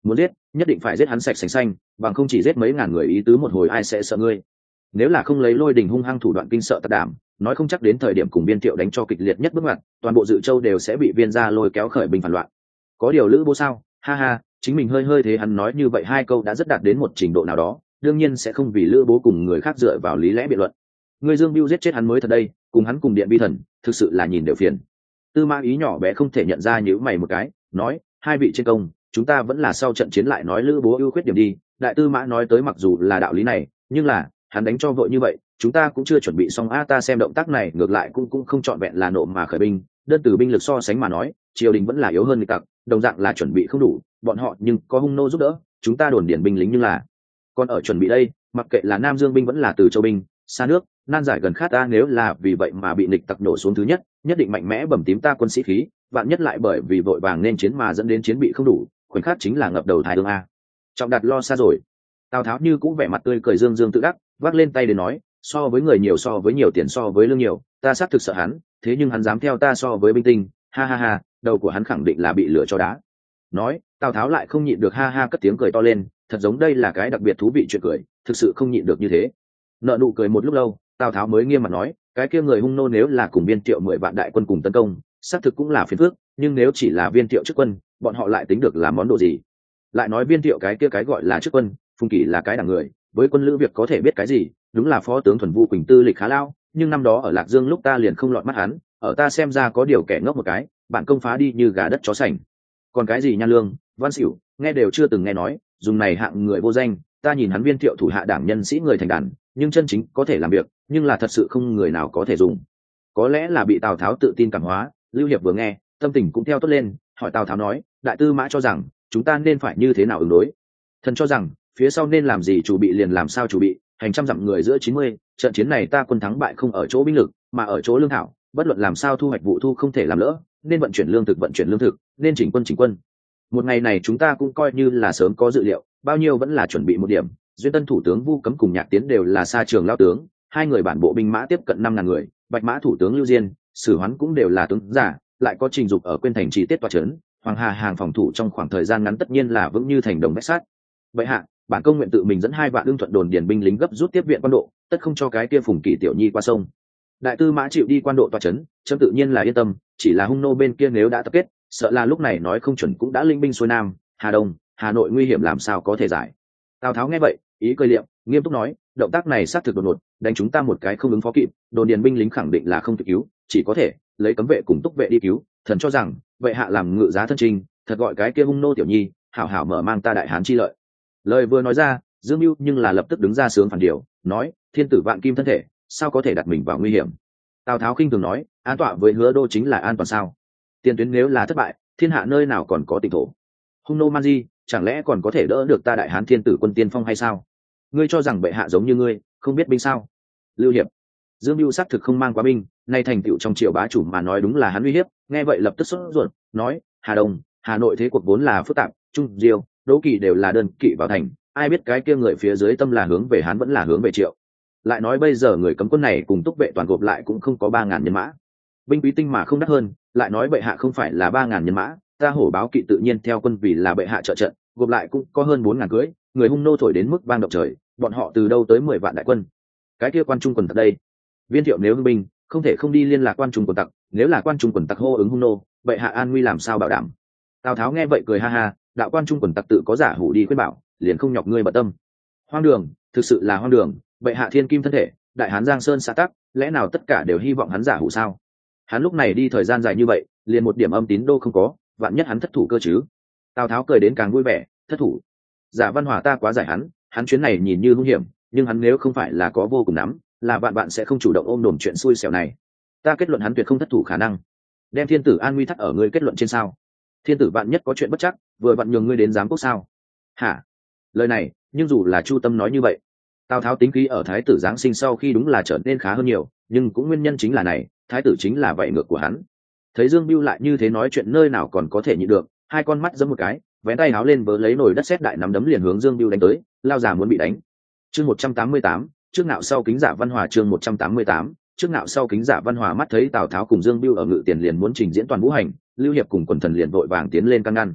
muốn giết nhất định phải giết hắn sạch sành xanh, bằng không chỉ giết mấy ngàn người ý tứ một hồi ai sẽ sợ ngươi. Nếu là không lấy Lôi Đình hung hăng thủ đoạn kinh sợ tạc đảm, nói không chắc đến thời điểm cùng Viên Thiệu đánh cho kịch liệt nhất bước ngoặt, toàn bộ Dự Châu đều sẽ bị Viên gia lôi kéo khởi binh phản loạn. Có điều Lữ Bố sao, ha ha, chính mình hơi thế hắn nói như vậy hai câu đã rất đạt đến một trình độ nào đó, đương nhiên sẽ không vì Lữ Bố cùng người khác dựa vào lý lẽ biện luận. Ngươi Dương Bưu giết chết hắn mới thật đây, cùng hắn cùng Điện Vi Thần, thực sự là nhìn đều phiền. Tư Mã Ý nhỏ bé không thể nhận ra nhíu mày một cái, nói, hai vị trên công, chúng ta vẫn là sau trận chiến lại nói Lữ Bố ưu khuyết điểm đi. Đại Tư Mã nói tới mặc dù là đạo lý này, nhưng là hắn đánh cho vội như vậy, chúng ta cũng chưa chuẩn bị xong a. Ta xem động tác này ngược lại cũng không trọn vẹn là nộp mà khởi binh, đơn từ binh lực so sánh mà nói, triều đình vẫn là yếu hơn nghịch tặc, đồng dạng là chuẩn bị không đủ, bọn họ nhưng có hung nô giúp đỡ, chúng ta đồn điển binh lính nhưng là còn ở chuẩn bị đây, mặc kệ là Nam Dương binh vẫn là Từ Châu binh, xa nước nan giải gần khát ta, nếu là vì vậy mà bị nghịch tặc nổ xuống thứ nhất, nhất định mạnh mẽ bầm tím ta quân sĩ khí, vạn nhất lại bởi vì vội vàng nên chiến mà dẫn đến chiến bị không đủ, khoảnh khắc chính là ngập đầu thái tương a. Trọng Đạt lo xa rồi. Tào Tháo như cũng vẻ mặt tươi cười dương dương tự đắc, vác lên tay để nói, so với người nhiều, so với nhiều tiền, so với lương nhiều, ta xác thực sợ hắn, thế nhưng hắn dám theo ta so với binh tinh, ha ha ha, đầu của hắn khẳng định là bị lửa cho đá. Nói, Tào Tháo lại không nhịn được ha ha cất tiếng cười to lên, thật giống đây là cái đặc biệt thú vị chuyện cười, thực sự không nhịn được như thế. Nợ nụ cười một lúc lâu, Tào Tháo mới nghiêm mặt nói, cái kia người hung nô nếu là cùng Viên Thiệu 10 vạn đại quân cùng tấn công, xác thực cũng là phiền phức, nhưng nếu chỉ là Viên Thiệu trước quân, bọn họ lại tính được là món đồ gì? Lại nói Viên Thiệu cái kia cái gọi là trước quân, Phùng Kỷ là cái đảng người, với quân lữ việc có thể biết cái gì, đúng là phó tướng Thuần Vu Quỳnh tư lịch khá lao, nhưng năm đó ở Lạc Dương lúc ta liền không lọt mắt hắn, ở ta xem ra có điều kẻ ngốc một cái, bạn công phá đi như gà đất chó sành. Còn cái gì Nha Lương, Văn Xỉu, nghe đều chưa từng nghe nói, dùng này hạng người vô danh, ta nhìn hắn Viên Thiệu thủ hạ đảng nhân sĩ người thành đàn, nhưng chân chính có thể làm việc, nhưng là thật sự không người nào có thể dùng. Có lẽ là bị Tào Tháo tự tin cảm hóa, Lưu Hiệp vừa nghe, tâm tình cũng theo tốt lên, hỏi Tào Tháo nói, đại tư mã cho rằng chúng ta nên phải như thế nào ứng đối? Thần cho rằng phía sau nên làm gì chủ bị liền làm sao chủ bị, hành trăm dặm người giữa 90, trận chiến này ta quân thắng bại không ở chỗ binh lực, mà ở chỗ lương thảo, bất luận làm sao thu hoạch vụ thu không thể làm lỡ, nên vận chuyển lương thực, nên chỉnh quân. Một ngày này chúng ta cũng coi như là sớm có dự liệu, bao nhiêu vẫn là chuẩn bị một điểm. Duyên Tân thủ tướng Vu Cấm cùng Nhạc Tiến đều là xa trường lao tướng, hai người bản bộ binh mã tiếp cận 5.000 người, Bạch Mã thủ tướng Lưu Diên, Sử Hoán cũng đều là tướng giả, lại có Trình Dục ở quên thành trì tiết tọa trấn, Hoàng Hà hàng phòng thủ trong khoảng thời gian ngắn tất nhiên là vững như thành đồng vách sắt. Vậy hạ, bản công nguyện tự mình dẫn 2 vạn đương thuận đồn điền binh lính gấp rút tiếp viện quan độ, tất không cho cái kia Phùng Kỷ tiểu nhi qua sông. Đại tư mã chịu đi quan độ tọa trấn, chấm tự nhiên là yên tâm, chỉ là hung nô bên kia nếu đã tập kết, sợ là lúc này nói không chuẩn cũng đã linh binh xuôi nam, Hà Đông, Hà Nội nguy hiểm làm sao có thể giải. Tào Tháo nghe vậy, ý cười liệm, nghiêm túc nói, động tác này xác thực đột ngột, đánh chúng ta một cái không ứng phó kịp, đồn điền binh lính khẳng định là không kịp cứu, chỉ có thể lấy cấm vệ cùng túc vệ đi cứu. Thần cho rằng vậy hạ làm ngự giá thân trinh, thật gọi cái kia hung nô tiểu nhi, hảo hảo mở mang ta đại hán chi lợi. Lời vừa nói ra, Dương Mưu nhưng là lập tức đứng ra sướng phản điều, nói, thiên tử vạn kim thân thể, sao có thể đặt mình vào nguy hiểm. Tào Tháo khinh thường nói, an tọa với Hứa Đô chính là an toàn sao? Tiền tuyến nếu là thất bại, thiên hạ nơi nào còn có tỉnh thổ? Hung nô man di, chẳng lẽ còn có thể đỡ được ta đại hán thiên tử quân tiên phong hay sao? Ngươi cho rằng bệ hạ giống như ngươi, không biết binh sao? Lưu Hiệp, Dương Mưu xác thực không mang quá binh, nay thành tựu trong triều bá chủ mà nói đúng là hắn uy hiếp. Nghe vậy lập tức sốt ruột, nói, Hà Đông, Hà Nội thế cuộc vốn là phức tạp, Trung Diêu, Đỗ Kỳ đều là đơn kỵ vào thành, ai biết cái kia người phía dưới tâm là hướng về hắn vẫn là hướng về Triệu. Lại nói bây giờ người cấm quân này cùng túc vệ toàn gộp lại cũng không có 3.000 nhân mã, binh quý tinh mà không đắt hơn. Lại nói bệ hạ không phải là 3.000 nhân mã, ta hổ báo kỵ tự nhiên theo quân vì là bệ hạ trợ trận, gộp lại cũng có hơn 4.000 cưỡi, người hung nô thổi đến mức vang động trời, bọn họ từ đâu tới 10 vạn đại quân? Cái kia quan trung quần tặc đây? Viên Thiệu nếu hưng binh, không thể không đi liên lạc quan trung quần tặc, nếu là quan trung quần tặc hô ứng hung nô, bệ hạ an nguy làm sao bảo đảm? Tào Tháo nghe vậy cười ha ha, đạo quan trung quần tặc tự có giả hủ đi khuyên bảo, liền không nhọc ngươi bận tâm. Hoang đường, thực sự là hoang đường, bệ hạ thiên kim thân thể, đại hán giang sơn xã tắc, lẽ nào tất cả đều hy vọng hắn giả hủ sao? Hắn lúc này đi thời gian dài như vậy, liền một điểm âm tín đô không có, vạn nhất hắn thất thủ cơ chứ? Tào Tháo cười đến càng vui vẻ, thất thủ? Giả Văn Hòa ta quá giải hắn chuyến này nhìn như hung hiểm, nhưng hắn nếu không phải là có vô cùng nắm, là bạn sẽ không chủ động ôm đồm chuyện xui xẻo này. Ta kết luận hắn tuyệt không thất thủ khả năng. Đem thiên tử an nguy thắt ở ngươi kết luận trên sao? Thiên tử bạn nhất có chuyện bất chắc, vừa vặn nhường ngươi đến giám quốc sao? Hả? Lời này, nhưng dù là Chu Tâm nói như vậy, Tào Tháo tính khí ở thái tử giáng sinh sau khi đúng là trở nên khá hơn nhiều, nhưng cũng nguyên nhân chính là này, thái tử chính là vậy ngược của hắn. Thấy Dương Bưu lại như thế nói chuyện nơi nào còn có thể nhịn được, hai con mắt giẫm một cái, vén tay háo lên vớ lấy nồi đất sét đại nắm đấm liền hướng Dương Bưu đánh tới, lao già muốn bị đánh. Chương 188, trước nạo sau kính Giả Văn Hòa. Chương 188, trước nạo sau kính Giả Văn Hòa. Mắt thấy Tào Tháo cùng Dương Bưu ở ngự tiền liền muốn trình diễn toàn vũ hành, Lưu Hiệp cùng quần thần liền vội vàng tiến lên can ngăn.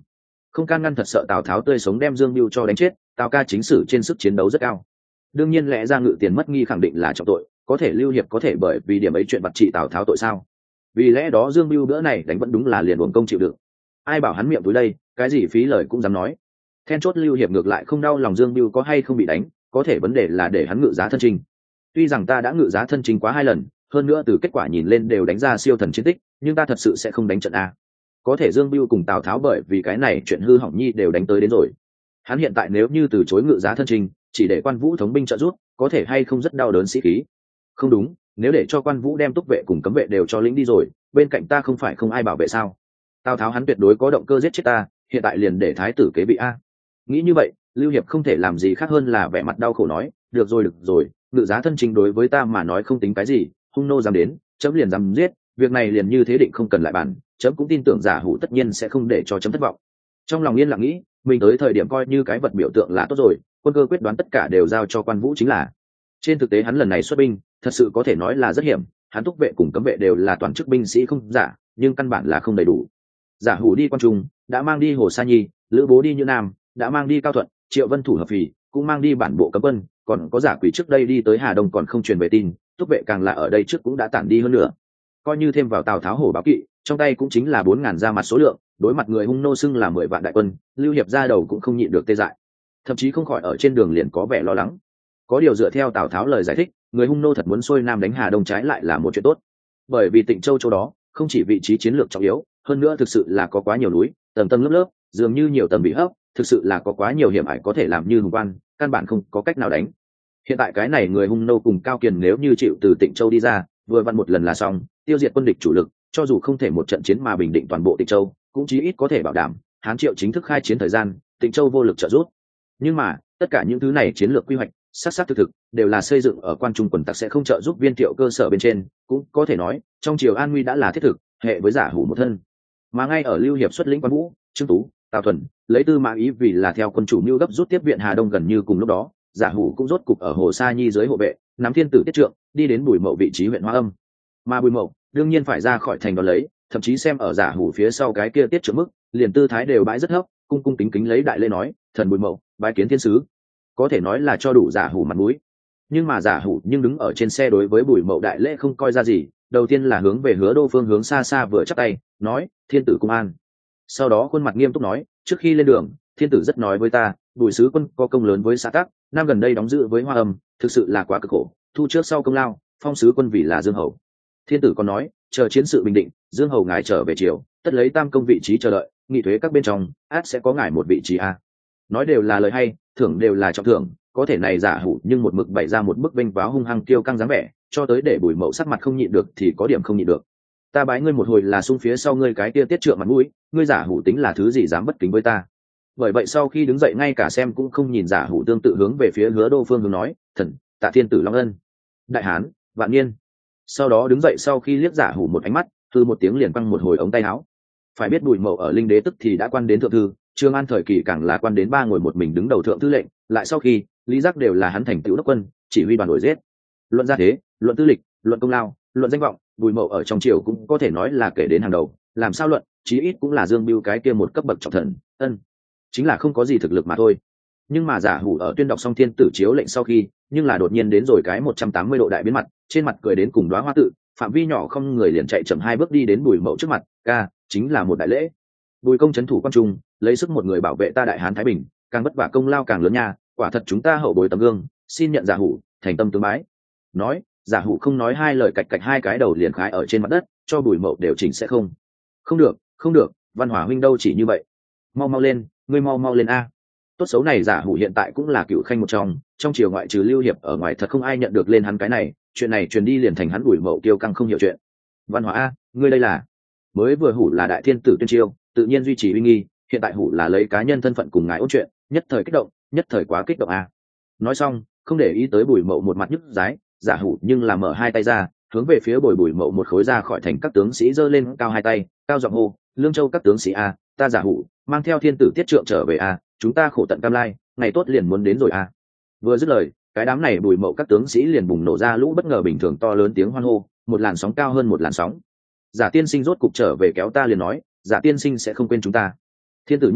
không can ngăn thật sợ Tào Tháo tươi sống đem Dương Bưu cho đánh chết. Tào ca chính sử trên sức chiến đấu rất cao, đương nhiên lẽ ra Ngự Tiền mất nghi khẳng định là trọng tội, có thể Lưu Hiệp có thể bởi vì điểm ấy chuyện bạc trị Tào Tháo tội sao? Vì lẽ đó Dương Bưu bữa này đánh vẫn đúng là liền uổng công chịu đựng. Ai bảo hắn miệng túi đây, cái gì phí lời cũng dám nói. Then chốt Lưu Hiệp ngược lại không đau lòng Dương Bưu có hay không bị đánh, có thể vấn đề là để hắn ngự giá thân chinh. Tuy rằng ta đã ngự giá thân chinh quá 2 lần, hơn nữa từ kết quả nhìn lên đều đánh ra siêu thần chiến tích, nhưng ta thật sự sẽ không đánh trận a. Có thể Dương Bưu cùng Tào Tháo bởi vì cái này chuyện hư hỏng nhi đều đánh tới đến rồi. Hắn hiện tại nếu như từ chối ngự giá thân chinh, chỉ để Quan Vũ thống binh trợ giúp, có thể hay không rất đau đớn sĩ khí. Không đúng, nếu để cho Quan Vũ đem túc vệ cùng cấm vệ đều cho lĩnh đi rồi, bên cạnh ta không phải không ai bảo vệ sao? Tào Tháo hắn tuyệt đối có động cơ giết chết ta, hiện tại liền để thái tử kế vị a. Nghĩ như vậy, Lưu Hiệp không thể làm gì khác hơn là vẻ mặt đau khổ nói, được rồi, ngự giá thân chinh đối với ta mà nói không tính cái gì, hung nô dám đến, chấm liền dám giết, việc này liền như thế định không cần lại bàn, chấm cũng tin tưởng Giả Hủ tất nhiên sẽ không để cho chấm thất vọng. Trong lòng yên lặng nghĩ, mình tới thời điểm coi như cái vật biểu tượng là tốt rồi, quân cơ quyết đoán tất cả đều giao cho Quan Vũ chính là. Trên thực tế hắn lần này xuất binh, thật sự có thể nói là rất hiểm, hắn túc vệ cùng cấm vệ đều là toàn chức binh sĩ không giả, nhưng căn bản là không đầy đủ. Giả Hủ đi Quan Trung, đã mang đi Hồ Sa Nhi, Lữ Bố đi Như Nam, đã mang đi Cao Thuận, Triệu Vân thủ hợp phì, cũng mang đi bản bộ cấm quân, còn có Giả Quỷ trước đây đi tới Hà Đông còn không truyền về tin, túc vệ càng là ở đây trước cũng đã tản đi hơn nữa. Coi như thêm vào Tào Tháo hổ báo kỵ, trong tay cũng chính là 4.000 ra mặt số lượng, đối mặt người hung nô xưng là 10 vạn đại quân, Lưu Hiệp ra đầu cũng không nhịn được tê dại, thậm chí không khỏi ở trên đường liền có vẻ lo lắng. Có điều dựa theo Tào Tháo lời giải thích, người hung nô thật muốn xuôi nam đánh Hà Đông trái lại là một chuyện tốt, bởi vì Tịnh Châu chỗ đó không chỉ vị trí chiến lược trọng yếu, hơn nữa thực sự là có quá nhiều núi, tầng tầng lớp lớp, dường như nhiều tầng bị hấp, thực sự là có quá nhiều hiểm ải có thể làm như hùng quan, căn bản không có cách nào đánh. Hiện tại cái này người hung nô cùng Cao Kiền nếu như chịu từ Tịnh Châu đi ra, vừa vặn một lần là xong, tiêu diệt quân địch chủ lực, cho dù không thể một trận chiến mà bình định toàn bộ Tịnh Châu, cũng chí ít có thể bảo đảm Hán Triệu chính thức khai chiến thời gian, Tịnh Châu vô lực trợ giúp. Nhưng mà tất cả những thứ này chiến lược quy hoạch xác thực đều là xây dựng ở Quan Trung quần tặc sẽ không trợ giúp Viên Thiệu cơ sở bên trên, cũng có thể nói trong triều an nguy đã là thiết thực hệ với Giả Hủ một thân. Mà ngay ở Lưu Hiệp xuất lĩnh Quan Vũ, Trương Tú, Tào Thuần lấy Tư Mã Ý vì là theo quân chủ mưu gấp rút tiếp viện Hà Đông, gần như cùng lúc đó Giả Hủ cũng rốt cục ở Hồ Sa Nhi dưới hộ vệ nắm thiên tử tiết trượng đi đến Bùi Mậu vị trí huyện Hoa Âm. Mà Bùi Mậu đương nhiên phải ra khỏi thành đó lấy, thậm chí xem ở Giả Hủ phía sau cái kia tiết trượng mức, liền tư thái đều bãi rất thấp, cung cung kính kính lấy đại lễ nói, thần Bùi Mậu bái kiến thiên sứ, có thể nói là cho đủ Giả Hủ mặt mũi. Nhưng mà Giả Hủ nhưng đứng ở trên xe đối với Bùi Mậu đại lễ không coi ra gì, đầu tiên là hướng về Hứa Đô phương hướng xa xa vừa chắp tay nói, thiên tử cung an. Sau đó khuôn mặt nghiêm túc nói, trước khi lên đường thiên tử rất nói với ta, Bùi sứ quân có công lớn với xã tắc, năm gần đây đóng giữ với Hoa Âm, thực sự là quá cực khổ, thu trước sau công lao, phong sứ quân vì là Dương Hầu. Thiên tử còn nói, chờ chiến sự bình định, Dương Hầu ngài trở về triều, tất lấy tam công vị trí chờ đợi, nghị thuế các bên trong át sẽ có ngài một vị trí a. Nói đều là lời hay, thưởng đều là trọng thưởng, có thể này Giả Hủ nhưng một mực bày ra một bức vênh váo hung hăng kiêu căng dáng vẻ, cho tới để Bùi Mậu sắc mặt không nhịn được thì có điểm không nhịn được. Ta bái ngươi một hồi là xung phía sau ngươi cái kia tiết trượng mặt mũi, ngươi Giả Hủ tính là thứ gì dám bất kính với ta? Bởi vậy sau khi đứng dậy ngay cả xem cũng không nhìn Giả Hủ, tương tự hướng về phía Hứa Đô phương hướng nói, thần tạ thiên tử long ân, đại hán vạn niên. Sau đó đứng dậy sau khi liếc Giả Hủ một ánh mắt, thư một tiếng liền quăng một hồi ống tay áo. Phải biết Bùi Mậu ở Linh Đế tức thì đã quan đến thượng thư, Trương An thời kỳ càng là quan đến 3 ngồi một mình đứng đầu thượng thư lệnh, lại sau khi Lý Giác đều là hắn thành tựu đốc quân, chỉ huy đoàn đuổi giết. Luận gia thế, luận tư lịch, luận công lao, luận danh vọng, Bùi Mậu ở trong triều cũng có thể nói là kể đến hàng đầu, làm sao luận, chí ít cũng là Dương Bưu cái kia một cấp bậc trọng thần, chính là không có gì thực lực mà thôi. Nhưng mà Giả Hủ ở tuyên đọc xong thiên tử chiếu lệnh sau khi, nhưng là đột nhiên đến rồi cái 180 độ đại biến mặt, trên mặt cười đến cùng đóa hoa tự, phạm vi nhỏ không người liền chạy chậm 2 bước đi đến Bùi Mậu trước mặt, ca, chính là một đại lễ. Bùi công trấn thủ Quan Trung, lấy sức một người bảo vệ ta đại hán thái bình, càng vất vả công lao càng lớn nha, quả thật chúng ta hậu bối tấm gương, xin nhận Giả Hủ thành tâm tướng bái. Nói, Giả Hủ không nói hai lời, cạch cạch 2 cái đầu liền khái ở trên mặt đất, cho Bùi Mậu đều chỉnh sẽ không. Không được, Văn Hỏa huynh đâu chỉ như vậy. Mau lên, ngươi mau lên a. Tốt xấu này Giả Hủ hiện tại cũng là cựu khanh một trong triều ngoại trừ Lưu Hiệp ở ngoài thật không ai nhận được lên hắn cái này, chuyện này truyền đi liền thành hắn Bùi Mậu kiêu căng không hiểu chuyện. Văn Hỏa a, ngươi đây là mới vừa Hủ là đại thiên tử tuyên chiêu, tự nhiên duy trì uy nghi, hiện tại Hủ là lấy cá nhân thân phận cùng ngài ôn chuyện, nhất thời kích động, nhất thời quá kích động a. Nói xong không để ý tới Bùi Mậu một mặt nhức dái, Giả Hủ nhưng là mở 2 tay ra, hướng về phía Bùi Mậu một khối ra khỏi thành các tướng sĩ giơ lên cao 2 tay, cao giọng hô, Lương Châu các tướng sĩ a, ta Giả Hủ mang theo thiên tử tiết trượng trở về a, chúng ta khổ tận cam lai, ngày tốt liền muốn đến rồi a. Vừa dứt lời, cái đám này Bùi Mậu các tướng sĩ liền bùng nổ ra lũ bất ngờ bình thường to lớn tiếng hoan hô, một làn sóng cao hơn một làn sóng. Giả tiên sinh rốt cục trở về, kéo ta liền nói, Giả tiên sinh sẽ không quên chúng ta. Thiên tử nhất đức,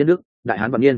đại hán vạn niên.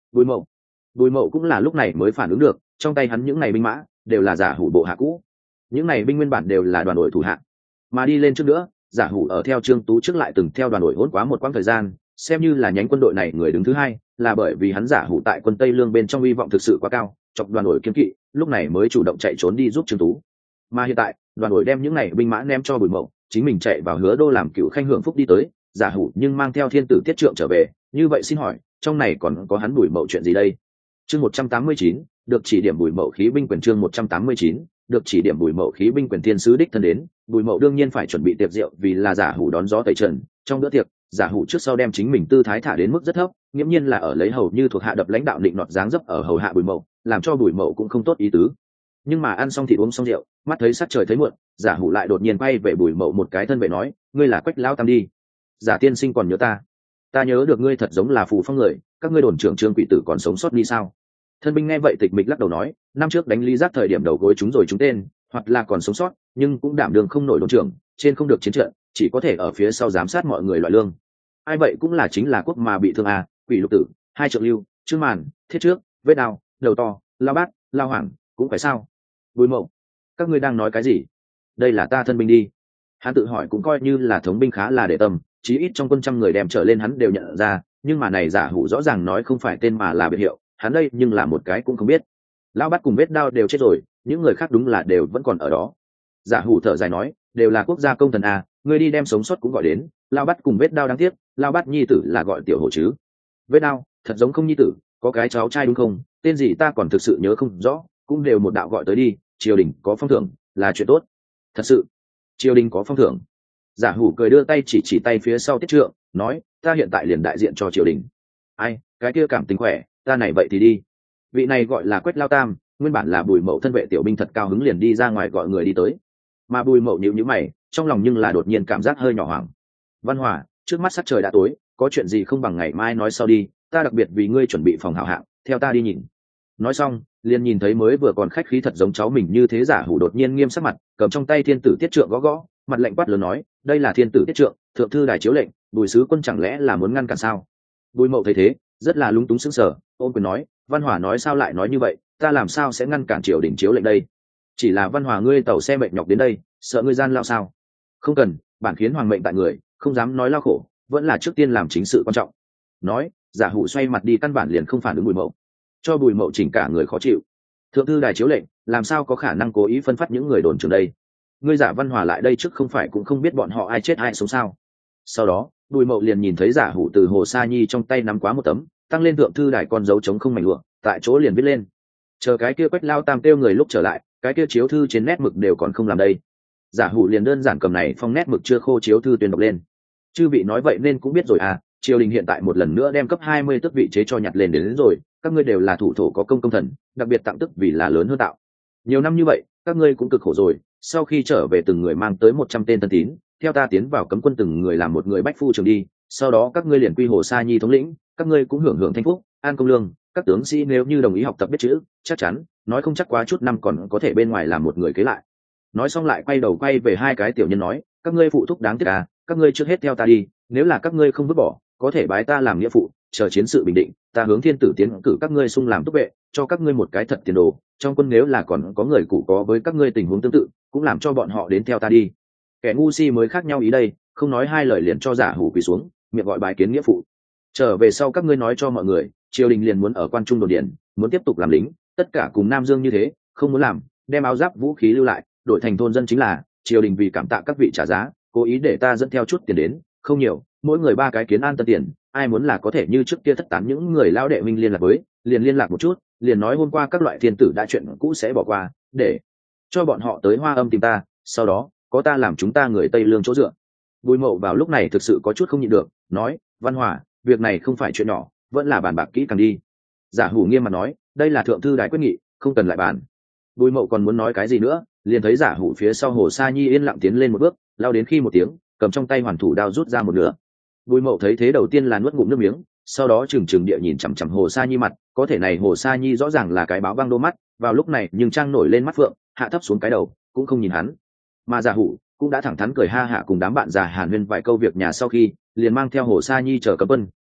Bùi mậu cũng là lúc này mới phản ứng được, trong tay hắn những này binh mã đều là giả hủ bộ hạ cũ, những này binh nguyên bản đều là đoàn đội thủ hạ, mà đi lên trước nữa giả hủ ở theo trương tú trước lại từng theo đoàn đội hỗn quá một quãng thời gian, xem như là nhánh quân đội này người đứng thứ hai, là bởi vì hắn giả hủ tại quân tây lương bên trong hy vọng thực sự quá cao, chọc đoàn đội kiên kỵ, lúc này mới chủ động chạy trốn đi giúp trương tú. Mà hiện tại đoàn đội đem những này binh mã ném cho Bùi Mậu, chính mình chạy vào Hứa Đô làm cựu khanh hưởng phúc đi tới, giả hủ nhưng mang theo thiên tử tiết trượng trở về, như vậy xin hỏi trong này còn có hắn Bùi Mậu chuyện gì đây? Chương 189, được chỉ điểm Bùi Mậu khí binh quyền. Chương 189, được chỉ điểm Bùi Mậu khí binh quyền. Thiên sứ đích thân đến, Bùi Mậu đương nhiên phải chuẩn bị tiệc rượu, vì là giả hủ đón gió tẩy trần. Trong bữa tiệc, giả hủ trước sau đem chính mình tư thái thả đến mức rất thấp, nghiễm nhiên là ở lấy hầu như thuộc hạ đập lãnh đạo định nọt dáng dấp ở hầu hạ Bùi Mậu, làm cho Bùi Mậu cũng không tốt ý tứ. Nhưng mà ăn xong thịt uống xong rượu, mắt thấy sắc trời thấy muộn, giả hủ lại đột nhiên quay về Bùi Mậu một cái thân vệ nói, ngươi là Quách lão tam đi. Giả tiên sinh còn nhớ ta nhớ được ngươi thật giống là Phù Phong người, các ngươi đồn trưởng Trương Quỷ Tử còn sống sót đi sao? Thân binh nghe vậy tịch mịch lắc đầu nói, năm trước đánh Lý Giác thời điểm đầu gối chúng rồi chúng tên, hoặc là còn sống sót, nhưng cũng đảm đường không nổi đồn trưởng, trên không được chiến trận, chỉ có thể ở phía sau giám sát mọi người loại lương. Ai vậy cũng là chính là quốc mà bị thương à, Quỷ Lục Tử, Hai Trượng Lưu, Trương Màn, Thiết Trước, Vết Đao, Đầu To, Lao Bát, Lao Hoàng, cũng phải sao? Bùi Mậu, các ngươi đang nói cái gì? Đây là ta thân binh đi. Hắn tự hỏi cũng coi như là thống binh khá là để tâm, chí ít trong quân trăm người đem trở lên hắn đều nhận ra, nhưng mà này giả hủ rõ ràng nói không phải tên mà là biệt hiệu, hắn đây nhưng là một cái cũng không biết. Lao Bát cùng Vết Đao đều chết rồi, những người khác đúng là đều vẫn còn ở đó. Giả hủ thở dài nói, đều là quốc gia công thần à, ngươi đi đem sống sót cũng gọi đến. Lao Bát cùng Vết Đao đáng tiếc, Lao Bát nhi tử là gọi Tiểu Hổ chứ. Vết Đao, thật giống không nhi tử, có cái cháu trai đúng không? Tên gì ta còn thực sự nhớ không rõ, cũng đều một đạo gọi tới đi, triều đình có phong thưởng là chuyện tốt. Thật sự, triều đình có phong thưởng. Giả hủ cười đưa tay chỉ tay phía sau Tiết Trượng, nói, ta hiện tại liền đại diện cho triều đình. Ai, cái kia cảm tình khỏe, ta này vậy thì đi. Vị này gọi là Quách Lao Tam, nguyên bản là Bùi Mậu thân vệ tiểu binh, thật cao hứng liền đi ra ngoài gọi người đi tới. Mà Bùi Mậu nhíu nhíu mày, trong lòng nhưng là đột nhiên cảm giác hơi nhỏ hoảng. Văn Hòa, trước mắt sắc trời đã tối, có chuyện gì không bằng ngày mai nói sau đi, ta đặc biệt vì ngươi chuẩn bị phòng hảo hạng, theo ta đi nhìn. Nói xong, liền nhìn thấy mới vừa còn khách khí thật giống cháu mình như thế giả hủ đột nhiên nghiêm sắc mặt, cầm trong tay thiên tử Tiết Trượng gõ gõ, mặt lạnh quát lớn nói, đây là thiên tử Tiết Trượng, thượng thư đài chiếu lệnh, Bùi sứ quân chẳng lẽ là muốn ngăn cản sao? Bùi Mậu thấy thế, rất là lúng túng sững sờ, ôm quyền nói, Văn Hòa nói sao lại nói như vậy, ta làm sao sẽ ngăn cản triều đình chiếu lệnh đây? Chỉ là Văn Hòa ngươi tàu xe mệt nhọc đến đây, sợ ngươi gian lao sao? Không cần, bản khiến hoàng mệnh tại người, không dám nói lao khổ, vẫn là trước tiên làm chính sự quan trọng. Nói, giả hủ xoay mặt đi, căn bản liền không phản ứng Bùi Mậu, cho Bùi Mậu chỉnh cả người khó chịu. Thượng thư đài chiếu lệnh, làm sao có khả năng cố ý phân phát những người đồn trưởng đây? Ngươi giả Văn Hòa lại đây trước không phải cũng không biết bọn họ ai chết ai sống sao? Sau đó, Bùi Mậu liền nhìn thấy giả hủ từ Hồ Sa Nhi trong tay nắm quá một tấm, tăng lên thượng thư đài con dấu trống không mảnh lụa, tại chỗ liền viết lên. Chờ cái kia Quách Lao Tam kêu người lúc trở lại, cái kia chiếu thư trên nét mực đều còn không làm đây. Giả hủ liền đơn giản cầm này phong nét mực chưa khô chiếu thư tuyên đọc lên. Chư vị nói vậy nên cũng biết rồi à, triều đình hiện tại một lần nữa đem cấp 20 tước vị chế cho nhặt lên đến rồi, các ngươi đều là thủ thổ có công công thần, đặc biệt tặng tước vì là lớn hơn tạo. Nhiều năm như vậy, các ngươi cũng cực khổ rồi, sau khi trở về từng người mang tới 100 tên thân tín, theo ta tiến vào cấm quân từng người làm một người bách phu trưởng đi, sau đó các ngươi liền quy Hồ Sa Nhi thống lĩnh, các ngươi cũng hưởng hưởng thanh phúc, an công lương, các tướng sĩ nếu như đồng ý học tập biết chữ, chắc chắn, nói không chắc quá chút năm còn có thể bên ngoài làm một người kế lại. Nói xong lại quay đầu quay về hai cái tiểu nhân nói, các ngươi phụ thúc đáng tiếc à, các ngươi trước hết theo ta đi, nếu là các ngươi không vứt bỏ, có thể bái ta làm nghĩa phụ, chờ chiến sự bình định, ta hướng thiên tử tiến cử các ngươi xung làm túc vệ, cho các ngươi một cái thật tiền đồ, trong quân nếu là còn có người cụ có với các ngươi tình huống tương tự, cũng làm cho bọn họ đến theo ta đi. Kẻ ngu si mới khác nhau ý đây, không nói hai lời liền cho giả hủ quỳ xuống, miệng gọi bài kiến nghĩa phụ. Trở về sau các ngươi nói cho mọi người, triều đình liền muốn ở quan trung đồn điền, muốn tiếp tục làm lính, tất cả cùng Nam Dương như thế, không muốn làm, đem áo giáp vũ khí lưu lại, đổi thành thôn dân chính là, triều đình vì cảm tạ các vị trả giá, cố ý để ta dẫn theo chút tiền đến, không nhiều, mỗi người 3 cái kiến an tân tiền, ai muốn là có thể như trước kia thất tán những người lão đệ minh liên lạc với, liền liên lạc một chút, liền nói hôm qua các loại thiên tử đã chuyện cũ sẽ bỏ qua, để cho bọn họ tới Hoa Âm tìm ta, sau đó có ta làm chúng ta người Tây Lương chỗ dựa. Bùi Mậu vào lúc này thực sự có chút không nhịn được, nói, Văn Hòa, việc này không phải chuyện nhỏ, vẫn là bàn bạc kỹ càng đi. Giả hủ nghiêm mặt nói, đây là thượng thư đài quyết nghị, không cần lại bàn. Bùi Mậu còn muốn nói cái gì nữa, liền thấy giả hủ phía sau Hồ Sa Nhi yên lặng tiến lên một bước, lao đến khi một tiếng, cầm trong tay hoàn thủ đao rút ra một nửa. Bùi Mậu thấy thế đầu tiên là nuốt ngụm nước miếng, sau đó trừng trừng địa nhìn chằm chằm Hồ Sa Nhi mặt, có thể này Hồ Sa Nhi rõ ràng là cái báo băng đô mắt, vào lúc này nhưng trang nổi lên mắt phượng, hạ thấp xuống cái đầu, cũng không nhìn hắn. Mà giả hủ cũng đã thẳng thắn cười ha hạ cùng đám bạn già hàn huyên vài câu việc nhà sau khi, liền mang theo Hồ Sa Nhi chờ cấm quân,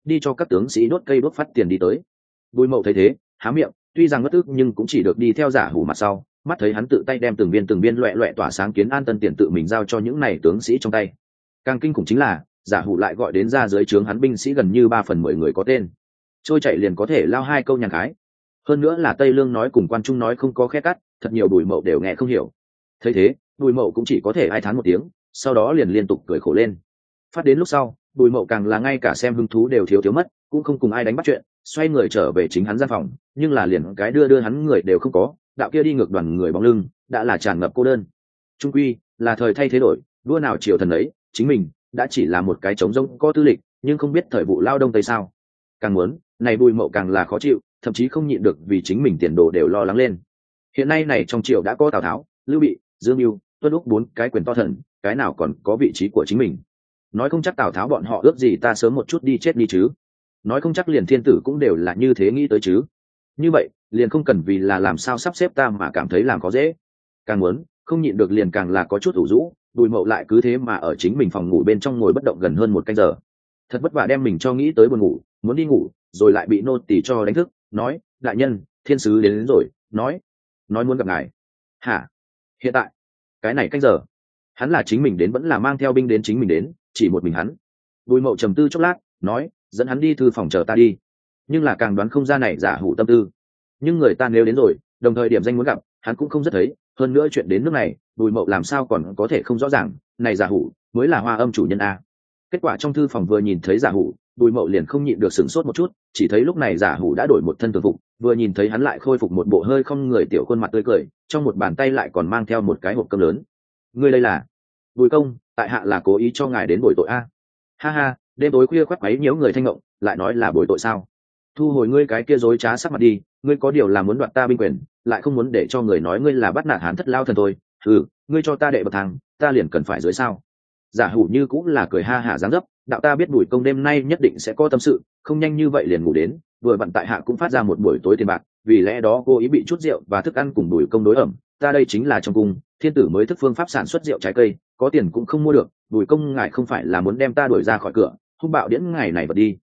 đi cho các tướng sĩ đốt cây đốt phát tiền đi tới. Bùi Mậu thấy thế há miệng, tuy rằng ngất ức nhưng cũng chỉ được đi theo giả hủ mặt sau, mắt thấy hắn tự tay đem từng viên loẹ loẹ tỏa sáng kiến an tân tiền tự mình giao cho những này tướng sĩ trong tay. Càng kinh khủng chính là giả hủ lại gọi đến ra dưới trướng hắn binh sĩ gần như 3/10 người có tên, trôi chạy liền có thể lao 2 câu nhàn khái, hơn nữa là Tây Lương nói cùng Quan Trung nói không có khe cắt, thật nhiều Bùi Mậu đều nghe không hiểu. Thấy thế Bùi Mậu cũng chỉ có thể ai thán một tiếng, sau đó liền liên tục cười khổ lên. Phát đến lúc sau Bùi Mậu càng là ngay cả xem hứng thú đều thiếu mất, cũng không cùng ai đánh bắt chuyện, xoay người trở về chính hắn gian phòng, nhưng là liền cái đưa hắn người đều không có, đạo kia đi ngược đoàn người bóng lưng đã là tràn ngập cô đơn. Trung quy là thời thay thế đổi, đua nào chiều thần ấy, chính mình đã chỉ là một cái trống rỗng có tư lịch, nhưng không biết thời vụ lao đông tây sao. Càng muốn này Bùi Mậu càng là khó chịu, thậm chí không nhịn được vì chính mình tiền đồ đều lo lắng lên. Hiện nay này trong triều đã có Tào Tháo, Lưu Bị, Dương Mưu, Tuân Úc 4 cái quyền to thần, cái nào còn có vị trí của chính mình. Nói không chắc Tào Tháo bọn họ ước gì ta sớm một chút đi chết đi chứ, nói không chắc liền thiên tử cũng đều là như thế nghĩ tới chứ. Như vậy liền không cần vì là làm sao sắp xếp ta mà cảm thấy làm khó dễ. Càng muốn không nhịn được liền càng là có chút ủ rũ. Bùi Mậu lại cứ thế mà ở chính mình phòng ngủ bên trong ngồi bất động gần hơn 1 canh giờ, thật vất vả đem mình cho nghĩ tới buồn ngủ, muốn đi ngủ rồi lại bị nô tỳ cho đánh thức, nói đại nhân thiên sứ đến rồi, nói muốn gặp ngài. Hả? Hiện tại cái này canh giờ hắn là chính mình đến vẫn là mang theo binh đến chính mình đến, chỉ một mình hắn. Bùi Mậu trầm tư chốc lát, nói dẫn hắn đi thư phòng chờ ta đi. Nhưng là càng đoán không ra này giả hủ tâm tư, nhưng người ta nếu đến rồi đồng thời điểm danh muốn gặp hắn cũng không rất thấy, hơn nữa chuyện đến nước này Bùi Mậu làm sao còn có thể không rõ ràng, này giả hủ mới là Hoa Âm chủ nhân a. Kết quả trong thư phòng vừa nhìn thấy giả hủ, Bùi Mậu liền không nhịn được sửng sốt một chút, chỉ thấy lúc này giả hủ đã đổi một thân thường phục, vừa nhìn thấy hắn lại khôi phục một bộ hơi không người tiểu khuôn mặt tươi cười, trong một bàn tay lại còn mang theo một cái hộp cơm lớn. Ngươi đây là? Bùi công, tại hạ là cố ý cho ngài đến bồi tội a. Ha ha, đêm tối khuya khoác quấy nhiễu người thanh ngộng, lại nói là bồi tội sao? Thu hồi ngươi cái kia dối trá sắc mặt đi, ngươi có điều là muốn đoạt ta binh quyền, lại không muốn để cho người nói ngươi là bắt nạt Hán thất lao thần thôi. Ngươi cho ta đệ bậc thang, ta liền cần phải dưới sao? Giả hủ như cũng là cười ha hả dáng dấp, đạo ta biết Bùi công đêm nay nhất định sẽ có tâm sự, không nhanh như vậy liền ngủ đến, vừa vặn tại hạ cũng phát ra một buổi tối tiền bạc, vì lẽ đó cô ý bị chút rượu và thức ăn cùng Bùi công đối ẩm, ta đây chính là trong cung, thiên tử mới thức phương pháp sản xuất rượu trái cây, có tiền cũng không mua được, Bùi công ngài không phải là muốn đem ta đuổi ra khỏi cửa, hung bạo điễn ngày này vật đi.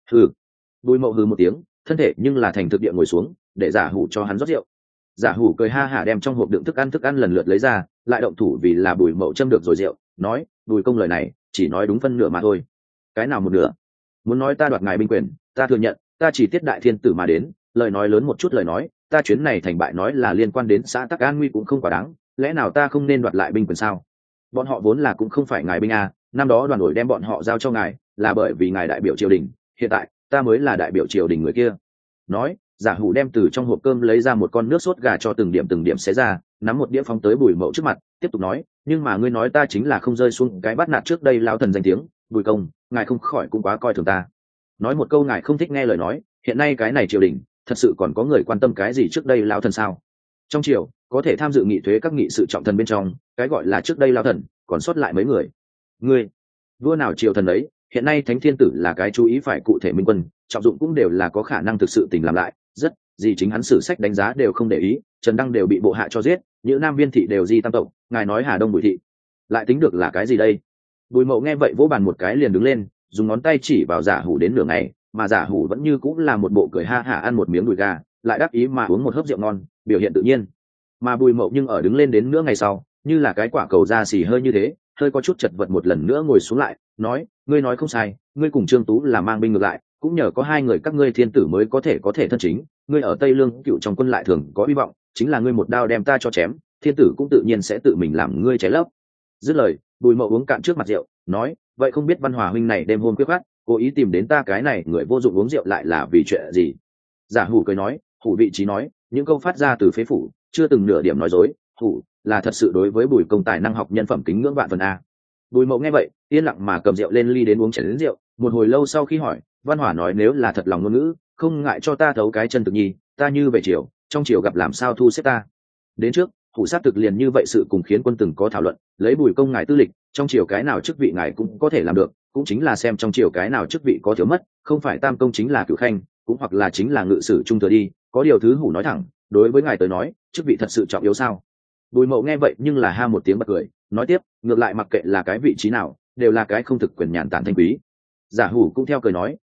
Bùi Mậu hừ một tiếng, thân thể nhưng là thành thực địa ngồi xuống, để giả hủ cho hắn rót rượu. Giả hủ cười ha hả đem trong hộp đựng thức ăn lần lượt lấy ra, lại động thủ vì là Bùi Mậu châm được rồi rượu, nói Bùi công lời này chỉ nói đúng phân nửa mà thôi. Cái nào một nửa? Muốn nói ta đoạt ngài binh quyền, ta thừa nhận, ta chỉ tiết đại thiên tử mà đến, lời nói lớn một chút lời nói, ta chuyến này thành bại nói là liên quan đến xã Tắc An nguy cũng không quá đáng, lẽ nào ta không nên đoạt lại binh quyền sao? Bọn họ vốn là cũng không phải ngài binh a, năm đó đoàn đội đem bọn họ giao cho ngài là bởi vì ngài đại biểu triều đình, hiện tại ta mới là đại biểu triều đình người kia. Nói giả hủ đem từ trong hộp cơm lấy ra một con nước sốt gà cho từng điểm xé ra, nắm một đĩa phóng tới Bùi Mậu trước mặt, tiếp tục nói, nhưng mà ngươi nói ta chính là không rơi xuống cái bắt nạt trước đây lao thần danh tiếng, Bùi công ngài không khỏi cũng quá coi thường ta. Nói một câu ngài không thích nghe lời nói, hiện nay cái này triều đình thật sự còn có người quan tâm cái gì trước đây lao thần sao? Trong triều có thể tham dự nghị thuế các nghị sự trọng thần bên trong, cái gọi là trước đây lao thần còn sót lại mấy người. Ngươi vua nào triều thần đấy, hiện nay thánh thiên tử là cái chú ý phải cụ thể minh quân, trọng dụng cũng đều là có khả năng thực sự tình làm lại, rất gì chính hắn sử sách đánh giá đều không để ý, Trần Đăng đều bị bộ hạ cho giết, những nam viên thị đều di tam tộc, ngài nói Hà Đông Bùi thị lại tính được là cái gì đây? Bùi Mậu nghe vậy vỗ bàn một cái liền đứng lên, dùng ngón tay chỉ vào giả hủ đến nửa ngày, mà giả hủ vẫn như cũng là một bộ cười ha hả ăn một miếng đùi gà, lại đắc ý mà uống một hớp rượu ngon, biểu hiện tự nhiên. Mà Bùi Mậu nhưng ở đứng lên đến nửa ngày sau, như là cái quả cầu da xì hơi như thế, hơi có chút chật vật một lần nữa ngồi xuống lại, nói ngươi nói không sai, ngươi cùng Trương Tú là mang binh ngược lại, cũng nhờ có hai người các ngươi thiên tử mới có thể thân chính, ngươi ở Tây Lương cựu trong quân lại thường có hy vọng, chính là ngươi một đao đem ta cho chém, thiên tử cũng tự nhiên sẽ tự mình làm ngươi cháy lấp. Dứt lời Bùi Mậu uống cạn trước mặt rượu, nói vậy không biết Văn Hòa huynh này đêm hôm quyết khát cố ý tìm đến ta cái này người vô dụng uống rượu lại là vì chuyện gì? Giả hủ cười nói, hủ vị trí nói những câu phát ra từ phế phủ chưa từng nửa điểm nói dối, hủ là thật sự đối với Bùi công tài năng học nhân phẩm kính ngưỡng vạn phần a. Bùi Mậu nghe vậy yên lặng mà cầm rượu lên ly đến uống chén đến rượu, một hồi lâu sau khi hỏi, Văn Hỏa nói nếu là thật lòng ngôn ngữ, không ngại cho ta thấu cái chân thực nhi, ta như về chiều trong chiều gặp làm sao thu xếp ta. Đến trước hủ sát thực liền như vậy sự cùng khiến quân từng có thảo luận, lấy Bùi công ngài tư lịch, trong chiều cái nào chức vị ngài cũng có thể làm được, cũng chính là xem trong chiều cái nào chức vị có thiếu mất, không phải tam công chính là cửu khanh, cũng hoặc là chính là ngự sử trung thừa đi, có điều thứ hủ nói thẳng, đối với ngài tới nói chức vị thật sự trọng yếu sao? Bùi Mậu nghe vậy nhưng là ha một tiếng bật cười, nói tiếp, ngược lại mặc kệ là cái vị trí nào đều là cái không thực quyền nhàn tản thanh quý. Giả hủ cũng theo cười nói,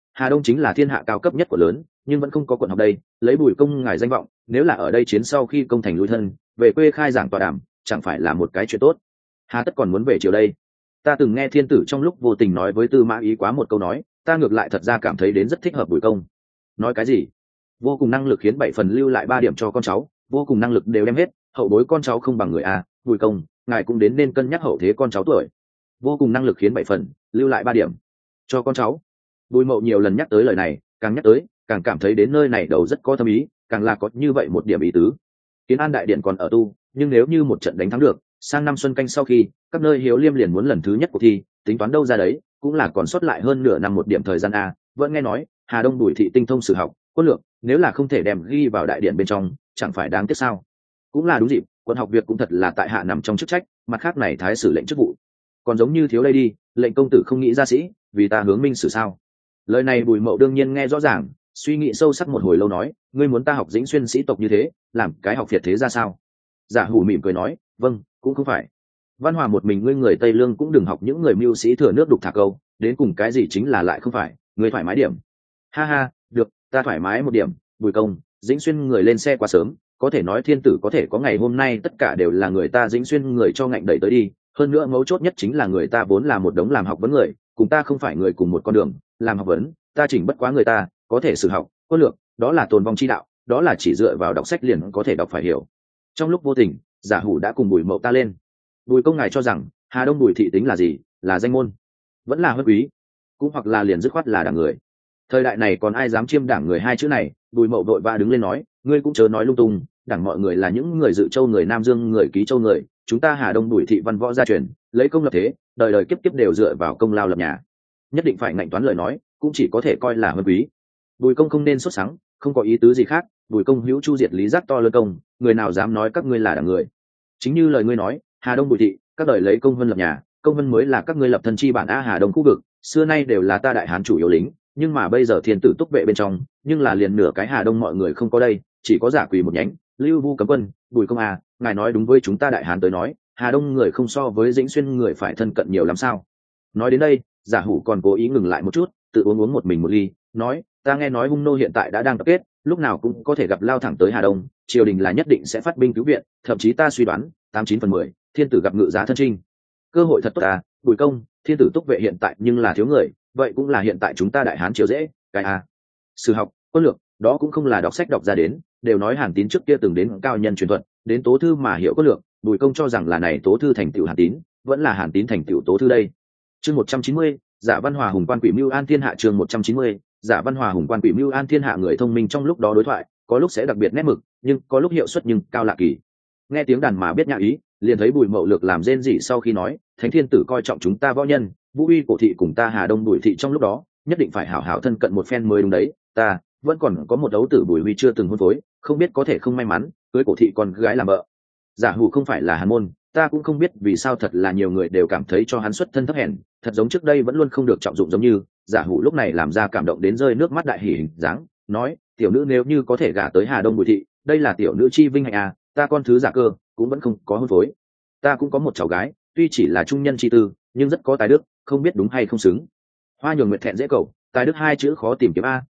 Hà Đông chính là thiên hạ cao cấp nhất của lớn, nhưng vẫn không có quận học đây, lấy Bùi Công ngài danh vọng, nếu là ở đây chiến sau khi công thành lui thân, về quê khai giảng tọa đàm, chẳng phải là một cái chuyện tốt. Hà tất còn muốn về chiều đây. Ta từng nghe Thiên Tử trong lúc vô tình nói với Tư Mã Ý quá một câu nói, ta ngược lại thật ra cảm thấy đến rất thích hợp Bùi Công. Nói cái gì? Vô cùng năng lực khiến 7 phần lưu lại 3 điểm cho con cháu, vô cùng năng lực đều đem hết, hậu bối con cháu không bằng người à, Bùi Công, ngài cũng đến nên cân nhắc hậu thế con cháu tuổi. Vô cùng năng lực khiến 7 phần, lưu lại 3 điểm cho con cháu. Bùi Mậu nhiều lần nhắc tới lời này, càng nhắc tới, càng cảm thấy đến nơi này đầu rất có thâm ý, càng là có như vậy một điểm ý tứ. Kiến An đại điện còn ở tu, nhưng nếu như một trận đánh thắng được, sang năm xuân canh sau khi, các nơi Hiếu Liêm liền muốn lần thứ nhất cuộc thi, tính toán đâu ra đấy, cũng là còn sót lại hơn nửa năm một điểm thời gian a. Vẫn nghe nói, Hà Đông Bùi thị tinh thông sử học, quân lược, nếu là không thể đem ghi vào đại điện bên trong, chẳng phải đáng tiếc sao? Cũng là đúng dịp, quân học việc cũng thật là tại hạ nằm trong chức trách, mặt khác này thái sử lệnh chức vụ. Còn giống như thiếu đây đi, lệnh công tử không nghĩ ra sĩ, vì ta hướng minh sử sao? Lời này Bùi Mậu đương nhiên nghe rõ ràng, suy nghĩ sâu sắc một hồi lâu nói, ngươi muốn ta học Dĩnh Xuyên sĩ tộc như thế, làm cái học Việt thế ra sao? Giả Hủ mỉm cười nói, vâng, cũng không phải. Văn Hòa một mình ngươi người Tây Lương cũng đừng học những người mưu sĩ thừa nước đục thả câu, đến cùng cái gì chính là lại không phải, ngươi thoải mái điểm. Ha ha, được, ta thoải mái một điểm. Bùi Công, Dĩnh Xuyên người lên xe quá sớm, có thể nói Thiên Tử có thể có ngày hôm nay tất cả đều là người ta Dĩnh Xuyên người cho ngạnh đẩy tới đi. Hơn nữa mấu chốt nhất chính là người ta vốn là một đống làm học vấn người, cùng ta không phải người cùng một con đường, làm học vấn, ta chỉnh bất quá người ta, có thể sử học, quân lược, đó là tồn vong chi đạo, đó là chỉ dựa vào đọc sách liền có thể đọc phải hiểu. Trong lúc vô tình, Giả Hủ đã cùng Bùi Mậu ta lên. Bùi Công ngài cho rằng Hà Đông Bùi thị tính là gì, là danh môn, vẫn là huân quý, cũng hoặc là liền dứt khoát là đảng người. Thời đại này còn ai dám chiêm đảng người hai chữ này? Bùi Mậu vội va đứng lên nói, ngươi cũng chớ nói lung tung, đảng mọi người là những người Dự Châu người Nam Dương người Ký Châu người, chúng ta Hà Đông Bùi thị văn võ gia truyền, lấy công lập thế, đời đời kiếp kiếp đều dựa vào công lao lập nhà, nhất định phải ngạnh toán lời nói, cũng chỉ có thể coi là huân quý. Bùi Công không nên sốt sắng, không có ý tứ gì khác. Bùi Công hữu chu diệt lý giác to lớn công, người nào dám nói các ngươi là đảng người? Chính như lời ngươi nói, Hà Đông Bùi thị các đời lấy công vân lập nhà, công vân mới là các ngươi lập thân chi bản a. Hà Đông khu vực xưa nay đều là ta Đại Hán chủ yếu lính, nhưng mà bây giờ Thiên Tử túc vệ bên trong, nhưng là liền nửa cái Hà Đông mọi người không có đây, chỉ có Giả Quỳ một nhánh, Lưu Vu cấm quân. Bùi Công à, ngài nói đúng với chúng ta Đại Hán tới nói, Hà Đông người không so với Dĩnh Xuyên người phải thân cận nhiều lắm sao? Nói đến đây, Giả Hủ còn cố ý ngừng lại một chút, tự uống một mình một ly, nói, ta nghe nói hung nô hiện tại đã đang tập kết, lúc nào cũng có thể gặp lao thẳng tới Hà Đông, triều đình là nhất định sẽ phát binh cứu viện, thậm chí ta suy đoán 89/10, Thiên Tử gặp ngự giá thân trinh, cơ hội thật tốt à. Bùi Công, Thiên Tử túc vệ hiện tại nhưng là thiếu người, vậy cũng là hiện tại chúng ta Đại Hán chiều dễ cái à. Sử học, quân lược, đó cũng không là đọc sách đọc ra đến, đều nói Hàn Tín trước kia từng đến cao nhân truyền thuật, đến Tố Thư mà hiểu quân lược. Bùi Công cho rằng là này Tố Thư thành tựu Hàn Tín, vẫn là Hàn Tín thành tựu Tố Thư đây. Chương 190, Giả Văn Hòa hùng quan quỷ mưu an thiên hạ. Chương 190, Giả Văn Hòa hùng quan quỷ mưu an thiên hạ. Người thông minh trong lúc đó đối thoại, có lúc sẽ đặc biệt nét mực, nhưng có lúc hiệu suất nhưng cao lạ kỳ. Nghe tiếng đàn mà biết nhã ý, liền thấy Bùi Mậu lược làm rên rỉ sau khi nói, Thánh Thiên Tử coi trọng chúng ta võ nhân, vũ uy cổ thị cùng ta Hà Đông Bùi thị trong lúc đó, nhất định phải hảo hảo thân cận một phen mới đúng đấy. Ta vẫn còn có một đấu tử Bùi Huy chưa từng hôn phối, không biết có thể không may mắn cưới cổ thị con gái làm vợ. Giả Hủ không phải là Hàn môn, ta cũng không biết vì sao thật là nhiều người đều cảm thấy cho hắn xuất thân thấp hèn, thật giống trước đây vẫn luôn không được trọng dụng giống như. Giả Hủ lúc này làm ra cảm động đến rơi nước mắt đại hỉ hình dáng, nói, tiểu nữ nếu như có thể gả tới Hà Đông Bùi thị, đây là tiểu nữ chi vinh hạnh à, ta con thứ Giả Cơ cũng vẫn không có hôn phối. Ta cũng có một cháu gái, tuy chỉ là trung nhân chi tư, nhưng rất có tài đức, không biết đúng hay không xứng. Hoa Nhường Nguyệt thẹn dễ cầu, tài đức hai chữ khó tìm kiếm a.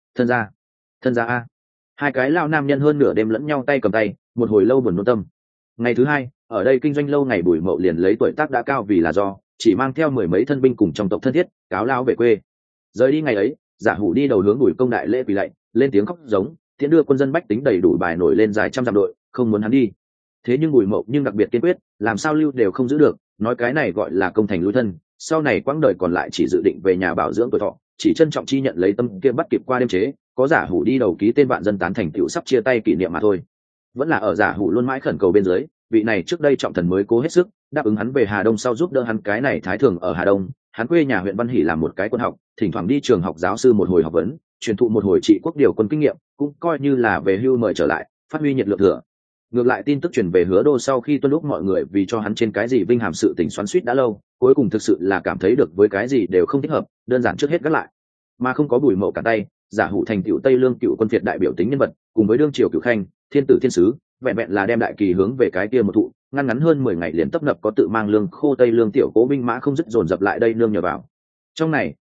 Thân gia a. Hai cái lao nam nhân hơn nửa đêm lẫn nhau tay cầm tay, một hồi lâu buồn nôn tâm. Ngày thứ hai, ở đây kinh doanh lâu ngày Bùi Mậu liền lấy tuổi tác đã cao vì là do chỉ mang theo 10 mấy thân binh cùng trong tộc thân thiết cáo lao về quê. Rời đi ngày ấy, Giả Hủ đi đầu hướng Bùi Công đại lễ quỳ lạy, lên tiếng khóc giống, tiễn đưa quân dân bách tính đầy đủ bài nổi lên dài trăm dặm đội, không muốn hắn đi. Thế nhưng Bùi Mậu nhưng đặc biệt kiên quyết, làm sao lưu đều không giữ được, nói cái này gọi là công thành lui thân, sau này quãng đời còn lại chỉ dự định về nhà bảo dưỡng tuổi thọ, chỉ trân trọng chi nhận lấy tâm kia bắt kịp qua đêm chế, có Giả Hủ đi đầu ký tên vạn dân tán thành tựu sắp chia tay kỷ niệm mà thôi. Vẫn là ở Giả Hủ luôn mãi khẩn cầu bên dưới, vị này trước đây trọng thần mới cố hết sức đáp ứng hắn về Hà Đông sau giúp đỡ hắn. Cái này thái thường ở Hà Đông, hắn quê nhà huyện Văn Hỷ làm một cái quân học, thỉnh thoảng đi trường học giáo sư một hồi học vấn, truyền thụ một hồi trị quốc điều quân kinh nghiệm, cũng coi như là về hưu mời trở lại, phát huy nhiệt lượng thừa. Ngược lại tin tức truyền về Hứa Đô sau khi tuân lúc mọi người vì cho hắn trên cái gì vinh hàm sự tình xoắn xuýt đã lâu, cuối cùng thực sự là cảm thấy được với cái gì đều không thích hợp, đơn giản trước hết gác lại. Mà không có Bùi Mậu cả tay, Giả Hủ thành cựu Tây Lương cựu quân Việt đại biểu tính nhân vật, cùng với đương triều cựu khanh, thiên tử thiên sứ, vẹn vẹn là đem đại kỳ hướng về cái kia một thụ, ngăn ngắn hơn 10 ngày liền tấp nập có tự mang lương khô Tây Lương tiểu cố binh mã không dứt dồn dập lại đây nương nhờ vào. Trong này,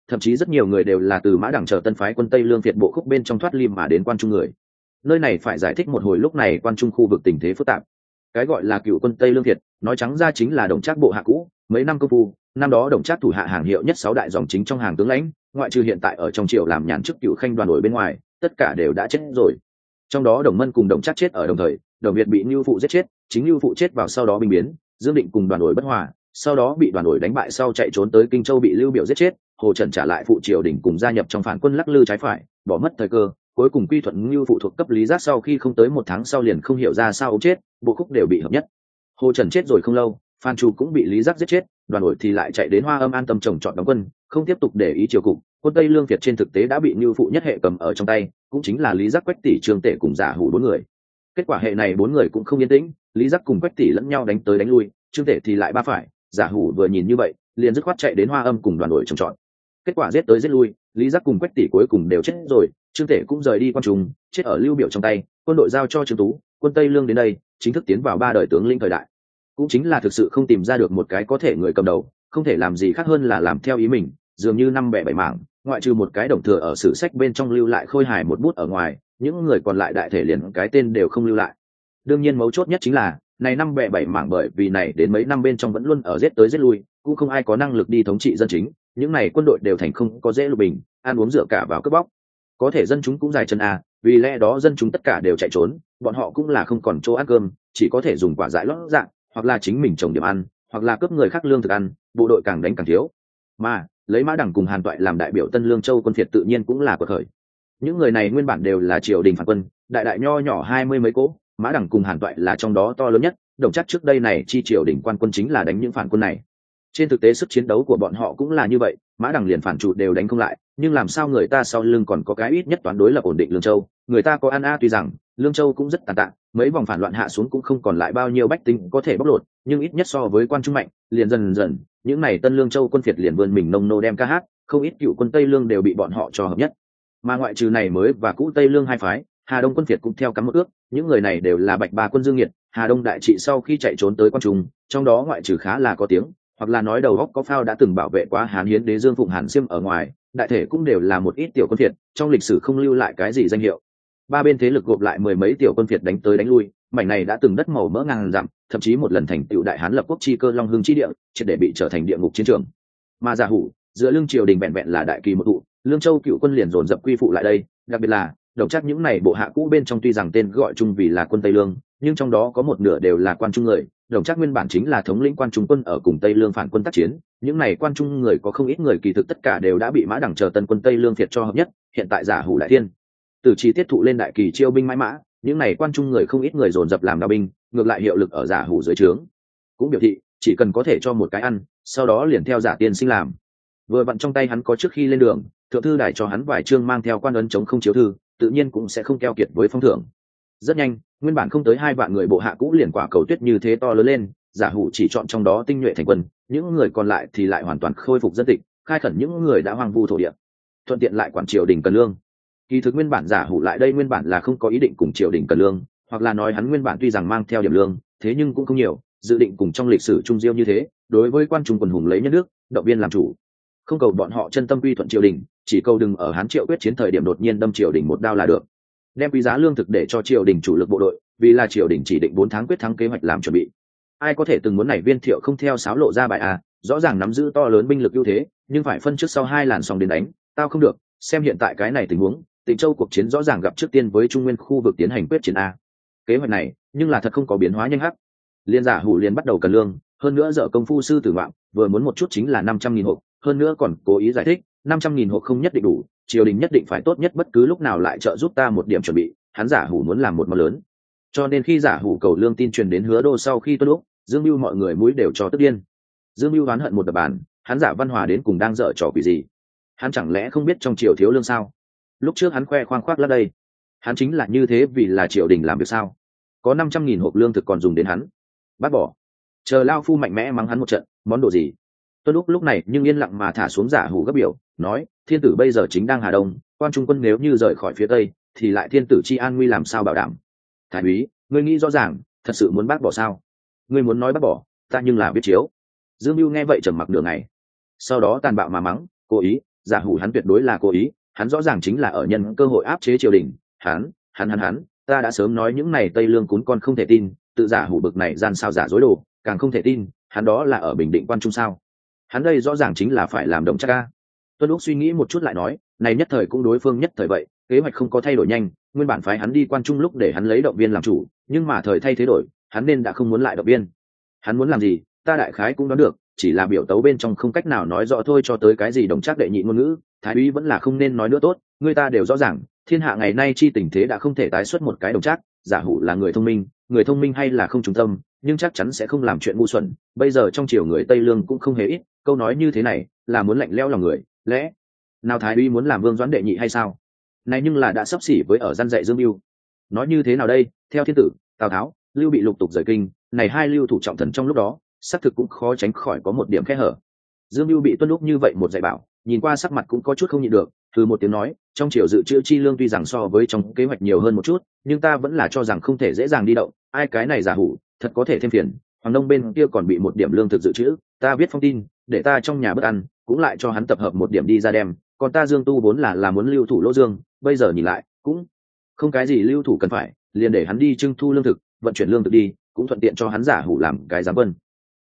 thậm chí rất nhiều người đều là từ Mã Đẳng chờ tân phái quân Tây Lương Việt bộ khúc bên trong thoát lim mà đến Quan Trung người. Nơi này phải giải thích một hồi, lúc này Quan Trung khu vực tình thế phức tạp. Cái gọi là cựu quân Tây Lương Việt, nói trắng ra chính là Đồng Trác bộ hạ cũ, mấy năm công phu, năm đó Đồng Trác thủ hạ hàng hiệu nhất 6 đại dòng chính trong hàng tướng lãnh, ngoại trừ hiện tại ở trong triều làm nhàn chức cựu khanh đoàn đội bên ngoài, tất cả đều đã chết rồi. Trong đó Đồng Mân cùng Đồng Trác chết ở đồng thời, Đồng Việt bị Nưu Phụ giết chết, chính Nưu Phụ chết vào sau đó binh biến, Dương Định cùng đoàn đội bất hòa, sau đó bị đoàn đội đánh bại sau chạy trốn tới Kinh Châu bị Lưu Biểu giết chết, Hồ Trần trả lại phụ triều đình cùng gia nhập trong phản quân lắc lư trái phải, bỏ mất thời cơ, cuối cùng quy thuận Nưu Phụ thuộc cấp Lý Giác, sau khi không tới 1 tháng sau liền không hiểu ra sao chết, bộ khúc đều bị hợp nhất. Hồ Trần chết rồi không lâu, Phan Chu cũng bị Lý Giác giết chết, đoàn đội thì lại chạy đến Hoa Âm an tâm trồng trọt đóng quân, không tiếp tục để ý triều cục. Quân Tây Lương Việt trên thực tế đã bị Nưu Phụ nhất hệ cầm ở trong tay, cũng chính là Lý Giác, Quách Tỷ, Trương Tể cùng Giả Hủ 4 người. Kết quả hệ này 4 người cũng không yên tĩnh, Lý Giác cùng Quách Tỷ lẫn nhau đánh tới đánh lui, Trương Tể thì lại ba phải, Giả Hủ vừa nhìn như vậy, liền dứt khoát chạy đến Hoa Âm cùng đoàn đội trồng trọt. Kết quả giết tới giết lui, Lý Giác cùng Quách Tỷ cuối cùng đều chết rồi, Trương Tể cũng rời đi Quan Trung, chết ở Lưu Biểu trong tay, quân đội giao cho Trương Tú, quân Tây Lương đến đây, chính thức tiến vào 3 đời tướng lĩnh thời đại. Cũng chính là thực sự không tìm ra được một cái có thể người cầm đầu, không thể làm gì khác hơn là làm theo ý mình, dường như năm bẻ bảy mảng, ngoại trừ một cái Đồng Thừa ở sử sách bên trong lưu lại khôi hài một bút ở ngoài, những người còn lại đại thể liền cái tên đều không lưu lại. Đương nhiên mấu chốt nhất chính là này năm bẻ bảy mảng, bởi vì này đến mấy năm bên trong vẫn luôn ở giết tới giết lui, cũng không ai có năng lực đi thống trị dân chính, những này quân đội đều thành không có dễ lục bình, ăn uống dựa cả vào cướp bóc. Có thể dân chúng cũng dài chân à, vì lẽ đó dân chúng tất cả đều chạy trốn, bọn họ cũng là không còn chỗ ăn cơm, chỉ có thể dùng quả dại lót dạng, hoặc là chính mình trồng điểm ăn, hoặc là cướp người khác lương thực ăn, bộ đội càng đánh càng thiếu. Mà lấy Mã Đẳng cùng Hàn Toại làm đại biểu Tân Lương Châu quân phiệt tự nhiên cũng là quật khởi. Những người này nguyên bản đều là triều đình phản quân, đại đại nho nhỏ 20 mấy cỗ, Mã Đẳng cùng Hàn Toại là trong đó to lớn nhất, Đồng Trác trước đây này chi triều đình quan quân chính là đánh những phản quân này. Trên thực tế sức chiến đấu của bọn họ cũng là như vậy, Mã Đẳng liền phản trụ đều đánh không lại, nhưng làm sao người ta sau lưng còn có cái ít nhất toán đối lập ổn định Lương Châu, người ta có an tuy rằng Lương Châu cũng rất tàn tạ, mấy vòng phản loạn hạ xuống cũng không còn lại bao nhiêu bách tính có thể bóc lột, nhưng ít nhất so với Quan Trung mạnh, liền dần dần những này Tân Lương Châu quân phiệt liền vươn mình nông nô đem ca hát, không ít cựu quân Tây Lương đều bị bọn họ cho hợp nhất. Mà ngoại trừ này mới và cũ Tây Lương hai phái, Hà Đông quân phiệt cũng theo cắm một ước, những người này đều là Bạch Ba quân Dương Nghiệt, Hà Đông đại trị sau khi chạy trốn tới Quan Trung, trong đó ngoại trừ khá là có tiếng, hoặc là nói đầu góc có phao đã từng bảo vệ quá Hán Hiến đế Dương Phụng Hàn Xiêm ở ngoài, đại thể cũng đều là một ít tiểu quân phiệt, trong lịch sử không lưu lại cái gì danh hiệu. Ba bên thế lực gộp lại 10 mấy tiểu quân phiệt đánh tới đánh lui, mảnh này đã từng đất màu mỡ ngàn dặm, thậm chí một lần thành tựu đại Hán lập quốc chi cơ Long Hưng chi địa, triệt để bị trở thành địa ngục chiến trường. Mà Giả Hủ, giữa lương triều đình vẹn vẹn là đại kỳ một tụ, Lương Châu cựu quân liền dồn dập quy phụ lại đây, đặc biệt là Đồng Trác những này bộ hạ cũ bên trong tuy rằng tên gọi chung vì là quân Tây Lương, nhưng trong đó có một nửa đều là quan trung người. Đồng Trác nguyên bản chính là thống lĩnh quan trung quân ở cùng Tây Lương phản quân tác chiến, những này quan trung người có không ít người kỳ thực tất cả đều đã bị Mã Đẳng chờ tân quân Tây Lương Việt cho hợp nhất, hiện tại Giả Hủ đại thiên từ chi tiết thụ lên đại kỳ chiêu binh mãi mã, những này quan trung người không ít người dồn dập làm đạo binh, ngược lại hiệu lực ở Giả Hủ dưới trướng. Cũng biểu thị chỉ cần có thể cho một cái ăn, sau đó liền theo Giả tiên sinh làm. Vừa vặn trong tay hắn có trước khi lên đường, thượng thư đài cho hắn vài chương mang theo quan ấn chống không chiếu thư, tự nhiên cũng sẽ không keo kiệt với phong thưởng. Rất nhanh, nguyên bản không tới 2 vạn người bộ hạ cũ liền quả cầu tuyết như thế to lớn lên, Giả Hủ chỉ chọn trong đó tinh nhuệ thành quân, những người còn lại thì lại hoàn toàn khôi phục dân tịch, khai khẩn những người đã hoang vu thổ địa, thuận tiện lại quản triều đình cần lương. Kỳ thực nguyên bản Giả Hủ lại đây nguyên bản là không có ý định cùng triều đình cần lương, hoặc là nói hắn nguyên bản tuy rằng mang theo điểm lương, thế nhưng cũng không nhiều, dự định cùng trong lịch sử trung diêu như thế, đối với quan trung quần hùng lấy nhân nước, động viên làm chủ. Không cầu bọn họ chân tâm quy thuận triều đình, chỉ cầu đừng ở Hán Triệu quyết chiến thời điểm đột nhiên đâm triều đình một đao là được. Đem quý giá lương thực để cho triều đình chủ lực bộ đội, vì là triều đình chỉ định 4 tháng quyết thắng kế hoạch làm chuẩn bị. Ai có thể từng muốn này Viên Thiệu không theo sáo lộ ra bài à, rõ ràng nắm giữ to lớn binh lực ưu thế, nhưng phải phân trước sau 2 làn sóng đến đánh, tao không được, xem hiện tại cái này tình huống, Tịnh Châu cuộc chiến rõ ràng gặp trước tiên với Trung Nguyên khu vực tiến hành quyết chiến a. Kế hoạch này, nhưng là thật không có biến hóa nhanh hắc. Liên Giả Hủ liền bắt đầu cần lương, hơn nữa dở công phu sư tử ngoạm, vừa muốn một chút chính là 500.000 hộp, hơn nữa còn cố ý giải thích, 500.000 hộp không nhất định đủ, triều đình nhất định phải tốt nhất bất cứ lúc nào lại trợ giúp ta một điểm chuẩn bị, hắn Giả Hủ muốn làm một món lớn. Cho nên khi Giả Hủ cầu lương tin truyền đến Hứa Đô sau khi tuân lúc, Dương Bưu mọi người mũi đều cho tức điên. Dương Bưu oán hận một đập bàn, hắn Giả Văn Hòa đến cùng đang dở trò quỷ gì? Hắn chẳng lẽ không biết trong triều thiếu lương sao? Lúc trước hắn khoe khoang khoác lác đây, hắn chính là như thế vì là triều đình làm việc sao? Có 500.000 hộp lương thực còn dùng đến hắn, bác bỏ. Chờ lao phu mạnh mẽ mắng hắn một trận, món đồ gì? Tuân lúc này nhưng yên lặng mà thả xuống Giả Hủ gấp biểu, nói: thiên tử bây giờ chính đang Hà Đông, quan trung quân nếu như rời khỏi phía tây, thì lại thiên tử chi an nguy làm sao bảo đảm? Thái úy, ngươi nghĩ rõ ràng, thật sự muốn bác bỏ sao? Ngươi muốn nói bác bỏ, ta nhưng là biết chiếu. Dương Bưu nghe vậy trầm mặc nửa ngày, sau đó tàn bạo mà mắng: cố ý, giả hủ hắn tuyệt đối là cố ý, hắn rõ ràng chính là ở nhân cơ hội áp chế triều đình. Hắn, ta đã sớm nói những này Tây Lương cún con không thể tin, tự giả hủ bực này gian sao giả dối đồ, càng không thể tin, hắn đó là ở Bình Định quan trung sao? Hắn đây rõ ràng chính là phải làm đồng chắc ca. Tuân Lúc suy nghĩ một chút lại nói, này nhất thời cũng đối phương nhất thời vậy, kế hoạch không có thay đổi nhanh, nguyên bản phái hắn đi quan trung lúc để hắn lấy động viên làm chủ, nhưng mà thời thay thế đổi, hắn nên đã không muốn lại động viên. Hắn muốn làm gì, ta đại khái cũng đoán được, chỉ là biểu tấu bên trong không cách nào nói rõ thôi, cho tới cái gì đồng chắc đệ nhị ngôn ngữ, thái úy vẫn là không nên nói nữa tốt, người ta đều rõ ràng, thiên hạ ngày nay chi tình thế đã không thể tái xuất một cái đồng chắc, giả hủ là người thông minh hay là không trung tâm, nhưng chắc chắn sẽ không làm chuyện ngu xuẩn. Bây giờ trong triều người Tây Lương cũng không hề ít, câu nói như thế này là muốn lạnh lẽo lòng người, lẽ nào thái úy muốn làm Vương Doãn đệ nhị hay sao? Này nhưng là đã sắp xỉ với ở gian dạy Dương Mưu. Nói như thế nào đây, theo thiên tử Tào Tháo, Lưu Bị lục tục rời kinh, này hai lưu thủ trọng thần trong lúc đó xác thực cũng khó tránh khỏi có một điểm kẽ hở. Dương Mưu bị Tuân Lúc như vậy một dạy bảo, nhìn qua sắc mặt cũng có chút không nhịn được, từ một tiếng nói, trong triều dự trữ chi lương tuy rằng so với trong kế hoạch nhiều hơn một chút, nhưng ta vẫn là cho rằng không thể dễ dàng đi động, ai cái này giả hủ thật có thể thêm phiền. Hoàng Đông bên kia còn bị một điểm lương thực dự trữ, ta viết phong tin để ta trong nhà bất ăn, cũng lại cho hắn tập hợp một điểm đi ra đem, còn ta Dương Tu vốn là muốn lưu thủ Lỗ Dương, bây giờ nhìn lại cũng không cái gì lưu thủ cần phải, liền để hắn đi trưng thu lương thực, vận chuyển lương thực đi, cũng thuận tiện cho hắn giả hủ làm cái giám quân.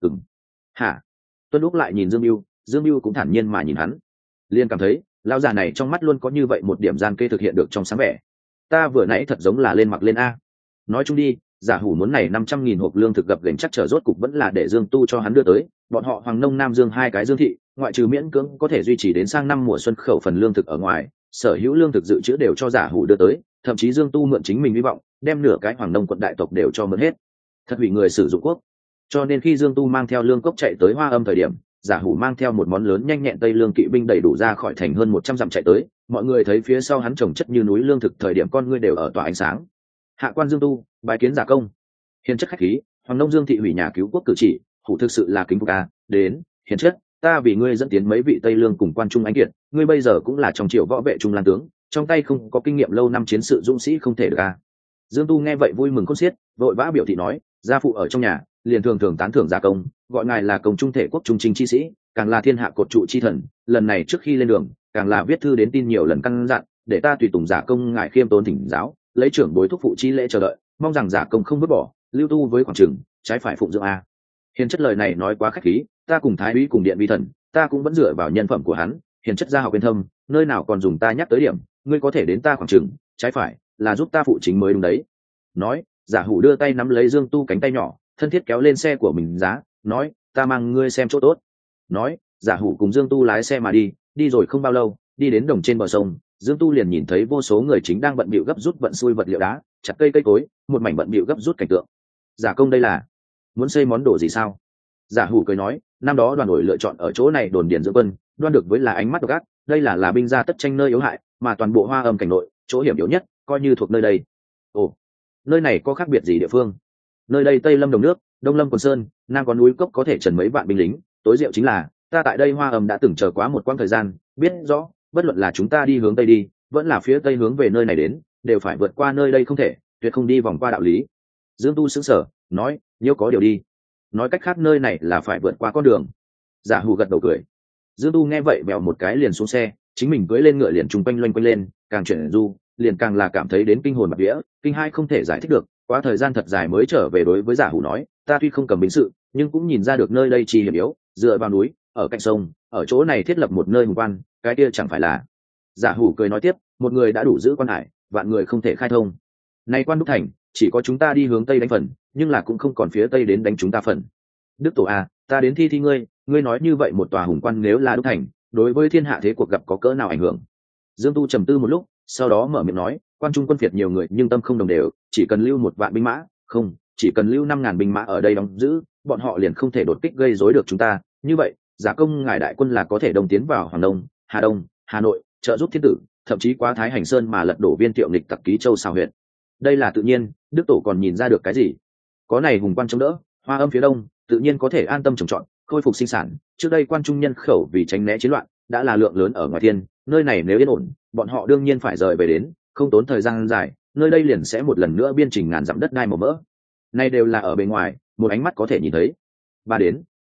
Hả? Tuân Lúc lại nhìn Dương Mưu cũng thản nhiên mà nhìn hắn, liền cảm thấy lão già này trong mắt luôn có như vậy một điểm gian kê thực hiện được trong sáng vẻ. Ta vừa nãy thật giống là lên mặc lên a. Nói chung đi, giả hủ muốn này 500.000 hộp lương thực gập ghềnh chắc trở rốt cục vẫn là để Dương Tu cho hắn đưa tới, bọn họ Hoàng Nông Nam Dương hai cái Dương thị, ngoại trừ miễn cưỡng có thể duy trì đến sang năm mùa xuân khẩu phần lương thực ở ngoài, sở hữu lương thực dự trữ đều cho giả hủ đưa tới, thậm chí Dương Tu mượn chính mình hy vọng, đem nửa cái Hoàng Nông quận đại tộc đều cho mượn hết. Thật hủy người sử dụng quốc. Cho nên khi Dương Tu mang theo lương cốc chạy tới Hoa Âm thời điểm, giả hủ mang theo một món lớn nhanh nhẹn Tây Lương kỵ binh đầy đủ ra khỏi thành hơn 100 dặm chạy tới, mọi người thấy phía sau hắn trồng chất như núi lương thực, thời điểm con ngươi đều ở tỏa ánh sáng. Hạ quan Dương Tu, bái kiến giả công. Hiền chất khách khí, Hoàng Nông Dương thị hủy nhà cứu quốc cử chỉ, hủ thực sự là kính phục a. Đến, hiền chất, ta vì ngươi dẫn tiến mấy vị Tây Lương cùng quan trung ánh kiệt, ngươi bây giờ cũng là trong triều võ vệ trung lang tướng, trong tay không có kinh nghiệm lâu năm chiến sự dũng sĩ không thể được a. Dương Tu nghe vậy vui mừng khôn xiết, vội vã biểu thị nói, gia phụ ở trong nhà liền thường thường tán thưởng giả công, gọi ngài là công trung thể quốc trung chính chi sĩ, càng là thiên hạ cột trụ chi thần, lần này trước khi lên đường càng là viết thư đến tin nhiều lần căn dặn, để ta tùy tùng giả công ngài khiêm tốn thỉnh giáo, lấy trưởng bối thúc phụ chi lễ chờ đợi, mong rằng giả công không vứt bỏ, lưu tu với khoảng trường trái phải phụng dưỡng a. Hiền chất lời này nói quá khách khí, ta cùng thái úy cùng điện vi thần, ta cũng vẫn dựa vào nhân phẩm của hắn, hiền chất gia học bên thâm, nơi nào còn dùng ta nhắc tới điểm, ngươi có thể đến ta khoảng trường trái phải là giúp ta phụ chính mới đúng đấy. Nói, giả hủ đưa tay nắm lấy Dương Tu cánh tay nhỏ, thân thiết kéo lên xe của mình giá, nói, ta mang ngươi xem chỗ tốt. Nói, giả hủ cùng Dương Tu lái xe mà đi rồi không bao lâu, đi đến đồng trên bờ sông, Dương Tu liền nhìn thấy vô số người chính đang bận bịu gấp rút vận xuôi vật liệu đá, chặt cây cối, một mảnh bận bịu gấp rút cảnh tượng. Giả công đây là muốn xây món đồ gì sao? Giả hủ cười nói, năm đó đoàn đội lựa chọn ở chỗ này đồn điền dưỡng quân, đoan được với là ánh mắt độc ác, đây là binh gia tất tranh nơi yếu hại, mà toàn bộ Hoa Âm cảnh nội, chỗ hiểm yếu nhất, coi như thuộc nơi đây. Ồ, nơi này có khác biệt gì địa phương? Nơi đây Tây Lâm đồng nước, Đông Lâm quần sơn, Nam có núi cốc có thể trần mấy vạn binh lính, tối diệu chính là ta tại đây Hoa Âm đã từng chờ quá một quãng thời gian, biết rõ, bất luận là chúng ta đi hướng tây đi, vẫn là phía tây hướng về nơi này đến, đều phải vượt qua nơi đây không thể, tuyệt không đi vòng qua đạo lý. Dương Tu sững sờ, nói, nhiêu có điều đi. Nói cách khác nơi này là phải vượt qua con đường. Giả hủ gật đầu cười. Dương Tu nghe vậy bèo một cái liền xuống xe, chính mình cưỡi lên ngựa liền trung quanh loanh quanh lên, càng chuyển du, liền càng là cảm thấy đến kinh hồn bạt vía, kinh hai không thể giải thích được. Quá thời gian thật dài mới trở về, đối với giả hủ nói, ta tuy không cầm binh sự, nhưng cũng nhìn ra được nơi đây chi hiểm yếu, dựa vào núi, ở cạnh sông, ở chỗ này thiết lập một nơi hùng quan, cái kia chẳng phải là. Giả hủ cười nói tiếp, một người đã đủ giữ quan hải, vạn người không thể khai thông. Nay quan đúc thành, chỉ có chúng ta đi hướng tây đánh phần, nhưng là cũng không còn phía tây đến đánh chúng ta phần. Đức tổ a, ta đến thi ngươi nói như vậy một tòa hùng quan nếu là đúc thành, đối với thiên hạ thế cuộc gặp có cỡ nào ảnh hưởng? Dương Tu trầm tư một lúc, sau đó mở miệng nói, quan trung quân phiệt nhiều người nhưng tâm không đồng đều, chỉ cần lưu 1 vạn binh mã, không, chỉ cần lưu 5.000 binh mã ở đây đóng giữ, bọn họ liền không thể đột kích gây rối được chúng ta. Như vậy, giả công ngài đại quân là có thể đồng tiến vào Hoàng Đông, Hà Nội, trợ giúp thiên tử, thậm chí qua Thái Hành Sơn mà lật đổ Viên Thiệu nghịch tặc Ký Châu xào huyện. Đây là tự nhiên, Đức tổ còn nhìn ra được cái gì? Có này hùng quan chống đỡ, Hoa Âm phía đông, tự nhiên có thể an tâm trồng trọt, khôi phục sinh sản. Trước đây quan trung nhân khẩu vì tránh né chiến loạn, đã là lượng lớn ở ngoài thiên, nơi này nếu yên ổn, bọn họ đương nhiên phải rời về đến, không tốn thời gian dài, nơi đây liền sẽ một lần nữa biên trình ngàn dặm đất đai màu mỡ. Nay đều là ở bên ngoài, một ánh mắt có thể nhìn thấy. Ba đến,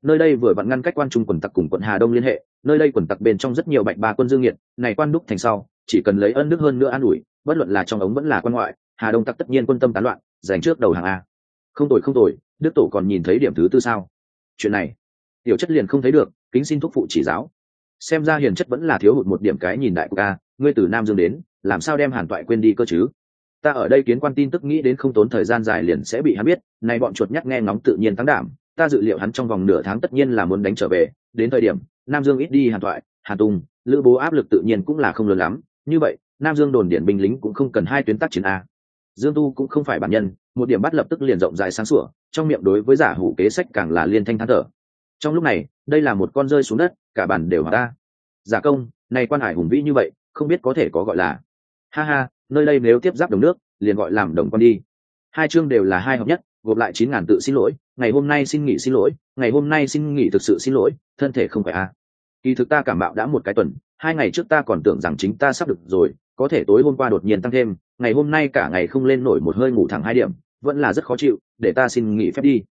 nơi đây vừa vặn ngăn cách quan trung quần tặc cùng quận Hà Đông liên hệ, nơi đây quần tặc bên trong rất nhiều bạch ba quân dương nghiệt, này quan đúc thành sau, chỉ cần lấy ân đức hơn nữa an ủi, bất luận là trong ống vẫn là quan ngoại, Hà Đông tặc tất nhiên quân tâm tán loạn, giành trước đầu hàng a. Không tồi, Đức tổ còn nhìn thấy điểm thứ tư sao? Chuyện này, tiểu chất liền không thấy được, kính xin thúc phụ chỉ giáo. Xem ra hiền chất vẫn là thiếu hụt một điểm cái nhìn đại của ca, ngươi từ Nam Dương đến, làm sao đem Hàn Toại quên đi cơ chứ? Ta ở đây kiến quan tin tức nghĩ đến không tốn thời gian dài liền sẽ bị hắn biết, này bọn chuột nhắt nghe ngóng tự nhiên tăng đảm, ta dự liệu hắn trong vòng nửa tháng tất nhiên là muốn đánh trở về, đến thời điểm Nam Dương ít đi Hàn Toại, Hàn Tung, Lữ Bố áp lực tự nhiên cũng là không lớn lắm, như vậy Nam Dương đồn điển binh lính cũng không cần hai tuyến tác chiến a. Dương Tu cũng không phải bản nhân, một điểm bắt lập tức liền rộng rãi sáng sủa, trong miệng đối với giả hủ kế sách càng là liên thanh than thở. Trong lúc này, đây là một con rơi xuống đất, cả bản đều hòa ta. Giả công, này quan hải hùng vĩ như vậy, không biết có thể có gọi là. Ha ha, nơi đây nếu tiếp giáp đồng nước, liền gọi làm đồng quan đi. Hai chương đều là hai hợp nhất, gộp lại 9.000 tự xin lỗi, ngày hôm nay xin nghỉ xin lỗi, ngày hôm nay xin nghỉ thực sự xin lỗi, thân thể không khỏe a. Kỳ thực ta cảm mạo đã một cái tuần, 2 ngày trước ta còn tưởng rằng chính ta sắp được rồi, có thể tối hôm qua đột nhiên tăng thêm, ngày hôm nay cả ngày không lên nổi một hơi ngủ thẳng 2 điểm, vẫn là rất khó chịu, để ta xin nghỉ phép đi.